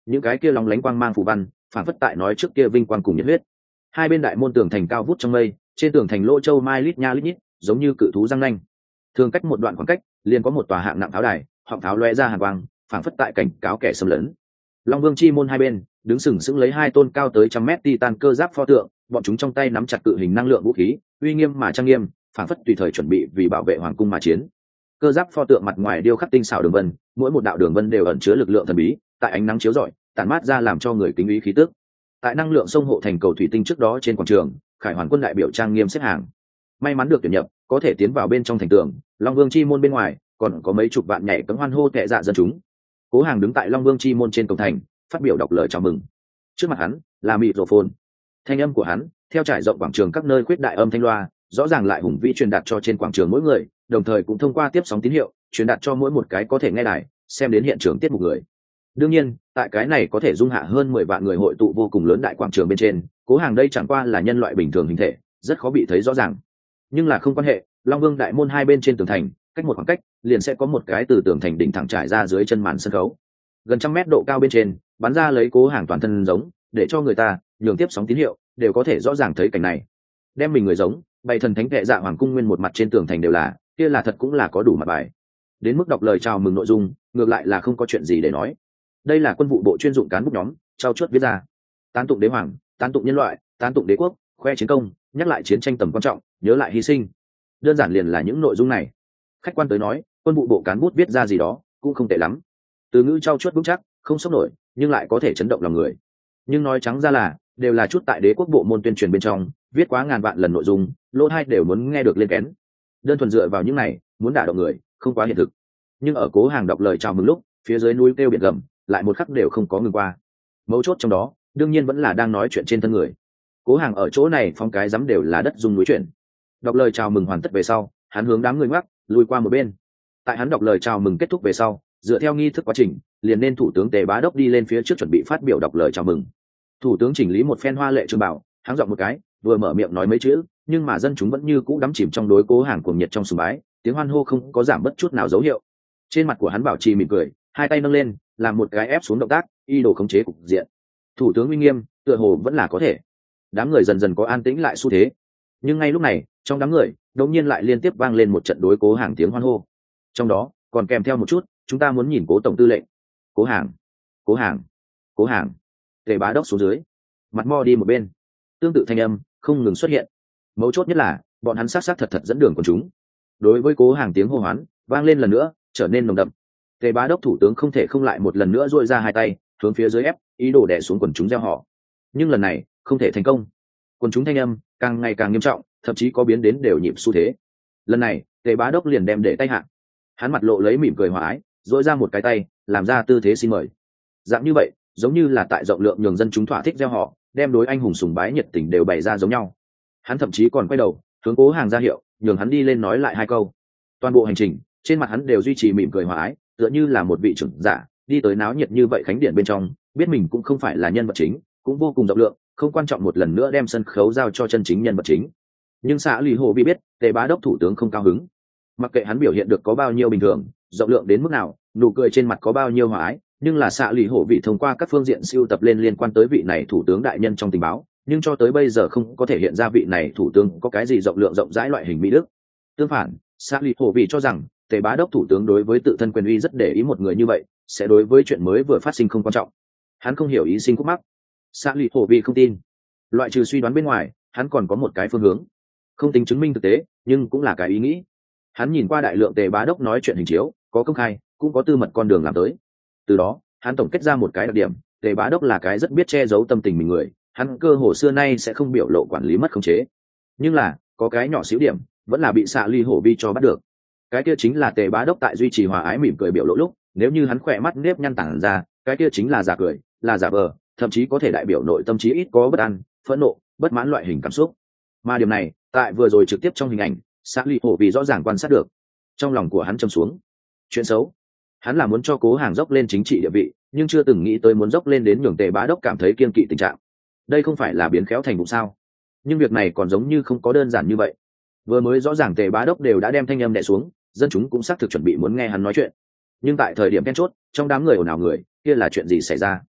những cái kia lóng lánh quang mang phù văn phản phất tại nói trước kia vinh quang cùng nhiệt huyết. Hai bên đại môn tường thành cao vút trong mây, trên tường thành lỗ châu mai lít nha lít nhít, giống như cự thú răng nanh. Thường cách một đoạn khoảng cách liền có một tòa hạng nặng pháo đài, họng pháo lóe ra hàn quang, phản phất tại cảnh cáo kẻ xâm lấn. Long Vương chi môn hai bên đứng sừng sững lấy hai tôn cao tới 100 mét titan cơ giáp pho tượng, bọn chúng trong tay nắm chặt cự hình năng lượng vũ khí, uy nghiêm mà trang nghiêm, phản phất tùy thời chuẩn bị vì bảo vệ hoàng cung mà chiến. Cơ giáp pho tượng mặt ngoài điêu khắc tinh xảo đường vân, mỗi một đạo đường vân đều ẩn chứa lực lượng thần bí, tại ánh nắng chiếu rọi, tản mát ra làm cho người kính ý khí tức. Tại năng lượng sông hộ thành cầu thủy tinh trước đó trên quảng trường, Khải Hoàn quân đại biểu trang nghiêm xếp hàng. May mắn được tuyển nhập, có thể tiến vào bên trong thành tường. Long Vương chi môn bên ngoài còn có mấy chục vạn nhảy cẫng hoan hô tệ dạ dân chúng. Cố Hàng đứng tại Long Vương chi môn trên cổng thành, phát biểu đọc lời chào mừng. Trước mặt hắn là microphone, thanh âm của hắn theo trải rộng quảng trường các nơi khuyết đại âm thanh loa, rõ ràng lại hùng vĩ truyền đạt cho trên quảng trường mỗi người, đồng thời cũng thông qua tiếp sóng tín hiệu truyền đạt cho mỗi một cái có thể nghe đài xem đến hiện trường tiết mục người. Đương nhiên, tại cái này có thể dung hạ hơn 10 vạn người hội tụ vô cùng lớn đại quảng trường bên trên, Cố Hàng đây chẳng qua là nhân loại bình thường hình thể, rất khó bị thấy rõ ràng. Nhưng là không quan hệ, Long Vương đại môn hai bên trên tường thành, cách một khoảng cách, liền sẽ có một cái từ tường thành đỉnh thẳng trải ra dưới chân màn sân khấu. Gần 100 mét độ cao bên trên, bắn ra lấy Cố Hàng toàn thân giống, để cho người ta nhường tiếp sóng tín hiệu đều có thể rõ ràng thấy cảnh này. Đem mình người giống, bày thần thánh kệ dạ hoàng cung nguyên một mặt trên tường thành đều là, kia là thật cũng là có đủ mặt bài. Đến mức đọc lời chào mừng nội dung, ngược lại là không có chuyện gì để nói. Đây là quân vụ bộ chuyên dụng cán bút nhóm trao chuốt viết ra, tán tụng đế hoàng, tán tụng nhân loại, tán tụng đế quốc, khoe chiến công, nhắc lại chiến tranh tầm quan trọng, nhớ lại hy sinh. Đơn giản liền là những nội dung này. Khách quan tới nói, quân vụ bộ cán bút viết ra gì đó cũng không tệ lắm, từ ngữ trao chuốt vững chắc, không sốc nổi, nhưng lại có thể chấn động lòng người. Nhưng nói trắng ra là đều là chút tại đế quốc bộ môn tuyên truyền bên trong viết quá ngàn vạn lần nội dung, lỗ hai đều muốn nghe được lên kén. Đơn thuần dựa vào những này muốn đả động người không quá hiện thực. Nhưng ở Cố Hàng đọc lời chào mừng lúc, phía dưới núi kêu biển gầm lại một khắc đều không có ngừng qua. Mấu chốt trong đó đương nhiên vẫn là đang nói chuyện trên thân người. Cố Hàng ở chỗ này phong cái dám đều là đất dung núi chuyển. Đọc lời chào mừng hoàn tất về sau, hắn hướng đám người ngoắc lùi qua một bên. Tại hắn đọc lời chào mừng kết thúc về sau, dựa theo nghi thức quá trình, liền nên thủ tướng Tề Bá Đốc đi lên phía trước chuẩn bị phát biểu đọc lời chào mừng. Thủ tướng chỉnh lý một phen hoa lệ trường bảo, hắn giọng một cái, vừa mở miệng nói mấy chữ, nhưng mà dân chúng vẫn như cũ đắm chìm trong đối Cố Hàng cuồng nhiệt trong sùng bái, tiếng hoan hô không có giảm bất chút nào dấu hiệu. Trên mặt của hắn bảo trì mỉm cười, hai tay nâng lên làm một cái ép xuống động tác, y đồ khống chế cục diện. Thủ tướng uy nghiêm tựa hồ vẫn là có thể. Đám người dần dần có an tĩnh lại xu thế. Nhưng ngay lúc này, trong đám người đột nhiên lại liên tiếp vang lên một trận đối Cố Hàng tiếng hoan hô. Trong đó còn kèm theo một chút, chúng ta muốn nhìn Cố tổng tư lệnh. Cố Hàng, Cố Hàng, Cố Hàng. Tề Bá Đốc xuống dưới, mặt mo đi một bên. Tương tự thanh âm không ngừng xuất hiện. Mấu chốt nhất là bọn hắn sát thật dẫn đường của chúng. Đối với Cố Hàng tiếng hô hoán vang lên lần nữa, trở nên nồng đậm. Tề Bá Đốc thủ tướng không thể không lại một lần nữa duỗi ra hai tay hướng phía dưới ép, ý đồ đè xuống quần chúng gieo họ. Nhưng lần này không thể thành công. Quần chúng thanh âm càng ngày càng nghiêm trọng, thậm chí có biến đến đều nhịp xu thế. Lần này Tề Bá Đốc liền đem để tay hạ, hắn mặt lộ lấy mỉm cười hòa ái, duỗi ra một cái tay làm ra tư thế xin mời. Dạng như vậy giống như là tại rộng lượng nhường dân chúng thỏa thích gieo họ, đem đối anh hùng sùng bái nhiệt tình đều bày ra giống nhau. Hắn thậm chí còn quay đầu hướng Cố Hàng ra hiệu nhường hắn đi lên nói lại hai câu. Toàn bộ hành trình trên mặt hắn đều duy trì mỉm cười hòa ái, tựa như là một vị trưởng giả đi tới náo nhiệt như vậy khánh điện bên trong, biết mình cũng không phải là nhân vật chính, cũng vô cùng rộng lượng, không quan trọng một lần nữa đem sân khấu giao cho chân chính nhân vật chính. Nhưng xã lì hồ bị biết Tề Bá Đốc thủ tướng không cao hứng. Mặc kệ hắn biểu hiện được có bao nhiêu bình thường, rộng lượng đến mức nào, nụ cười trên mặt có bao nhiêu hòa ái, nhưng là xã lì hồ vị thông qua các phương diện siêu tập lên liên quan tới vị này thủ tướng đại nhân trong tình báo, nhưng cho tới bây giờ không có thể hiện ra vị này thủ tướng có cái gì rộng lượng rộng rãi loại hình mỹ đức. Tương phản, xã lì hồ vị cho rằng Tề Bá Đốc thủ tướng đối với tự thân quyền uy rất để ý, một người như vậy sẽ đối với chuyện mới vừa phát sinh không quan trọng. Hắn không hiểu ý sinh khúc mắc. Xã lì hồ vị không tin. Loại trừ suy đoán bên ngoài, hắn còn có một cái phương hướng, không tính chứng minh thực tế, nhưng cũng là cái ý nghĩ. Hắn nhìn qua đại lượng Tề Bá Đốc nói chuyện hình chiếu, có công khai cũng có tư mật con đường làm tới. Từ đó hắn tổng kết ra một cái đặc điểm: Tề Bá Đốc là cái rất biết che giấu tâm tình mình người, hắn cơ hồ xưa nay sẽ không biểu lộ quản lý mất khống chế. Nhưng là có cái nhỏ xíu điểm vẫn là bị xạ ly hổ vi cho bắt được. Cái kia chính là Tề Bá Đốc tại duy trì hòa ái mỉm cười biểu lộ lúc, nếu như hắn khỏe mắt nếp nhăn tản ra, cái kia chính là giả cười, là giả vờ, thậm chí có thể đại biểu nội tâm trí ít có bất an, phẫn nộ, bất mãn loại hình cảm xúc. Mà điểm này tại vừa rồi trực tiếp trong hình ảnh, xạ ly hổ vi rõ ràng quan sát được. Trong lòng của hắn trầm xuống. Chuyện xấu, hắn là muốn cho Cố Hàng dốc lên chính trị địa vị, nhưng chưa từng nghĩ tới muốn dốc lên đến nhường Tề Bá Đốc cảm thấy kiêng kỵ tình trạng. Đây không phải là biến khéo thành bụng sao? Nhưng việc này còn giống như không có đơn giản như vậy. Vừa mới rõ ràng Tề Bá Đốc đều đã đem thanh âm đè xuống, dân chúng cũng xác thực chuẩn bị muốn nghe hắn nói chuyện. Nhưng tại thời điểm then chốt, trong đám người ồn ào người, kia là chuyện gì xảy ra?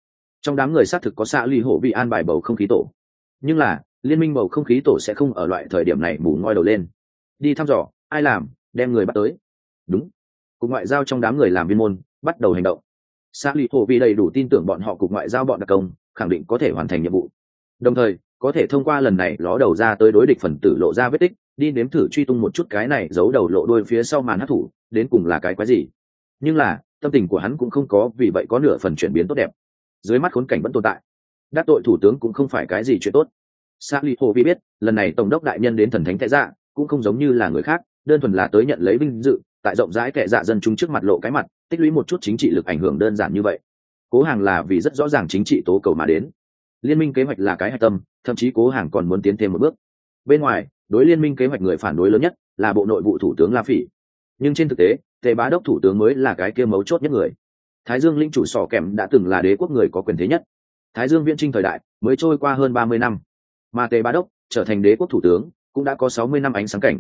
Trong đám người xác thực có xạ ly hổ bị an bài bầu không khí tổ, nhưng là liên minh bầu không khí tổ sẽ không ở loại thời điểm này mù ngoi đầu lên đi thăm dò ai làm, đem người bắt tới. Đúng, cục ngoại giao trong đám người làm viên môn bắt đầu hành động. Xã lì hồ vì đầy đủ tin tưởng bọn họ cục ngoại giao bọn đặc công khẳng định có thể hoàn thành nhiệm vụ, đồng thời có thể thông qua lần này ló đầu ra tới đối địch phần tử lộ ra vết tích, đi nếm thử truy tung một chút cái này giấu đầu lộ đuôi phía sau màn hắc thủ đến cùng là cái quái gì. Nhưng là tâm tình của hắn cũng không có vì vậy có nửa phần chuyển biến tốt đẹp. Dưới mắt khốn cảnh vẫn tồn tại, đắc tội thủ tướng cũng không phải cái gì chuyện tốt. Xã lì hồ vì biết lần này tổng đốc đại nhân đến thần thánh tệ dạ cũng không giống như là người khác đơn thuần là tới nhận lấy vinh dự, tại rộng rãi kệ dạ dân chúng trước mặt lộ cái mặt, tích lũy một chút chính trị lực ảnh hưởng đơn giản như vậy. Cố Hàng là vì rất rõ ràng chính trị tố cầu mà đến. Liên minh kế hoạch là cái hạch tâm, thậm chí Cố Hàng còn muốn tiến thêm một bước. Bên ngoài, đối liên minh kế hoạch người phản đối lớn nhất là bộ nội vụ thủ tướng La Phỉ, nhưng trên thực tế, Tề Bá Đốc thủ tướng mới là cái kia mấu chốt nhất người. Thái Dương lĩnh chủ sỏ kèm đã từng là đế quốc người có quyền thế nhất. Thái Dương viễn trinh thời đại mới trôi qua hơn 30 năm, mà Tề Bá Đốc trở thành đế quốc thủ tướng cũng đã có 60 năm ánh sáng cảnh.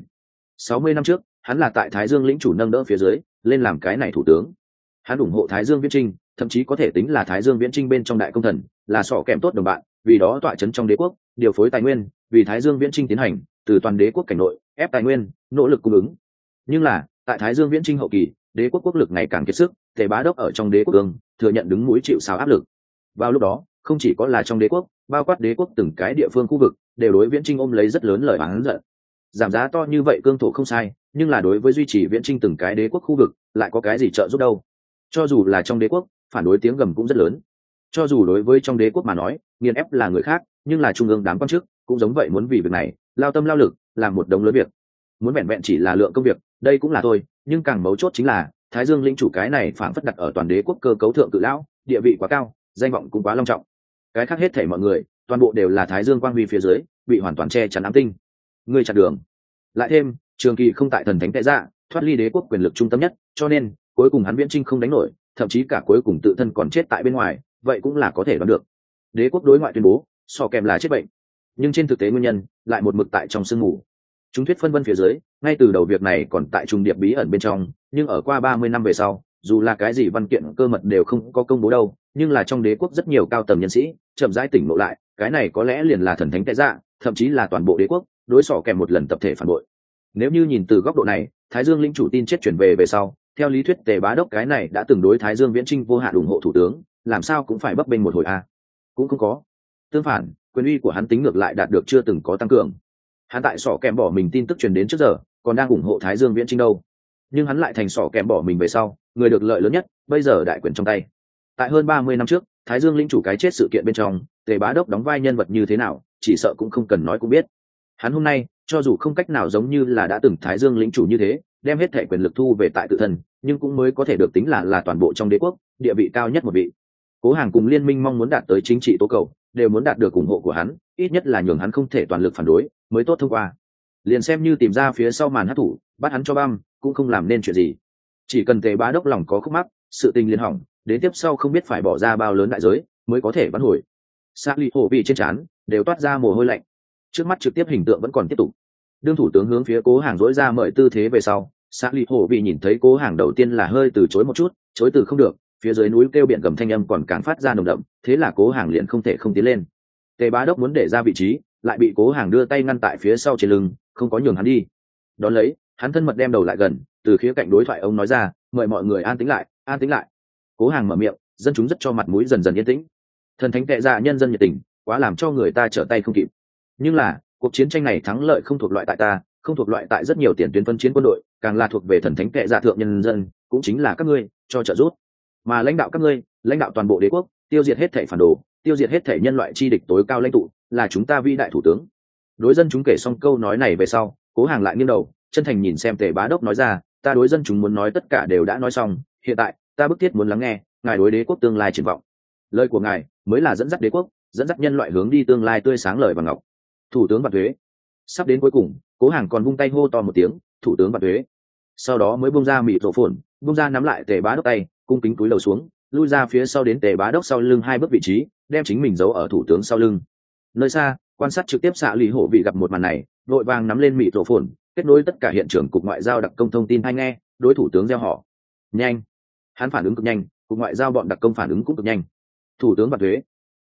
60 năm trước, hắn là tại Thái Dương lĩnh chủ nâng đỡ phía dưới lên làm cái này thủ tướng. Hắn ủng hộ Thái Dương viễn trinh, thậm chí có thể tính là Thái Dương viễn trinh bên trong đại công thần, là sọ kèm tốt đồng bạn, vì đó tọa chấn trong đế quốc, điều phối tài nguyên, vì Thái Dương viễn trinh tiến hành từ toàn đế quốc cảnh nội ép tài nguyên, nỗ lực cung ứng. Nhưng là tại Thái Dương viễn trinh hậu kỳ, đế quốc quốc lực ngày càng kiệt sức, Tề Bá Đốc ở trong đế quốc ương thừa nhận đứng mũi chịu sào áp lực. Vào lúc đó, không chỉ có là trong đế quốc, bao quát đế quốc từng cái địa phương khu vực đều đối viễn trinh ôm lấy rất lớn lời oán giận. Giảm giá to như vậy cương thổ không sai, nhưng là đối với duy trì viễn trinh từng cái đế quốc khu vực lại có cái gì trợ giúp đâu. Cho dù là trong đế quốc, phản đối tiếng gầm cũng rất lớn. Cho dù đối với trong đế quốc mà nói, nghiền ép là người khác, nhưng là trung ương đám quan chức cũng giống vậy muốn vì việc này lao tâm lao lực làm một đống lớn việc. Muốn vẹn vẹn chỉ là lượng công việc, đây cũng là thôi, nhưng càng mấu chốt chính là Thái Dương lĩnh chủ cái này phảng phất đặt ở toàn đế quốc cơ cấu thượng cự lão, địa vị quá cao, danh vọng cũng quá long trọng. Cái khác hết thảy mọi người, toàn bộ đều là Thái Dương quang huy phía dưới, bị hoàn toàn che chắn ám tinh. Người chặn đường. Lại thêm, Trường Kỳ không tại thần thánh tệ dạ, thoát ly đế quốc quyền lực trung tâm nhất, cho nên cuối cùng hắn viễn trinh không đánh nổi, thậm chí cả cuối cùng tự thân còn chết tại bên ngoài, vậy cũng là có thể đoán được. Đế quốc đối ngoại tuyên bố, so kèm là chết bệnh, nhưng trên thực tế nguyên nhân lại một mực tại trong sương mù. Chúng thuyết phân vân phía dưới, ngay từ đầu việc này còn tại trùng điệp bí ẩn bên trong, nhưng ở qua 30 năm về sau, dù là cái gì văn kiện cơ mật đều không có công bố đâu, nhưng là trong đế quốc rất nhiều cao tầng nhân sĩ chậm rãi tỉnh ngộ lại, cái này có lẽ liền là thần thánh tệ dạ, thậm chí là toàn bộ đế quốc đối xỏ kèm một lần tập thể phản bội. Nếu như nhìn từ góc độ này, Thái Dương lĩnh chủ tin chết chuyển về sau, theo lý thuyết Tề Bá Đốc cái này đã từng đối Thái Dương viễn trinh vô hạn ủng hộ thủ tướng, làm sao cũng phải bấp bênh một hồi a. Cũng không có. Tương phản, quyền uy của hắn tính ngược lại đạt được chưa từng có tăng cường. Hắn tại sỏ kèm bỏ mình tin tức truyền đến trước giờ, còn đang ủng hộ Thái Dương viễn trinh đâu. Nhưng hắn lại thành sỏ kèm bỏ mình về sau, người được lợi lớn nhất, bây giờ đại quyền trong tay. Tại hơn 30 năm trước, Thái Dương lĩnh chủ cái chết sự kiện bên trong, Tề Bá Đốc đóng vai nhân vật như thế nào, chỉ sợ cũng không cần nói cũng biết. Hắn hôm nay, cho dù không cách nào giống như là đã từng Thái Dương lĩnh chủ như thế, đem hết thể quyền lực thu về tại tự thân, nhưng cũng mới có thể được tính là toàn bộ trong đế quốc, địa vị cao nhất một vị. Cố Hàng cùng liên minh mong muốn đạt tới chính trị tố cầu, đều muốn đạt được ủng hộ của hắn, ít nhất là nhường hắn không thể toàn lực phản đối, mới tốt thông qua. Liền xem như tìm ra phía sau màn hắc thủ, bắt hắn cho băm, cũng không làm nên chuyện gì. Chỉ cần Tề Bá Đốc lòng có khúc mắc, sự tình liền hỏng, đến tiếp sau không biết phải bỏ ra bao lớn đại giới mới có thể vãn hồi. Sa Ly Hổ vị trên trán đều toát ra mồ hôi lạnh. Trước mắt trực tiếp hình tượng vẫn còn tiếp tục. Đương thủ tướng hướng phía Cố Hàng dỗi ra mời tư thế về sau, Sa Ly Hổ vị nhìn thấy Cố Hàng đầu tiên là hơi từ chối một chút, chối từ không được, phía dưới núi kêu biển gầm thanh âm còn càng phát ra nồng đậm, thế là Cố Hàng liền không thể không tiến lên. Tề Bá Đốc muốn để ra vị trí, lại bị Cố Hàng đưa tay ngăn tại phía sau trên lưng, không có nhường hắn đi. Đón lấy, hắn thân mật đem đầu lại gần, từ khía cạnh đối thoại ông nói ra, mời mọi người an tĩnh lại, an tĩnh lại. Cố Hàng mở miệng, dân chúng rất cho mặt mũi dần dần yên tĩnh. Thần thánh tệ dạ nhân dân nhiệt tình, quá làm cho người ta trở tay không kịp. Nhưng là, cuộc chiến tranh này thắng lợi không thuộc loại tại ta, không thuộc loại tại rất nhiều tiền tuyến phân chiến quân đội, càng là thuộc về thần thánh tệ dạ thượng nhân dân, cũng chính là các ngươi, cho trợ giúp. Mà lãnh đạo các ngươi, lãnh đạo toàn bộ đế quốc, tiêu diệt hết thảy phản đồ, tiêu diệt hết thảy nhân loại chi địch tối cao lãnh tụ, là chúng ta vĩ đại thủ tướng. Đối dân chúng kể xong câu nói này về sau, Cố Hàng lại nghiêng đầu, chân thành nhìn xem Tề Bá Đốc nói ra, ta đối dân chúng muốn nói tất cả đều đã nói xong, hiện tại ta bức thiết muốn lắng nghe ngài đối đế quốc tương lai triển vọng. Lời của ngài mới là dẫn dắt đế quốc, dẫn dắt nhân loại hướng đi tương lai tươi sáng lời và ngọc. Thủ tướng Vạn Tuế. Sắp đến cuối cùng, Cố Hàng còn vung tay hô to một tiếng, thủ tướng Vạn Tuế. Sau đó mới bung ra mịt rổ phồn, bung ra nắm lại Tề Bá Đốc tay, cung kính cúi đầu xuống, lui ra phía sau đến Tề Bá Đốc sau lưng 2 bước vị trí, đem chính mình giấu ở thủ tướng sau lưng. Nơi xa, quan sát trực tiếp xạ lì hổ vị gặp một màn này, vội vàng nắm lên mịt rổ phồn, kết nối tất cả hiện trường cục ngoại giao đặc công thông tin hay nghe, đối thủ tướng gieo họ. Nhanh. Hắn phản ứng cực nhanh, cục ngoại giao bọn đặc công phản ứng cũng cực nhanh. Thủ tướng Vạn Tuế,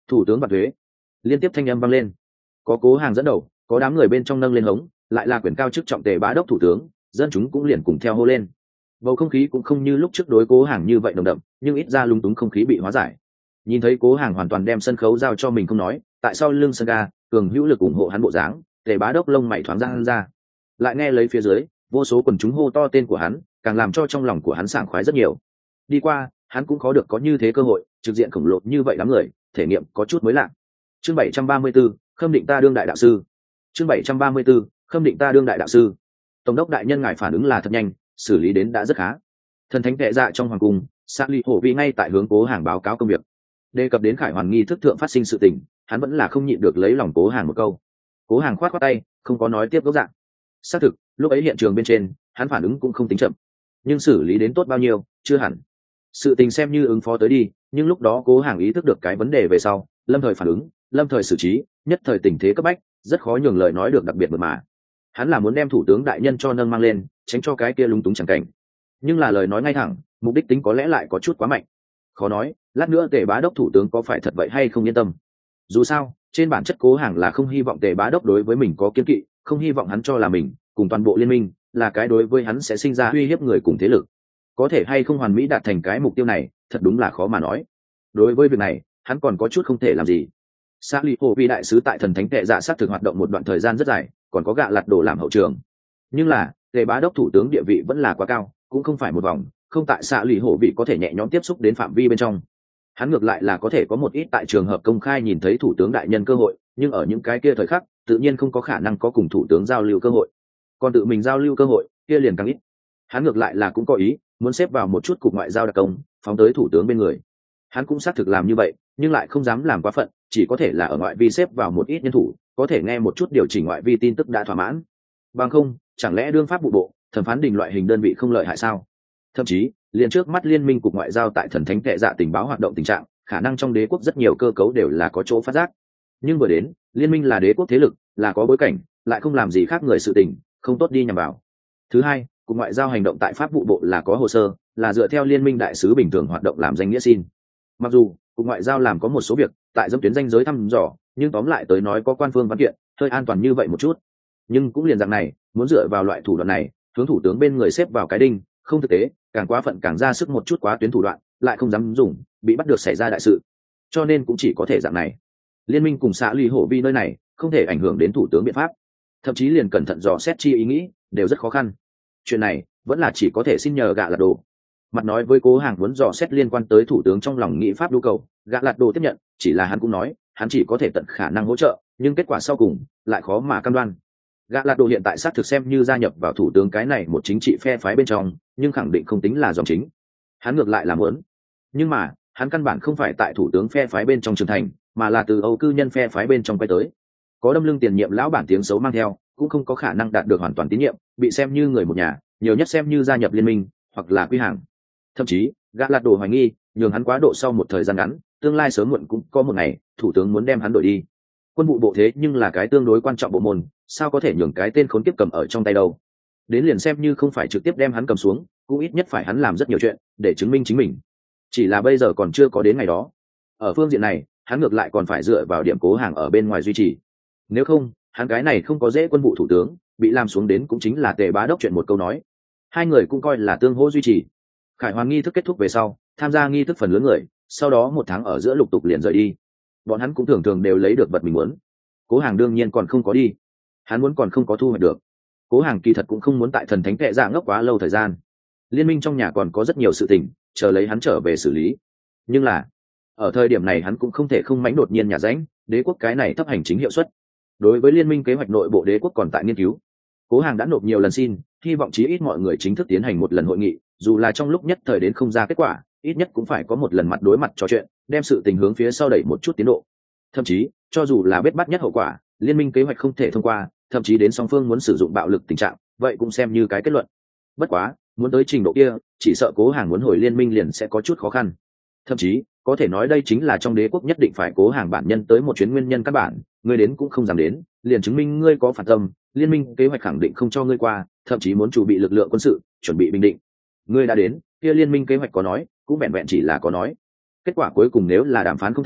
Thủ tướng bạt thuế. Liên tiếp thanh âm vang lên, có Cố Hàng dẫn đầu, có đám người bên trong nâng lên hống, lại là quyền cao chức trọng Tề Bá Đốc thủ tướng, dân chúng cũng liền cùng theo hô lên. Bầu không khí cũng không như lúc trước đối Cố Hàng như vậy nồng đậm, nhưng ít ra lúng túng không khí bị hóa giải. Nhìn thấy Cố Hàng hoàn toàn đem sân khấu giao cho mình không nói, tại sao lưng sân ga cường hữu lực ủng hộ hắn bộ dáng, Tề Bá Đốc lông mày thoáng ra, lại nghe lấy phía dưới vô số quần chúng hô to tên của hắn, càng làm cho trong lòng của hắn sảng khoái rất nhiều. Đi qua, hắn cũng có được có như thế cơ hội, trực diện khổng lồ như vậy đám người, thể nghiệm có chút mới lạ. Chương 734, khâm định ta đương đại đạo sư. Chương 734, khâm định ta đương đại đạo sư. Tổng đốc đại nhân ngài phản ứng là thật nhanh, xử lý đến đã rất khá. Thần thánh tệ dạ trong hoàng cung, Sa Ly Hổ Vi ngay tại hướng Cố Hàng báo cáo công việc. Đề cập đến Khải Hoàn nghi thức thượng phát sinh sự tình, hắn vẫn là không nhịn được lấy lòng Cố Hàng một câu. Cố Hàng khoát tay, không có nói tiếp gốc dạng. Xác thực, lúc ấy hiện trường bên trên, hắn phản ứng cũng không tính chậm, nhưng xử lý đến tốt bao nhiêu, chưa hẳn. Sự tình xem như ứng phó tới đi, nhưng lúc đó Cố Hàng ý thức được cái vấn đề về sau, lâm thời phản ứng, lâm thời xử trí, nhất thời tình thế cấp bách, rất khó nhường lời nói được đặc biệt mượt mà. Hắn là muốn đem thủ tướng đại nhân cho nâng mang lên, tránh cho cái kia lúng túng chẳng cảnh. Nhưng là lời nói ngay thẳng, mục đích tính có lẽ lại có chút quá mạnh. Khó nói, lát nữa Tề Bá Đốc thủ tướng có phải thật vậy hay không yên tâm. Dù sao, trên bản chất Cố Hàng là không hy vọng Tề Bá Đốc đối với mình có kiên kỵ, không hy vọng hắn cho là mình cùng toàn bộ liên minh là cái đối với hắn sẽ sinh ra uy hiếp người cùng thế lực. Có thể hay không hoàn mỹ đạt thành cái mục tiêu này, thật đúng là khó mà nói. Đối với việc này, hắn còn có chút không thể làm gì. Sa Ly Hồ Vi đại sứ tại thần thánh tệ dạ sát thực hoạt động một đoạn thời gian rất dài, còn có gạ lạt đổ làm hậu trường. Nhưng là, Tề Bá Đốc thủ tướng địa vị vẫn là quá cao, cũng không phải một vòng, không tại Sa Ly Hồ Vi có thể nhẹ nhõm tiếp xúc đến phạm vi bên trong. Hắn ngược lại là có thể có một ít tại trường hợp công khai nhìn thấy thủ tướng đại nhân cơ hội, nhưng ở những cái kia thời khắc, tự nhiên không có khả năng có cùng thủ tướng giao lưu cơ hội. Còn tự mình giao lưu cơ hội, kia liền càng ít. Hắn ngược lại là cũng có ý muốn xếp vào một chút cục ngoại giao đặc công, phóng tới thủ tướng bên người. Hắn cũng xác thực làm như vậy, nhưng lại không dám làm quá phận, chỉ có thể là ở ngoại vi xếp vào một ít nhân thủ, có thể nghe một chút điều chỉnh ngoại vi tin tức đã thỏa mãn. Bằng không, chẳng lẽ đương pháp vụ bộ, thẩm phán đình loại hình đơn vị không lợi hại sao? Thậm chí, liền trước mắt liên minh cục ngoại giao tại thần thánh tệ dạ tình báo hoạt động tình trạng, khả năng trong đế quốc rất nhiều cơ cấu đều là có chỗ phát giác. Nhưng vừa đến, liên minh là đế quốc thế lực, là có bối cảnh, lại không làm gì khác người sự tình, không tốt đi nhằm vào. Thứ hai, cục ngoại giao hành động tại pháp vụ bộ là có hồ sơ, là dựa theo liên minh đại sứ bình thường hoạt động làm danh nghĩa xin. Mặc dù cục ngoại giao làm có một số việc tại dâm tuyến danh giới thăm dò, nhưng tóm lại tới nói có quan phương văn kiện, hơi an toàn như vậy một chút. Nhưng cũng liền dạng này, muốn dựa vào loại thủ đoạn này, hướng thủ tướng bên người xếp vào cái đinh, không thực tế, càng quá phận càng ra sức một chút quá tuyến thủ đoạn, lại không dám dùng, bị bắt được xảy ra đại sự. Cho nên cũng chỉ có thể dạng này. Liên minh cùng xã Ly Hổ Vi nơi này không thể ảnh hưởng đến thủ tướng biện pháp, thậm chí liền cẩn thận dò xét chi ý nghĩ đều rất khó khăn. Chuyện này vẫn là chỉ có thể xin nhờ gạ lạt đồ. Mặt nói với Cố Hàng muốn dò xét liên quan tới thủ tướng trong lòng nghĩ pháp nhu cầu, gạ lạt đồ tiếp nhận, chỉ là hắn cũng nói hắn chỉ có thể tận khả năng hỗ trợ, nhưng kết quả sau cùng lại khó mà cam đoan. Gạ lạt đồ hiện tại xác thực xem như gia nhập vào thủ tướng cái này một chính trị phe phái bên trong, nhưng khẳng định không tính là dòng chính. Hắn ngược lại là muốn, nhưng mà hắn căn bản không phải tại thủ tướng phe phái bên trong trưởng thành, mà là từ Âu cư nhân phe phái bên trong quay tới. Có đâm lưng tiền nhiệm lão bản tiếng xấu mang theo, cũng không có khả năng đạt được hoàn toàn tín nhiệm, bị xem như người một nhà, nhiều nhất xem như gia nhập liên minh hoặc là quy hàng. Thậm chí gã lạt đồ hoài nghi nhường hắn quá độ sau một thời gian ngắn, tương lai sớm muộn cũng có một ngày thủ tướng muốn đem hắn đổi đi. Quân vụ bộ thế nhưng là cái tương đối quan trọng bộ môn, sao có thể nhường cái tên khốn kiếp cầm ở trong tay đâu. Đến liền xem như không phải trực tiếp đem hắn cầm xuống, cũng ít nhất phải hắn làm rất nhiều chuyện để chứng minh chính mình. Chỉ là bây giờ còn chưa có đến ngày đó. Ở phương diện này hắn ngược lại còn phải dựa vào điểm Cố Hàng ở bên ngoài duy trì. Nếu không, hắn cái này không có dễ quân vụ thủ tướng, bị làm xuống đến cũng chính là Tề Bá Đốc chuyện một câu nói. Hai người cũng coi là tương hỗ duy trì. Khải Hoàn nghi thức kết thúc về sau, tham gia nghi thức phần lớn người, sau đó một tháng ở giữa lục tục liền rời đi. Bọn hắn cũng thường thường đều lấy được vật mình muốn. Cố Hàng đương nhiên còn không có đi. Hắn muốn còn không có thu hoạch được. Cố Hàng kỳ thật cũng không muốn tại thần thánh tệ dạ ngốc quá lâu thời gian. Liên minh trong nhà còn có rất nhiều sự tình chờ lấy hắn trở về xử lý. Nhưng là ở thời điểm này hắn cũng không thể không mãnh đột nhiên nhà ránh, đế quốc cái này thấp hành chính hiệu suất. Đối với liên minh kế hoạch nội bộ đế quốc còn tại nghiên cứu. Cố Hàng đã nộp nhiều lần xin, hy vọng chí ít mọi người chính thức tiến hành một lần hội nghị, dù là trong lúc nhất thời đến không ra kết quả, ít nhất cũng phải có một lần mặt đối mặt trò chuyện, đem sự tình hướng phía sau đẩy một chút tiến độ. Thậm chí, cho dù là biết bắt nhất hậu quả, liên minh kế hoạch không thể thông qua, thậm chí đến song phương muốn sử dụng bạo lực tình trạng, vậy cũng xem như cái kết luận. Bất quá, muốn tới trình độ kia, chỉ sợ Cố Hàng muốn hồi liên minh liền sẽ có chút khó khăn. Thậm chí, có thể nói đây chính là trong đế quốc nhất định phải Cố Hàng bản nhân tới một chuyến nguyên nhân căn bản, ngươi đến cũng không dám đến, liền chứng minh ngươi có phản tâm, liên minh kế hoạch khẳng định không cho ngươi qua, thậm chí muốn chuẩn bị lực lượng quân sự, chuẩn bị bình định. Ngươi đã đến, kia liên minh kế hoạch có nói, cũng vẹn vẹn chỉ là có nói. Kết quả cuối cùng nếu là đàm phán không thành,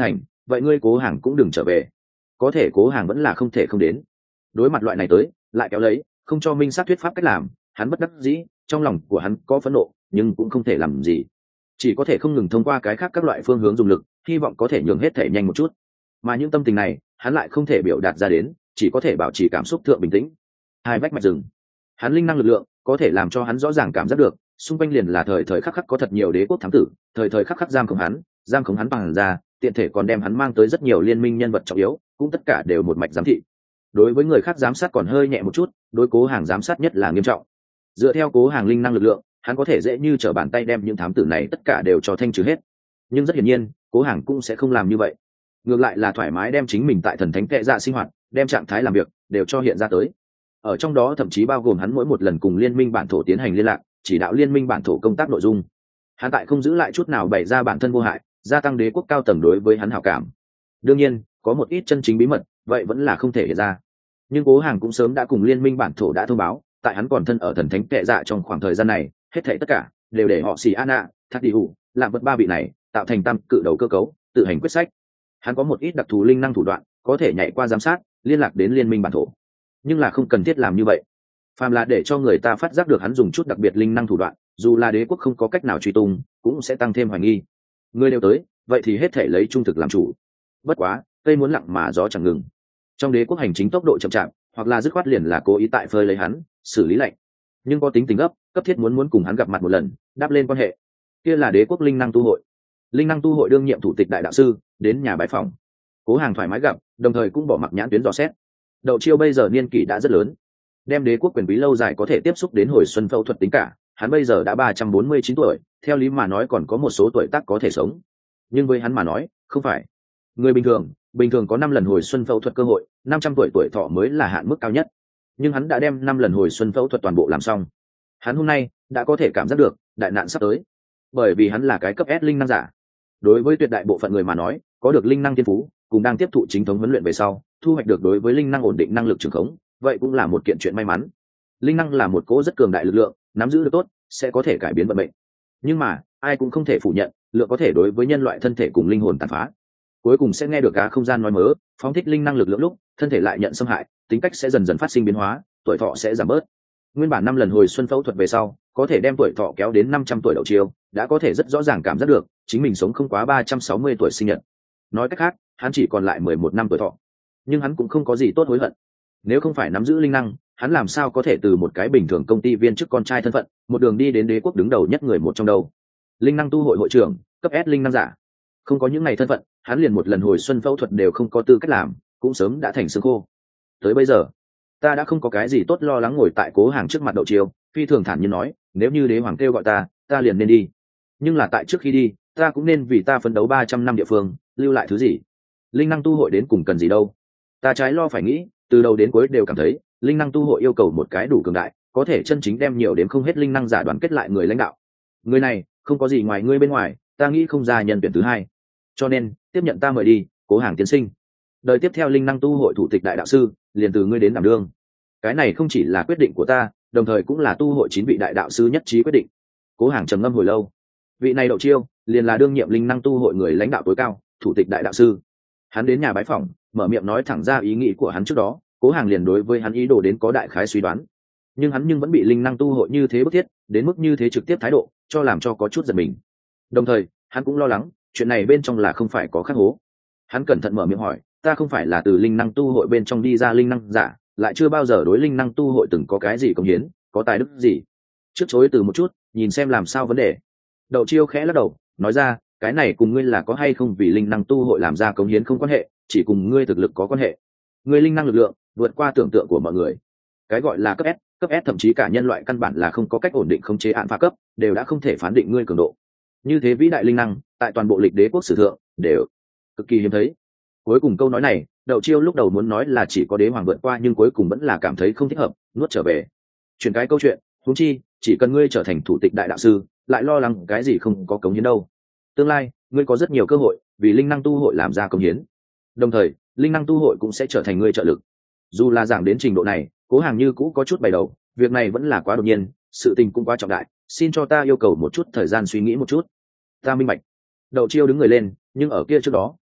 vậy ngươi Cố Hàng cũng đừng trở về. Có thể Cố Hàng vẫn là không thể không đến. Đối mặt loại này tới lại kéo lấy không cho minh sát thuyết pháp cách làm, hắn bất đắc dĩ, trong lòng của hắn có phẫn nộ nhưng cũng không thể làm gì, chỉ có thể không ngừng thông qua cái khác các loại phương hướng dùng lực, hy vọng có thể nhường hết thể nhanh một chút. Mà những tâm tình này hắn lại không thể biểu đạt ra đến, chỉ có thể bảo trì cảm xúc thượng bình tĩnh. Hai vách mạch rừng, hắn linh năng lực lượng có thể làm cho hắn rõ ràng cảm giác được xung quanh liền là thời thời khắc khắc có thật nhiều đế quốc thám tử, thời thời khắc khắc giam khống hắn bằng ra, tiện thể còn đem hắn mang tới rất nhiều liên minh nhân vật trọng yếu, cũng tất cả đều một mạch giám thị. Đối với người khác giám sát còn hơi nhẹ một chút, đối Cố Hàng giám sát nhất là nghiêm trọng. Dựa theo Cố Hàng linh năng lực lượng, hắn có thể dễ như trở bàn tay đem những thám tử này tất cả đều cho thanh trừ hết. Nhưng rất hiển nhiên Cố Hàng cũng sẽ không làm như vậy, ngược lại là thoải mái đem chính mình tại thần thánh kệ dạ sinh hoạt, đem trạng thái làm việc đều cho hiện ra tới. Ở trong đó thậm chí bao gồm hắn mỗi một lần cùng liên minh bản thổ tiến hành liên lạc, chỉ đạo liên minh bản thổ công tác nội dung. Hắn tại không giữ lại chút nào bày ra bản thân vô hại, gia tăng đế quốc cao tầng đối với hắn hảo cảm. Đương nhiên có một ít chân chính bí mật vậy vẫn là không thể hiện ra, nhưng Cố Hàng cũng sớm đã cùng liên minh bản thổ đã thông báo, tại hắn còn thân ở thần thánh kệ dạ trong khoảng thời gian này, hết thảy tất cả đều để họ xì Anna, Thác Đi Hủ, làm vật ba vị này tạo thành tam cự đầu cơ cấu, tự hành quyết sách. Hắn có một ít đặc thù linh năng thủ đoạn, có thể nhảy qua giám sát, liên lạc đến liên minh bản thổ, nhưng là không cần thiết làm như vậy. Phàm là để cho người ta phát giác được hắn dùng chút đặc biệt linh năng thủ đoạn, dù là đế quốc không có cách nào truy tung, cũng sẽ tăng thêm hoài nghi. Người đều tới, vậy thì hết thể lấy trung thực làm chủ. Bất quá cây muốn lặng mà gió chẳng ngừng, trong đế quốc hành chính tốc độ chậm chạp, hoặc là dứt khoát liền là cố ý tại phơi lấy hắn, xử lý lệnh. Nhưng có tính tình gấp, cấp thiết muốn cùng hắn gặp mặt một lần, đáp lên quan hệ. Kia là đế quốc linh năng tu hội. Linh năng tu hội đương nhiệm thủ tịch đại đạo sư đến nhà bái phòng. Cố Hàng thoải mái gặp, đồng thời cũng bỏ mặc nhãn tuyến dò xét. Đậu Chiêu bây giờ niên kỷ đã rất lớn, đem đế quốc quyền quý lâu dài có thể tiếp xúc đến hồi xuân phẫu thuật tính cả, hắn bây giờ đã 349 tuổi, theo lý mà nói còn có một số tuổi tác có thể sống. Nhưng với hắn mà nói, không phải. Người bình thường có 5 lần hồi xuân phẫu thuật cơ hội, 500 tuổi tuổi thọ mới là hạn mức cao nhất. Nhưng hắn đã đem 5 lần hồi xuân phẫu thuật toàn bộ làm xong. Hắn hôm nay đã có thể cảm giác được đại nạn sắp tới, bởi vì hắn là cái cấp S linh năng giả. Đối với tuyệt đại bộ phận người mà nói, có được linh năng thiên phú, cùng đang tiếp thụ chính thống huấn luyện về sau, thu hoạch được đối với linh năng ổn định năng lực trường khống, vậy cũng là một kiện chuyện may mắn. Linh năng là một cỗ rất cường đại lực lượng, nắm giữ được tốt sẽ có thể cải biến vận mệnh. Nhưng mà ai cũng không thể phủ nhận, lượng có thể đối với nhân loại thân thể cùng linh hồn tàn phá. Cuối cùng sẽ nghe được cả không gian nói mớ, phóng thích linh năng lực lượng lúc thân thể lại nhận xâm hại, tính cách sẽ dần dần phát sinh biến hóa, tuổi thọ sẽ giảm bớt. Nguyên bản 5 lần hồi xuân phẫu thuật về sau, có thể đem tuổi thọ kéo đến 500 tuổi Đậu Chiêu, đã có thể rất rõ ràng cảm giác được chính mình sống không quá 360 tuổi sinh nhật. Nói cách khác, hắn chỉ còn lại 11 năm tuổi thọ. Nhưng hắn cũng không có gì tốt hối hận. Nếu không phải nắm giữ linh năng, hắn làm sao có thể từ một cái bình thường công ty viên chức con trai thân phận, một đường đi đến đế quốc đứng đầu nhất người một trong đâu. Linh năng tu hội hội trưởng, cấp S linh năng giả. Không có những ngày thân phận, hắn liền một lần hồi xuân phẫu thuật đều không có tư cách làm, cũng sớm đã thành xương khô. Tới bây giờ, ta đã không có cái gì tốt lo lắng, ngồi tại Cố Hàng trước mặt Đậu Chiêu, phi thường thản nhiên nói, nếu như đế hoàng kêu gọi ta liền nên đi. Nhưng là tại trước khi đi, ta cũng nên vì ta phấn đấu 300 năm địa phương, lưu lại thứ gì? Linh năng tu hội đến cùng cần gì đâu? Ta trái lo phải nghĩ, từ đầu đến cuối đều cảm thấy, linh năng tu hội yêu cầu một cái đủ cường đại, có thể chân chính đem nhiều đến không hết linh năng giả đoàn kết lại người lãnh đạo. Người này, không có gì ngoài ngươi bên ngoài, ta nghĩ không ra nhân tuyển thứ hai. Cho nên, tiếp nhận ta mời đi, Cố Hàng tiến sinh. Đời tiếp theo linh năng tu hội thủ tịch đại đạo sư, liền từ ngươi đến đảm đương. Cái này không chỉ là quyết định của ta, đồng thời cũng là tu hội 9 vị đại đạo sư nhất trí quyết định. Cố Hàng trầm ngâm hồi lâu. Vị này Đậu Chiêu, liền là đương nhiệm linh năng tu hội người lãnh đạo tối cao, thủ tịch đại đạo sư. Hắn đến nhà bái phỏng, mở miệng nói thẳng ra ý nghĩ của hắn trước đó, Cố Hàng liền đối với hắn ý đồ đến có đại khái suy đoán. Nhưng hắn vẫn bị linh năng tu hội như thế bức thiết, đến mức như thế trực tiếp thái độ, cho làm cho có chút giật mình. Đồng thời, hắn cũng lo lắng, chuyện này bên trong là không phải có khắc hố. Hắn cẩn thận mở miệng hỏi, ta không phải là từ linh năng tu hội bên trong đi ra linh năng giả, lại chưa bao giờ đối linh năng tu hội từng có cái gì công hiến, có tài đức gì. Trước chối từ một chút, nhìn xem làm sao vấn đề. Đậu Chiêu khẽ lắc đầu, nói ra, cái này cùng ngươi là có hay không vì linh năng tu hội làm ra công hiến không quan hệ, chỉ cùng ngươi thực lực có quan hệ. Ngươi linh năng lực lượng vượt qua tưởng tượng của mọi người. Cái gọi là cấp S thậm chí cả nhân loại căn bản là không có cách ổn định khống chế án phá cấp, đều đã không thể phán định ngươi cường độ. Như thế vĩ đại linh năng, tại toàn bộ lịch đế quốc sử thượng đều cực kỳ hiếm thấy. Cuối cùng câu nói này, Đậu Chiêu lúc đầu muốn nói là chỉ có đế hoàng vượt qua, nhưng cuối cùng vẫn là cảm thấy không thích hợp, nuốt trở về. Chuyển cái câu chuyện, huống chi, chỉ cần ngươi trở thành thủ tịch đại đạo sư, lại lo lắng cái gì không có cống hiến đâu. Tương lai, ngươi có rất nhiều cơ hội vì linh năng tu hội làm ra cống hiến. Đồng thời, linh năng tu hội cũng sẽ trở thành ngươi trợ lực. Dù là giảng đến trình độ này, Cố Hàng như cũ có chút bày đầu, việc này vẫn là quá đột nhiên, sự tình cũng quá trọng đại, xin cho ta yêu cầu một chút thời gian suy nghĩ một chút. Ta minh bạch. Đậu Chiêu đứng người lên, nhưng ở kia trước đó,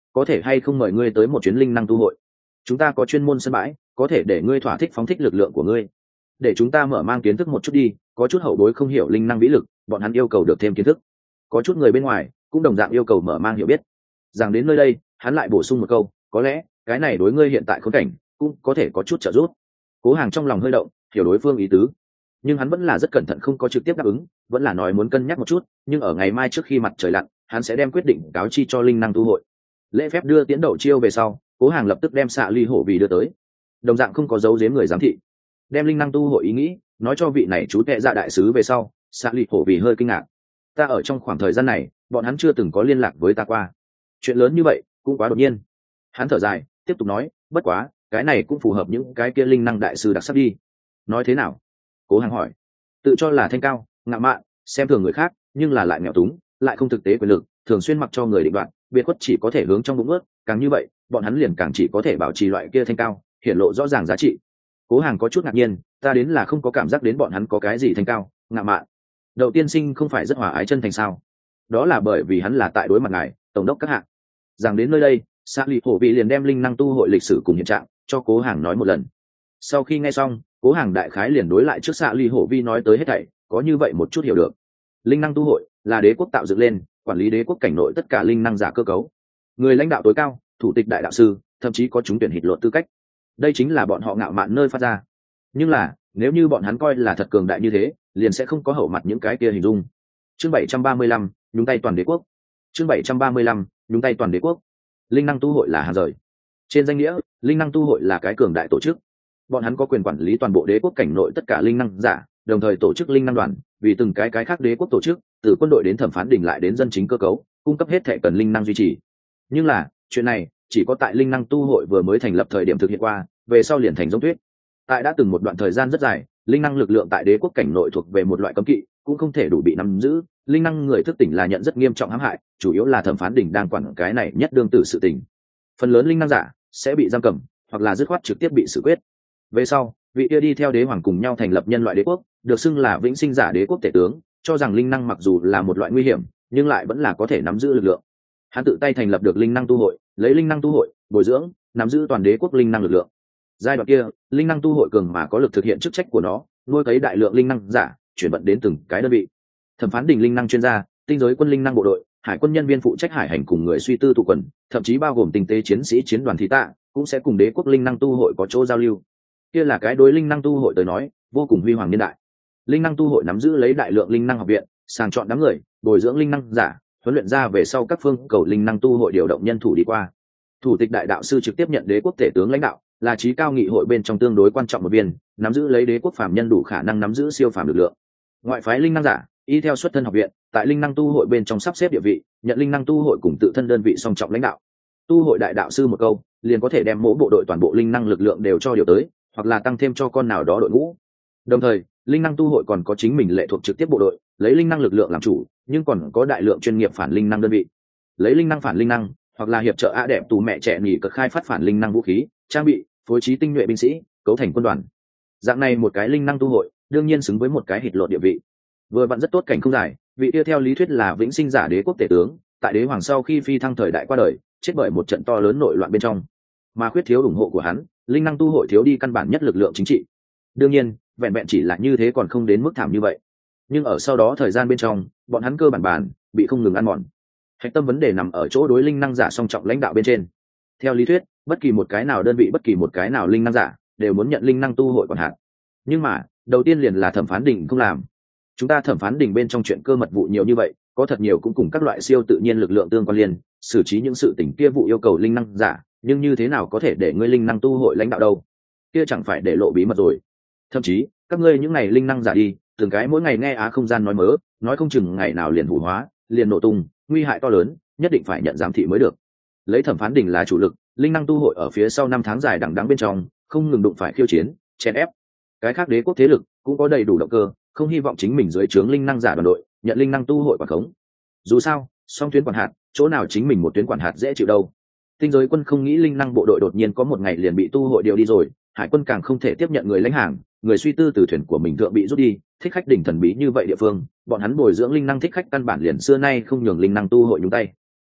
có thể hay không mời ngươi tới một chuyến linh năng tu hội? Chúng ta có chuyên môn sân bãi, có thể để ngươi thỏa thích phóng thích lực lượng của ngươi. Để chúng ta mở mang kiến thức một chút đi, có chút hậu bối không hiểu linh năng vĩ lực, bọn hắn yêu cầu được thêm kiến thức. Có chút người bên ngoài cũng đồng dạng yêu cầu mở mang hiểu biết. Rằng đến nơi đây, hắn lại bổ sung một câu, có lẽ cái này đối ngươi hiện tại khốn cảnh cũng có thể có chút trợ giúp. Cố Hàng trong lòng hơi động, hiểu đối phương ý tứ, nhưng hắn vẫn là rất cẩn thận, không có trực tiếp đáp ứng, vẫn là nói muốn cân nhắc một chút, nhưng ở ngày mai trước khi mặt trời lặn, hắn sẽ đem quyết định cáo chi cho linh năng tu hội. Lễ phép đưa tiến đậu chiêu về sau, Cố Hàng lập tức đem xạ ly hổ vì đưa tới, đồng dạng không có dấu giếm người giám thị, đem linh năng tu hội ý nghĩ nói cho vị này chú tệ dạ đại sứ về sau, xạ ly hổ vì hơi kinh ngạc. Ta ở trong khoảng thời gian này, bọn hắn chưa từng có liên lạc với ta qua, chuyện lớn như vậy cũng quá đột nhiên. Hắn thở dài, tiếp tục nói, bất quá cái này cũng phù hợp những cái kia linh năng đại sư đặc sắc đi. Nói thế nào? Cố Hàng hỏi. Tự cho là thanh cao, ngạo mạn, xem thường người khác, nhưng là lại nghèo túng, lại không thực tế quyền lực, thường xuyên mặc cho người định đoạt, biệt khuất chỉ có thể hướng trong bụng ướt, càng như vậy bọn hắn liền càng chỉ có thể bảo trì loại kia thanh cao, hiển lộ rõ ràng giá trị. Cố Hàng có chút ngạc nhiên, ta đến là không có cảm giác đến bọn hắn có cái gì thanh cao, ngạo mạn. Đậu tiên sinh không phải rất hòa ái chân thành sao? Đó là bởi vì hắn là tại đối mặt ngài, tổng đốc các hạng. Rằng đến nơi đây, Sa Lị Hổ Vị liền đem linh năng tu hội lịch sử cùng hiện trạng cho Cố Hàng nói một lần. Sau khi nghe xong, Cố Hàng đại khái liền đối lại trước Sa Lị Hổ Vi nói tới hết thảy, có như vậy một chút hiểu được. Linh năng tu hội là đế quốc tạo dựng lên, quản lý đế quốc cảnh nội tất cả linh năng giả cơ cấu. Người lãnh đạo tối cao, thủ tịch đại đạo sư, thậm chí có trúng tuyển hịch luật tư cách. Đây chính là bọn họ ngạo mạn nơi phát ra. Nhưng là, nếu như bọn hắn coi là thật cường đại như thế, liền sẽ không có hậu mặt những cái kia hình dung. Chương 735, nhúng tay toàn đế quốc. Chương 735, nhúng tay toàn đế quốc. Linh năng tu hội là hàng rời. Trên danh nghĩa, linh năng tu hội là cái cường đại tổ chức. Bọn hắn có quyền quản lý toàn bộ đế quốc cảnh nội tất cả linh năng giả, đồng thời tổ chức linh năng đoàn, vì từng cái khác đế quốc tổ chức, từ quân đội đến thẩm phán đỉnh lại đến dân chính cơ cấu, cung cấp hết thảy cần linh năng duy trì. Nhưng là, chuyện này chỉ có tại linh năng tu hội vừa mới thành lập thời điểm thực hiện qua, về sau liền thành giống thuyết. Tại đã từng một đoạn thời gian rất dài, linh năng lực lượng tại đế quốc cảnh nội thuộc về một loại cấm kỵ, cũng không thể đủ bị nắm giữ. Linh năng người thức tỉnh là nhận rất nghiêm trọng hãm hại, chủ yếu là thẩm phán đỉnh đang quản cái này nhất đương tử sự tình. Phần lớn linh năng giả sẽ bị giam cầm, hoặc là dứt khoát trực tiếp bị xử quyết. Về sau, vị kia đi theo đế hoàng cùng nhau thành lập nhân loại đế quốc, được xưng là vĩnh sinh giả đế quốc tể tướng, cho rằng linh năng mặc dù là một loại nguy hiểm, nhưng lại vẫn là có thể nắm giữ lực lượng. Hắn tự tay thành lập được linh năng tu hội, lấy linh năng tu hội bồi dưỡng, nắm giữ toàn đế quốc linh năng lực lượng. Giai đoạn kia, linh năng tu hội cường mà có lực thực hiện chức trách của nó, nuôi cấy đại lượng linh năng giả, chuyển vận đến từng cái đơn vị. Thẩm phán đỉnh linh năng chuyên gia, tinh giới quân linh năng bộ đội, hải quân nhân viên phụ trách hải hành cùng người suy tư tụ quần, thậm chí bao gồm tinh tế chiến sĩ chiến đoàn thị tạ, cũng sẽ cùng đế quốc linh năng tu hội có chỗ giao lưu. Kia là cái đối linh năng tu hội tới nói vô cùng huy hoàng niên đại. Linh năng tu hội nắm giữ lấy đại lượng linh năng học viện, sàng chọn đám người, bồi dưỡng linh năng giả, huấn luyện ra về sau các phương cầu linh năng tu hội điều động nhân thủ đi qua. Thủ tịch đại đạo sư trực tiếp nhận đế quốc tể tướng lãnh đạo, là trí cao nghị hội bên trong tương đối quan trọng một viên, nắm giữ lấy đế quốc phàm nhân đủ khả năng nắm giữ siêu phàm lực lượng. Ngoại phái linh năng giả y theo xuất thân học viện, tại linh năng tu hội bên trong sắp xếp địa vị, nhận linh năng tu hội cùng tự thân đơn vị song trọng lãnh đạo. Tu hội đại đạo sư một câu liền có thể đem mỗi bộ đội toàn bộ linh năng lực lượng đều cho điều tới, hoặc là tăng thêm cho con nào đó đội ngũ. Đồng thời, linh năng tu hội còn có chính mình lệ thuộc trực tiếp bộ đội, lấy linh năng lực lượng làm chủ, nhưng còn có đại lượng chuyên nghiệp phản linh năng đơn vị, lấy linh năng phản linh năng, hoặc là hiệp trợ ạ đẹp tù mẹ trẻ nghỉ cực khai phát phản linh năng vũ khí, trang bị, phối trí tinh nhuệ binh sĩ, cấu thành quân đoàn. Dạng này một cái linh năng tu hội, đương nhiên xứng với một cái hịt lột địa vị. Vừa vặn rất tốt cảnh không dài, vị kia theo lý thuyết là vĩnh sinh giả đế quốc tể tướng, tại đế hoàng sau khi phi thăng thời đại qua đời, chết bởi một trận to lớn nội loạn bên trong, mà khuyết thiếu ủng hộ của hắn, linh năng tu hội thiếu đi căn bản nhất lực lượng chính trị. Đương nhiên, vẹn vẹn chỉ là như thế còn không đến mức thảm như vậy, nhưng ở sau đó thời gian bên trong, bọn hắn cơ bản bị không ngừng ăn mòn. Hạch tâm vấn đề nằm ở chỗ đối linh năng giả song trọng lãnh đạo bên trên. Theo lý thuyết, bất kỳ một cái nào đơn vị, bất kỳ một cái nào linh năng giả đều muốn nhận linh năng tu hội quản hạt. Nhưng mà, đầu tiên liền là thẩm phán đỉnh không làm. Chúng ta thẩm phán đỉnh bên trong chuyện cơ mật vụ nhiều như vậy, có thật nhiều cũng cùng các loại siêu tự nhiên lực lượng tương quan liên, xử trí những sự tình kia vụ yêu cầu linh năng giả, nhưng như thế nào có thể để ngươi linh năng tu hội lãnh đạo đâu? Kia chẳng phải để lộ bí mật rồi. Thậm chí, các ngươi những ngày linh năng giả đi, từng cái mỗi ngày nghe á không gian nói mớ, nói không chừng ngày nào liền hủ hóa, liền nổ tung, nguy hại to lớn, nhất định phải nhận giám thị mới được. Lấy thẩm phán đỉnh là chủ lực, linh năng tu hội ở phía sau 5 tháng dài đằng đẵng bên trong, không ngừng đụng phải khiêu chiến, chèn ép. Cái khác đế quốc thế lực cũng có đầy đủ động cơ, không hy vọng chính mình dưới trướng linh năng giả đoàn đội nhận linh năng tu hội quản khống. Dù sao, song tuyến quản hạt, chỗ nào chính mình một tuyến quản hạt dễ chịu đâu. Tinh giới quân không nghĩ linh năng bộ đội đột nhiên có một ngày liền bị tu hội điều đi rồi, hải quân càng không thể tiếp nhận người lãnh hàng, người suy tư từ thuyền của mình thượng bị rút đi, thích khách đỉnh thần bí như vậy địa phương, bọn hắn bồi dưỡng linh năng thích khách căn bản liền xưa nay không nhường linh năng tu hội nhúng tay.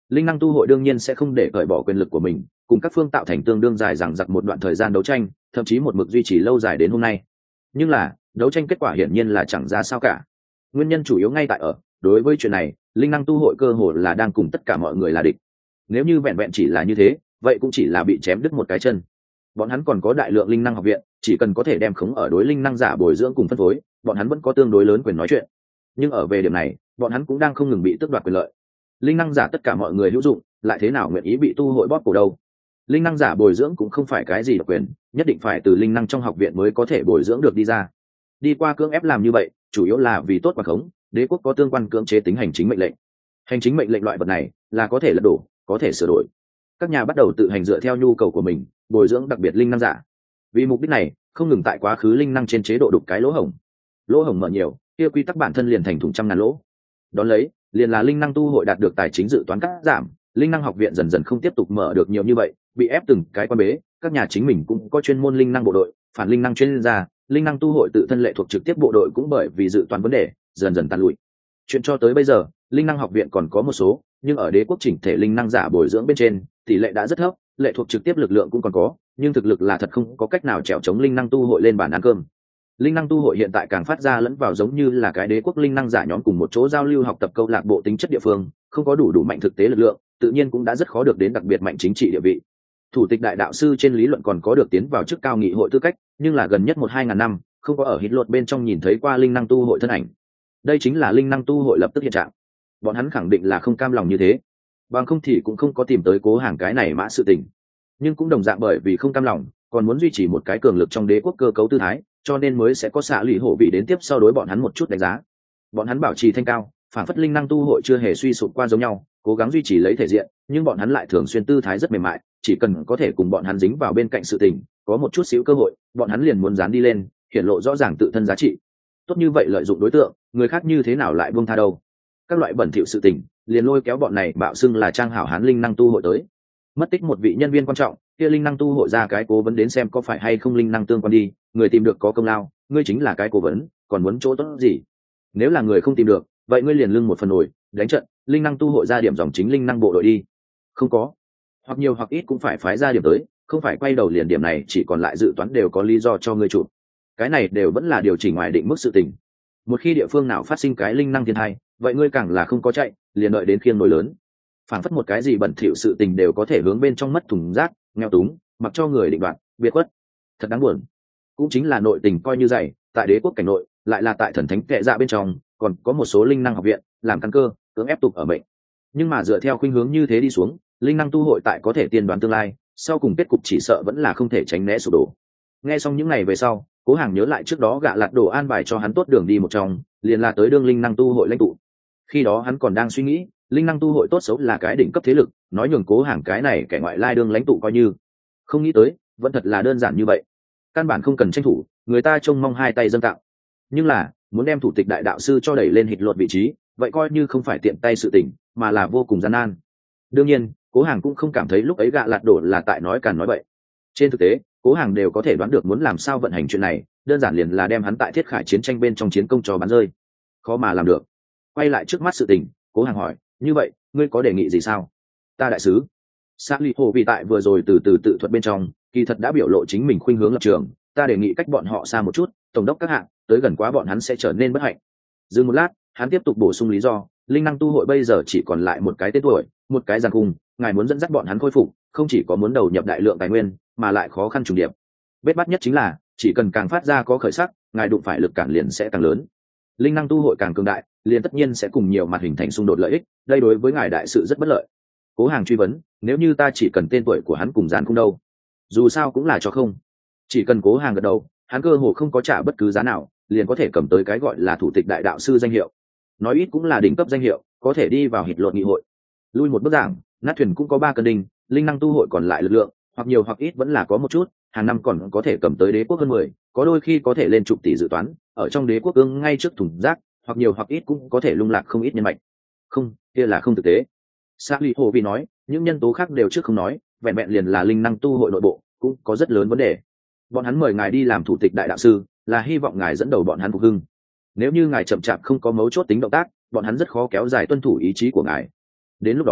linh năng tu hội đương nhiên sẽ không để cởi bỏ quyền lực của mình, cùng các phương tạo thành tương đương dài dằng dặc một đoạn thời gian đấu tranh, thậm chí một mực duy trì lâu dài đến hôm nay. Nhưng là đấu tranh kết quả hiển nhiên là chẳng ra sao cả. Nguyên nhân chủ yếu ngay tại ở, đối với chuyện này linh năng tu hội cơ hồ là đang cùng tất cả mọi người là địch. Nếu như vẹn vẹn chỉ là như thế, vậy cũng chỉ là bị chém đứt một cái chân. Bọn hắn còn có đại lượng linh năng học viện, chỉ cần có thể đem khống ở đối linh năng giả bồi dưỡng cùng phân phối, bọn hắn vẫn có tương đối lớn quyền nói chuyện. Nhưng ở về điểm này, bọn hắn cũng đang không ngừng bị tước đoạt quyền lợi. Linh năng giả tất cả mọi người hữu dụng, lại thế nào nguyện ý bị tu hội bóp cổ đâu? Linh năng giả bồi dưỡng cũng không phải cái gì độc quyền, nhất định phải từ linh năng trong học viện mới có thể bồi dưỡng được đi ra. Đi qua cưỡng ép làm như vậy, chủ yếu là vì tốt và khống, đế quốc có tương quan cưỡng chế tính hành chính mệnh lệnh. Hành chính mệnh lệnh loại vật này là có thể lật đổ, có thể sửa đổi. Các nhà bắt đầu tự hành dựa theo nhu cầu của mình, bồi dưỡng đặc biệt linh năng giả. Vì mục đích này, không ngừng tại quá khứ linh năng trên chế độ đục cái lỗ hổng. Lỗ hổng mở nhiều, kia quy tắc bản thân liền thành thùng trăm ngàn lỗ. Đón lấy, liền là linh năng tu hội đạt được tài chính dự toán cắt giảm, linh năng học viện dần dần không tiếp tục mở được nhiều như vậy, bị ép từng cái quan bế. Các nhà chính mình cũng có chuyên môn linh năng bộ đội, phản linh năng chuyên gia, linh năng tu hội tự thân lệ thuộc trực tiếp bộ đội cũng bởi vì dự toán vấn đề dần dần tàn lụi. Chuyện cho tới bây giờ, linh năng học viện còn có một số, nhưng ở đế quốc chỉnh thể linh năng giả bồi dưỡng bên trên tỷ lệ đã rất thấp, lệ thuộc trực tiếp lực lượng cũng còn có, nhưng thực lực là thật không có cách nào trèo chống linh năng tu hội lên bàn ăn cơm. Linh năng tu hội hiện tại càng phát ra lẫn vào giống như là cái đế quốc linh năng giả nhóm cùng một chỗ giao lưu học tập câu lạc bộ tính chất địa phương, không có đủ mạnh thực tế lực lượng, tự nhiên cũng đã rất khó được đến đặc biệt mạnh chính trị địa vị. Thủ tịch đại đạo sư trên lý luận còn có được tiến vào chức cao nghị hội tư cách, nhưng là gần nhất 1-2 ngàn năm không có ở hít lột bên trong nhìn thấy qua linh năng tu hội thân ảnh. Đây chính là linh năng tu hội lập tức hiện trạng. Bọn hắn khẳng định là không cam lòng như thế, bằng không thì cũng không có tìm tới Cố Hàng cái này mã sự tình. Nhưng cũng đồng dạng bởi vì không cam lòng, còn muốn duy trì một cái cường lực trong đế quốc cơ cấu tư thái, cho nên mới sẽ có xạ lụy hổ vị đến tiếp sau đối bọn hắn một chút đánh giá. Bọn hắn bảo trì thanh cao, phản phất linh năng tu hội chưa hề suy sụp qua giống nhau, cố gắng duy trì lấy thể diện, nhưng bọn hắn lại thường xuyên tư thái rất mềm mại, chỉ cần có thể cùng bọn hắn dính vào bên cạnh sự tình, có một chút xíu cơ hội, bọn hắn liền muốn dán đi lên, hiển lộ rõ ràng tự thân giá trị. Tốt như vậy lợi dụng đối tượng, người khác như thế nào lại buông tha đâu? Các loại bẩn thỉu sự tình, liền lôi kéo bọn này bạo xưng là trang hảo hán linh năng tu hội tới. Mất tích một vị nhân viên quan trọng, kia linh năng tu hội ra cái cố vấn đến xem có phải hay không linh năng tương quan đi, người tìm được có công lao, ngươi chính là cái cố vấn, còn muốn chỗ tốt gì? Nếu là người không tìm được, vậy ngươi liền lưng một phần nổi, đánh trận, linh năng tu hội ra điểm dòng chính linh năng bộ đội đi. Không có, hoặc nhiều hoặc ít cũng phải phái ra điểm tới, không phải quay đầu liền điểm này chỉ còn lại dự toán đều có lý do cho ngươi chụp. Cái này đều vẫn là điều chỉnh ngoài định mức sự tình. Một khi địa phương nào phát sinh cái linh năng thiên tai, vậy ngươi càng là không có chạy, liền đợi đến khiêng nổi lớn. Phản phất một cái gì bẩn thỉu sự tình đều có thể hướng bên trong mất thùng rác, nghèo túng, mặc cho người định đoạt, biệt khuất. Thật đáng buồn. Cũng chính là nội tình coi như dày, tại đế quốc cảnh nội, lại là tại thần thánh kệ dạ bên trong, còn có một số linh năng học viện làm căn cơ, cưỡng ép tục ở mệnh. Nhưng mà dựa theo khuynh hướng như thế đi xuống, linh năng tu hội tại có thể tiên đoán tương lai, sau cùng kết cục chỉ sợ vẫn là không thể tránh né sụp đổ. Nghe xong những ngày về sau, Cố Hàng nhớ lại trước đó gạ lạt đổ an bài cho hắn tốt đường đi một trong, liền là tới đương linh năng tu hội lãnh tụ. Khi đó hắn còn đang suy nghĩ, linh năng tu hội tốt xấu là cái đỉnh cấp thế lực, nói nhường Cố Hàng cái này kẻ ngoại lai đương lãnh tụ coi như. Không nghĩ tới, vẫn thật là đơn giản như vậy. Căn bản không cần tranh thủ, người ta trông mong hai tay dâng tạo. Nhưng là, muốn đem thủ tịch đại đạo sư cho đẩy lên hịt lột vị trí, vậy coi như không phải tiện tay sự tình, mà là vô cùng gian nan. Đương nhiên, Cố Hàng cũng không cảm thấy lúc ấy gạ lạt đổ là tại nói càn nói bậy. Trên thực tế, Cố Hàng đều có thể đoán được muốn làm sao vận hành chuyện này, đơn giản liền là đem hắn tại thiết khải chiến tranh bên trong chiến công cho bắn rơi. Khó mà làm được. Quay lại trước mắt sự tình, Cố Hàng hỏi, như vậy, ngươi có đề nghị gì sao? Ta đại sứ. Sally Hồ vì tại vừa rồi từ từ tự thuật bên trong, kỳ thật đã biểu lộ chính mình khuynh hướng lập trường, ta đề nghị cách bọn họ xa một chút, tổng đốc các hạng, tới gần quá bọn hắn sẽ trở nên bất hạnh. Dừng một lát, hắn tiếp tục bổ sung lý do, linh năng tu hội bây giờ chỉ còn lại một cái tên tuổi, một cái giàn cung, ngài muốn dẫn dắt bọn hắn khôi phục, không chỉ có muốn đầu nhập đại lượng tài nguyên, mà lại khó khăn trùng điệp. Bết bắt nhất chính là, chỉ cần càng phát ra có khởi sắc, ngài đụng phải lực cản liền sẽ càng lớn. Linh năng tu hội càng cường đại, liền tất nhiên sẽ cùng nhiều mặt hình thành xung đột lợi ích, đây đối với ngài đại sự rất bất lợi. Cố Hàng truy vấn, nếu như ta chỉ cần tên tuổi của hắn cùng giàn cung đâu? Dù sao cũng là cho không. Chỉ cần Cố Hàng gật đầu, hắn cơ hồ không có trả bất cứ giá nào, liền có thể cầm tới cái gọi là thủ tịch đại đạo sư danh hiệu. Nói ít cũng là đỉnh cấp danh hiệu, có thể đi vào hịt lột nghị hội. Lui một bước giảng, nát thuyền cũng có 3 cân đinh, linh năng tu hội còn lại lực lượng, hoặc nhiều hoặc ít vẫn là có một chút, hàng năm còn có thể cầm tới đế quốc hơn 10, có đôi khi có thể lên chục tỷ dự toán, ở trong đế quốc ương ngay trước thùng rác, hoặc nhiều hoặc ít cũng có thể lung lạc không ít nhân mạch. Không, kia là không thực tế. Sally Hồ vì nói, những nhân tố khác đều trước không nói, vẹn vẹn liền là linh năng tu hội nội bộ cũng có rất lớn vấn đề. Bọn hắn mời ngài đi làm thủ tịch đại đạo sư, là hy vọng ngài dẫn đầu bọn hắn phục hưng. Nếu như ngài chậm chạp không có mấu chốt tính động tác, bọn hắn rất khó kéo dài tuân thủ ý chí của ngài. Đến lúc đó,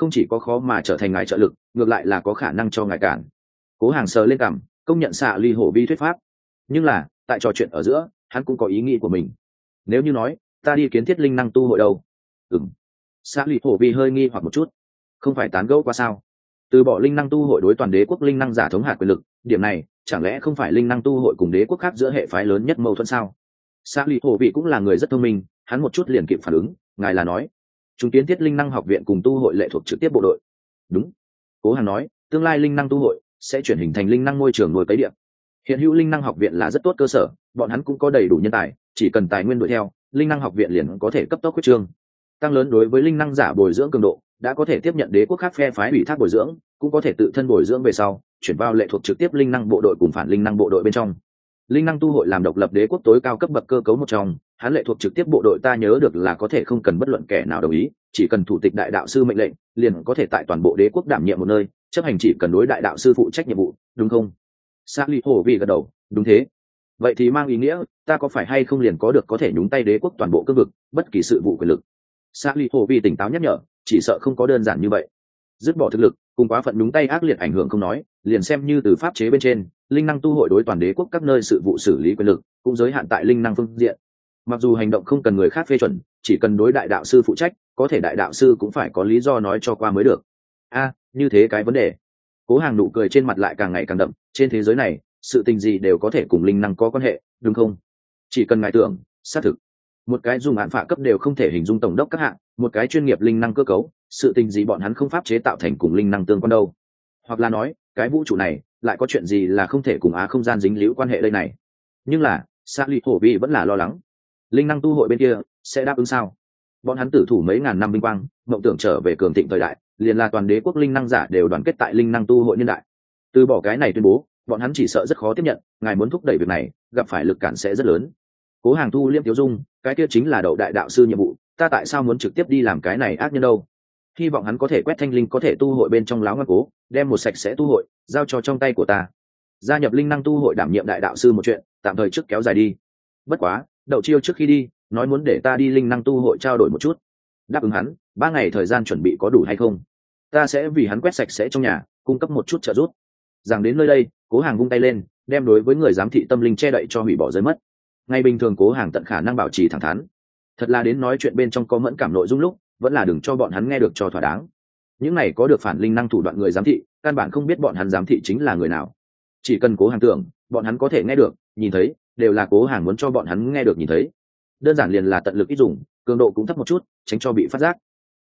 không chỉ có khó mà trở thành ngài trợ lực, ngược lại là có khả năng cho ngài cản. Cố Hàng sờ lên cằm, công nhận xạ ly hổ vi thuyết pháp. Nhưng là tại trò chuyện ở giữa, hắn cũng có ý nghĩ của mình. Nếu như nói ta đi kiến thiết linh năng tu hội đâu? Xạ ly hổ vi hơi nghi hoặc một chút. Không phải tán gẫu qua sao? Từ bỏ linh năng tu hội đối toàn đế quốc linh năng giả thống hạt quyền lực, điểm này chẳng lẽ không phải linh năng tu hội cùng đế quốc khác giữa hệ phái lớn nhất mâu thuẫn sao? Xạ ly hổ vi cũng là người rất thông minh, hắn một chút liền kịp phản ứng. Ngài là nói chúng kiến thiết linh năng học viện cùng tu hội lệ thuộc trực tiếp bộ đội? Đúng. Cố Hàng nói, tương lai linh năng tu hội sẽ chuyển hình thành linh năng môi trường nuôi cấy điện. Hiện hữu linh năng học viện là rất tốt cơ sở, bọn hắn cũng có đầy đủ nhân tài, chỉ cần tài nguyên đuổi theo, linh năng học viện liền có thể cấp tốc quyết trương, tăng lớn đối với linh năng giả bồi dưỡng cường độ, đã có thể tiếp nhận đế quốc khác phe phái ủy thác bồi dưỡng, cũng có thể tự thân bồi dưỡng về sau chuyển vào lệ thuộc trực tiếp linh năng bộ đội cùng phản linh năng bộ đội bên trong. Linh năng tu hội làm độc lập đế quốc tối cao cấp bậc cơ cấu một trong, hắn lệ thuộc trực tiếp bộ đội ta nhớ được là có thể không cần bất luận kẻ nào đồng ý, chỉ cần thủ tịch đại đạo sư mệnh lệnh, liền có thể tại toàn bộ đế quốc đảm nhiệm một nơi, chấp hành chỉ cần đối đại đạo sư phụ trách nhiệm vụ, đúng không? Charlie Hổ vì gật đầu, đúng thế. Vậy thì mang ý nghĩa, ta có phải hay không liền có được có thể nhúng tay đế quốc toàn bộ cương vực, bất kỳ sự vụ quyền lực? Charlie Hổ vì tỉnh táo nhắc nhở, chỉ sợ không có đơn giản như vậy. Dứt bỏ thực lực, cùng quá phận nhúng tay ác liệt ảnh hưởng không nói, liền xem như từ pháp chế bên trên, linh năng tu hội đối toàn đế quốc các nơi sự vụ xử lý quyền lực, cũng giới hạn tại linh năng phương diện. Mặc dù hành động không cần người khác phê chuẩn, chỉ cần đối đại đạo sư phụ trách, có thể đại đạo sư cũng phải có lý do nói cho qua mới được. Như thế cái vấn đề. Cố Hàng nụ cười trên mặt lại càng ngày càng đậm, trên thế giới này, sự tình gì đều có thể cùng linh năng có quan hệ, đúng không? Chỉ cần ngài tưởng, xác thực. Một cái dùng án phạ cấp đều không thể hình dung tổng đốc các hạng, một cái chuyên nghiệp linh năng cơ cấu, sự tình gì bọn hắn không pháp chế tạo thành cùng linh năng tương quan đâu? Hoặc là nói, cái vũ trụ này lại có chuyện gì là không thể cùng á không gian dính líu quan hệ đây này? Nhưng là, Charlie Hổ Vi vẫn là lo lắng. Linh năng tu hội bên kia sẽ đáp ứng sao? Bọn hắn tử thủ mấy ngàn năm vinh quang, mộng tưởng trở về cường thịnh thời đại, liền là toàn đế quốc linh năng giả đều đoàn kết tại linh năng tu hội niên đại. Từ bỏ cái này tuyên bố, bọn hắn chỉ sợ rất khó tiếp nhận, ngài muốn thúc đẩy việc này, gặp phải lực cản sẽ rất lớn. Cố Hàng thu liêm Tiếu Dung, cái kia chính là đậu đại đạo sư nhiệm vụ, ta tại sao muốn trực tiếp đi làm cái này ác nhân đâu? Hy vọng hắn có thể quét thanh linh có thể tu hội bên trong láo ngoan cố, đem một sạch sẽ tu hội giao cho trong tay của ta. Gia nhập linh năng tu hội đảm nhiệm đại đạo sư một chuyện, tạm thời trước kéo dài đi. Bất quá, Đậu Chiêu trước khi đi, nói muốn để ta đi linh năng tu hội trao đổi một chút. Đáp ứng hắn, 3 ngày thời gian chuẩn bị có đủ hay không? Ta sẽ vì hắn quét sạch sẽ trong nhà, cung cấp một chút trợ giúp. Rằng đến nơi đây, Cố Hàng vung tay lên, đem đối với người giám thị tâm linh che đậy cho hủy bỏ rơi mất. Ngày bình thường Cố Hàng tận khả năng bảo trì thẳng thắn. Thật là đến nói chuyện bên trong có mẫn cảm nội dung lúc, vẫn là đừng cho bọn hắn nghe được cho thỏa đáng. Những này có được phản linh năng thủ đoạn người giám thị, căn bản không biết bọn hắn giám thị chính là người nào. Chỉ cần Cố Hàng tưởng, bọn hắn có thể nghe được, nhìn thấy, đều là Cố Hàng muốn cho bọn hắn nghe được nhìn thấy. Đơn giản liền là tận lực ít dùng, cường độ cũng thấp một chút, tránh cho bị phát giác.